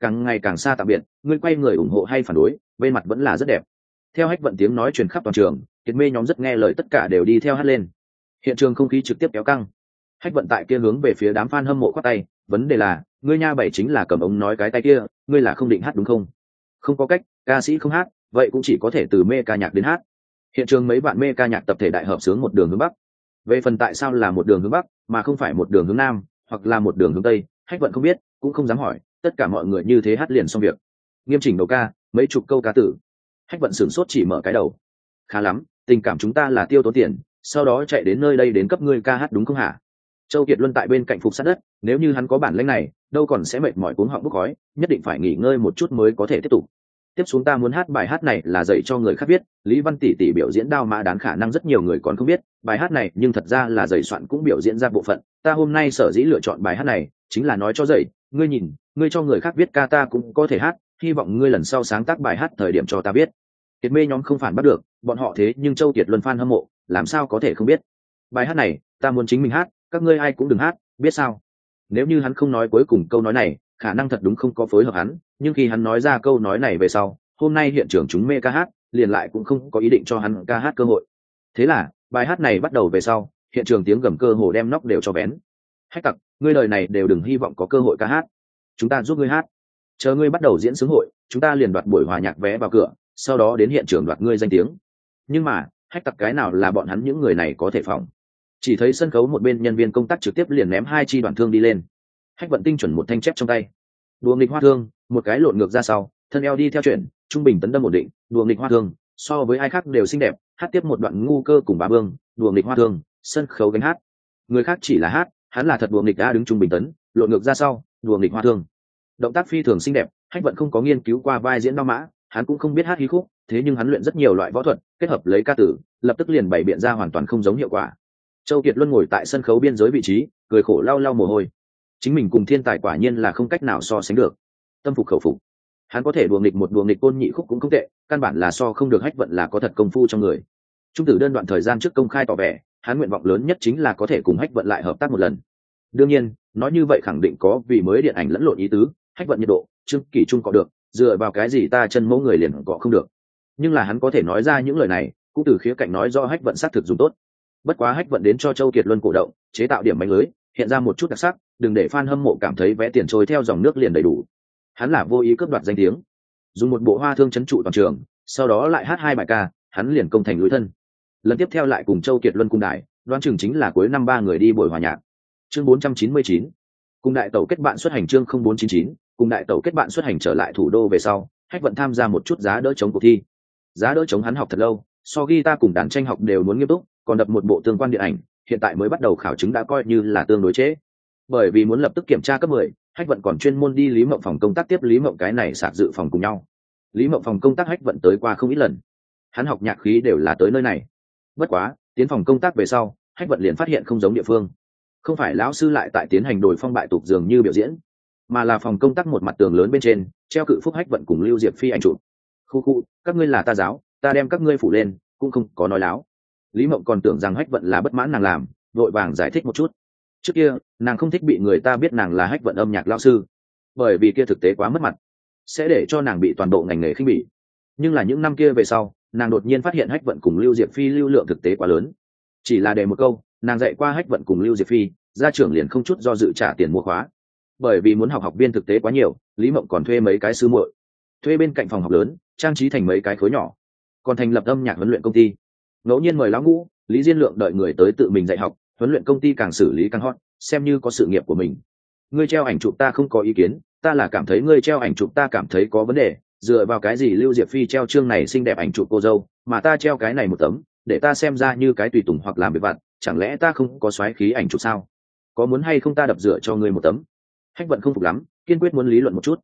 càng ngày càng xa tạm biệt, ngươi quay người ủng hộ hay phản đối, bên mặt vẫn là rất đẹp. Theo Hách Vận tiếng nói truyền khắp toàn trường, Kiệt Mê nhóm rất nghe lời tất cả đều đi theo hát lên. Hiện trường không khí trực tiếp kéo căng. Hách Vận tại kia hướng về phía đám fan hâm mộ khoát tay, vấn đề là, ngươi nha bảy chính là cầm ống nói cái tay kia, ngươi là không định hát đúng không? Không có cách, ca sĩ không hát, vậy cũng chỉ có thể từ mê ca nhạc đến hát. Hiện trường mấy bạn mê ca nhạc tập thể đại hợp sướng một đường hướng bắc. Về phần tại sao là một đường hướng bắc mà không phải một đường hướng nam, hoặc là một đường hướng tây, Hách Vận không biết, cũng không dám hỏi, tất cả mọi người như thế hát liền xong việc. Nghiêm chỉnh đầu ca, mấy chục câu ca tử. Hách Vận sửng sốt chỉ mở cái đầu. Khá lắm, tình cảm chúng ta là tiêu tốn tiền, sau đó chạy đến nơi đây đến cấp ngươi ca hát đúng không hả? Châu Kiệt Luân tại bên cạnh phục sát đất, nếu như hắn có bản lĩnh này, đâu còn sẽ mệt mỏi cuống họng bốc khói, nhất định phải nghỉ ngơi một chút mới có thể tiếp tục. Tiếp xuống ta muốn hát bài hát này là dạy cho người khác biết, Lý Văn tỷ tỷ biểu diễn đao mã đán khả năng rất nhiều người còn không biết, bài hát này nhưng thật ra là dạy soạn cũng biểu diễn ra bộ phận, ta hôm nay sở dĩ lựa chọn bài hát này, chính là nói cho dạy, ngươi nhìn, ngươi cho người khác biết ca ta cũng có thể hát, hy vọng ngươi lần sau sáng tác bài hát thời điểm cho ta biết. Kiệt Mê nhóm không phản bắt được, bọn họ thế nhưng Châu Kiệt Luân fan hâm mộ, làm sao có thể không biết. Bài hát này, ta muốn chính mình hát, các ngươi ai cũng đừng hát, biết sao? Nếu như hắn không nói cuối cùng câu nói này, khả năng thật đúng không có phối hợp hắn, nhưng khi hắn nói ra câu nói này về sau, hôm nay hiện trường chúng mê ca hát, liền lại cũng không có ý định cho hắn ca hát cơ hội. Thế là, bài hát này bắt đầu về sau, hiện trường tiếng gầm cơ hồ đem nóc đều cho vén. Hách Tặc, ngươi đời này đều đừng hy vọng có cơ hội ca hát. Chúng ta giúp ngươi hát. Chờ ngươi bắt đầu diễn xướng hội, chúng ta liền đoạt buổi hòa nhạc vé vào cửa, sau đó đến hiện trường đoạt ngươi danh tiếng. Nhưng mà, Hách Tặc cái nào là bọn hắn những người này có thể phòng. Chỉ thấy sân khấu một bên nhân viên công tác trực tiếp liền ném 2 chi đoạn thương đi lên. Hách Vận tinh chuẩn một thanh chép trong tay. Đùa nghịch hoa thương, một cái lộn ngược ra sau, thân eo đi theo chuyển, trung bình tấn đâm ổn định, đùa nghịch hoa thương, so với ai khác đều xinh đẹp, hát tiếp một đoạn ngu cơ cùng bà Bương, đùa nghịch hoa thương, sân khấu gánh hát. Người khác chỉ là hát, hắn là thật đùa nghịch đã đứng trung bình tấn, lộn ngược ra sau, đùa nghịch hoa thương. Động tác phi thường xinh đẹp, Hách Vận không có nghiên cứu qua vai diễn đao mã, hắn cũng không biết hát hí khúc, thế nhưng hắn luyện rất nhiều loại võ thuật, kết hợp lấy ca tử, lập tức liền bày biện ra hoàn toàn không giống hiệu quả. Châu Kiệt Luân ngồi tại sân khấu biên giới vị trí, cười khổ lau lau mồ hôi. Chính mình cùng thiên tài quả nhiên là không cách nào so sánh được. Tâm phục khẩu phục. Hắn có thể đùa nghịch một đùa nghịch côn nhị khúc cũng không tệ, căn bản là so không được Hách Vận là có thật công phu trong người. Trung tử đơn đoạn thời gian trước công khai tỏ vẻ, hắn nguyện vọng lớn nhất chính là có thể cùng Hách Vận lại hợp tác một lần. Đương nhiên, nói như vậy khẳng định có vì mới điện ảnh lẫn lộn ý tứ, Hách Vận nhiệt độ, Trương Kỷ Trung có được, dựa vào cái gì ta chân mẫu người liền có không được. Nhưng là hắn có thể nói ra những lời này, cũng từ khía cạnh nói do Hách Vận xác thực dùng tốt. Bất quá Hách Vận đến cho Châu Kiệt Luân cổ động, chế tạo điểm bánh lưới, hiện ra một chút đặc sắc, đừng để fan hâm mộ cảm thấy vẽ tiền trôi theo dòng nước liền đầy đủ. Hắn là vô ý cướp đoạt danh tiếng, dùng một bộ hoa thương trấn trụ toàn trường, sau đó lại hát 2 bài ca, hắn liền công thành lối thân. Lần tiếp theo lại cùng Châu Kiệt Luân cung đại, đoán chừng chính là cuối năm 3 người đi buổi hòa nhạc. Chương 499. Cùng đại tẩu kết bạn xuất hành chương 0499, cùng đại tẩu kết bạn xuất hành trở lại thủ đô về sau, Hách Vận tham gia một chút giá đỡ chống cuộc thi. Giá đỡ chống hắn học thật lâu, so guitar cùng đàn tranh học đều muốn nghiêm túc, còn đập một bộ tương quan điện ảnh, hiện tại mới bắt đầu khảo chứng đã coi như là tương đối trễ. Bởi vì muốn lập tức kiểm tra cấp 10, Hách Vận còn chuyên môn đi Lý Mộng phòng công tác tiếp Lý Mộng cái này sạc dự phòng cùng nhau. Lý Mộng phòng công tác Hách Vận tới qua không ít lần. Hắn học nhạc khí đều là tới nơi này. Bất quá, tiến phòng công tác về sau, Hách Vận liền phát hiện không giống địa phương. Không phải lão sư lại tại tiến hành đổi phong bại tục dường như biểu diễn, mà là phòng công tác một mặt tường lớn bên trên, treo cự phúc Hách Vận cùng Lưu Diệp Phi ảnh chụp. Khu, các ngươi là ta giáo, ta đem các ngươi phủ lên, cũng không có nói láo. Lý Mộng còn tưởng rằng Hách Vận là bất mãn nàng làm, vội vàng giải thích một chút. Trước kia, nàng không thích bị người ta biết nàng là Hách Vận âm nhạc lão sư, bởi vì kia thực tế quá mất mặt, sẽ để cho nàng bị toàn bộ ngành nghề khinh bỉ. Nhưng là những năm kia về sau, nàng đột nhiên phát hiện Hách Vận cùng Lưu Diệp Phi lưu lượng thực tế quá lớn. Chỉ là để một câu, nàng dạy qua Hách Vận cùng Lưu Diệp Phi, gia trưởng liền không chút do dự trả tiền mua khóa. Bởi vì muốn học viên thực tế quá nhiều, Lý Mộng còn thuê mấy cái sư muội, thuê bên cạnh phòng học lớn, trang trí thành mấy cái khối nhỏ, còn thành lập âm nhạc huấn luyện công ty. Ngẫu nhiên mời lão ngũ, Lý Diên Lượng đợi người tới tự mình dạy học, huấn luyện công ty càng xử lý càng hot, xem như có sự nghiệp của mình. Ngươi treo ảnh chụp ta không có ý kiến, ta là cảm thấy ngươi treo ảnh chụp ta cảm thấy có vấn đề, dựa vào cái gì Lưu Diệp Phi treo chương này xinh đẹp ảnh chụp cô dâu, mà ta treo cái này một tấm, để ta xem ra như cái tùy tùng hoặc làm việc vặt, chẳng lẽ ta không có xoáy khí ảnh chụp sao? Có muốn hay không ta đập dựa cho ngươi một tấm? Hách Vận không phục lắm, kiên quyết muốn lý luận một chút.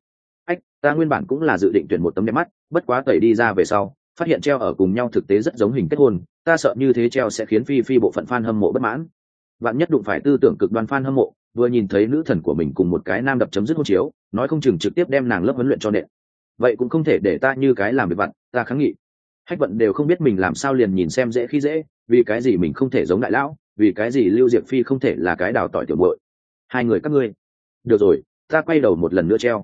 Ta nguyên bản cũng là dự định tuyển một tấm đẹp mắt, bất quá tẩy đi ra về sau, phát hiện treo ở cùng nhau thực tế rất giống hình kết hôn, ta sợ như thế treo sẽ khiến Phi bộ phận fan hâm mộ bất mãn. Vạn nhất đụng phải tư tưởng cực đoan fan hâm mộ, vừa nhìn thấy nữ thần của mình cùng một cái nam đập chấm dứt hôn chiếu, nói không chừng trực tiếp đem nàng lớp huấn luyện cho nện. Vậy cũng không thể để ta như cái làm việc vặt, ta kháng nghị. Hách Vận đều không biết mình làm sao liền nhìn xem dễ khi dễ, vì cái gì mình không thể giống đại lão, vì cái gì Lưu Diệp Phi không thể là cái đào tỏi tiểu muội. Hai người các ngươi. Được rồi, ta quay đầu một lần nữa treo.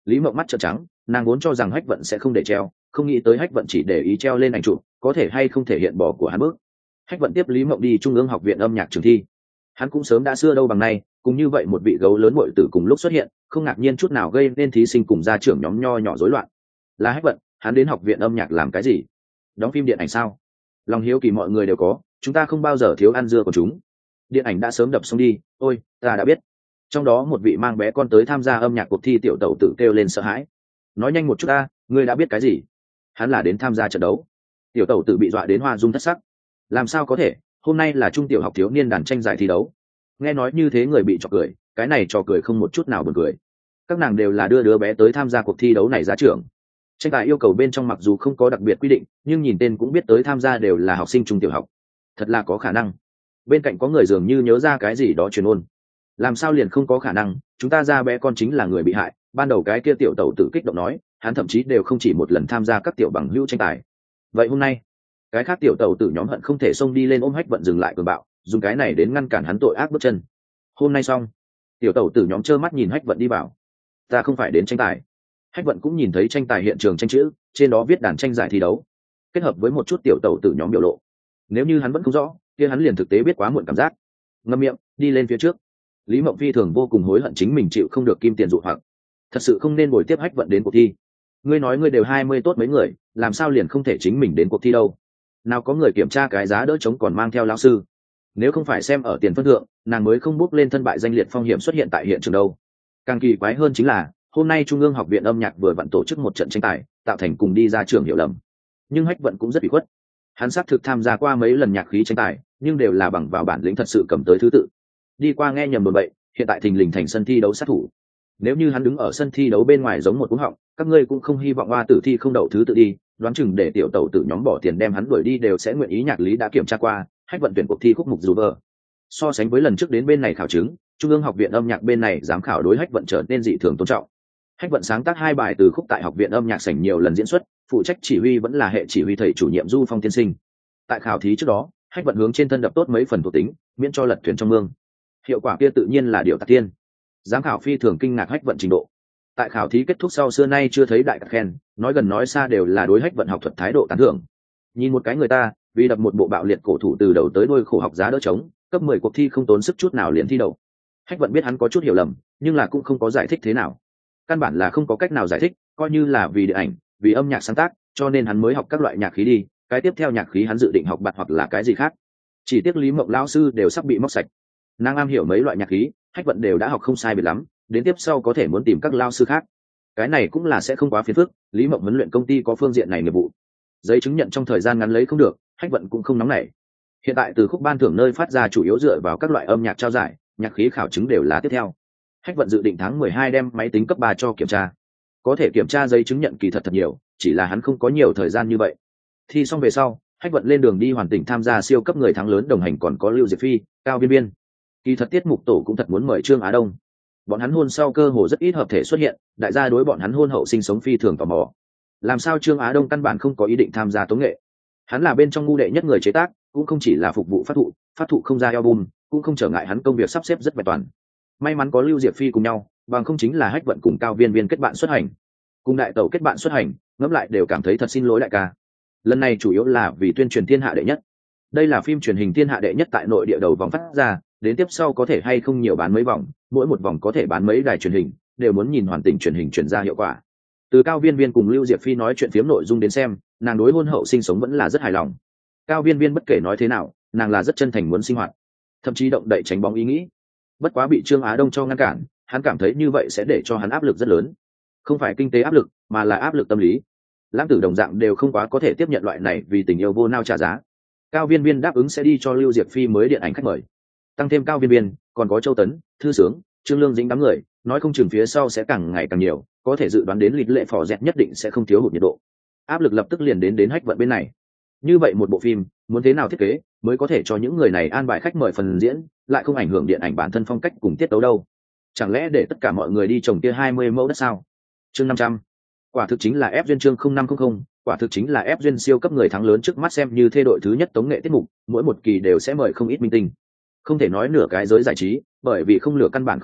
Lý Mộng mắt trợn trắng, nàng vốn cho rằng Hách Vận sẽ không để treo, không nghĩ tới Hách Vận chỉ để ý treo lên ảnh chụp, có thể hay không thể hiện bỏ của hắn bước. Hách Vận tiếp Lý Mộng đi Trung ương học viện âm nhạc trường thi. Hắn cũng sớm đã xưa đâu bằng nay, cùng như vậy một vị gấu lớn muội tử cùng lúc xuất hiện, không ngạc nhiên chút nào gây nên thí sinh cùng gia trưởng nhóm nho nhỏ rối loạn. Là Hách Vận, hắn đến học viện âm nhạc làm cái gì? Đóng phim điện ảnh sao? Lòng hiếu kỳ mọi người đều có, chúng ta không bao giờ thiếu ăn dưa của chúng. Điện ảnh đã sớm đập xong đi, ôi, ta đã biết. Trong đó một vị mang bé con tới tham gia âm nhạc cuộc thi tiểu tẩu tử kêu lên sợ hãi. Nói nhanh một chút ta, ngươi đã biết cái gì? Hắn là đến tham gia trận đấu. Tiểu tẩu tử bị dọa đến hoa dung thất sắc. Làm sao có thể, hôm nay là trung tiểu học thiếu niên đàn tranh giải thi đấu. Nghe nói như thế người bị trò cười, cái này trò cười không một chút nào buồn cười. Các nàng đều là đưa đứa bé tới tham gia cuộc thi đấu này ra trường. Tranh tài yêu cầu bên trong mặc dù không có đặc biệt quy định, nhưng nhìn tên cũng biết tới tham gia đều là học sinh trung tiểu học. Thật là có khả năng. Bên cạnh có người dường như nhớ ra cái gì đó truyền ôn. Làm sao liền không có khả năng, chúng ta ra bé con chính là người bị hại. Ban đầu cái kia tiểu tẩu tử kích động nói, hắn thậm chí đều không chỉ một lần tham gia các tiểu bằng hữu tranh tài. Vậy hôm nay, cái khác tiểu tẩu tử nhóm hận không thể xông đi lên ôm Hách Vận dừng lại cường bạo, dùng cái này đến ngăn cản hắn tội ác bước chân. Hôm nay xong, tiểu tẩu tử nhóm trơ mắt nhìn Hách Vận đi vào. Ta không phải đến tranh tài. Hách Vận cũng nhìn thấy tranh tài hiện trường tranh chữ, trên đó viết đàn tranh giải thi đấu, kết hợp với một chút tiểu tẩu tử nhóm biểu lộ. Nếu như hắn vẫn không rõ, kia hắn liền thực tế biết quá muộn cảm giác. Ngậm miệng, đi lên phía trước. Lý Mộng Phi thường vô cùng hối hận chính mình chịu không được kim tiền dụ hoặc, thật sự không nên bồi tiếp Hách Vận đến cuộc thi. Ngươi nói ngươi đều 20 tốt mấy người, làm sao liền không thể chính mình đến cuộc thi đâu? Nào có người kiểm tra cái giá đỡ chống còn mang theo lão sư. Nếu không phải xem ở tiền phân thượng, nàng mới không bước lên thân bại danh liệt phong hiểm xuất hiện tại hiện trường đâu. Càng kỳ quái hơn chính là, hôm nay Trung ương học viện âm nhạc vừa vặn tổ chức một trận tranh tài, tạo thành cùng đi ra trường hiểu lầm. Nhưng Hách Vận cũng rất bị khuất. Hắn xác thực tham gia qua mấy lần nhạc khí tranh tài, nhưng đều là bằng vào bản lĩnh thật sự cầm tới thứ tự. Đi qua nghe nhầm đồn bậy, hiện tại thình lình thành sân thi đấu sát thủ. Nếu như hắn đứng ở sân thi đấu bên ngoài giống một cú họng, các ngươi cũng không hy vọng hoa tử thi không đậu thứ tự đi, đoán chừng để tiểu tẩu tử nhóm bỏ tiền đem hắn đuổi đi đều sẽ nguyện ý. Nhạc lý đã kiểm tra qua, Hách Vận tuyển cuộc thi khúc mục dù vờ. So sánh với lần trước đến bên này khảo chứng, Trung ương học viện âm nhạc bên này giám khảo đối Hách Vận trở nên dị thường tôn trọng. Hách Vận sáng tác 2 bài từ khúc tại học viện âm nhạc sảnh nhiều lần diễn xuất, phụ trách chỉ huy vẫn là hệ chỉ huy thầy chủ nhiệm Du Phong tiên sinh. Tại khảo thí trước đó, Hách Vận hướng trên thân đập tốt mấy phần thuộc tính, miễn cho lật thuyền trong mương. Hiệu quả kia tự nhiên là điều tạc tiên. Giám khảo phi thường kinh ngạc Hách Vận trình độ. Tại khảo thí kết thúc sau xưa nay chưa thấy đại khen, nói gần nói xa đều là đối Hách Vận học thuật thái độ tán thưởng. Nhìn một cái người ta, vì đập một bộ bạo liệt cổ thủ từ đầu tới đuôi khổ học giá đỡ trống, cấp 10 cuộc thi không tốn sức chút nào liền thi đậu. Hách Vận biết hắn có chút hiểu lầm, nhưng là cũng không có giải thích thế nào. Căn bản là không có cách nào giải thích, coi như là vì điện ảnh, vì âm nhạc sáng tác, cho nên hắn mới học các loại nhạc khí đi, cái tiếp theo nhạc khí hắn dự định học bạt hoặc là cái gì khác. Chỉ tiếc Lý Mộng lão sư đều sắp bị móc sạch. Nàng am hiểu mấy loại nhạc khí, Hách Vận đều đã học không sai biệt lắm, đến tiếp sau có thể muốn tìm các lao sư khác. Cái này cũng là sẽ không quá phiền phức, Lý Mộng huấn luyện công ty có phương diện này nghiệp vụ. Giấy chứng nhận trong thời gian ngắn lấy không được, Hách Vận cũng không nóng nảy. Hiện tại từ khúc ban thưởng nơi phát ra chủ yếu dựa vào các loại âm nhạc trao giải, nhạc khí khảo chứng đều là tiếp theo. Hách Vận dự định tháng 12 đem máy tính cấp 3 cho kiểm tra. Có thể kiểm tra giấy chứng nhận kỳ thật thật nhiều, chỉ là hắn không có nhiều thời gian như vậy. Thi xong về sau, Hách Vận lên đường đi hoàn tỉnh tham gia siêu cấp người thắng lớn, đồng hành còn có Lưu Diệp Phi, Cao Viên Viên. Kỳ thật tiết mục tổ cũng thật muốn mời Trương Á Đông. Bọn hắn hôn sau cơ hồ rất ít hợp thể xuất hiện, đại gia đối bọn hắn hôn hậu sinh sống phi thường tò mò. Làm sao Trương Á Đông căn bản không có ý định tham gia tống nghệ? Hắn là bên trong ngu đệ nhất người chế tác, cũng không chỉ là phục vụ phát thụ không ra album, cũng không trở ngại hắn công việc sắp xếp rất vẹn toàn. May mắn có Lưu Diệp Phi cùng nhau, bằng không chính là Hách Vận cùng Cao Viên Viên kết bạn xuất hành. Cùng đại tẩu kết bạn xuất hành, ngẫm lại đều cảm thấy thật xin lỗi đại ca. Lần này chủ yếu là vì tuyên truyền thiên hạ đệ nhất. Đây là phim truyền hình thiên hạ đệ nhất tại nội địa đầu vòng phát ra, đến tiếp sau có thể hay không nhiều bán mấy vòng, mỗi một vòng có thể bán mấy đài truyền hình, đều muốn nhìn hoàn tỉnh truyền hình truyền ra hiệu quả. Từ Cao Viên Viên cùng Lưu Diệp Phi nói chuyện phiếm nội dung đến xem, nàng đối hôn hậu sinh sống vẫn là rất hài lòng. Cao Viên Viên bất kể nói thế nào, nàng là rất chân thành muốn sinh hoạt, thậm chí động đậy tránh bóng ý nghĩ. Bất quá bị Trương Á Đông cho ngăn cản, hắn cảm thấy như vậy sẽ để cho hắn áp lực rất lớn, không phải kinh tế áp lực, mà là áp lực tâm lý. Lãng tử đồng dạng đều không quá có thể tiếp nhận loại này vì tình yêu vô nao trả giá. Cao Viên Viên đáp ứng sẽ đi cho Lưu Diệp Phi mới điện ảnh khách mời. Tăng thêm Cao Viên Viên, còn có Châu Tấn, Thư Sướng, Trương Lương dính đám người, nói không chừng phía sau sẽ càng ngày càng nhiều, có thể dự đoán đến lịch lệ phò dẹt nhất định sẽ không thiếu hụt nhiệt độ. Áp lực lập tức liền đến Hách Vận bên này. Như vậy một bộ phim, muốn thế nào thiết kế mới có thể cho những người này an bài khách mời phần diễn, lại không ảnh hưởng điện ảnh bản thân phong cách cùng tiết tấu đâu? Chẳng lẽ để tất cả mọi người đi trồng kia 20 mẫu đất sao? Chương 500. Quả thực chính là ép duyên chương 0500, quả thực chính là ép duyên siêu cấp người thắng lớn trước mắt xem như thê đội thứ nhất tống nghệ tiết mục, mỗi một kỳ đều sẽ mời không ít minh tinh. Không thể nói nửa cái giới giải trí, bởi vì không lửa căn bản không mời,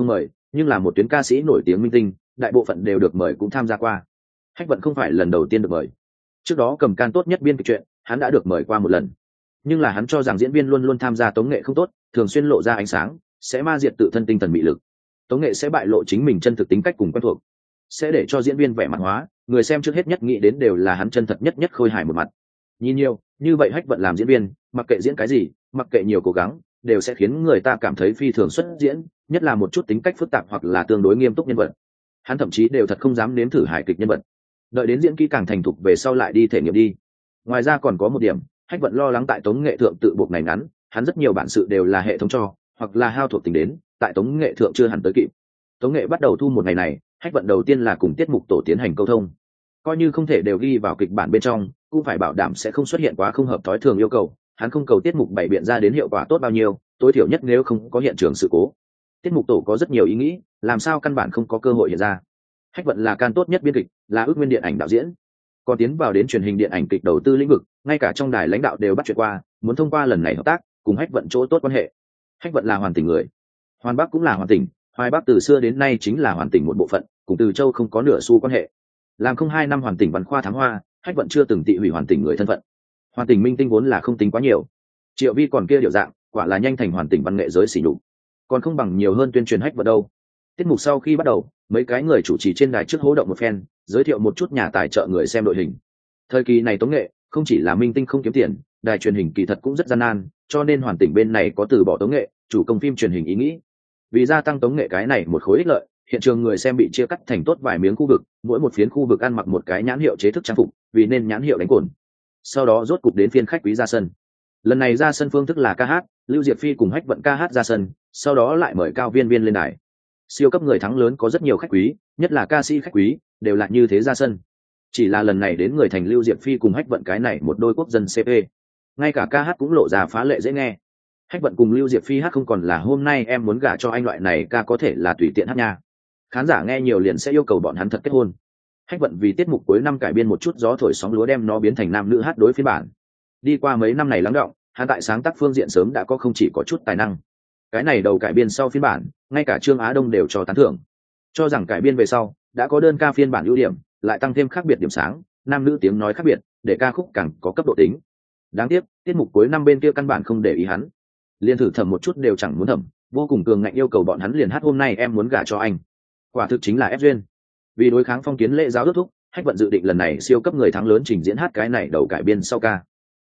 nhưng là một tuyến ca sĩ nổi tiếng minh tinh, đại bộ phận đều được mời cũng tham gia qua. Hách Vận không phải lần đầu tiên được mời, trước đó cầm can tốt nhất biên kịch truyện hắn đã được mời qua một lần, nhưng là hắn cho rằng diễn viên luôn luôn tham gia tống nghệ không tốt, thường xuyên lộ ra ánh sáng sẽ ma diệt tự thân tinh thần mị lực, tống nghệ sẽ bại lộ chính mình chân thực tính cách cùng quen thuộc, sẽ để cho diễn viên vẻ mặt hóa, người xem trước hết nhất nghĩ đến đều là hắn chân thật nhất khôi hài một mặt. Nhìn nhiều như vậy Hách Vận làm diễn viên, mặc kệ diễn cái gì, mặc kệ nhiều cố gắng, đều sẽ khiến người ta cảm thấy phi thường xuất diễn, nhất là một chút tính cách phức tạp hoặc là tương đối nghiêm túc nhân vật, hắn thậm chí đều thật không dám nếm thử hài kịch nhân vật, đợi đến diễn kỹ càng thành thục về sau lại đi thể nghiệm đi. Ngoài ra còn có một điểm, Hách Vận lo lắng tại tống nghệ thượng tự buộc này ngắn, hắn rất nhiều bản sự đều là hệ thống cho, hoặc là hao thuộc tính đến, tại tống nghệ thượng chưa hẳn tới kịp. Tống nghệ bắt đầu thu một ngày này, Hách Vận đầu tiên là cùng tiết mục tổ tiến hành câu thông, coi như không thể đều ghi vào kịch bản bên trong, cũng phải bảo đảm sẽ không xuất hiện quá không hợp thói thường yêu cầu. Hắn không cầu tiết mục bày biện ra đến hiệu quả tốt bao nhiêu, tối thiểu nhất nếu không có hiện trường sự cố. Tiết mục tổ có rất nhiều ý nghĩ, làm sao căn bản không có cơ hội hiện ra. Hách Vận là can tốt nhất biên kịch, là ước nguyên điện ảnh đạo diễn, còn tiến vào đến truyền hình điện ảnh kịch đầu tư lĩnh vực, ngay cả trong đài lãnh đạo đều bắt chuyện qua, muốn thông qua lần này hợp tác cùng Hách Vận chỗ tốt quan hệ. Hách Vận là Hoàn Tỉnh người, Hoàn Bắc cũng là Hoàn Tỉnh, Hoài Bắc từ xưa đến nay chính là Hoàn Tỉnh một bộ phận, cùng Từ Châu không có nửa xu quan hệ. Làm không 2 năm Hoàn Tỉnh văn khoa thắng hoa, Hách Vận chưa từng tị hủy Hoàn Tỉnh người thân phận. Hoàn Tỉnh minh tinh vốn là không tính quá nhiều, Triệu Vi còn kia điều dạng, quả là nhanh thành Hoàn Tỉnh văn nghệ giới xỉ nhục, còn không bằng nhiều hơn tuyên truyền Hách Vận đâu. Tiết mục sau khi bắt đầu, mấy cái người chủ trì trên đài trước hố động một phen, giới thiệu một chút nhà tài trợ người xem đội hình. Thời kỳ này tống nghệ không chỉ là minh tinh không kiếm tiền, đài truyền hình kỳ thật cũng rất gian nan, cho nên Hoàn Tỉnh bên này có từ bỏ tống nghệ, chủ công phim truyền hình ý nghĩ. Vì gia tăng tống nghệ cái này một khối ích lợi, hiện trường người xem bị chia cắt thành tốt vài miếng khu vực, mỗi một phiến khu vực ăn mặc một cái nhãn hiệu chế thức trang phục, vì nên nhãn hiệu đánh cồn. Sau đó rốt cục đến phiên khách quý ra sân. Lần này ra sân phương thức là ca hát, Lưu Diệp Phi cùng Hách Vận ca hát ra sân, sau đó lại mời Cao Viên Viên lên đài. Siêu cấp người thắng lớn có rất nhiều khách quý, nhất là ca sĩ khách quý, đều là như thế ra sân. Chỉ là lần này đến người thành Lưu Diệp Phi cùng Hách Vận cái này một đôi quốc dân CP, ngay cả ca hát cũng lộ ra phá lệ dễ nghe. Hách Vận cùng Lưu Diệp Phi hát không còn là hôm nay em muốn gả cho anh loại này ca có thể là tùy tiện hát nha. Khán giả nghe nhiều liền sẽ yêu cầu bọn hắn thật kết hôn. Hách Vận vì tiết mục cuối năm cải biên một chút gió thổi sóng lúa đem nó biến thành nam nữ hát đối phiên bản. Đi qua mấy năm này lắng đọng, hắn tại sáng tác phương diện sớm đã có không chỉ có chút tài năng. Cái này đầu cải biên sau phiên bản, ngay cả Trương Á Đông đều cho tán thưởng, cho rằng cải biên về sau đã có đơn ca phiên bản ưu điểm, lại tăng thêm khác biệt điểm sáng, nam nữ tiếng nói khác biệt, để ca khúc càng có cấp độ tính. Đáng tiếc tiết mục cuối năm bên kia căn bản không để ý hắn, liền thử thẩm một chút đều chẳng muốn thẩm, vô cùng cường ngạnh yêu cầu bọn hắn liền hát hôm nay em muốn gả cho anh. Quả thực chính là ép duyên. Vì đối kháng phong kiến lễ giáo ước thúc, Hách Vận dự định lần này siêu cấp người thắng lớn trình diễn hát cái này đầu cải biên sau ca.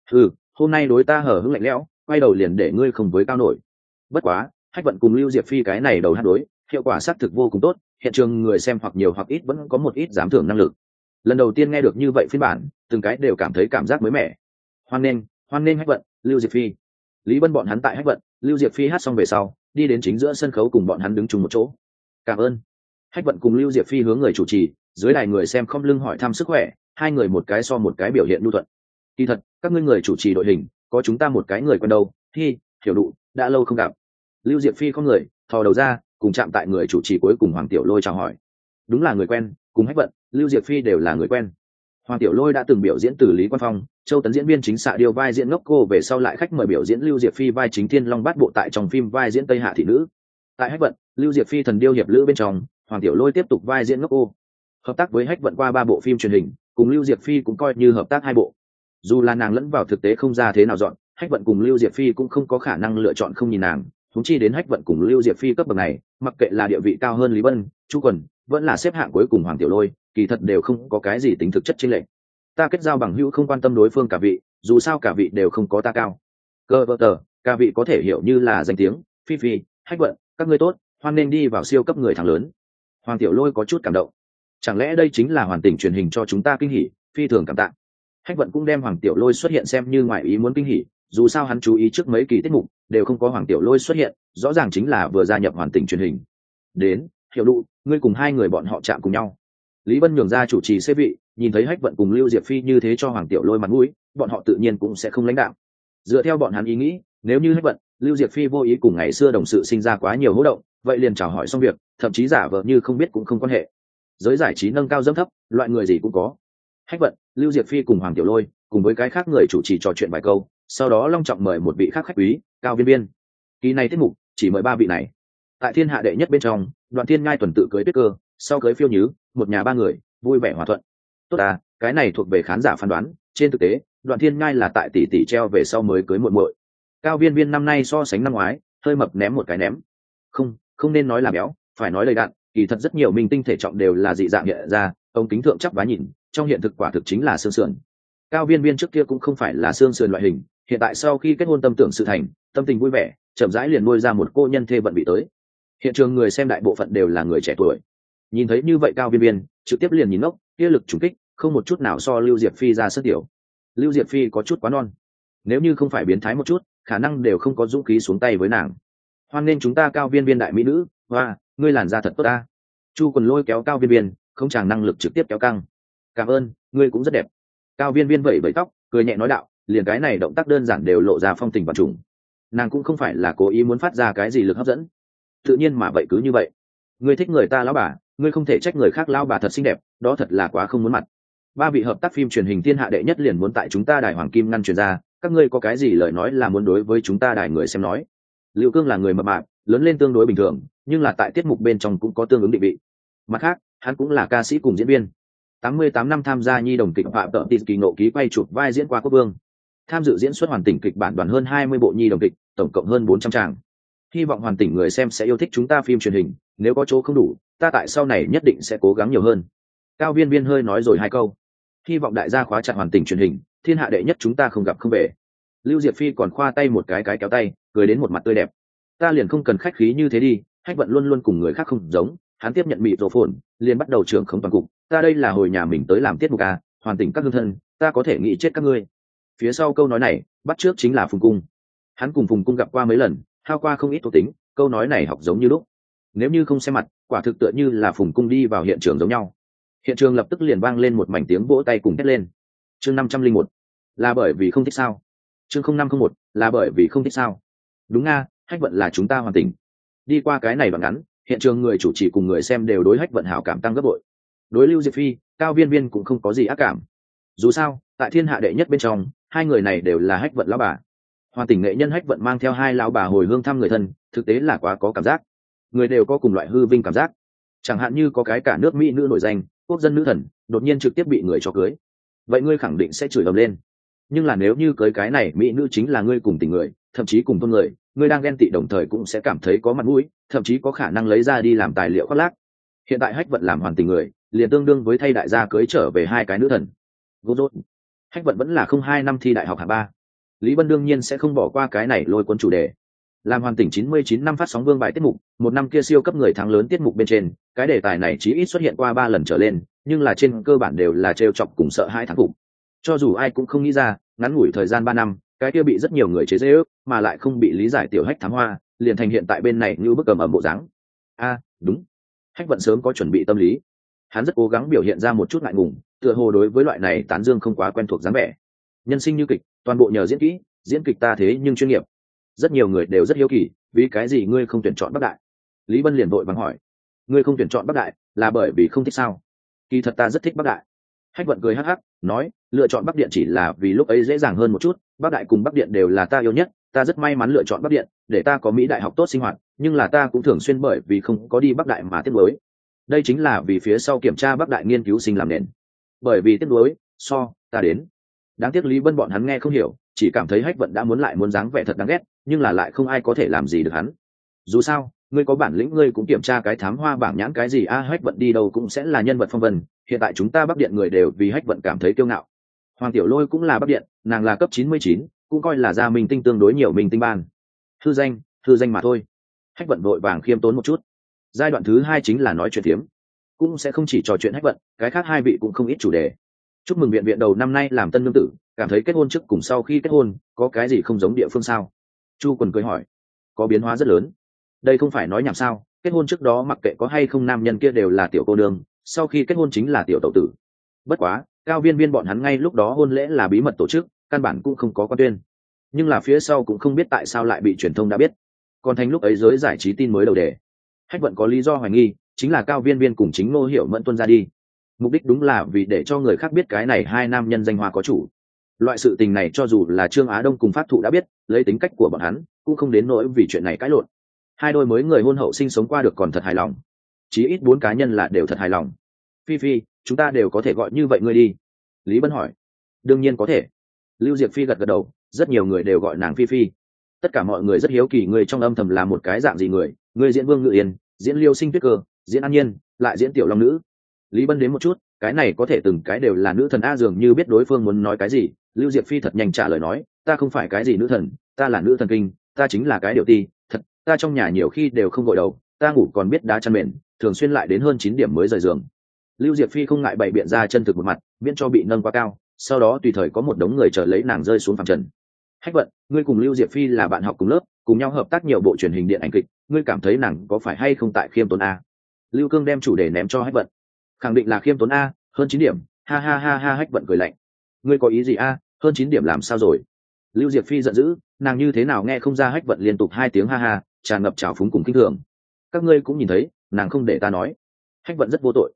Hôm nay đối ta hở hững lạnh lẽo, quay đầu liền để ngươi không với cao nổi. Bất quá Hách Vận cùng Lưu Diệp Phi cái này đầu hát đối, hiệu quả xác thực vô cùng tốt, hiện trường người xem hoặc nhiều hoặc ít vẫn có một ít dám thưởng năng lực. Lần đầu tiên nghe được như vậy phiên bản, từng cái đều cảm thấy cảm giác mới mẻ. Hoan nghênh Hách Vận, Lưu Diệp Phi. Lý Bân bọn hắn tại Hách Vận, Lưu Diệp Phi hát xong về sau, đi đến chính giữa sân khấu cùng bọn hắn đứng chung một chỗ. Cảm ơn. Hách Vận cùng Lưu Diệp Phi hướng người chủ trì, dưới đài người xem không lưng hỏi thăm sức khỏe, hai người một cái so một cái biểu hiện nhu thuận. Kỳ thật, các ngươi người chủ trì đội hình, có chúng ta một cái người quen đâu, hiểu đủ, đã lâu không gặp. Lưu Diệp Phi không người, thò đầu ra, cùng chạm tại người chủ trì cuối cùng Hoàng Tiểu Lôi chào hỏi. Đúng là người quen, cùng Hách Vận, Lưu Diệp Phi đều là người quen. Hoàng Tiểu Lôi đã từng biểu diễn từ Lý Quan Phong, Châu Tấn diễn viên chính xạ điêu vai diễn ngốc cô, về sau lại khách mời biểu diễn Lưu Diệp Phi vai chính Thiên Long Bát Bộ tại trong phim vai diễn Tây Hạ thị nữ. Tại Hách Vận, Lưu Diệp Phi thần điêu hiệp lữ bên trong, Hoàng Tiểu Lôi tiếp tục vai diễn ngốc cô. Hợp tác với Hách Vận qua 3 bộ phim truyền hình, cùng Lưu Diệp Phi cũng coi như hợp tác 2 bộ. Dù là nàng lẫn vào thực tế không ra thế nào dọn, Hách Vận cùng Lưu Diệp Phi cũng không có khả năng lựa chọn không nhìn nàng. Huống chi đến Hách Vận cùng Lưu Diệp Phi cấp bậc này, mặc kệ là địa vị cao hơn Lý Bân, Chu Quần, vẫn là xếp hạng cuối cùng Hoàng Tiểu Lôi, kỳ thật đều không có cái gì tính thực chất chênh lệch. Ta kết giao bằng hữu không quan tâm đối phương cả vị, dù sao cả vị đều không có ta cao. Cơ vợ tờ, cả vị có thể hiểu như là danh tiếng, Phi, Hách Vận, các ngươi tốt, hoan nên đi vào siêu cấp người thắng lớn. Hoàng Tiểu Lôi có chút cảm động. Chẳng lẽ đây chính là Hoàn Tỉnh truyền hình cho chúng ta kinh hỉ, phi thường cảm tạ. Hách Vận cũng đem Hoàng Tiểu Lôi xuất hiện xem như ngoại ý muốn kinh hỉ, dù sao hắn chú ý trước mấy kỳ tiết mục đều không có Hoàng Tiểu Lôi xuất hiện, rõ ràng chính là vừa gia nhập Hoàn Tỉnh truyền hình. Đến, hiểu đủ, ngươi cùng hai người bọn họ chạm cùng nhau. Lý Bân nhường ra chủ trì xếp vị, nhìn thấy Hách Vận cùng Lưu Diệp Phi như thế cho Hoàng Tiểu Lôi mặt mũi, bọn họ tự nhiên cũng sẽ không lãnh đạo. Dựa theo bọn hắn ý nghĩ, nếu như Hách Vận, Lưu Diệp Phi vô ý cùng ngày xưa đồng sự sinh ra quá nhiều hỗn động, vậy liền chào hỏi xong việc, thậm chí giả vờ như không biết cũng không quan hệ. Giới giải trí nâng cao dẫm thấp, loại người gì cũng có. Hách Vận, Lưu Diệp Phi cùng Hoàng Tiểu Lôi, cùng với cái khác người chủ trì trò chuyện vài câu, sau đó long trọng mời một vị khác khách quý, Cao Viên Viên. Kỳ này tiết mục chỉ mời 3 vị này. Tại thiên hạ đệ nhất bên trong, Đoạn Thiên Ngai tuần tự cưới Tuyết Cơ, sau cưới Phiêu Nhứ, một nhà ba người, vui vẻ hòa thuận. Tốt à, cái này thuộc về khán giả phán đoán, trên thực tế, Đoạn Thiên Ngai là tại tỷ tỷ treo về sau mới cưới muội muội. Cao Viên Viên năm nay so sánh năm ngoái, hơi mập ném một cái ném. Không nên nói là béo, phải nói đầy đặn, kỳ thật rất nhiều minh tinh thể trọng đều là dị dạng hiện ra, ông kính thượng chắp vá nhìn, trong hiện thực quả thực chính là xương sườn. Cao Viên Viên trước kia cũng không phải là xương sườn loại hình, hiện tại sau khi kết hôn tâm tưởng sự thành, tâm tình vui vẻ, chậm rãi liền nuôi ra một cô nhân thê vận bị tới. Hiện trường người xem đại bộ phận đều là người trẻ tuổi, nhìn thấy như vậy Cao Viên Viên trực tiếp liền nhìn ngốc, kia lực trùng kích không một chút nào so Lưu Diệp Phi ra sức tiểu. Lưu Diệp Phi có chút quá non, nếu như không phải biến thái một chút, khả năng đều không có dũng khí xuống tay với nàng. Hoan nên chúng ta Cao Viên Viên đại mỹ nữ, và ngươi làn da thật tốt ta. Chu Quần lôi kéo Cao Viên Viên, không chàng năng lực trực tiếp kéo căng. Cảm ơn, ngươi cũng rất đẹp. Cao Viên Viên vẩy vẩy tóc, cười nhẹ nói đạo, liền cái này động tác đơn giản đều lộ ra phong tình và trùng. Nàng cũng không phải là cố ý muốn phát ra cái gì lực hấp dẫn, tự nhiên mà vậy cứ như vậy. Ngươi thích người ta lão bà, ngươi không thể trách người khác lão bà thật xinh đẹp, đó thật là quá không muốn mặt. Ba vị hợp tác phim truyền hình thiên hạ đệ nhất liền muốn tại chúng ta đài Hoàng Kim ngăn truyền ra, các ngươi có cái gì lời nói là muốn đối với chúng ta đài người xem nói. Lưu Cương là người mập mạp, lớn lên tương đối bình thường, nhưng là tại tiết mục bên trong cũng có tương ứng định vị. Mặt khác, hắn cũng là ca sĩ cùng diễn viên. 88 năm tham gia nhi đồng kịch Phạm Tợ Tịt kỳ ngộ ký quay chụp vai diễn qua quốc vương. Tham dự diễn xuất hoàn tỉnh kịch bản đoàn hơn 20 bộ nhi đồng kịch, tổng cộng hơn 400 tràng. Hy vọng hoàn tỉnh người xem sẽ yêu thích chúng ta phim truyền hình, nếu có chỗ không đủ, ta tại sau này nhất định sẽ cố gắng nhiều hơn. Cao Viên Viên hơi nói rồi hai câu. Hy vọng đại gia khóa chặt hoàn tỉnh truyền hình, thiên hạ đệ nhất chúng ta không gặp không về. Lưu Diệp Phi còn khoa tay một cái kéo tay, cười đến một mặt tươi đẹp. Ta liền không cần khách khí như thế đi, Hách Vận luôn luôn cùng người khác không giống, hắn tiếp nhận mịt rổ phồn, liền bắt đầu trưởng không toàn cục. Ta đây là hồi nhà mình tới làm tiết mục à, hoàn tỉnh các hương thân, ta có thể nghĩ chết các ngươi. Phía sau câu nói này, bắt trước chính là Phùng Cung. Hắn cùng Phùng Cung gặp qua mấy lần, hao qua không ít thuộc tính, câu nói này học giống như lúc. Nếu như không xem mặt, quả thực tựa như là Phùng Cung đi vào hiện trường giống nhau. Hiện trường lập tức liền vang lên một mảnh tiếng vỗ tay cùng hét lên. Chương 501, là bởi vì không thích sao? Chương 0501, là bởi vì không thích sao? Đúng nga, Hách Vận là chúng ta hoàn tỉnh. Đi qua cái này đoạn ngắn, hiện trường người chủ trì cùng người xem đều đối Hách Vận hảo cảm tăng gấp bội. Đối Lưu Diệp Phi, Cao Viên Viên cũng không có gì ác cảm. Dù sao, tại thiên hạ đệ nhất bên trong, hai người này đều là Hách Vận lão bà. Hoàn tỉnh nghệ nhân Hách Vận mang theo hai lão bà hồi hương thăm người thân, thực tế là quá có cảm giác. Người đều có cùng loại hư vinh cảm giác. Chẳng hạn như có cái cả nước Mỹ nữ nổi danh, quốc dân nữ thần, đột nhiên trực tiếp bị người cho cưới. Vậy ngươi khẳng định sẽ chửi ầm lên. Nhưng là nếu như cưới cái này Mỹ nữ chính là ngươi cùng tình người, thậm chí cùng thôn người, ngươi đang ghen tị đồng thời cũng sẽ cảm thấy có mặt mũi, thậm chí có khả năng lấy ra đi làm tài liệu khoác lác. Hiện tại Hách Vận làm hoàn tình người, liền tương đương với thay đại gia cưới trở về hai cái nữ thần. Vô rốt. Hách Vận vẫn là không 2 năm thi đại học hạng 3. Lý Vân đương nhiên sẽ không bỏ qua cái này lôi cuốn chủ đề. Làm hoàn tỉnh 99 năm phát sóng vương bài tiết mục, một năm kia siêu cấp người thắng lớn tiết mục bên trên, cái đề tài này chỉ ít xuất hiện qua 3 lần trở lên, nhưng là trên cơ bản đều là trêu chọc cùng sợ hai thắng phục. Cho dù ai cũng không nghĩ ra, ngắn ngủi thời gian 3 năm, cái kia bị rất nhiều người chế giễu, mà lại không bị lý giải tiểu Hách thám hoa, liền thành hiện tại bên này như bức cầm ở bộ dáng. Đúng. Hách Vận sớm có chuẩn bị tâm lý. Hắn rất cố gắng biểu hiện ra một chút ngại ngùng, tựa hồ đối với loại này tán dương không quá quen thuộc dáng vẻ. Nhân sinh như kịch, toàn bộ nhờ diễn kỹ, diễn kịch ta thế nhưng chuyên nghiệp. Rất nhiều người đều rất hiếu kỳ, vì cái gì ngươi không tuyển chọn Bắc Đại? Lý Vân liền vội vàng hỏi. Ngươi không tuyển chọn Bắc Đại, là bởi vì không thích sao? Kỳ thật ta rất thích Bắc Đại. Hách Vận cười hắc hắc, nói, lựa chọn Bắc Điện chỉ là vì lúc ấy dễ dàng hơn một chút, Bắc Đại cùng Bắc Điện đều là ta yêu nhất, ta rất may mắn lựa chọn Bắc Điện, để ta có Mỹ đại học tốt sinh hoạt, nhưng là ta cũng thường xuyên bởi vì không có đi Bắc Đại mà tiếc nuối. Đây chính là vì phía sau kiểm tra Bắc Đại nghiên cứu sinh làm nền. Bởi vì tiếc nuối, ta đến. Đáng tiếc Lý Vân bọn hắn nghe không hiểu, chỉ cảm thấy Hách Vận đã muốn lại muốn dáng vẻ thật đáng ghét, nhưng là lại không ai có thể làm gì được hắn. Dù sao, ngươi có bản lĩnh ngươi cũng kiểm tra cái thám hoa bảng nhãn cái gì Hách Vận đi đâu cũng sẽ là nhân vật phong vân, hiện tại chúng ta Bắc Điện người đều vì Hách Vận cảm thấy kiêu ngạo. Hoàng Tiểu Lôi cũng là Bắc Điện, nàng là cấp 99, cũng coi là gia minh tinh tương đối nhiều minh tinh ban. Thư danh mà thôi. Hách Vận vội vàng khiêm tốn một chút. Giai đoạn thứ 2 chính là nói chuyện tiếm, cũng sẽ không chỉ trò chuyện Hách Vận, cái khác hai vị cũng không ít chủ đề. Chúc mừng viện đầu năm nay làm tân nương tử, cảm thấy kết hôn trước cùng sau khi kết hôn có cái gì không giống địa phương sao? Chu Quần cười hỏi. Có biến hóa rất lớn. Đây không phải nói nhảm sao, kết hôn trước đó mặc kệ có hay không nam nhân kia đều là tiểu cô nương, sau khi kết hôn chính là tiểu tẩu tử. Bất quá, Cao Viên Viên bọn hắn ngay lúc đó hôn lễ là bí mật tổ chức, căn bản cũng không có quan tuyên. Nhưng là phía sau cũng không biết tại sao lại bị truyền thông đã biết. Còn thành lúc ấy giới giải trí tin mới đầu đề. Hách Vận có lý do hoài nghi, chính là Cao Viên Viên cùng chính Ngô Hiểu Mẫn tuân ra đi. Mục đích đúng là vì để cho người khác biết cái này hai nam nhân danh hoa có chủ. Loại sự tình này cho dù là Trương Á Đông cùng Phát Thụ đã biết, lấy tính cách của bọn hắn cũng không đến nỗi vì chuyện này cãi lộn. Hai đôi mới người hôn hậu sinh sống qua được còn thật hài lòng, chí ít 4 cá nhân là đều thật hài lòng. Phi Phi, chúng ta đều có thể gọi như vậy ngươi đi. Lý Bân hỏi. Đương nhiên có thể. Lưu Diệp Phi gật gật đầu, rất nhiều người đều gọi nàng Phi Phi. Tất cả mọi người rất hiếu kỳ người trong âm thầm là một cái dạng gì người, người diễn Vương Ngự Yên, diễn Liêu Sinh Tuyết Cơ, diễn An Nhiên, lại diễn Tiểu Long Nữ. Lý Bân đến một chút, cái này có thể từng cái đều là nữ thần a, dường như biết đối phương muốn nói cái gì. Lưu Diệp Phi thật nhanh trả lời nói, ta không phải cái gì nữ thần, ta là nữ thần kinh, ta chính là cái điều ti, thật, ta trong nhà nhiều khi đều không gội đầu, ta ngủ còn biết đá chăn mền, thường xuyên lại đến hơn 9 điểm mới rời giường. Lưu Diệp Phi không ngại bày biện ra chân thực một mặt, miễn cho bị nâng quá cao, sau đó tùy thời có một đống người chờ lấy nàng rơi xuống phàm trần. Hách Vận, ngươi cùng Lưu Diệp Phi là bạn học cùng lớp, cùng nhau hợp tác nhiều bộ truyền hình điện ảnh kịch, ngươi cảm thấy nàng có phải hay không tại khiêm tốn a? Lưu Cương đem chủ đề ném cho Hách Vận. Khẳng định là khiêm tốn a, hơn 9 điểm, ha ha ha ha. Hách Vận cười lạnh. Ngươi có ý gì a, hơn 9 điểm làm sao rồi? Lưu Diệp Phi giận dữ, nàng như thế nào nghe không ra Hách Vận liên tục 2 tiếng ha ha, tràn ngập trào phúng cùng kinh thường. Các ngươi cũng nhìn thấy, nàng không để ta nói. Hách Vận rất vô tội.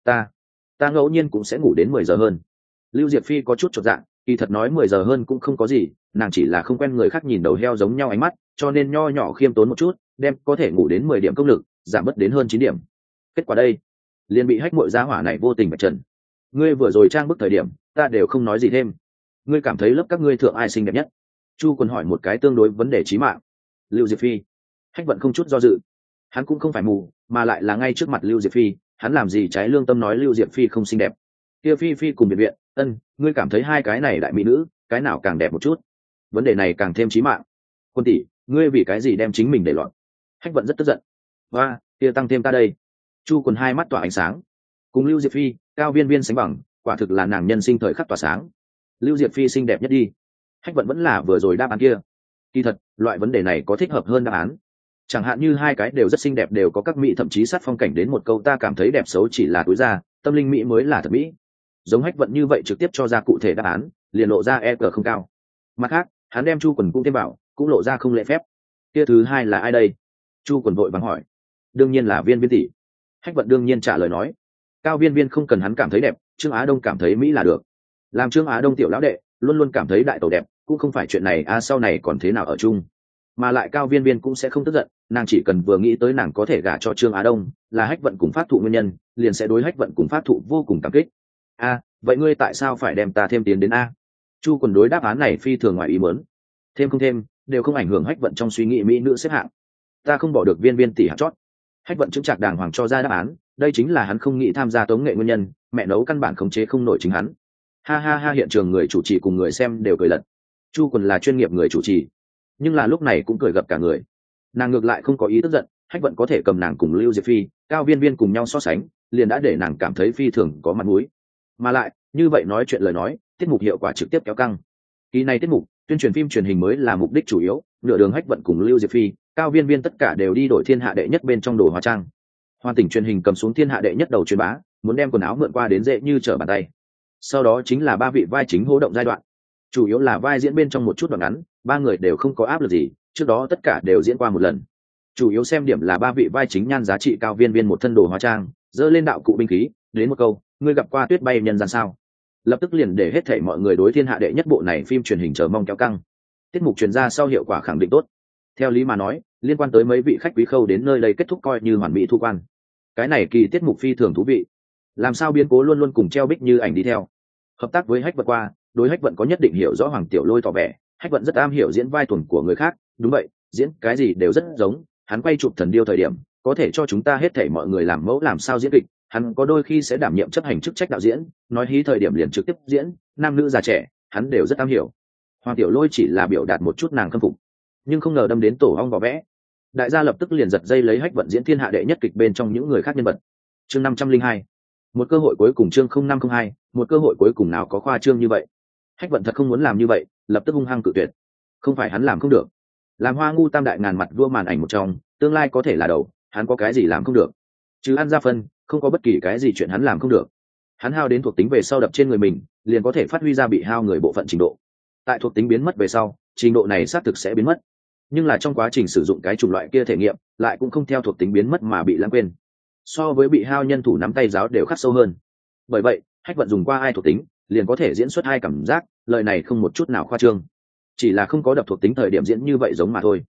Ta ngẫu nhiên cũng sẽ ngủ đến 10 giờ hơn. Lưu Diệp Phi có chút chột dạ, kỳ thật nói 10 giờ hơn cũng không có gì, nàng chỉ là không quen người khác nhìn đầu heo giống nhau ánh mắt, cho nên nho nhỏ khiêm tốn một chút, đem có thể ngủ đến 10 điểm công lực, giảm bớt đến hơn 9 điểm. Kết quả đây, liền bị Hách Muội gia hỏa này vô tình bạch trần. Ngươi vừa rồi trang bức thời điểm, ta đều không nói gì thêm. Ngươi cảm thấy lớp các ngươi thượng ai xinh đẹp nhất? Chu Quân hỏi một cái tương đối vấn đề chí mạng. Lưu Diệp Phi. Hách Vận không chút do dự. Hắn cũng không phải mù, mà lại là ngay trước mặt Lưu Diệp Phi, hắn làm gì trái lương tâm nói Lưu Diệp Phi không xinh đẹp. Kia Phi Phi cùng biệt viện, ngươi cảm thấy hai cái này đại mỹ nữ, cái nào càng đẹp một chút? Vấn đề này càng thêm chí mạng. Quân tỷ, ngươi vì cái gì đem chính mình để loạn? Hách Vận rất tức giận. Và kia tăng thêm ta đây. Chu Quân hai mắt tỏa ánh sáng. Cùng Lưu Diệp Phi, Cao Viên Viên sánh bằng, quả thực là nàng nhân sinh thời khắc tỏa sáng. Lưu Diệp Phi xinh đẹp nhất đi. Hách Vận vẫn là vừa rồi đáp án kia. Kỳ thật, loại vấn đề này có thích hợp hơn đáp án. Chẳng hạn như hai cái đều rất xinh đẹp, đều có các mỹ, thậm chí sát phong cảnh đến một câu ta cảm thấy đẹp xấu chỉ là túi da, tâm linh mỹ mới là thật mỹ. Giống Hách Vận như vậy trực tiếp cho ra cụ thể đáp án, liền lộ ra EQ không cao. Mặt khác, hắn đem Chu Quần cũng thêm bảo, cũng lộ ra không lễ phép. Kia thứ hai là ai đây? Chu Quần vội vàng hỏi. Đương nhiên là Viên Viên tỷ. Hách Vận đương nhiên trả lời nói. Cao Viên Viên không cần hắn cảm thấy đẹp, Trương Á Đông cảm thấy mỹ là được. Làm Trương Á Đông tiểu lão đệ, luôn luôn cảm thấy đại tẩu đẹp, cũng không phải chuyện này sau này còn thế nào ở chung. Mà lại Cao Viên Viên cũng sẽ không tức giận, nàng chỉ cần vừa nghĩ tới nàng có thể gả cho Trương Á Đông, là Hách Vận cùng Phát Thụ nguyên nhân, liền sẽ đối Hách Vận cùng Phát Thụ vô cùng cảm kích. Vậy ngươi tại sao phải đem ta thêm tiến đến a? Chu Quần đối đáp án này phi thường ngoài ý muốn. Thêm không thêm, đều không ảnh hưởng Hách Vận trong suy nghĩ mỹ nữ xếp hạng. Ta không bỏ được Viên Viên tỷ hạng chót. Hách Vận chứng chặt đàng hoàng cho ra đáp án, đây chính là hắn không nghĩ tham gia tống nghệ nguyên nhân, mẹ nấu căn bản khống chế không nổi chính hắn. Ha ha ha, hiện trường người chủ trì cùng người xem đều cười lật. Chu Quần là chuyên nghiệp người chủ trì, nhưng là lúc này cũng cười gặp cả người. Nàng ngược lại không có ý tức giận, Hách Vận có thể cầm nàng cùng Lưu Diệp Phi, Cao Viên Viên cùng nhau so sánh, liền đã để nàng cảm thấy phi thường có mặt mũi. Mà lại, như vậy nói chuyện lời nói, tiết mục hiệu quả trực tiếp kéo căng. Kỳ này tiết mục, tuyên truyền phim truyền hình mới là mục đích chủ yếu, nửa đường Hách Vận cùng Lưu Diệp Phi, Cao Viên Viên tất cả đều đi đổi thiên hạ đệ nhất bên trong đồ hóa trang. Hoàn tỉnh truyền hình cầm xuống thiên hạ đệ nhất đầu truyền bá, muốn đem quần áo mượn qua đến dễ như trở bàn tay. Sau đó chính là 3 vị vai chính hô động giai đoạn, chủ yếu là vai diễn bên trong một chút đoạn ngắn, 3 người đều không có áp lực gì, trước đó tất cả đều diễn qua một lần. Chủ yếu xem điểm là 3 vị vai chính nhan giá trị cao, Viên Viên một thân đồ hóa trang, dơ lên đạo cụ binh khí, đến một câu, ngươi gặp qua tuyết bay nhân gian sao? Lập tức liền để hết thảy mọi người đối thiên hạ đệ nhất bộ này phim truyền hình chờ mong kéo căng. Tiết mục truyền ra sau hiệu quả khẳng định tốt. Theo lý mà nói, liên quan tới mấy vị khách quý khâu đến nơi đây kết thúc coi như hoàn mỹ thu quan. Cái này kỳ tiết mục phi thường thú vị. Làm sao biến cố luôn luôn cùng treo bích như ảnh đi theo. Hợp tác với Hách Vận qua, đối Hách Vận có nhất định hiểu rõ Hoàng Tiểu Lôi tỏ vẻ, Hách Vận rất am hiểu diễn vai tuần của người khác, đúng vậy, diễn cái gì đều rất giống, hắn quay chụp Thần Điêu thời điểm, có thể cho chúng ta hết thảy mọi người làm mẫu làm sao diễn kịch, hắn có đôi khi sẽ đảm nhiệm chấp hành chức trách đạo diễn, nói hí thời điểm liền trực tiếp diễn, nam nữ già trẻ, hắn đều rất am hiểu. Hoàng Tiểu Lôi chỉ là biểu đạt một chút nàng khâm phục, nhưng không ngờ đâm đến tổ ong vỏ vẽ. Đại gia lập tức liền giật dây lấy Hách Vận diễn thiên hạ đệ nhất kịch bên trong những người khác nhân vật. Chương 502. Một cơ hội cuối cùng, chương 0502, một cơ hội cuối cùng nào có khoa trương như vậy. Hách Vận thật không muốn làm như vậy, lập tức hung hăng cự tuyệt. Không phải hắn làm không được, làm Hoa Ngu tam đại ngàn mặt vua màn ảnh một trong, tương lai có thể là đầu, hắn có cái gì làm không được? Chứ ăn ra phân, không có bất kỳ cái gì chuyện hắn làm không được. Hắn hao đến thuộc tính về sau đập trên người mình, liền có thể phát huy ra bị hao người bộ phận trình độ. Tại thuộc tính biến mất về sau, trình độ này xác thực sẽ biến mất, nhưng là trong quá trình sử dụng cái chủng loại kia thể nghiệm, lại cũng không theo thuộc tính biến mất mà bị lãng quên. So với bị hao nhân thủ nắm tay giáo đều khắc sâu hơn. Bởi vậy, Hách Vận dùng qua ai thuộc tính, liền có thể diễn xuất hai cảm giác, lời này không một chút nào khoa trương, chỉ là không có đập thuộc tính thời điểm diễn như vậy giống mà thôi.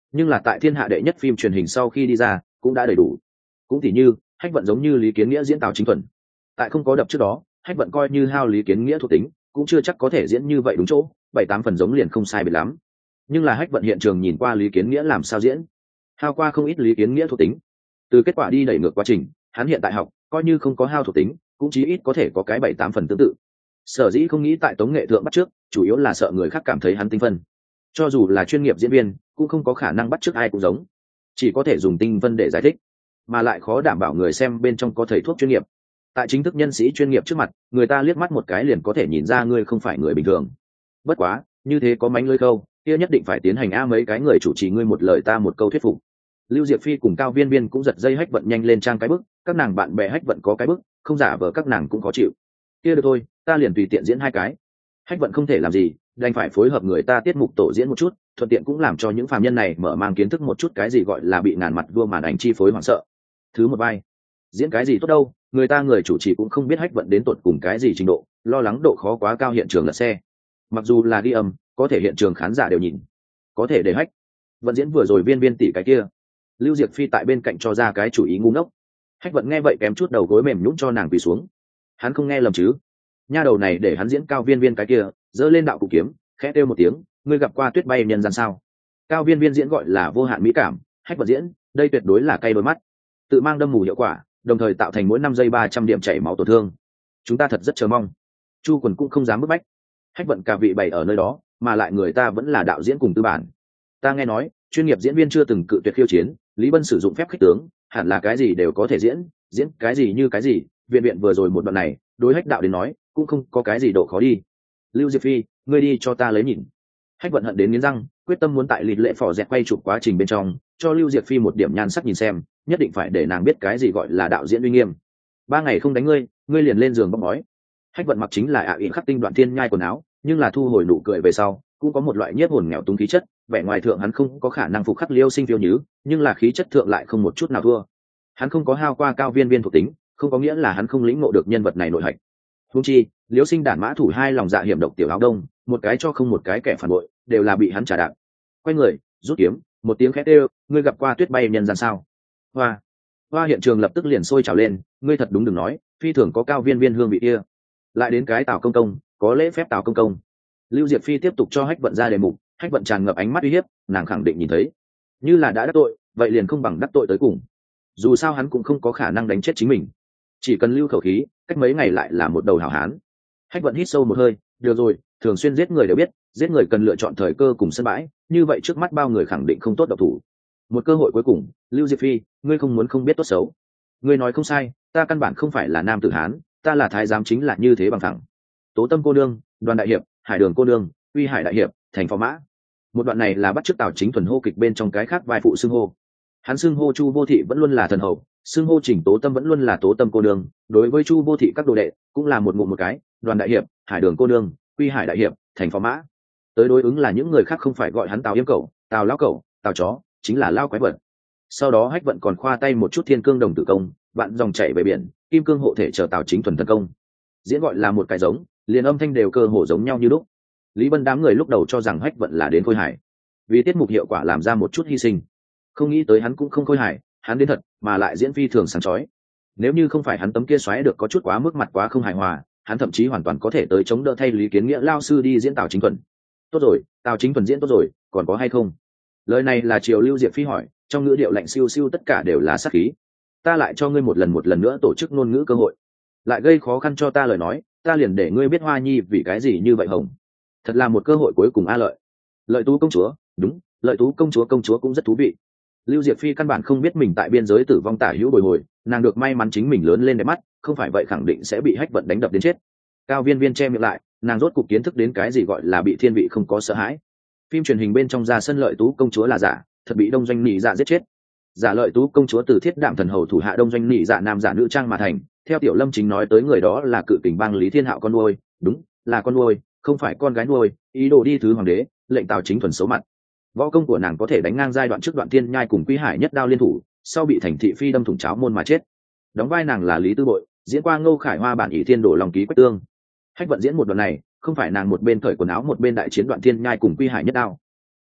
nhưng là tại thiên hạ đệ nhất phim truyền hình sau khi đi ra cũng đã đầy đủ. Cũng tỉ như Hách Vận giống như Lý Kiến Nghĩa diễn Tào Chính Thuần, tại không có đập trước đó Hách Vận coi như hao Lý Kiến Nghĩa thuộc tính cũng chưa chắc có thể diễn như vậy đúng chỗ, 7-8 phần giống liền không sai biệt lắm. Nhưng là Hách Vận hiện trường nhìn qua Lý Kiến Nghĩa làm sao diễn, hao qua không ít Lý Kiến Nghĩa thuộc tính. Từ kết quả đi đẩy ngược quá trình, hắn hiện tại học coi như không có hao thuộc tính cũng chí ít có thể có cái 7-8 phần tương tự. Sở dĩ không nghĩ tại tống nghệ thượng bắt trước, chủ yếu là sợ người khác cảm thấy hắn tinh phân. Cho dù là chuyên nghiệp diễn viên cũng không có khả năng bắt trước ai cũng giống, chỉ có thể dùng tinh vân để giải thích, mà lại khó đảm bảo người xem bên trong có thầy thuốc chuyên nghiệp. Tại chính thức nhân sĩ chuyên nghiệp trước mặt, người ta liếc mắt một cái liền có thể nhìn ra ngươi không phải người bình thường. Bất quá như thế có mánh lưới câu kia nhất định phải tiến hành mấy cái người chủ trì ngươi một lời ta một câu thuyết phục. Lưu Diệp Phi cùng Cao Viên Viên cũng giật dây Hách Vận nhanh lên trang cái bức, các nàng bạn bè Hách Vận có cái bức không giả vờ các nàng cũng khó chịu. Kia được thôi, ta liền tùy tiện diễn 2 cái. Hách Vận không thể làm gì, đành phải phối hợp người ta tiết mục tổ diễn một chút, thuận tiện cũng làm cho những phàm nhân này mở mang kiến thức một chút cái gì gọi là bị ngàn mặt vua màn ảnh chi phối hoảng sợ. Thứ một vai diễn cái gì tốt đâu, người ta người chủ trì cũng không biết Hách Vận đến tột cùng cái gì trình độ, lo lắng độ khó quá cao hiện trường lật xe. Mặc dù là ghi âm có thể hiện trường khán giả đều nhìn, có thể để Hách Vận diễn vừa rồi Viên Viên tỷ cái kia. Lưu Diệp Phi tại bên cạnh cho ra cái chủ ý ngu ngốc. Hách Vận nghe vậy kém chút đầu gối mềm nhũn cho nàng quỳ xuống. Hắn không nghe lầm chứ? Nha đầu này để hắn diễn Cao Viên Viên cái kia, giơ lên đạo cụ kiếm, khẽ kêu một tiếng, ngươi gặp qua Tuyết bay nhân gian sao? Cao Viên Viên diễn gọi là vô hạn mỹ cảm, Hách Vận diễn, đây tuyệt đối là cay đôi mắt. Tự mang đâm mù hiệu quả, đồng thời tạo thành mỗi 5 giây 300 điểm chảy máu tổn thương. Chúng ta thật rất chờ mong. Chu Quần cũng không dám bức bách. Hách Vận cả vị bày ở nơi đó, mà lại người ta vẫn là đạo diễn cùng tư bản. Ta nghe nói, chuyên nghiệp diễn viên chưa từng cự tuyệt khiêu chiến, Lý Bân sử dụng phép khích tướng, hẳn là cái gì đều có thể diễn, diễn cái gì như cái gì, viện vừa rồi một đoạn này, đối Hách đạo đến nói, cũng không có cái gì độ khó đi. Lưu Diệp Phi, ngươi đi cho ta lấy nhìn. Hách Vận hận đến nghiến răng, quyết tâm muốn tại lịch lệ phò dẹt quay chụp quá trình bên trong, cho Lưu Diệp Phi một điểm nhan sắc nhìn xem, nhất định phải để nàng biết cái gì gọi là đạo diễn uy nghiêm. 3 ngày không đánh ngươi, ngươi liền lên giường bóc mói. Hách Vận mặc chính là ỷ khắc tinh đoạn thiên nhai quần áo, nhưng là thu hồi nụ cười về sau, cũng có một loại nhiếp hồn nghèo túng khí chất, vẻ ngoài thượng hắn không có khả năng phục khắc Liêu Sinh phiêu nhứ, nhưng là khí chất thượng lại không một chút nào thua. Hắn không có hao qua Cao Viên Viên thuộc tính, không có nghĩa là hắn không lĩnh ngộ được nhân vật này nội hạch. Huống chi, Liêu Sinh đản mã thủ 2 lòng dạ hiểm độc tiểu áo đông, một cái cho không một cái kẻ phản bội, đều là bị hắn trả đạp. Quay người, rút kiếm, một tiếng khét kêu, ngươi gặp qua Tuyết bay nhân gian sao? Hoa, hoa hiện trường lập tức liền sôi trào lên, ngươi thật đúng đừng nói, phi thường có Cao Viên Viên hương vị kia. Lại đến cái Tào công công, có lễ phép Tào công công. Lưu Diệp Phi tiếp tục cho Hách Vận ra đề mục, Hách Vận tràn ngập ánh mắt uy hiếp, nàng khẳng định nhìn thấy, như là đã đắc tội, vậy liền không bằng đắc tội tới cùng. Dù sao hắn cũng không có khả năng đánh chết chính mình, chỉ cần lưu khẩu khí, cách mấy ngày lại là một đầu hảo hán. Hách Vận hít sâu một hơi, được rồi, thường xuyên giết người đều biết, giết người cần lựa chọn thời cơ cùng sân bãi, như vậy trước mắt bao người khẳng định không tốt độc thủ. Một cơ hội cuối cùng, Lưu Diệp Phi, ngươi không muốn không biết tốt xấu. Ngươi nói không sai, ta căn bản không phải là nam tử hán, ta là thái giám chính là như thế bằng thẳng. Tố Tâm cô nương, Đoàn đại hiệp, Hải Đường cô nương, Uy Hải đại hiệp, Thành phò mã. Một đoạn này là bắt chước Tào Chính Thuần hô kịch bên trong cái khác vai phụ xưng hô. Hắn xưng hô Chu Vô Thị vẫn luôn là thần hầu, xưng hô Trình Tố Tâm vẫn luôn là Tố Tâm cô nương, đối với Chu Vô Thị các đồ đệ cũng là một ngụm một cái, Đoàn đại hiệp, Hải Đường cô nương, Uy Hải đại hiệp, Thành phò mã. Tới đối ứng là những người khác không phải gọi hắn Tào Yêm Cẩu, Tào lão cẩu, Tào chó, chính là lao quái vật. Sau đó Hách Vận còn khoa tay một chút Thiên Cương đồng tử công, vạn dòng chảy về biển, Kim Cương hộ thể chờ Tào Chính Thuần thần công. Diễn gọi là một cái giống, liền âm thanh đều cơ hồ giống nhau như lúc. Lý Bân đám người lúc đầu cho rằng Hách Vận là đến khôi hài, vì tiết mục hiệu quả làm ra một chút hy sinh, không nghĩ tới hắn cũng không khôi hài, hắn đến thật mà lại diễn phi thường sáng chói. Nếu như không phải hắn tấm kia xoáy được có chút quá mức mặt quá không hài hòa, hắn thậm chí hoàn toàn có thể tới chống đỡ thay Lý Kiến Nghĩa lao sư đi diễn Tào Chính Thuần. Tốt rồi, Tào Chính Thuần diễn tốt rồi, còn có hay không? Lời này là Triều Lưu Diệp Phi hỏi, trong ngữ điệu lạnh siêu siêu tất cả đều là sát khí. Ta lại cho ngươi một lần nữa tổ chức ngôn ngữ cơ hội, lại gây khó khăn cho ta lời nói, ta liền để ngươi biết Hoa Nhi vì cái gì như vậy hồng. Thật là một cơ hội cuối cùng a Lợi. Lợi Tú công chúa, đúng, Lợi Tú công chúa cũng rất thú vị. Lưu Diệp Phi căn bản không biết mình tại biên giới tử vong tả hữu bồi hồi, nàng được may mắn chính mình lớn lên đẹp mắt, không phải vậy khẳng định sẽ bị Hách Vận đánh đập đến chết. Cao Viên Viên che miệng lại, nàng rốt cục kiến thức đến cái gì gọi là bị thiên vị không có sợ hãi. Phim truyền hình bên trong ra sân Lợi Tú công chúa là giả, thật bị Đông Doanh Nị Dạ giết chết. Giả Lợi Tú công chúa từ Thiết Đạm thần hầu thủ hạ Đông Doanh Nị Dạ nam giả nữ trang mà thành, theo Tiểu Lâm chính nói tới người đó là cự kình bang Lý Thiên Hạo con nuôi, đúng, là con nuôi, không phải con gái nuôi, ý đồ đi thứ hoàng đế, lệnh Tào Chính Thuần xấu mặt. Võ công của nàng có thể đánh ngang giai đoạn trước Đoạn Thiên Nhai cùng Quý Hải nhất đao liên thủ, sau bị Thành Thị Phi đâm thủng cháo môn mà chết. Đóng vai nàng là Lý Tư Bội, diễn qua Ngô Khải Hoa bản ỷ thiên đổ lòng ký Quách Tương. Hách Vận diễn một đoạn này, không phải nàng một bên cởi quần áo một bên đại chiến Đoạn Thiên Nhai cùng Quý Hải nhất đao,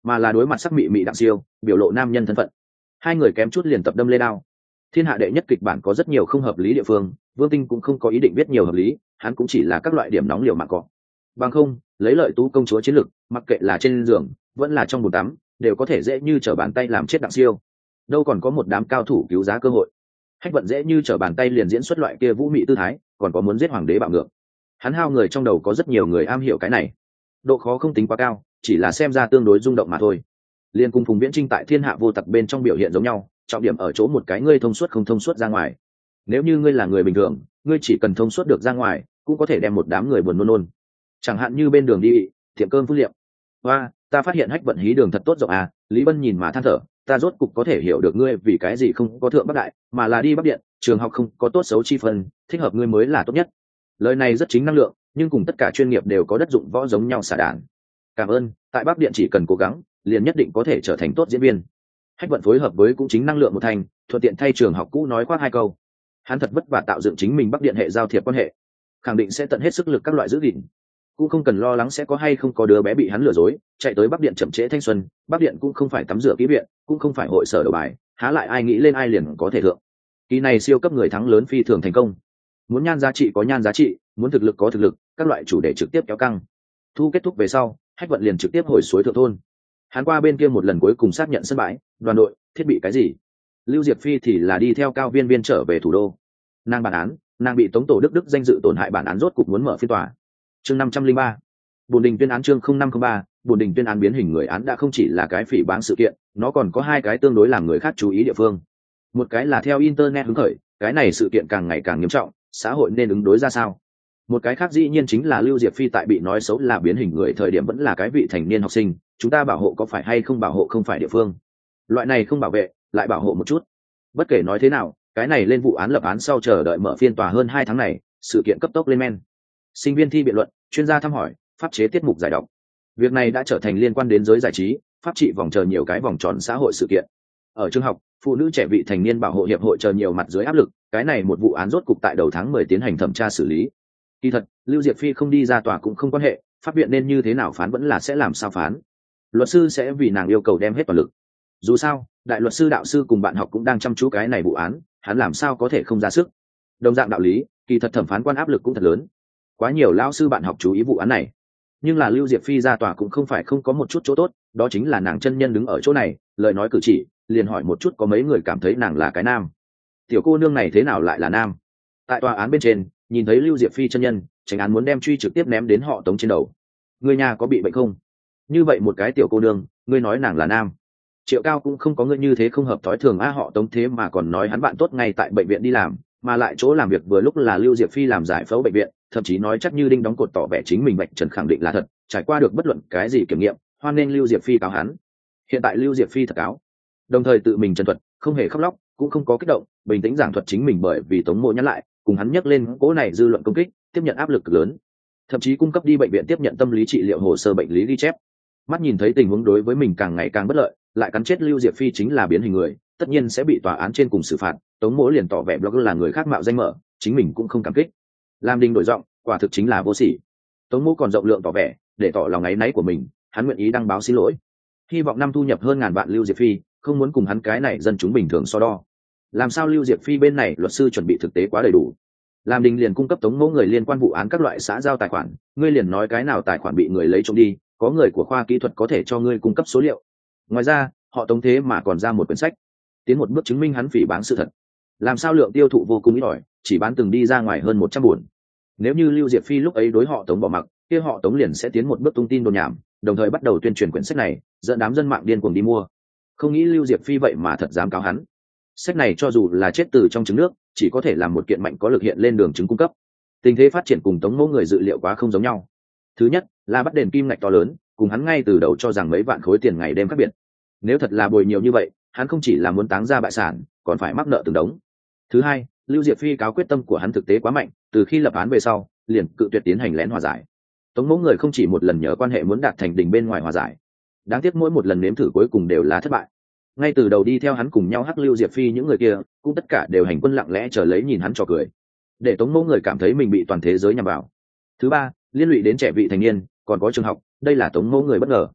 mà là đối mặt sắc mị mị đặng siêu biểu lộ nam nhân thân phận. Hai người kém chút liền tập đâm lê đao. Thiên hạ đệ nhất kịch bản có rất nhiều không hợp lý địa phương, Vương Tinh cũng không có ý định biết nhiều hợp lý, hắn cũng chỉ là các loại điểm nóng liều mạng cọ. Bằng không, lấy lợi tú công chúa chiến lực, mặc kệ là trên giường vẫn là trong bồn tắm, đều có thể dễ như trở bàn tay làm chết đặng siêu. Đâu còn có một đám cao thủ cứu giá cơ hội. Hách Vận dễ như trở bàn tay liền diễn xuất loại kia vũ mị tư thái, còn có muốn giết hoàng đế bạo ngược. Hắn hao người trong đầu có rất nhiều người am hiểu cái này, độ khó không tính quá cao, chỉ là xem ra tương đối rung động mà thôi. Liên cùng Phùng Viễn Trinh tại Thiên Hạ Vô Tặc bên trong biểu hiện giống nhau, trọng điểm ở chỗ một cái ngươi thông suốt không thông suốt ra ngoài. Nếu như ngươi là người bình thường, ngươi chỉ cần thông suốt được ra ngoài, cũng có thể đem một đám người buồn nôn nôn. Chẳng hạn như bên đường đi tiệm cơm phút liệm. Hoa, ta phát hiện Hách Vận hí đường thật tốt rộng à, Lý Bân nhìn mà than thở, ta rốt cục có thể hiểu được ngươi vì cái gì không có thượng Bắc Đại, mà là đi Bắc Điện, trường học không có tốt xấu chi phân, thích hợp ngươi mới là tốt nhất. Lời này rất chính năng lượng, nhưng cùng tất cả chuyên nghiệp đều có đất dụng võ giống nhau xả đạn. Cảm ơn, tại Bắc Điện chỉ cần cố gắng, liền nhất định có thể trở thành tốt diễn viên. Hách Vận phối hợp với cũng chính năng lượng một thành, thuận tiện thay trường học cũ nói khoác hai câu. Hắn thật vất vả tạo dựng chính mình Bắc Điện hệ giao thiệp quan hệ, khẳng định sẽ tận hết sức lực các loại giữ gìn, cũng không cần lo lắng sẽ có hay không có đứa bé bị hắn lừa dối chạy tới Bắc Điện chậm trễ thanh xuân. Bắc Điện cũng không phải tắm rửa kỹ viện, cũng không phải hội sở đầu bài, há lại ai nghĩ lên ai liền có thể thượng. Kỳ này siêu cấp người thắng lớn phi thường thành công. Muốn nhan giá trị có nhan giá trị, muốn thực lực có thực lực, các loại chủ đề trực tiếp kéo căng. Thu kết thúc về sau, Hách Vận liền trực tiếp hồi suối thượng thôn. Hắn qua bên kia một lần cuối cùng xác nhận sân bãi, đoàn đội, thiết bị cái gì. Lưu Diệp Phi thì là đi theo Cao Viên Viên trở về thủ đô. Nàng bản án, nàng bị Tống Tổ Đức danh dự tổn hại bản án rốt cục muốn mở phiên tòa. Chương 503. Bổn đình tuyên án chương 0503, bổn đình tuyên án biến hình người án đã không chỉ là cái phỉ báng sự kiện, nó còn có hai cái tương đối làm người khác chú ý địa phương. Một cái là theo internet hứng khởi, cái này sự kiện càng ngày càng nghiêm trọng, xã hội nên ứng đối ra sao. Một cái khác dĩ nhiên chính là Lưu Diệp Phi tại bị nói xấu là biến hình người thời điểm vẫn là cái vị thành niên học sinh, chúng ta bảo hộ có phải hay không bảo hộ không phải địa phương. Loại này không bảo vệ, lại bảo hộ một chút. Bất kể nói thế nào, cái này lên vụ án lập án sau chờ đợi mở phiên tòa hơn 2 tháng này, sự kiện cấp tốc lên men. Sinh viên thi biện luận, chuyên gia thăm hỏi, pháp chế tiết mục giải độc. Việc này đã trở thành liên quan đến giới giải trí, pháp trị vòng chờ nhiều cái vòng tròn xã hội sự kiện. Ở trường học, phụ nữ trẻ vị thành niên bảo hộ hiệp hội chờ nhiều mặt dưới áp lực, cái này một vụ án rốt cục tại đầu tháng 10 tiến hành thẩm tra xử lý. Kỳ thật, Lưu Diệp Phi không đi ra tòa cũng không quan hệ, pháp viện nên như thế nào phán vẫn là sẽ làm sao phán. Luật sư sẽ vì nàng yêu cầu đem hết toàn lực. Dù sao, đại luật sư đạo sư cùng bạn học cũng đang chăm chú cái này vụ án, hắn làm sao có thể không ra sức. Đồng dạng đạo lý, kỳ thật thẩm phán quan áp lực cũng thật lớn. Quá nhiều lão sư bạn học chú ý vụ án này. Nhưng là Lưu Diệp Phi ra tòa cũng không phải không có một chút chỗ tốt, đó chính là nàng chân nhân đứng ở chỗ này, lời nói cử chỉ, liền hỏi một chút có mấy người cảm thấy nàng là cái nam. Tiểu cô nương này thế nào lại là nam? Tại tòa án bên trên, nhìn thấy Lưu Diệp Phi chân nhân, tránh án muốn đem truy trực tiếp ném đến họ Tống trên đầu. Người nhà có bị bệnh không? Như vậy một cái tiểu cô nương, ngươi nói nàng là nam. Triệu Cao cũng không có ngươi như thế không hợp thói thường họ Tống thế mà còn nói hắn bạn tốt ngay tại bệnh viện đi làm, mà lại chỗ làm việc vừa lúc là Lưu Diệp Phi làm giải phẫu bệnh viện, thậm chí nói chắc như đinh đóng cột tỏ vẻ chính mình bệnh trần khẳng định là thật, trải qua được bất luận cái gì kiểm nghiệm, hoan nên Lưu Diệp Phi cáo hắn. Hiện tại Lưu Diệp Phi thật cáo, đồng thời tự mình trần thuật, không hề khóc lóc, cũng không có kích động, bình tĩnh giảng thuật chính mình bởi vì Tống Mộ nhắn lại, cùng hắn nhắc lên cố này dư luận công kích, tiếp nhận áp lực cực lớn, thậm chí cung cấp đi bệnh viện tiếp nhận tâm lý trị liệu hồ sơ bệnh lý ghi chép. Mắt nhìn thấy tình huống đối với mình càng ngày càng bất lợi, lại cắn chết Lưu Diệp Phi chính là biến hình người, tất nhiên sẽ bị tòa án trên cùng xử phạt. Tống Mỗ liền tỏ vẻ blogger là người khác mạo danh mở, chính mình cũng không cảm kích. Làm đình đổi giọng, quả thực chính là vô sỉ. Tống Mỗ còn rộng lượng tỏ vẻ, để tỏ lòng áy náy của mình, hắn nguyện ý đăng báo xin lỗi. Hy vọng năm thu nhập hơn ngàn vạn Lưu Diệp Phi, không muốn cùng hắn cái này dân chúng bình thường so đo. Làm sao Lưu Diệp Phi bên này luật sư chuẩn bị thực tế quá đầy đủ. Làm đình liền cung cấp Tống Mỗ người liên quan vụ án các loại xã giao tài khoản, ngươi liền nói cái nào tài khoản bị người lấy trộm đi, có người của khoa kỹ thuật có thể cho ngươi cung cấp số liệu. Ngoài ra, họ Tống thế mà còn ra một quyển sách, tiến một bước chứng minh hắn phỉ báng sự thật. Làm sao lượng tiêu thụ vô cùng ít ỏi, chỉ bán từng đi ra ngoài hơn 100 buồn. Nếu như Lưu Diệp Phi lúc ấy đối họ Tống bỏ mặc, kia họ Tống liền sẽ tiến một bước tung tin đồn nhảm, đồng thời bắt đầu tuyên truyền quyển sách này, dẫn đám dân mạng điên cuồng đi mua. Không nghĩ Lưu Diệp Phi vậy mà thật dám cáo hắn. Sách này cho dù là chết từ trong trứng nước, chỉ có thể làm một kiện mạnh có lực hiện lên đường chứng cung cấp. Tình thế phát triển cùng Tống Mỗ người dự liệu quá không giống nhau. Thứ nhất là bắt đền kim ngạch to lớn, cùng hắn ngay từ đầu cho rằng mấy vạn khối tiền ngày đêm khác biệt. Nếu thật là bồi nhiều như vậy, hắn không chỉ là muốn táng ra bại sản, còn phải mắc nợ từng đống. Thứ hai, Lưu Diệp Phi cáo quyết tâm của hắn thực tế quá mạnh, từ khi lập án về sau, liền cự tuyệt tiến hành lén hòa giải. Tống Mỗ người không chỉ một lần nhờ quan hệ muốn đạt thành đình bên ngoài hòa giải, đáng tiếc mỗi một lần nếm thử cuối cùng đều là thất bại. Ngay từ đầu đi theo hắn cùng nhau hắc Lưu Diệp Phi những người kia, cũng tất cả đều hành quân lặng lẽ chờ lấy nhìn hắn trò cười, để Tống Mỗ người cảm thấy mình bị toàn thế giới nhằm vào. Thứ ba, liên lụy đến trẻ vị thành niên, còn có trường học, đây là Tống Mỗ người bất ngờ.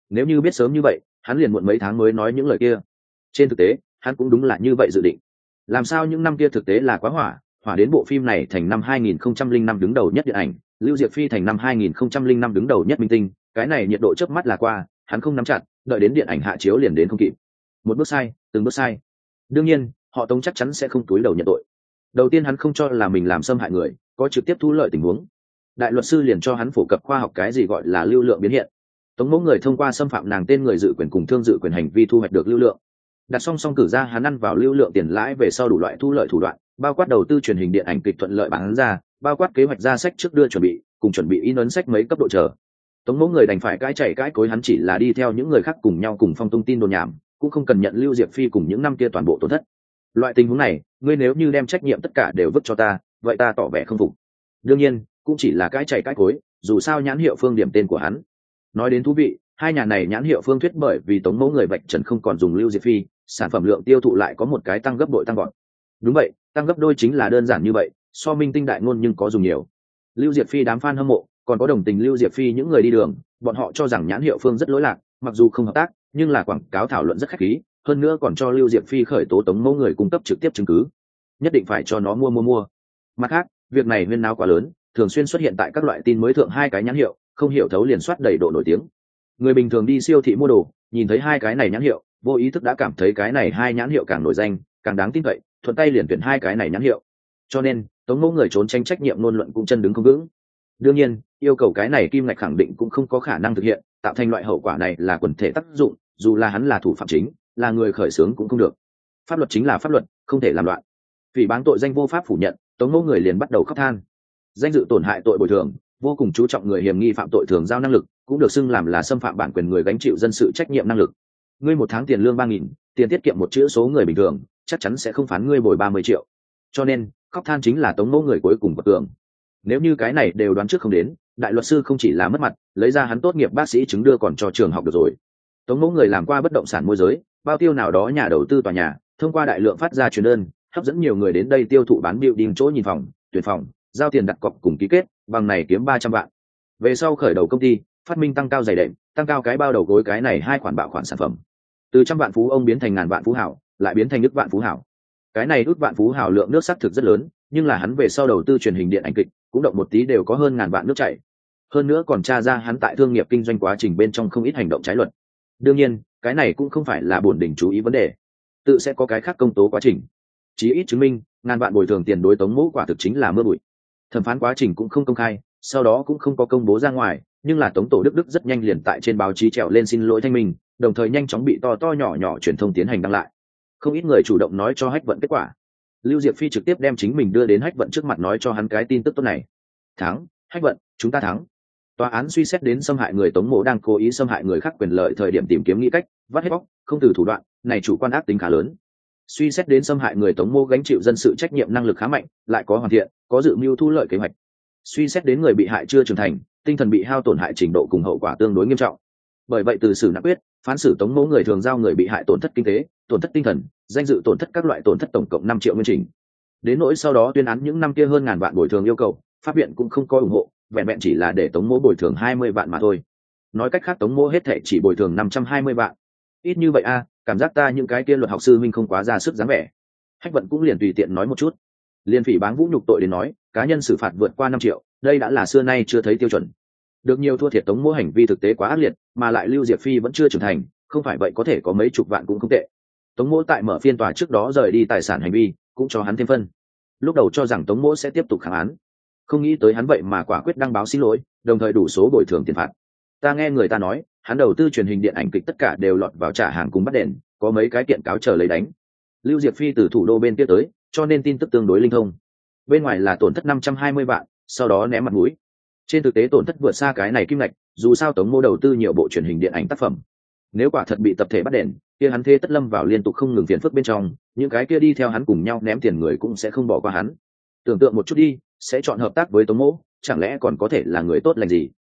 Nếu như biết sớm như vậy, hắn liền muộn mấy tháng mới nói những lời kia. Trên thực tế, hắn cũng đúng là như vậy dự định. Làm sao những năm kia thực tế là quá hỏa đến bộ phim này thành năm 2005 đứng đầu nhất điện ảnh, Lưu Diệc Phi thành năm 2005 đứng đầu nhất minh tinh, cái này nhiệt độ chớp mắt là qua, hắn không nắm chặt, đợi đến điện ảnh hạ chiếu liền đến không kịp. Một bước sai, từng bước sai. Đương nhiên, họ Tống chắc chắn sẽ không túi đầu nhận tội. Đầu tiên hắn không cho là mình làm xâm hại người, có trực tiếp thu lợi tình huống. Đại luật sư liền cho hắn phổ cập khoa học cái gì gọi là lưu lượng biến hiện. Tống mẫu người thông qua xâm phạm nàng tên người dự quyền cùng thương dự quyền hành vi thu hoạch được lưu lượng. Đặt song song cử ra hắn ăn vào lưu lượng tiền lãi về sau đủ loại thu lợi thủ đoạn, bao quát đầu tư truyền hình điện ảnh kịch thuận lợi bán ra, bao quát kế hoạch ra sách trước đưa chuẩn bị, cùng chuẩn bị in ấn sách mấy cấp độ chờ. Tống mẫu người đành phải cãi chảy cãi cối hắn chỉ là đi theo những người khác cùng nhau cùng phong tung tin đồn nhảm, cũng không cần nhận Lưu Diệc Phi cùng những năm kia toàn bộ tổn thất. Loại tình huống này, ngươi nếu như đem trách nhiệm tất cả đều vứt cho ta, vậy ta tỏ vẻ không phục. Đương nhiên, cũng chỉ là cãi chảy cãi cối, dù sao nhãn hiệu Phương điểm tên của hắn. Nói đến thú vị, hai nhà này nhãn hiệu Phương thuyết bởi vì Tống mẫu người vạch trần không còn dùng Lưu Diệc Phi, sản phẩm lượng tiêu thụ lại có một cái tăng gấp bội tăng gọn. Đúng vậy, tăng gấp đôi chính là đơn giản như vậy, so minh tinh đại ngôn nhưng có dùng nhiều. Lưu Diệc Phi đám fan hâm mộ, còn có đồng tình Lưu Diệc Phi những người đi đường, bọn họ cho rằng nhãn hiệu Phương rất lỗi lạc, mặc dù không hợp tác, nhưng là quảng cáo thảo luận rất khách khí, hơn nữa còn cho Lưu Diệc Phi khởi tố Tống mẫu người cung cấp trực tiếp chứng cứ, nhất định phải cho nó mua. Mặt khác, việc này huyên náo quá lớn, thường xuyên xuất hiện tại các loại tin mới thượng hai cái nhãn hiệu, không hiểu thấu liền soát đầy độ nổi tiếng. Người bình thường đi siêu thị mua đồ, nhìn thấy hai cái này nhãn hiệu, vô ý thức đã cảm thấy cái này hai nhãn hiệu càng nổi danh, càng đáng tin cậy, thuận tay liền tuyển hai cái này nhãn hiệu. Cho nên, Tống mẫu người trốn tránh trách nhiệm ngôn luận cũng chân đứng không vững. Đương nhiên, yêu cầu cái này kim ngạch khẳng định cũng không có khả năng thực hiện, tạo thành loại hậu quả này là quần thể tác dụng, dù là hắn là thủ phạm chính, là người khởi xướng cũng không được. Pháp luật chính là pháp luật, không thể làm loạn. Vì báng tội danh vô pháp phủ nhận, Tống mẫu người liền bắt đầu khóc than. Danh dự tổn hại tội bồi thường, vô cùng chú trọng người hiểm nghi phạm tội thường giao năng lực, cũng được xưng làm là xâm phạm bản quyền người gánh chịu dân sự trách nhiệm năng lực. Ngươi một tháng tiền lương 3.000, tiền tiết kiệm một chữ số người bình thường, chắc chắn sẽ không phán ngươi bồi 30 triệu. Cho nên, khóc than chính là Tống mẫu người cuối cùng bậc cường. Nếu như cái này đều đoán trước không đến, đại luật sư không chỉ là mất mặt, lấy ra hắn tốt nghiệp bác sĩ chứng đưa còn cho trường học được rồi. Tống mẫu người làm qua bất động sản môi giới, bao tiêu nào đó nhà đầu tư tòa nhà, thông qua đại lượng phát ra truyền đơn, hấp dẫn nhiều người đến đây tiêu thụ bán building chỗ nhìn phòng, tuyển phòng, giao tiền đặt cọc cùng ký kết, bằng này kiếm 300 vạn. Về sau khởi đầu công ty, phát minh tăng cao giày đệm, tăng cao cái bao đầu gối cái này hai khoản bạo khoản sản phẩm. Từ trăm vạn phú ông biến thành ngàn vạn phú hảo, lại biến thành ức vạn phú hảo. Cái này ức vạn phú hảo lượng nước xác thực rất lớn, nhưng là hắn về sau đầu tư truyền hình điện ảnh kịch, cũng động một tí đều có hơn ngàn vạn nước chảy. Hơn nữa còn tra ra hắn tại thương nghiệp kinh doanh quá trình bên trong không ít hành động trái luật. Đương nhiên, cái này cũng không phải là bổn đỉnh chú ý vấn đề, tự sẽ có cái khác công tố quá trình. Chí ít chứng minh, ngàn vạn bồi thường tiền đối Tống mẫu quả thực chính là mưa bụi. Thẩm phán quá trình cũng không công khai, sau đó cũng không có công bố ra ngoài, nhưng là Tống tổ Đức rất nhanh liền tại trên báo chí trèo lên xin lỗi thanh minh, đồng thời nhanh chóng bị to nhỏ truyền thông tiến hành đăng lại. Không ít người chủ động nói cho Hách Vận kết quả. Lưu Diệc Phi trực tiếp đem chính mình đưa đến Hách Vận trước mặt nói cho hắn cái tin tức tốt này. Thắng, Hách Vận, chúng ta thắng. Tòa án suy xét đến xâm hại người Tống mộ đang cố ý xâm hại người khác quyền lợi thời điểm tìm kiếm nghĩ cách, vắt hết bóc, không từ thủ đoạn, này chủ quan ác tính khá lớn. Suy xét đến xâm hại người Tống mô gánh chịu dân sự trách nhiệm năng lực khá mạnh, lại có hoàn thiện, có dự mưu thu lợi kế hoạch. Suy xét đến người bị hại chưa trưởng thành, tinh thần bị hao tổn hại trình độ cùng hậu quả tương đối nghiêm trọng. Bởi vậy từ xử nặng quyết, phán xử Tống mô người thường giao người bị hại tổn thất kinh tế, tổn thất tinh thần, danh dự tổn thất các loại tổn thất tổng cộng 5 triệu nguyên trình. Đến nỗi sau đó tuyên án những năm kia hơn ngàn vạn bồi thường yêu cầu, pháp viện cũng không có ủng hộ, vẹn vẹn chỉ là để Tống mô bồi thường 20 vạn mà thôi. Nói cách khác Tống mô hết thảy chỉ bồi thường 520 vạn. Ít như vậy a, cảm giác ta những cái kia luật học sư minh không quá ra sức dáng vẻ. Hách Vận cũng liền tùy tiện nói một chút. Liên phỉ báng vũ nhục tội đến nói, cá nhân xử phạt vượt qua 5 triệu, đây đã là xưa nay chưa thấy tiêu chuẩn. Được nhiều thua thiệt Tống mô hành vi thực tế quá ác liệt, mà lại Lưu Diệc Phi vẫn chưa trưởng thành, không phải vậy có thể có mấy chục vạn cũng không tệ. Tống mô tại mở phiên tòa trước đó rời đi tài sản hành vi, cũng cho hắn thêm phân. Lúc đầu cho rằng Tống mô sẽ tiếp tục kháng án, không nghĩ tới hắn vậy mà quả quyết đăng báo xin lỗi, đồng thời đủ số bồi thường tiền phạt. Ta nghe người ta nói, hắn đầu tư truyền hình điện ảnh kịch tất cả đều lọt vào trả hàng cùng bắt đền, có mấy cái kiện cáo chờ lấy đánh. Lưu Diệc Phi từ thủ đô bên kia tới, cho nên tin tức tương đối linh thông. Bên ngoài là tổn thất 520 vạn, sau đó ném mặt mũi. Trên thực tế tổn thất vượt xa cái này kim ngạch, dù sao Tống mô đầu tư nhiều bộ truyền hình điện ảnh tác phẩm. Nếu quả thật bị tập thể bắt đền, kia hắn thế tất lâm vào liên tục không ngừng phiền phức bên trong, những cái kia đi theo hắn cùng nhau ném tiền người cũng sẽ không bỏ qua hắn. Tưởng tượng một chút đi, sẽ chọn hợp tác với Tống mô, chẳng lẽ còn có thể là người tốt lành gì?